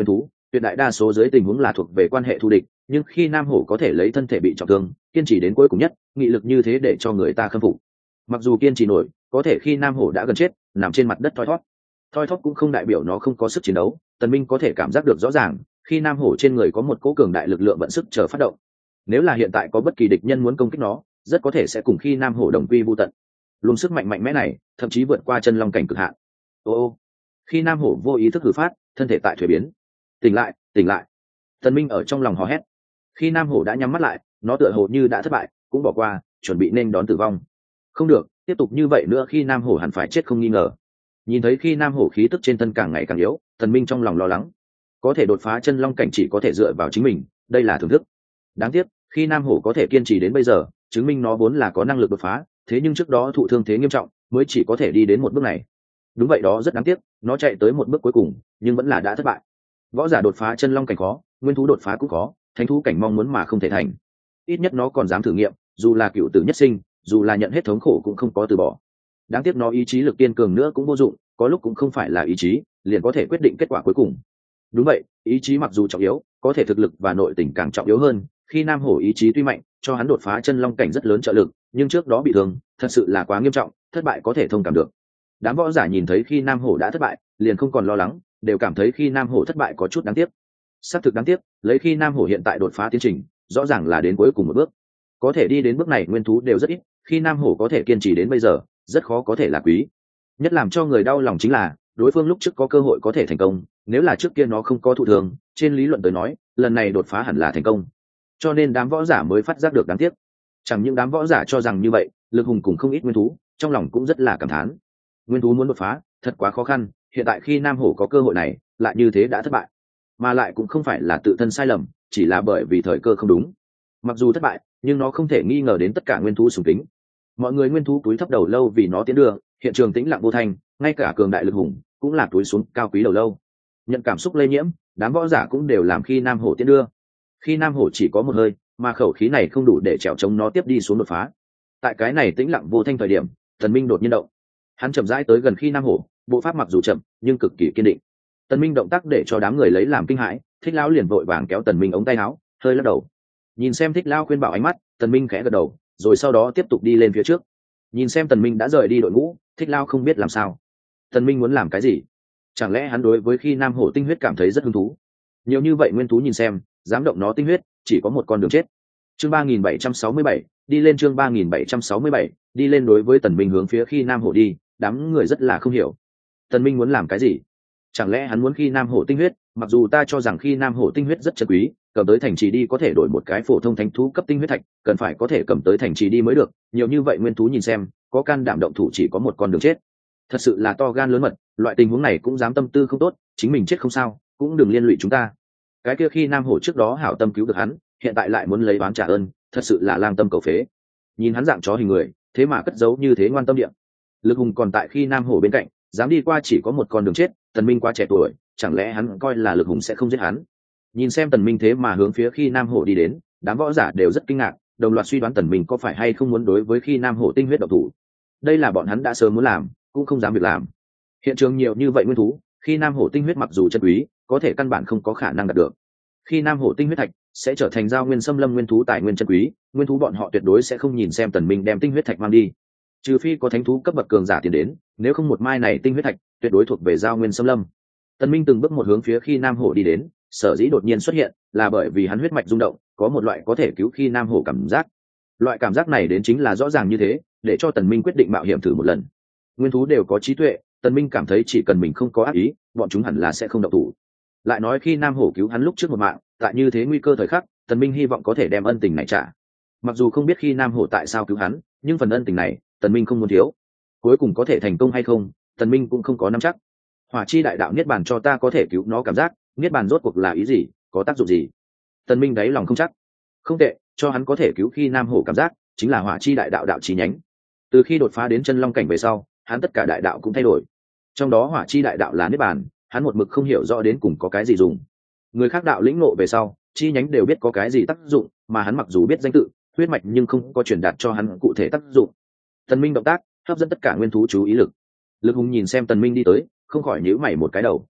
tuyệt đại đa số dưới tình huống là thuộc về quan hệ thù địch, nhưng khi nam hổ có thể lấy thân thể bị trọng thương kiên trì đến cuối cùng nhất, nghị lực như thế để cho người ta khâm phục. Mặc dù kiên trì nổi, có thể khi nam hổ đã gần chết nằm trên mặt đất thoi thóp cũng không đại biểu nó không có sức chiến đấu. Tần Minh có thể cảm giác được rõ ràng khi nam hổ trên người có một cỗ cường đại lực lượng vận sức chờ phát động. Nếu là hiện tại có bất kỳ địch nhân muốn công kích nó, rất có thể sẽ cùng khi nam hổ đồng quy vu tận. Luồng sức mạnh mạnh mẽ này thậm chí vượt qua chân long cảnh cực hạn. Ô, khi nam hổ vô ý thức hử phát, thân thể tại thuế biến. Tỉnh lại, tỉnh lại. Tần Minh ở trong lòng hò hét. Khi nam hổ đã nhắm mắt lại, nó tựa hồ như đã thất bại, cũng bỏ qua, chuẩn bị nên đón tử vong. Không được, tiếp tục như vậy nữa khi nam hổ hẳn phải chết không nghi ngờ. Nhìn thấy khi nam hổ khí tức trên thân càng ngày càng yếu, Tần Minh trong lòng lo lắng. Có thể đột phá chân long cảnh chỉ có thể dựa vào chính mình, đây là thưởng thức. Đáng tiếc, khi nam hổ có thể kiên trì đến bây giờ, chứng minh nó vốn là có năng lực đột phá, thế nhưng trước đó thụ thương thế nghiêm trọng, mới chỉ có thể đi đến một bước này. Đúng vậy, đó rất đáng tiếc, nó chạy tới một bước cuối cùng, nhưng vẫn là đã thất bại. Võ giả đột phá chân long cảnh khó, nguyên thú đột phá cũng khó, thánh thú cảnh mong muốn mà không thể thành. Ít nhất nó còn dám thử nghiệm, dù là cựu tử nhất sinh, dù là nhận hết thống khổ cũng không có từ bỏ. Đáng tiếc nó ý chí lực kiên cường nữa cũng vô dụng, có lúc cũng không phải là ý chí liền có thể quyết định kết quả cuối cùng. Đúng vậy, ý chí mặc dù trọng yếu, có thể thực lực và nội tình càng trọng yếu hơn. Khi nam hổ ý chí tuy mạnh, cho hắn đột phá chân long cảnh rất lớn trợ lực, nhưng trước đó bị thương thật sự là quá nghiêm trọng, thất bại có thể thông cảm được. Đám võ giả nhìn thấy khi nam hổ đã thất bại, liền không còn lo lắng, đều cảm thấy khi nam hổ thất bại có chút đáng tiếc. Xác thực đáng tiếc, lấy khi nam hổ hiện tại đột phá tiến trình, rõ ràng là đến cuối cùng một bước. Có thể đi đến bước này nguyên thú đều rất ít, khi nam hổ có thể kiên trì đến bây giờ, rất khó có thể là quý. Nhất làm cho người đau lòng chính là đối phương lúc trước có cơ hội có thể thành công, nếu là trước kia nó không có thụ thường, trên lý luận tới nói lần này đột phá hẳn là thành công. Cho nên đám võ giả mới phát giác được đáng tiếc. Chẳng những đám võ giả cho rằng như vậy, lực hùng cùng không ít nguyên thú trong lòng cũng rất là cảm thán. Nguyên thú muốn đột phá thật quá khó khăn, hiện tại khi nam hổ có cơ hội này lại như thế đã thất bại, mà lại cũng không phải là tự thân sai lầm, chỉ là bởi vì thời cơ không đúng. Mặc dù thất bại, nhưng nó không thể nghi ngờ đến tất cả nguyên thú sùng kính. Mọi người nguyên thú túi thấp đầu lâu vì nó tiến đưa, hiện trường tĩnh lặng vô thanh, ngay cả cường đại lực hùng cũng là túi xuống cao quý đầu lâu. Nhận cảm xúc lây nhiễm, đám võ giả cũng đều làm khi nam hổ tiến đưa. Khi nam hổ chỉ có một hơi, mà khẩu khí này không đủ để trèo chống nó tiếp đi xuống đột phá. Tại cái này tĩnh lặng vô thanh thời điểm, Tần Minh đột nhiên động. Hắn chậm rãi tới gần khi nam hổ, bộ pháp mặc dù chậm nhưng cực kỳ kiên định. Tần Minh động tác để cho đám người lấy làm kinh hãi, Thích lão liền vội vàng kéo Tần Minh ống tay áo, hơi lắc đầu. Nhìn xem Thích lão khuyên bảo ánh mắt, Tần Minh khẽ gật đầu, rồi sau đó tiếp tục đi lên phía trước. Nhìn xem Tần Minh đã rời đi đội ngũ, Thích lão không biết làm sao. Tần Minh muốn làm cái gì? Chẳng lẽ hắn đối với khi nam hổ tinh huyết cảm thấy rất hứng thú? Nhiều như vậy nguyên thú nhìn xem, dám động nó tinh huyết, chỉ có một con đường chết. Chương 3767, đi lên. Chương 3767, đi lên. Đối với Tần Minh hướng phía khi nam hổ đi, đám người rất là không hiểu. Tần Minh muốn làm cái gì? Chẳng lẽ hắn muốn khi nam hổ tinh huyết? Mặc dù ta cho rằng khi nam hổ tinh huyết rất chân quý, cầm tới thành trì đi có thể đổi một cái phổ thông thánh thú cấp tinh huyết thạch, cần phải có thể cầm tới thành trì đi mới được. Nhiều như vậy nguyên thú nhìn xem, có can đảm động thủ chỉ có một con đường chết. Thật sự là to gan lớn mật, loại tình huống này cũng dám tâm tư không tốt, chính mình chết không sao, cũng đừng liên lụy chúng ta. Cái kia khi nam hổ trước đó hảo tâm cứu được hắn, hiện tại lại muốn lấy oán trả ơn, thật sự là lang tâm cầu phế. Nhìn hắn dạng chó hình người, thế mà cất giấu như thế ngoan tâm địa. Lực hùng còn tại khi nam hổ bên cạnh, dám đi qua chỉ có một con đường chết. Tần Minh quá trẻ tuổi, chẳng lẽ hắn coi là lực hùng sẽ không giết hắn? Nhìn xem Tần Minh thế mà hướng phía khi nam hổ đi đến, đám võ giả đều rất kinh ngạc, đồng loạt suy đoán Tần Minh có phải hay không muốn đối với khi nam hổ tinh huyết độc thủ. Đây là bọn hắn đã sớm muốn làm, cũng không dám việc làm. Hiện trường nhiều như vậy nguyên thú, khi nam hổ tinh huyết mặc dù chân quý, có thể căn bản không có khả năng đạt được. Khi nam hổ tinh huyết thạch sẽ trở thành giao nguyên xâm lâm nguyên thú tài nguyên chân quý, nguyên thú bọn họ tuyệt đối sẽ không nhìn xem Tần Minh đem tinh huyết thạch mang đi, trừ phi có thánh thú cấp bậc cường giả tiền đến, nếu không một mai này tinh huyết thạch tuyệt đối thuộc về giao nguyên xâm lâm. Tần Minh từng bước một hướng phía khi nam hổ đi đến, sở dĩ đột nhiên xuất hiện là bởi vì hắn huyết mạch rung động, có một loại có thể cứu khi nam hổ cảm giác. Loại cảm giác này đến chính là rõ ràng như thế, để cho Tần Minh quyết định mạo hiểm thử một lần. Nguyên thú đều có trí tuệ, Tần Minh cảm thấy chỉ cần mình không có ác ý, bọn chúng hẳn là sẽ không động thủ. Lại nói khi nam hổ cứu hắn lúc trước một mạng, tại như thế nguy cơ thời khắc, Tần Minh hy vọng có thể đem ân tình này trả. Mặc dù không biết khi nam hổ tại sao cứu hắn, nhưng phần ân tình này Tần Minh không muốn thiếu. Cuối cùng có thể thành công hay không, Tần Minh cũng không có nắm chắc. Hỏa chi đại đạo niết bàn cho ta có thể cứu nó cảm giác, niết bàn rốt cuộc là ý gì, có tác dụng gì? Tần Minh đáy lòng không chắc. Không tệ, cho hắn có thể cứu khi nam hổ cảm giác, chính là hỏa chi đại đạo đạo chí nhánh. Từ khi đột phá đến chân long cảnh về sau, hắn tất cả đại đạo cũng thay đổi. Trong đó hỏa chi đại đạo là niết bàn, hắn một mực không hiểu rõ đến cùng có cái gì dùng. Người khác đạo lĩnh ngộ về sau, chi nhánh đều biết có cái gì tác dụng, mà hắn mặc dù biết danh tự, huyết mạch nhưng không có truyền đạt cho hắn cụ thể tác dụng. Tần Minh động tác hấp dẫn tất cả nguyên thú chú ý lực. Lực hùng nhìn xem Tần Minh đi tới, không khỏi nhíu mày một cái đầu.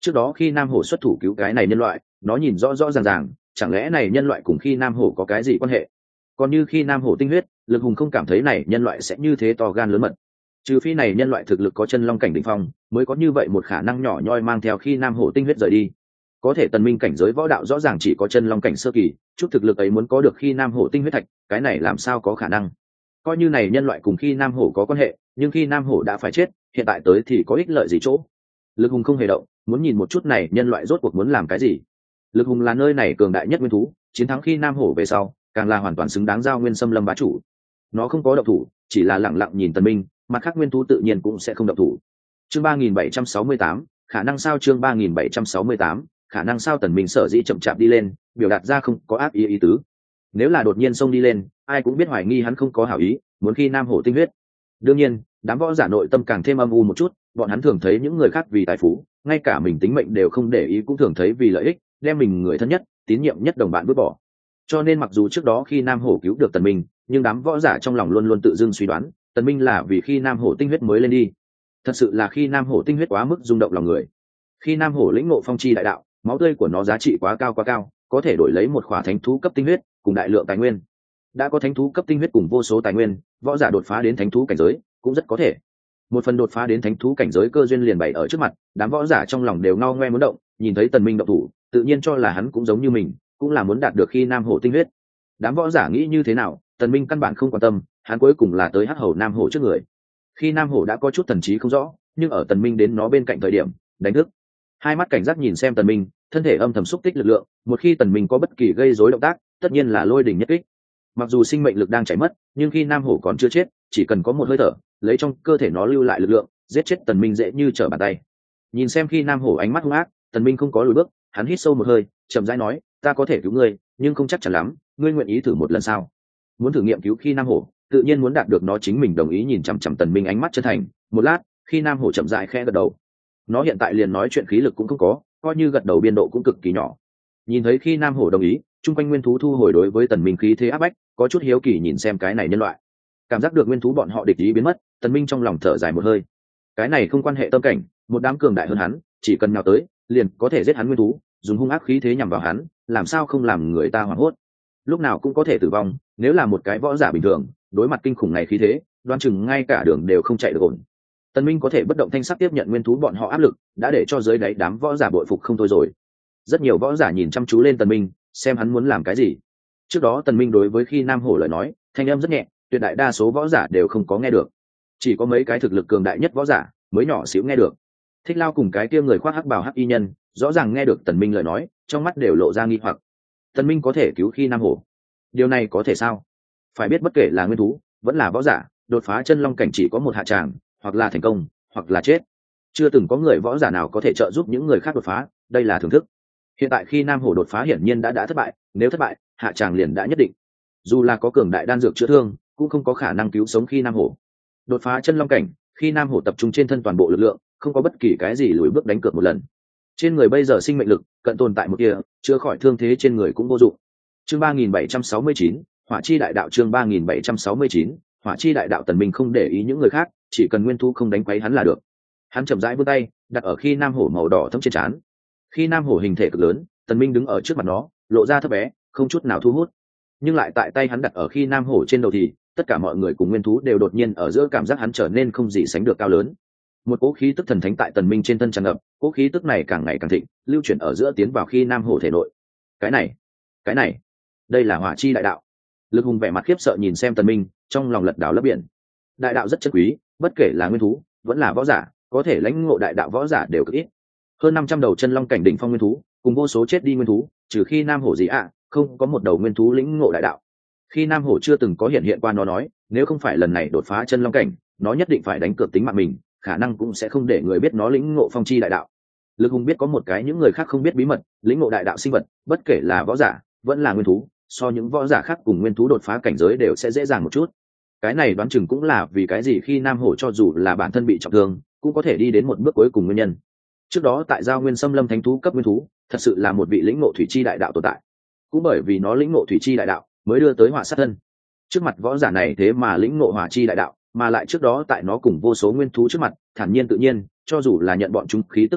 Trước đó khi Nam Hổ xuất thủ cứu cái này nhân loại, nó nhìn rõ rõ ràng ràng, chẳng lẽ này nhân loại cùng khi Nam Hổ có cái gì quan hệ? Còn như khi Nam Hổ tinh huyết, Lực Hùng không cảm thấy này nhân loại sẽ như thế to gan lớn mật. Trừ phi này nhân loại thực lực có chân long cảnh đỉnh phong, mới có như vậy một khả năng nhỏ nhoi mang theo khi Nam Hổ tinh huyết rời đi. Có thể Tần Minh cảnh giới võ đạo rõ ràng chỉ có chân long cảnh sơ kỳ, chút thực lực ấy muốn có được khi Nam Hổ tinh huyết thạch, cái này làm sao có khả năng? Coi như này nhân loại cùng khi Nam Hổ có quan hệ, nhưng khi Nam Hổ đã phải chết, hiện tại tới thì có ích lợi gì chỗ? Lực Hùng không hề động, muốn nhìn một chút này nhân loại rốt cuộc muốn làm cái gì. Lực Hùng là nơi này cường đại nhất nguyên thú, chiến thắng khi Nam Hổ về sau, càng là hoàn toàn xứng đáng giao nguyên xâm lâm bá chủ. Nó không có động thủ, chỉ là lặng lặng nhìn Tần Minh, mặt khác nguyên thú tự nhiên cũng sẽ không động thủ. Chương 3768, khả năng sao? Chương 3768, khả năng sao? Tần Minh sở dĩ chậm chạp đi lên, biểu đạt ra không có ác ý tứ. Nếu là đột nhiên xông đi lên, ai cũng biết hoài nghi hắn không có hảo ý, muốn khi Nam Hổ tinh huyết. Đương nhiên, đám võ giả nội tâm càng thêm âm u một chút, bọn hắn thường thấy những người khác vì tài phú, ngay cả mình tính mệnh đều không để ý, cũng thường thấy vì lợi ích, đem mình người thân nhất, tín nhiệm nhất đồng bạn vứt bỏ. Cho nên mặc dù trước đó khi Nam Hổ cứu được Tần Minh, nhưng đám võ giả trong lòng luôn luôn tự dưng suy đoán, Tần Minh là vì khi Nam Hổ tinh huyết mới lên đi. Thật sự là khi Nam Hổ tinh huyết quá mức rung động lòng người. Khi Nam Hổ lĩnh ngộ phong chi đại đạo, máu tươi của nó giá trị quá cao, có thể đổi lấy một khỏa thánh thú cấp tinh huyết cùng đại lượng tài nguyên. Đã có thánh thú cấp tinh huyết cùng vô số tài nguyên, võ giả đột phá đến thánh thú cảnh giới cũng rất có thể. Một phần đột phá đến thánh thú cảnh giới cơ duyên liền bày ở trước mặt, đám võ giả trong lòng đều ngao ngoe muốn động, nhìn thấy Tần Minh động thủ, tự nhiên cho là hắn cũng giống như mình, cũng là muốn đạt được khi Nam Hổ tinh huyết. Đám võ giả nghĩ như thế nào, Tần Minh căn bản không quan tâm, hắn cuối cùng là tới hắc hầu Nam Hổ trước người. Khi Nam Hổ đã có chút thần trí không rõ, nhưng ở Tần Minh đến nó bên cạnh thời điểm, đánh thức. Hai mắt cảnh giác nhìn xem Tần Minh, thân thể âm thầm xúc tích lực lượng, một khi Tần Minh có bất kỳ gây rối động tác, tất nhiên là lôi đỉnh nhất kích. Mặc dù sinh mệnh lực đang chảy mất, nhưng khi Nam Hổ còn chưa chết, chỉ cần có một hơi thở, lấy trong cơ thể nó lưu lại lực lượng, giết chết Tần Minh dễ như trở bàn tay. Nhìn xem khi Nam Hổ ánh mắt hung ác, Tần Minh không có lùi bước, hắn hít sâu một hơi, chậm rãi nói, ta có thể cứu ngươi, nhưng không chắc chắn lắm, ngươi nguyện ý thử một lần sao? Muốn thử nghiệm cứu khi Nam Hổ, tự nhiên muốn đạt được nó chính mình đồng ý. Nhìn chằm chằm Tần Minh ánh mắt chân thành, một lát, khi Nam Hổ chậm rãi khẽ gật đầu. Nó hiện tại liền nói chuyện khí lực cũng không có, coi như gật đầu biên độ cũng cực kỳ nhỏ. Nhìn thấy khi Nam Hổ đồng ý, trung quanh nguyên thú thu hồi đối với Tần Minh khí thế áp bách, có chút hiếu kỳ nhìn xem cái này nhân loại. Cảm giác được nguyên thú bọn họ địch ý biến mất, Tần Minh trong lòng thở dài một hơi. Cái này không quan hệ tâm cảnh, một đám cường đại hơn hắn, chỉ cần nào tới, liền có thể giết hắn nguyên thú, dùng hung ác khí thế nhằm vào hắn, làm sao không làm người ta hoảng hốt. Lúc nào cũng có thể tử vong, nếu là một cái võ giả bình thường, đối mặt kinh khủng này khí thế, đoán chừng ngay cả đường đều không chạy được ổn. Tần Minh có thể bất động thanh sắc tiếp nhận nguyên thú bọn họ áp lực, đã để cho dưới đáy đám võ giả bội phục không thôi rồi. Rất nhiều võ giả nhìn chăm chú lên Tần Minh, xem hắn muốn làm cái gì. Trước đó Tần Minh đối với khi Nam Hổ lời nói, thanh âm rất nhẹ, tuyệt đại đa số võ giả đều không có nghe được. Chỉ có mấy cái thực lực cường đại nhất võ giả mới nhỏ xíu nghe được. Thích Lao cùng cái kia người khoác hắc bào hắc y nhân, rõ ràng nghe được Tần Minh lời nói, trong mắt đều lộ ra nghi hoặc. Tần Minh có thể cứu khi Nam Hổ, điều này có thể sao? Phải biết bất kể là nguyên thú, vẫn là võ giả, đột phá chân long cảnh chỉ có một hạ tràng, hoặc là thành công, hoặc là chết. Chưa từng có người võ giả nào có thể trợ giúp những người khác đột phá, đây là thưởng thức. Hiện tại khi Nam Hổ đột phá hiển nhiên đã thất bại, nếu thất bại, hạ tràng liền đã nhất định. Dù là có cường đại đan dược chữa thương, cũng không có khả năng cứu sống khi Nam Hổ. Đột phá chân long cảnh, khi Nam Hổ tập trung trên thân toàn bộ lực lượng, không có bất kỳ cái gì lùi bước đánh cược một lần. Trên người bây giờ sinh mệnh lực cận tồn tại một kia, chữa khỏi thương thế trên người cũng vô dụng. Chương 3769, Hỏa chi đại đạo. Chương 3769, Hỏa chi đại đạo. Tần Minh không để ý những người khác, chỉ cần nguyên thú không đánh quấy hắn là được. Hắn chậm rãi vươn tay, đặt ở khi Nam Hổ màu đỏ thẫm trên trán. Khi Nam Hổ hình thể cực lớn, Tần Minh đứng ở trước mặt nó, lộ ra thấp bé, không chút nào thu hút. Nhưng lại tại tay hắn đặt ở khi Nam Hổ trên đầu thì, tất cả mọi người cùng nguyên thú đều đột nhiên ở giữa cảm giác hắn trở nên không gì sánh được cao lớn. Một cỗ khí tức thần thánh tại Tần Minh trên thân tràn ngập, cỗ khí tức này càng ngày càng thịnh, lưu chuyển ở giữa tiến vào khi Nam Hổ thể nội. Cái này, đây là Hỏa chi đại đạo. Lực Hùng vẻ mặt khiếp sợ nhìn xem Tần Minh, trong lòng lật đảo lấp biển. Đại đạo rất chất quý, bất kể là nguyên thú, vẫn là võ giả, có thể lãnh ngộ đại đạo võ giả đều cực ít. Hơn 500 đầu chân long cảnh đỉnh phong nguyên thú, cùng vô số chết đi nguyên thú, trừ khi Nam Hổ gì không có một đầu nguyên thú lĩnh ngộ đại đạo. Khi Nam Hổ chưa từng có hiện qua, nó nói, nếu không phải lần này đột phá chân long cảnh, nó nhất định phải đánh cược tính mạng mình, khả năng cũng sẽ không để người biết nó lĩnh ngộ phong chi đại đạo. Lực Hùng biết có một cái những người khác không biết bí mật, lĩnh ngộ đại đạo sinh vật, bất kể là võ giả, vẫn là nguyên thú, so những võ giả khác cùng nguyên thú đột phá cảnh giới đều sẽ dễ dàng một chút. Cái này đoán chừng cũng là vì cái gì khi Nam Hổ cho dù là bản thân bị trọng thương, cũng có thể đi đến một bước cuối cùng nguyên nhân. Trước đó tại giao nguyên xâm lâm thánh thú cấp nguyên thú, thật sự là một vị lĩnh ngộ thủy chi đại đạo tồn tại. Cũng bởi vì nó lĩnh ngộ thủy chi đại đạo, mới đưa tới hỏa sát thân. Trước mặt võ giả này thế mà lĩnh ngộ hỏa chi đại đạo, mà lại trước đó tại nó cùng vô số nguyên thú trước mặt, thản nhiên tự nhiên, cho dù là nhận bọn chúng khí tức uy áp,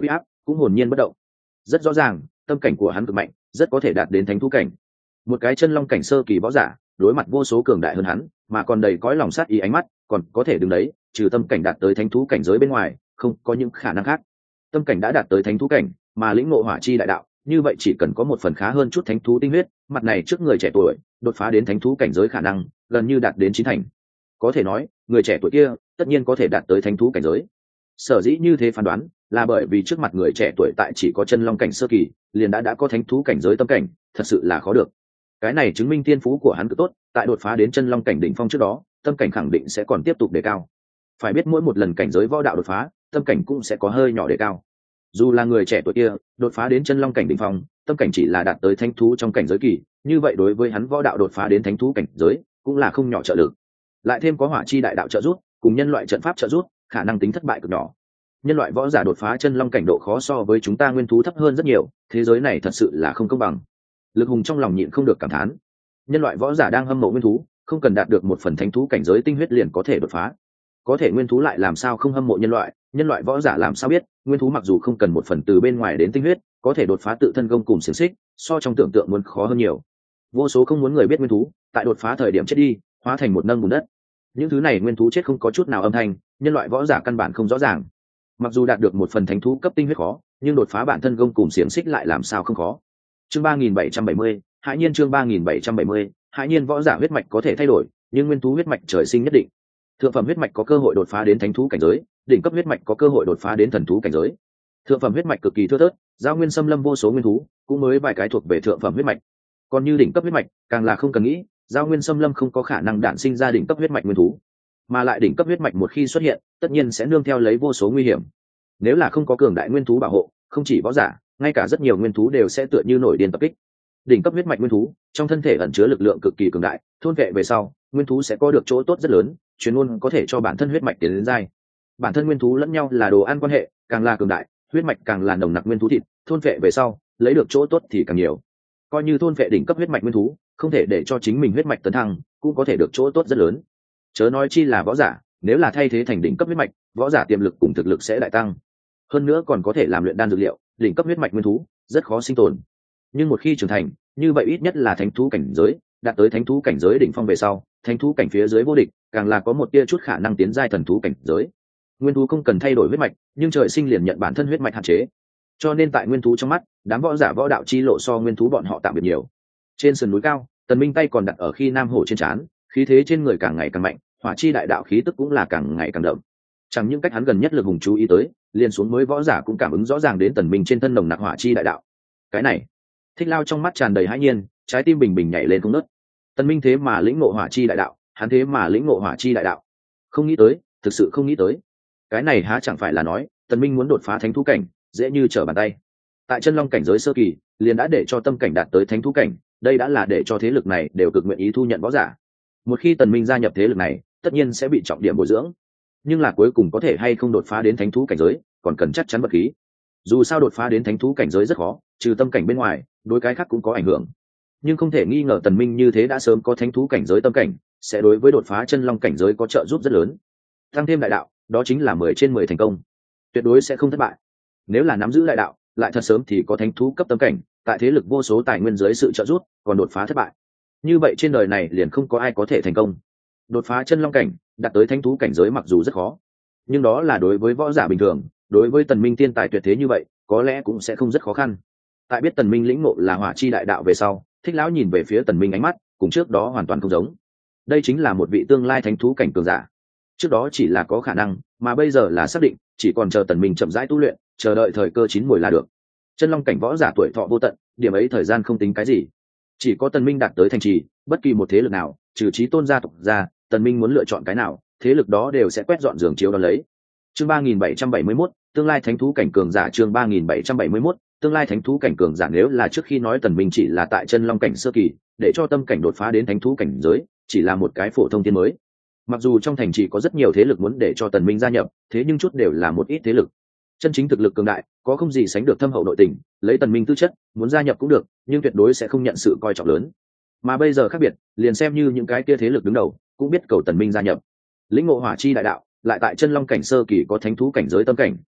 cũng hồn nhiên bất động. Rất rõ ràng tâm cảnh của hắn cực mạnh, rất có thể đạt đến thánh thú cảnh. Một cái chân long cảnh sơ kỳ võ giả đối mặt vô số cường đại hơn hắn mà còn đầy cõi lòng sát ý ánh mắt, còn có thể đứng đấy, trừ tâm cảnh đạt tới thánh thú cảnh giới bên ngoài không có những khả năng khác. Tâm cảnh đã đạt tới thánh thú cảnh mà lĩnh ngộ hỏa chi đại đạo, như vậy chỉ cần có một phần khá hơn chút thánh thú tinh huyết, mặt này trước người trẻ tuổi đột phá đến thánh thú cảnh giới khả năng gần như đạt đến chín thành. Có thể nói người trẻ tuổi kia tất nhiên có thể đạt tới thánh thú cảnh giới. Sở dĩ như thế phán đoán là bởi vì trước mặt người trẻ tuổi tại chỉ có chân long cảnh sơ kỳ liền đã có thánh thú cảnh giới tâm cảnh, thật sự là khó được. Cái này chứng minh thiên phú của hắn cực tốt, tại đột phá đến chân long cảnh đỉnh phong trước đó tâm cảnh khẳng định sẽ còn tiếp tục đề cao. Phải biết mỗi một lần cảnh giới võ đạo đột phá tâm cảnh cũng sẽ có hơi nhỏ đề cao. Dù là người trẻ tuổi kia đột phá đến chân long cảnh đỉnh phong, tâm cảnh chỉ là đạt tới thánh thú trong cảnh giới kỳ, như vậy đối với hắn võ đạo đột phá đến thánh thú cảnh giới cũng là không nhỏ trợ lực. Lại thêm có hỏa chi đại đạo trợ giúp cùng nhân loại trận pháp trợ giúp, khả năng tính thất bại cực nhỏ. Nhân loại võ giả đột phá chân long cảnh độ khó so với chúng ta nguyên thú thấp hơn rất nhiều, thế giới này thật sự là không công bằng. Lực Hùng trong lòng nhịn không được cảm thán. Nhân loại võ giả đang hâm mộ nguyên thú, không cần đạt được một phần thánh thú cảnh giới tinh huyết liền có thể đột phá. Có thể nguyên thú lại làm sao không hâm mộ nhân loại võ giả làm sao biết, nguyên thú mặc dù không cần một phần từ bên ngoài đến tinh huyết, có thể đột phá tự thân gông cùng xiềng xích, so trong tưởng tượng muốn khó hơn nhiều. Vô số không muốn người biết nguyên thú, tại đột phá thời điểm chết đi, hóa thành một nâng bùn đất. Những thứ này nguyên thú chết không có chút nào âm thanh, nhân loại võ giả căn bản không rõ ràng. Mặc dù đạt được một phần thánh thú cấp tinh huyết khó, nhưng đột phá bản thân gông cùng xiềng xích lại làm sao không khó. Chương 3770, Hãi Nhiên chương 3770, Hãi Nhiên võ giả huyết mạch có thể thay đổi, nhưng nguyên thú huyết mạch trời sinh nhất định. Thượng phẩm huyết mạch có cơ hội đột phá đến thánh thú cảnh giới, đỉnh cấp huyết mạch có cơ hội đột phá đến thần thú cảnh giới. Thượng phẩm huyết mạch cực kỳ thưa thớt, giao nguyên xâm lâm vô số nguyên thú, cũng mới vài cái thuộc về thượng phẩm huyết mạch. Còn như đỉnh cấp huyết mạch, càng là không cần nghĩ, giao nguyên xâm lâm không có khả năng đản sinh ra đỉnh cấp huyết mạch nguyên thú, mà lại đỉnh cấp huyết mạch một khi xuất hiện, tất nhiên sẽ nương theo lấy vô số nguy hiểm. Nếu là không có cường đại nguyên thú bảo hộ, không chỉ võ giả, ngay cả rất nhiều nguyên thú đều sẽ tựa như nổi điên tập kích. Đỉnh cấp huyết mạch nguyên thú trong thân thể ẩn chứa lực lượng cực kỳ cường đại, thôn vệ về sau nguyên thú sẽ có được chỗ tốt rất lớn, chuyên môn có thể cho bản thân huyết mạch tiến đến giai. Bản thân nguyên thú lẫn nhau là đồ ăn quan hệ, càng là cường đại huyết mạch càng là nồng nặc nguyên thú thịt, thôn vệ về sau lấy được chỗ tốt thì càng nhiều. Coi như thôn vệ đỉnh cấp huyết mạch nguyên thú, không thể để cho chính mình huyết mạch tấn thăng, cũng có thể được chỗ tốt rất lớn. Chớ nói chi là võ giả, nếu là thay thế thành đỉnh cấp huyết mạch, võ giả tiềm lực cùng thực lực sẽ đại tăng. Hơn nữa còn có thể làm luyện đan dược liệu, đỉnh cấp huyết mạch nguyên thú rất khó sinh tồn. Nhưng một khi trưởng thành, như vậy ít nhất là thánh thú cảnh giới, đạt tới thánh thú cảnh giới đỉnh phong về sau, thánh thú cảnh phía dưới vô địch, càng là có một tia chút khả năng tiến giai thần thú cảnh giới. Nguyên thú không cần thay đổi huyết mạch, nhưng trời sinh liền nhận bản thân huyết mạch hạn chế. Cho nên tại nguyên thú trong mắt, đám võ giả võ đạo chi lộ so nguyên thú bọn họ tạm biệt nhiều. Trên sườn núi cao, Tần Minh tay còn đặt ở khi nam hổ trên trán, khí thế trên người càng ngày càng mạnh, hỏa chi đại đạo khí tức cũng là càng ngày càng đậm. Chẳng những cách hắn gần nhất Lực Hùng chú ý tới, liền xuống mới võ giả cũng cảm ứng rõ ràng đến Tần Minh trên thân nồng nặc hỏa chi đại đạo. Cái này, Thích Lao trong mắt tràn đầy hãi nhiên, trái tim bình bình nhảy lên không ngớt. Tần Minh thế mà lĩnh ngộ hỏa chi đại đạo, hắn thế mà lĩnh ngộ hỏa chi đại đạo. Không nghĩ tới, thực sự không nghĩ tới. Cái này há chẳng phải là nói, Tần Minh muốn đột phá thánh thú cảnh, dễ như trở bàn tay. Tại chân long cảnh giới sơ kỳ, liền đã để cho tâm cảnh đạt tới thánh thú cảnh, đây đã là để cho thế lực này đều cực nguyện ý thu nhận võ giả. Một khi Tần Minh gia nhập thế lực này, tất nhiên sẽ bị trọng điểm bồi dưỡng. Nhưng là cuối cùng có thể hay không đột phá đến thánh thú cảnh giới, còn cần chắc chắn vật khí. Dù sao đột phá đến thánh thú cảnh giới rất khó, trừ tâm cảnh bên ngoài, đối cái khác cũng có ảnh hưởng. Nhưng không thể nghi ngờ Tần Minh như thế đã sớm có thánh thú cảnh giới tâm cảnh, sẽ đối với đột phá chân long cảnh giới có trợ giúp rất lớn. Tăng thêm đại đạo, đó chính là 10 trên 10 thành công, tuyệt đối sẽ không thất bại. Nếu là nắm giữ đại đạo, lại thật sớm thì có thánh thú cấp tâm cảnh, tại thế lực vô số tài nguyên dưới sự trợ giúp, còn đột phá thất bại. Như vậy trên đời này liền không có ai có thể thành công. Đột phá chân long cảnh, đạt tới thánh thú cảnh giới mặc dù rất khó, nhưng đó là đối với võ giả bình thường, đối với Tần Minh tiên tài tuyệt thế như vậy, có lẽ cũng sẽ không rất khó khăn. Tại biết Tần Minh lĩnh ngộ là hỏa chi đại đạo về sau, Thích lão nhìn về phía Tần Minh ánh mắt, cùng trước đó hoàn toàn không giống. Đây chính là một vị tương lai thánh thú cảnh cường giả. Trước đó chỉ là có khả năng, mà bây giờ là xác định, chỉ còn chờ Tần Minh chậm rãi tu luyện, chờ đợi thời cơ chín muồi là được. Chân long cảnh võ giả tuổi thọ vô tận, điểm ấy thời gian không tính cái gì. Chỉ có Tần Minh đạt tới thành trì, bất kỳ một thế lực nào, trừ chí tôn gia tộc ra, Tần Minh muốn lựa chọn cái nào, thế lực đó đều sẽ quét dọn giường chiếu đón lấy. Chương 3771, tương lai thánh thú cảnh cường giả chương 3771, tương lai thánh thú cảnh cường giả nếu là trước khi nói Tần Minh chỉ là tại chân long cảnh sơ kỳ, để cho tâm cảnh đột phá đến thánh thú cảnh giới, chỉ là một cái phổ thông tiên mới. Mặc dù trong thành trì có rất nhiều thế lực muốn để cho Tần Minh gia nhập, thế nhưng chút đều là một ít thế lực. Chân chính thực lực cường đại, có không gì sánh được thâm hậu nội tình, lấy Tần Minh tư chất, muốn gia nhập cũng được, nhưng tuyệt đối sẽ không nhận sự coi trọng lớn. Mà bây giờ khác biệt, liền xem như những cái kia thế lực đứng đầu, cũng biết cầu Tần Minh gia nhập. Lĩnh ngộ hỏa chi đại đạo, lại tại chân long cảnh sơ kỳ có thánh thú cảnh giới tâm cảnh,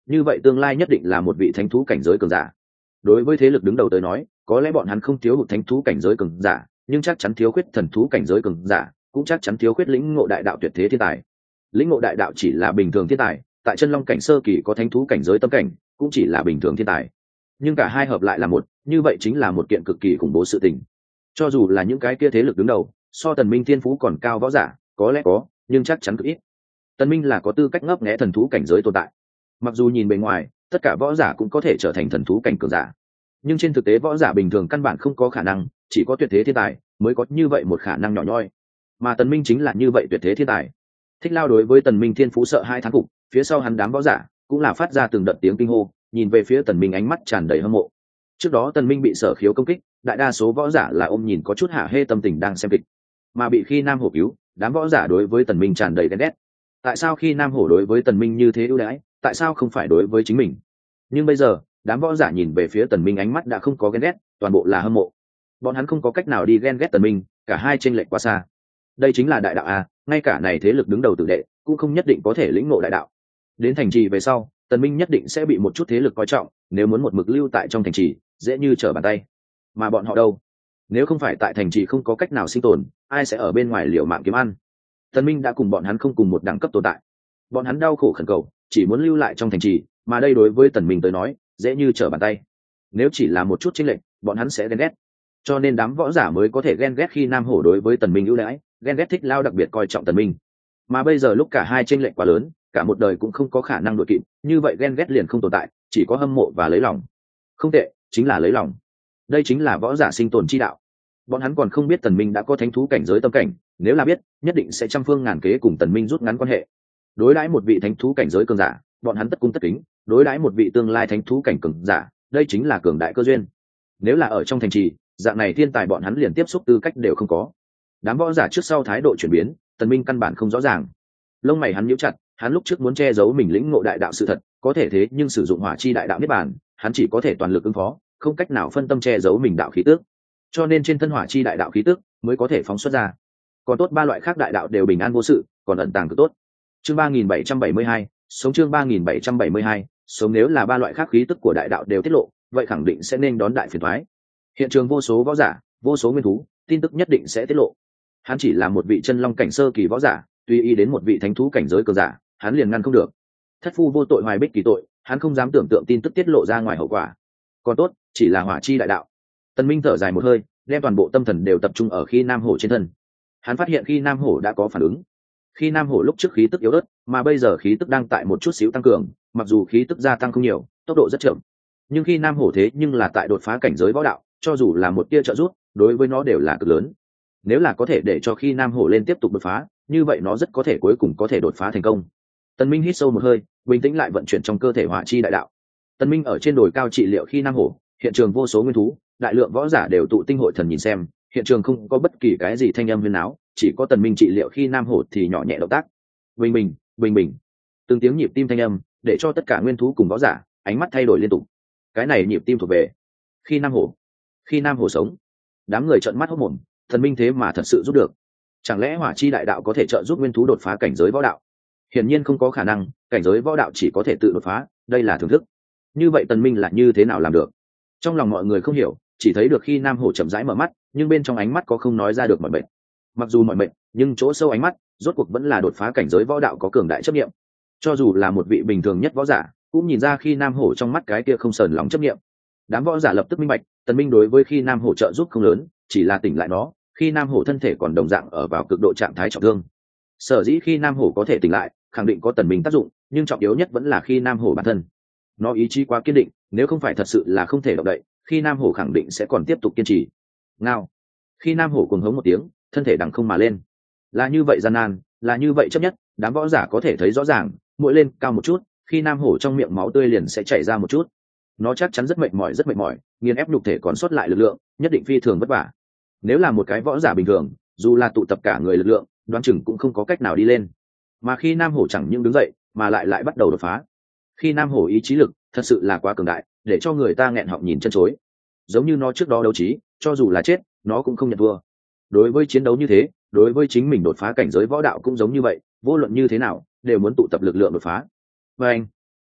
như vậy tương lai nhất định là một vị thánh thú cảnh giới cường giả. Đối với thế lực đứng đầu tới nói, có lẽ bọn hắn không thiếu hụt thánh thú cảnh giới cường giả, nhưng chắc chắn thiếu khuyết thần thú cảnh giới cường giả, cũng chắc chắn thiếu khuyết lĩnh ngộ đại đạo tuyệt thế thiên tài. Lĩnh ngộ đại đạo chỉ là bình thường thiên tài, tại chân long cảnh sơ kỳ có thánh thú cảnh giới tâm cảnh, cũng chỉ là bình thường thiên tài. Nhưng cả hai hợp lại là một, như vậy chính là một kiện cực kỳ khủng bố sự tình. Cho dù là những cái kia thế lực đứng đầu, so Tần Minh thiên phú còn cao võ giả, có lẽ có, nhưng chắc chắn cực ít. Tần Minh là có tư cách ngấp nghé thần thú cảnh giới tồn tại. Mặc dù nhìn bề ngoài, tất cả võ giả cũng có thể trở thành thần thú cảnh cường giả, nhưng trên thực tế võ giả bình thường căn bản không có khả năng, chỉ có tuyệt thế thiên tài mới có như vậy một khả năng nhỏ nhoi. Mà Tần Minh chính là như vậy tuyệt thế thiên tài. Thích Lao đối với Tần Minh thiên phú sợ hai thán phục, phía sau hắn đám võ giả cũng là phát ra từng đợt tiếng kinh hô, nhìn về phía Tần Minh ánh mắt tràn đầy hâm mộ. Trước đó Tần Minh bị Sở Khiếu công kích, đại đa số võ giả là ôm nhìn có chút hạ hê tâm tình đang xem kịch, mà bị Khi Nam Hổ cứu, đám võ giả đối với Tần Minh tràn đầy ghen ghét. Tại sao Khi Nam Hổ đối với Tần Minh như thế ưu đãi, tại sao không phải đối với chính mình? Nhưng bây giờ, đám võ giả nhìn về phía Tần Minh ánh mắt đã không có ghen ghét, toàn bộ là hâm mộ. Bọn hắn không có cách nào đi ghen ghét Tần Minh, cả hai chênh lệch quá xa. Đây chính là đại đạo a, ngay cả này thế lực đứng đầu tử đệ cũng không nhất định có thể lĩnh ngộ đại đạo. Đến thành trì về sau, Tần Minh nhất định sẽ bị một chút thế lực coi trọng, nếu muốn một mực lưu tại trong thành trì, dễ như trở bàn tay. Mà bọn họ đâu? Nếu không phải tại thành trì không có cách nào sinh tồn, ai sẽ ở bên ngoài liều mạng kiếm ăn? Tần Minh đã cùng bọn hắn không cùng một đẳng cấp tồn tại. Bọn hắn đau khổ khẩn cầu, chỉ muốn lưu lại trong thành trì, mà đây đối với Tần Minh tới nói, dễ như trở bàn tay. Nếu chỉ là một chút chênh lệch, bọn hắn sẽ ghen ghét. Cho nên đám võ giả mới có thể ghen ghét Khi Nam Hổ đối với Tần Minh ưu đãi, ghen ghét Thích Lao đặc biệt coi trọng Tần Minh. Mà bây giờ lúc cả hai chênh lệch quá lớn, cả một đời cũng không có khả năng đuổi kịp, như vậy ghen ghét liền không tồn tại, chỉ có hâm mộ và lấy lòng. Không tệ, chính là lấy lòng. Đây chính là võ giả sinh tồn chi đạo. Bọn hắn còn không biết Tần Minh đã có thánh thú cảnh giới tâm cảnh, nếu là biết, nhất định sẽ trăm phương ngàn kế cùng Tần Minh rút ngắn quan hệ. Đối đãi một vị thánh thú cảnh giới cường giả, bọn hắn tất cung tất kính, đối đãi một vị tương lai thánh thú cảnh cường giả, đây chính là cường đại cơ duyên. Nếu là ở trong thành trì, dạng này thiên tài bọn hắn liền tiếp xúc tư cách đều không có. Đám võ giả trước sau thái độ chuyển biến, Tần Minh căn bản không rõ ràng. Lông mày hắn nhíu chặt, hắn lúc trước muốn che giấu mình lĩnh ngộ đại đạo sự thật, có thể thế nhưng sử dụng hỏa chi đại đạo niết bàn, hắn chỉ có thể toàn lực ứng phó, không cách nào phân tâm che giấu mình đạo khí tức. Cho nên trên thân hỏa chi đại đạo khí tức mới có thể phóng xuất ra. Còn tốt ba loại khác đại đạo đều bình an vô sự, còn ẩn tàng cực tốt. Chương 3772, sống chương 3772, sống nếu là ba loại khác khí tức của đại đạo đều tiết lộ, vậy khẳng định sẽ nên đón đại phiền toái. Hiện trường vô số võ giả, vô số nguyên thú, tin tức nhất định sẽ tiết lộ. Hắn chỉ là một vị chân long cảnh sơ kỳ võ giả, tuy y đến một vị thánh thú cảnh giới cường giả, hắn liền ngăn không được. Thất phu vô tội hoài bích kỳ tội, hắn không dám tưởng tượng tin tức tiết lộ ra ngoài hậu quả. Còn tốt, chỉ là hỏa chi đại đạo. Tần Minh thở dài một hơi, đem toàn bộ tâm thần đều tập trung ở Khi Nam Hổ trên thân. Hắn phát hiện Khi Nam Hổ đã có phản ứng. Khi Nam Hổ lúc trước khí tức yếu ớt, mà bây giờ khí tức đang tại một chút xíu tăng cường, mặc dù khí tức gia tăng không nhiều, tốc độ rất chậm, nhưng Khi Nam Hổ thế nhưng là tại đột phá cảnh giới võ đạo, cho dù là một tia trợ giúp, đối với nó đều là cực lớn. Nếu là có thể để cho Khi Nam Hổ lên tiếp tục đột phá, như vậy nó rất có thể cuối cùng có thể đột phá thành công. Tần Minh hít sâu một hơi, bình tĩnh lại vận chuyển trong cơ thể hỏa chi đại đạo. Tần Minh ở trên đồi cao trị liệu Khi Nam Hổ, hiện trường vô số nguyên thú, đại lượng võ giả đều tụ tinh hội thần nhìn xem, hiện trường không có bất kỳ cái gì thanh âm huyên náo, chỉ có Tần Minh trị liệu Khi Nam Hổ thì nhỏ nhẹ động tác. Bình bình, bình bình. Từng tiếng nhịp tim thanh âm, để cho tất cả nguyên thú cùng võ giả ánh mắt thay đổi liên tục. Cái này nhịp tim thuộc về Khi Nam Hổ. Khi Nam Hổ sống. Đám người trợn mắt hốt mồm, Tần Minh thế mà thật sự giúp được. Chẳng lẽ hỏa chi đại đạo có thể trợ giúp nguyên thú đột phá cảnh giới võ đạo? Hiển nhiên không có khả năng, cảnh giới võ đạo chỉ có thể tự đột phá, đây là thưởng thức. Như vậy Tần Minh là như thế nào làm được? Trong lòng mọi người không hiểu, chỉ thấy được Khi Nam Hổ chậm rãi mở mắt, nhưng bên trong ánh mắt có không nói ra được mọi bệnh. Mặc dù mọi bệnh, nhưng chỗ sâu ánh mắt, rốt cuộc vẫn là đột phá cảnh giới võ đạo có cường đại chấp niệm. Cho dù là một vị bình thường nhất võ giả, cũng nhìn ra Khi Nam Hổ trong mắt cái kia không sờn lòng chấp niệm. Đám võ giả lập tức minh bạch, Tần Minh đối với Khi Nam Hổ trợ giúp không lớn, chỉ là tỉnh lại nó, Khi Nam Hổ thân thể còn đồng dạng ở vào cực độ trạng thái trọng thương. Sở dĩ Khi Nam Hổ có thể tỉnh lại, khẳng định có Tần Minh tác dụng, nhưng trọng yếu nhất vẫn là Khi Nam Hổ bản thân. Nó ý chí quá kiên định, nếu không phải thật sự là không thể động đậy, Khi Nam Hổ khẳng định sẽ còn tiếp tục kiên trì. Ngao. Khi Nam Hổ cuồng hống một tiếng, thân thể đằng không mà lên. Là như vậy gian nan, là như vậy chấp nhất, đám võ giả có thể thấy rõ ràng, mỗi lên cao một chút, Khi Nam Hổ trong miệng máu tươi liền sẽ chảy ra một chút. Nó chắc chắn rất mệt mỏi, nghiền ép nhục thể còn sót lại lực lượng, nhất định phi thường vất vả. Nếu là một cái võ giả bình thường, dù là tụ tập cả người lực lượng, đoán chừng cũng không có cách nào đi lên. Mà Khi Nam Hổ chẳng những đứng dậy, mà lại bắt đầu đột phá. Khi Nam Hổ ý chí lực thật sự là quá cường đại, để cho người ta nghẹn họng nhìn chân chối. Giống như nó trước đó đấu trí, cho dù là chết, nó cũng không nhận thua. Đối với chiến đấu như thế, đối với chính mình đột phá cảnh giới võ đạo cũng giống như vậy, vô luận như thế nào, đều muốn tụ tập lực lượng đột phá. Và anh,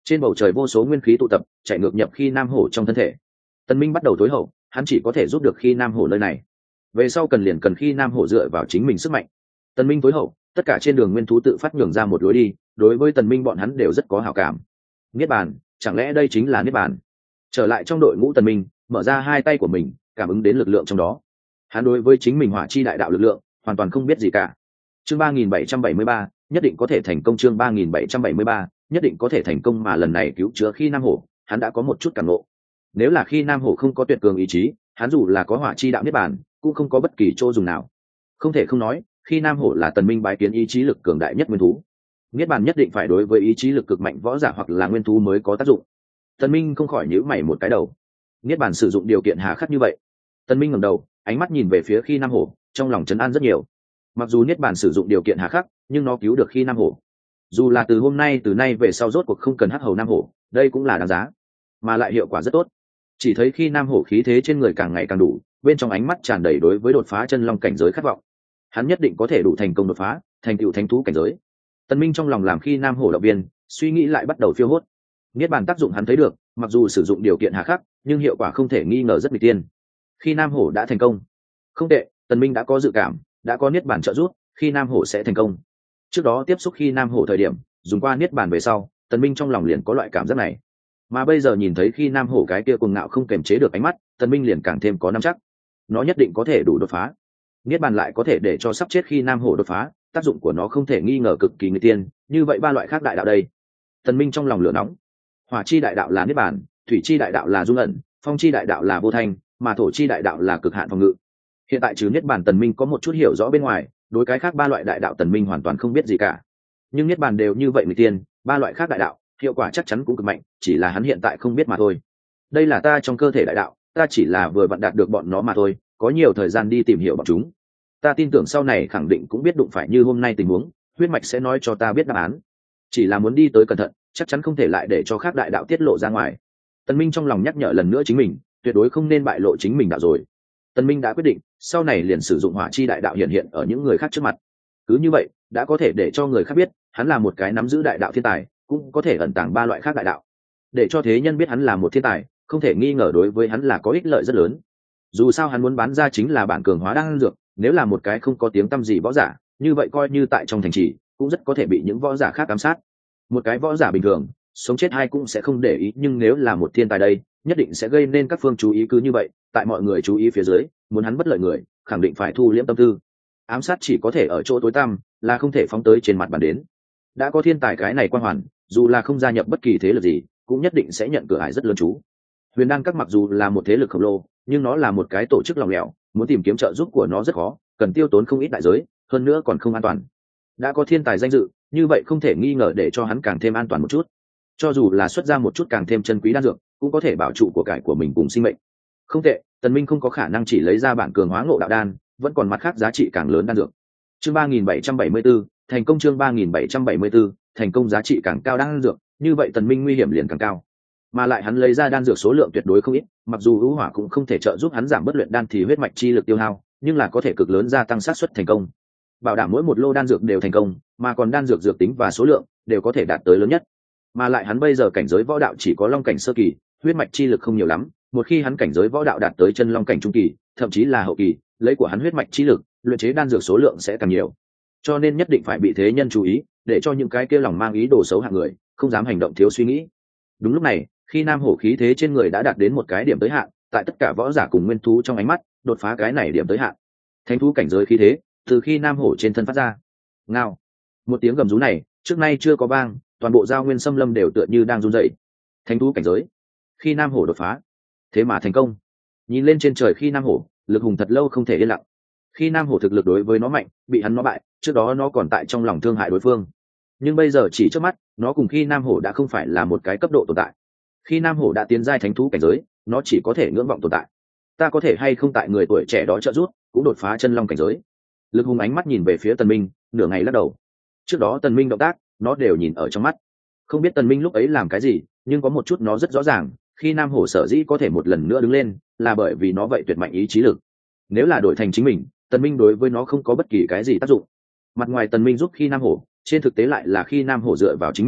Trên bầu trời vô số nguyên khí tụ tập chạy ngược nhập khi nam hổ trong thân thể. Tần Minh bắt đầu tối hậu, hắn chỉ có thể giúp được khi nam hổ nơi này, về sau cần khi nam hổ dựa vào chính mình sức mạnh. Tần Minh tối hậu, tất cả trên đường nguyên thú tự phát nhường ra một lối đi, đối với Tần Minh bọn hắn đều rất có hảo cảm. Niết bàn, chẳng lẽ đây chính là niết bàn? Trở lại trong đội ngũ Tần Minh, mở ra hai tay của mình, cảm ứng đến lực lượng trong đó. Hắn đối với chính mình hỏa chi đại đạo lực lượng hoàn toàn không biết gì cả. Chương 3773, nhất định có thể thành công. Chương 3773, nhất định có thể thành công. Mà lần này cứu chữa khi nam hổ, hắn đã có một chút cảm ngộ. Nếu là khi nam hổ không có tuyệt cường ý chí, hắn dù là có hỏa chi đạo niết bàn cũng không có bất kỳ chỗ dùng nào. Không thể không nói, khi nam hổ là Tần Minh bái kiến ý chí lực cường đại nhất nguyên thú. Niết bàn nhất định phải đối với ý chí lực cực mạnh võ giả hoặc là nguyên thú mới có tác dụng. Tần Minh không khỏi nhíu mày một cái đầu. Niết bàn sử dụng điều kiện hà khắc như vậy. Tần Minh ngẩng đầu, ánh mắt nhìn về phía khi nam hổ, trong lòng trấn an rất nhiều. Mặc dù niết bàn sử dụng điều kiện hà khắc, nhưng nó cứu được khi nam hổ. Dù là từ nay về sau rốt cuộc không cần hắc hầu nam hổ, đây cũng là đáng giá, mà lại hiệu quả rất tốt. Chỉ thấy khi nam hổ khí thế trên người càng ngày càng đủ, bên trong ánh mắt tràn đầy đối với đột phá chân long cảnh giới khát vọng. Hắn nhất định có thể đủ thành công đột phá, thành tựu thánh thú cảnh giới. Tần Minh trong lòng làm khi nam hổ động viên, suy nghĩ lại bắt đầu phiêu hốt. Niết bàn tác dụng hắn thấy được, mặc dù sử dụng điều kiện hà khắc, nhưng hiệu quả không thể nghi ngờ rất nghịch tiên. Khi nam hổ đã thành công, không tệ. Tần Minh đã có dự cảm, đã có niết bàn trợ giúp, khi nam hổ sẽ thành công. Trước đó tiếp xúc khi nam hổ thời điểm, dùng qua niết bàn về sau, Tần Minh trong lòng liền có loại cảm giác này. Mà bây giờ nhìn thấy khi nam hổ cái kia cuồng ngạo không kềm chế được ánh mắt, Tần Minh liền càng thêm có nắm chắc, nó nhất định có thể đủ đột phá. Niết bàn lại có thể để cho sắp chết khi nam hổ đột phá, tác dụng của nó không thể nghi ngờ cực kỳ nguy tiên. Như vậy ba loại khác đại đạo đây. Tần Minh trong lòng lửa nóng. Hỏa chi đại đạo là niết bàn, thủy chi đại đạo là dung ẩn, phong chi đại đạo là vô thanh, mà thổ chi đại đạo là cực hạn phòng ngự. Hiện tại trừ niết bàn Tần Minh có một chút hiểu rõ bên ngoài, đối cái khác ba loại đại đạo Tần Minh hoàn toàn không biết gì cả. Nhưng niết bàn đều như vậy nguy tiên, ba loại khác đại đạo hiệu quả chắc chắn cũng cực mạnh, chỉ là hắn hiện tại không biết mà thôi. Đây là ta trong cơ thể đại đạo, ta chỉ là vừa vặn đạt được bọn nó mà thôi, có nhiều thời gian đi tìm hiểu bọn chúng. Ta tin tưởng sau này khẳng định cũng biết đụng phải như hôm nay tình huống, huyết mạch sẽ nói cho ta biết đáp án. Chỉ là muốn đi tới cẩn thận, chắc chắn không thể lại để cho khác đại đạo tiết lộ ra ngoài. Tần Minh trong lòng nhắc nhở lần nữa chính mình, tuyệt đối không nên bại lộ chính mình đạo rồi. Tần Minh đã quyết định, sau này liền sử dụng hỏa chi đại đạo hiện hiện ở những người khác trước mặt. Cứ như vậy, đã có thể để cho người khác biết, hắn là một cái nắm giữ đại đạo thiên tài, cũng có thể ẩn tàng ba loại khác đại đạo. Để cho thế nhân biết hắn là một thiên tài, không thể nghi ngờ đối với hắn là có ích lợi rất lớn. Dù sao hắn muốn bán ra chính là bản cường hóa đan dược, nếu là một cái không có tiếng tăm gì võ giả, như vậy coi như tại trong thành trì, cũng rất có thể bị những võ giả khác ám sát. Một cái võ giả bình thường, sống chết hay cũng sẽ không để ý, nhưng nếu là một thiên tài đây, nhất định sẽ gây nên các phương chú ý. Cứ như vậy, tại mọi người chú ý phía dưới, muốn hắn bất lợi người, khẳng định phải thu liễm tâm tư. Ám sát chỉ có thể ở chỗ tối tăm, là không thể phóng tới trên mặt bàn đến. Đã có thiên tài cái này quan hoàn, dù là không gia nhập bất kỳ thế lực gì, cũng nhất định sẽ nhận cửa ải rất lớn chú. Huyền Đan Các mặc dù là một thế lực khổng lồ, nhưng nó là một cái tổ chức lỏng lẻo, muốn tìm kiếm trợ giúp của nó rất khó, cần tiêu tốn không ít đại giới, hơn nữa còn không an toàn. Đã có thiên tài danh dự, như vậy không thể nghi ngờ để cho hắn càng thêm an toàn một chút. Cho dù là xuất ra một chút càng thêm chân quý đan dược, cũng có thể bảo trụ của cải của mình cùng sinh mệnh. Không tệ, Tần Minh không có khả năng chỉ lấy ra bản cường hóa ngộ đạo đan, vẫn còn mặt khác giá trị càng lớn đan dược. Chương 3774, thành công. Chương 3774, thành công, giá trị càng cao đan dược, như vậy Tần Minh nguy hiểm liền càng cao. Mà lại hắn lấy ra đan dược số lượng tuyệt đối không ít, mặc dù ưu hỏa cũng không thể trợ giúp hắn giảm bất luyện đan thì huyết mạch chi lực tiêu hao, nhưng là có thể cực lớn gia tăng xác suất thành công. Bảo đảm mỗi một lô đan dược đều thành công, mà còn đan dược dược tính và số lượng đều có thể đạt tới lớn nhất. Mà lại hắn bây giờ cảnh giới võ đạo chỉ có long cảnh sơ kỳ, huyết mạch chi lực không nhiều lắm, một khi hắn cảnh giới võ đạo đạt tới chân long cảnh trung kỳ, thậm chí là hậu kỳ, lấy của hắn huyết mạch chi lực, luyện chế đan dược số lượng sẽ càng nhiều. Cho nên nhất định phải bị thế nhân chú ý, để cho những cái kia lòng mang ý đồ xấu hạng người không dám hành động thiếu suy nghĩ. Đúng lúc này, khi nam hổ khí thế trên người đã đạt đến một cái điểm tới hạn, tại tất cả võ giả cùng nguyên thú trong ánh mắt, đột phá cái này điểm tới hạn. Thánh thú cảnh giới khí thế từ khi nam hổ trên thân phát ra. Ngao. Một tiếng gầm rú này trước nay chưa có vang, toàn bộ giao nguyên xâm lâm đều tựa như đang run rẩy. Thánh thú cảnh giới, khi nam hổ đột phá, thế mà thành công. Nhìn lên trên trời khi nam hổ, lực hùng thật lâu không thể yên lặng. Khi nam hổ thực lực đối với nó mạnh, bị hắn nó bại, trước đó nó còn tại trong lòng thương hại đối phương, nhưng bây giờ chỉ trước mắt, nó cùng khi nam hổ đã không phải là một cái cấp độ tồn tại. Khi nam hổ đã tiến giai thánh thú cảnh giới, nó chỉ có thể ngưỡng vọng tồn tại. Ta có thể hay không tại người tuổi trẻ đó trợ giúp, cũng đột phá chân long cảnh giới. Lực hùng ánh mắt nhìn về phía Tần Minh, nửa ngày lắc đầu. Trước đó Tần Minh động tác, nó đều nhìn ở trong mắt. Không biết Tần Minh lúc ấy làm cái gì, nhưng có một chút nó rất rõ ràng, khi nam hổ sở dĩ có thể một lần nữa đứng lên, là bởi vì nó vậy tuyệt mạnh ý chí lực. Nếu là đổi thành chính mình, Tần Minh đối với nó không có bất kỳ cái gì tác dụng. Mặt ngoài Tần Minh giúp khi nam hổ, trên thực tế lại là khi nam hổ dựa vào chính mình,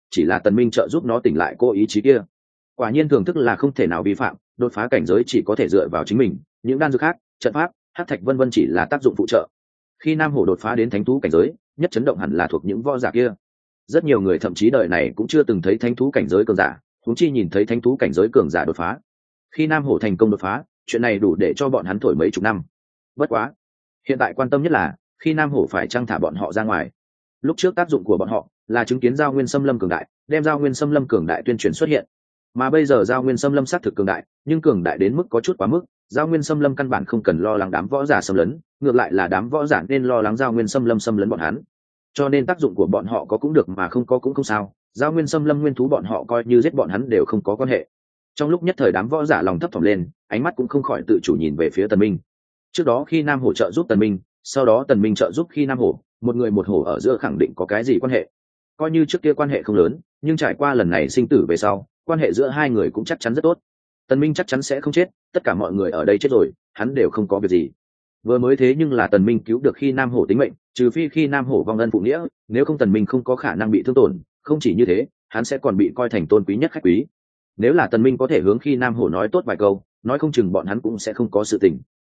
chỉ là tần minh trợ giúp nó tỉnh lại cô ý chí kia. Quả nhiên thưởng thức là không thể nào vi phạm, đột phá cảnh giới chỉ có thể dựa vào chính mình, những đan dược khác, trận pháp, hắc thạch vân vân chỉ là tác dụng phụ trợ. Khi Nam Hổ đột phá đến thánh thú cảnh giới, nhất chấn động hẳn là thuộc những võ giả kia. Rất nhiều người thậm chí đời này cũng chưa từng thấy thánh thú cảnh giới cường giả, huống chi nhìn thấy thánh thú cảnh giới cường giả đột phá. Khi Nam Hổ thành công đột phá, chuyện này đủ để cho bọn hắn thổi mấy chục năm. Bất quá, hiện tại quan tâm nhất là khi Nam Hổ phải trang thả bọn họ ra ngoài. Lúc trước tác dụng của bọn họ là chứng kiến giao nguyên xâm lâm cường đại, đem giao nguyên xâm lâm cường đại tuyên truyền xuất hiện, mà bây giờ giao nguyên xâm lâm xác thực cường đại, nhưng cường đại đến mức có chút quá mức. Giao nguyên xâm lâm căn bản không cần lo lắng đám võ giả xâm lấn, ngược lại là đám võ giả nên lo lắng giao nguyên xâm lâm xâm lấn bọn hắn. Cho nên tác dụng của bọn họ có cũng được mà không có cũng không sao, giao nguyên xâm lâm nguyên thú bọn họ coi như giết bọn hắn đều không có quan hệ. Trong lúc nhất thời đám võ giả lòng thấp thỏm lên, ánh mắt cũng không khỏi tự chủ nhìn về phía Tần Minh. Trước đó khi Nam Hổ trợ giúp Tần Minh, sau đó Tần Minh trợ giúp khi Nam Hổ, một người một hổ ở giữa khẳng định có cái gì quan hệ. Coi như trước kia quan hệ không lớn, nhưng trải qua lần này sinh tử về sau, quan hệ giữa hai người cũng chắc chắn rất tốt. Tần Minh chắc chắn sẽ không chết, tất cả mọi người ở đây chết rồi, hắn đều không có việc gì. Vừa mới thế nhưng là Tần Minh cứu được khi Nam Hổ tính mệnh, trừ phi khi Nam Hổ vong ân phụ nghĩa, nếu không Tần Minh không có khả năng bị thương tổn. Không chỉ như thế, hắn sẽ còn bị coi thành tôn quý nhất khách quý. Nếu là Tần Minh có thể hướng khi Nam Hổ nói tốt vài câu, nói không chừng bọn hắn cũng sẽ không có sự tình.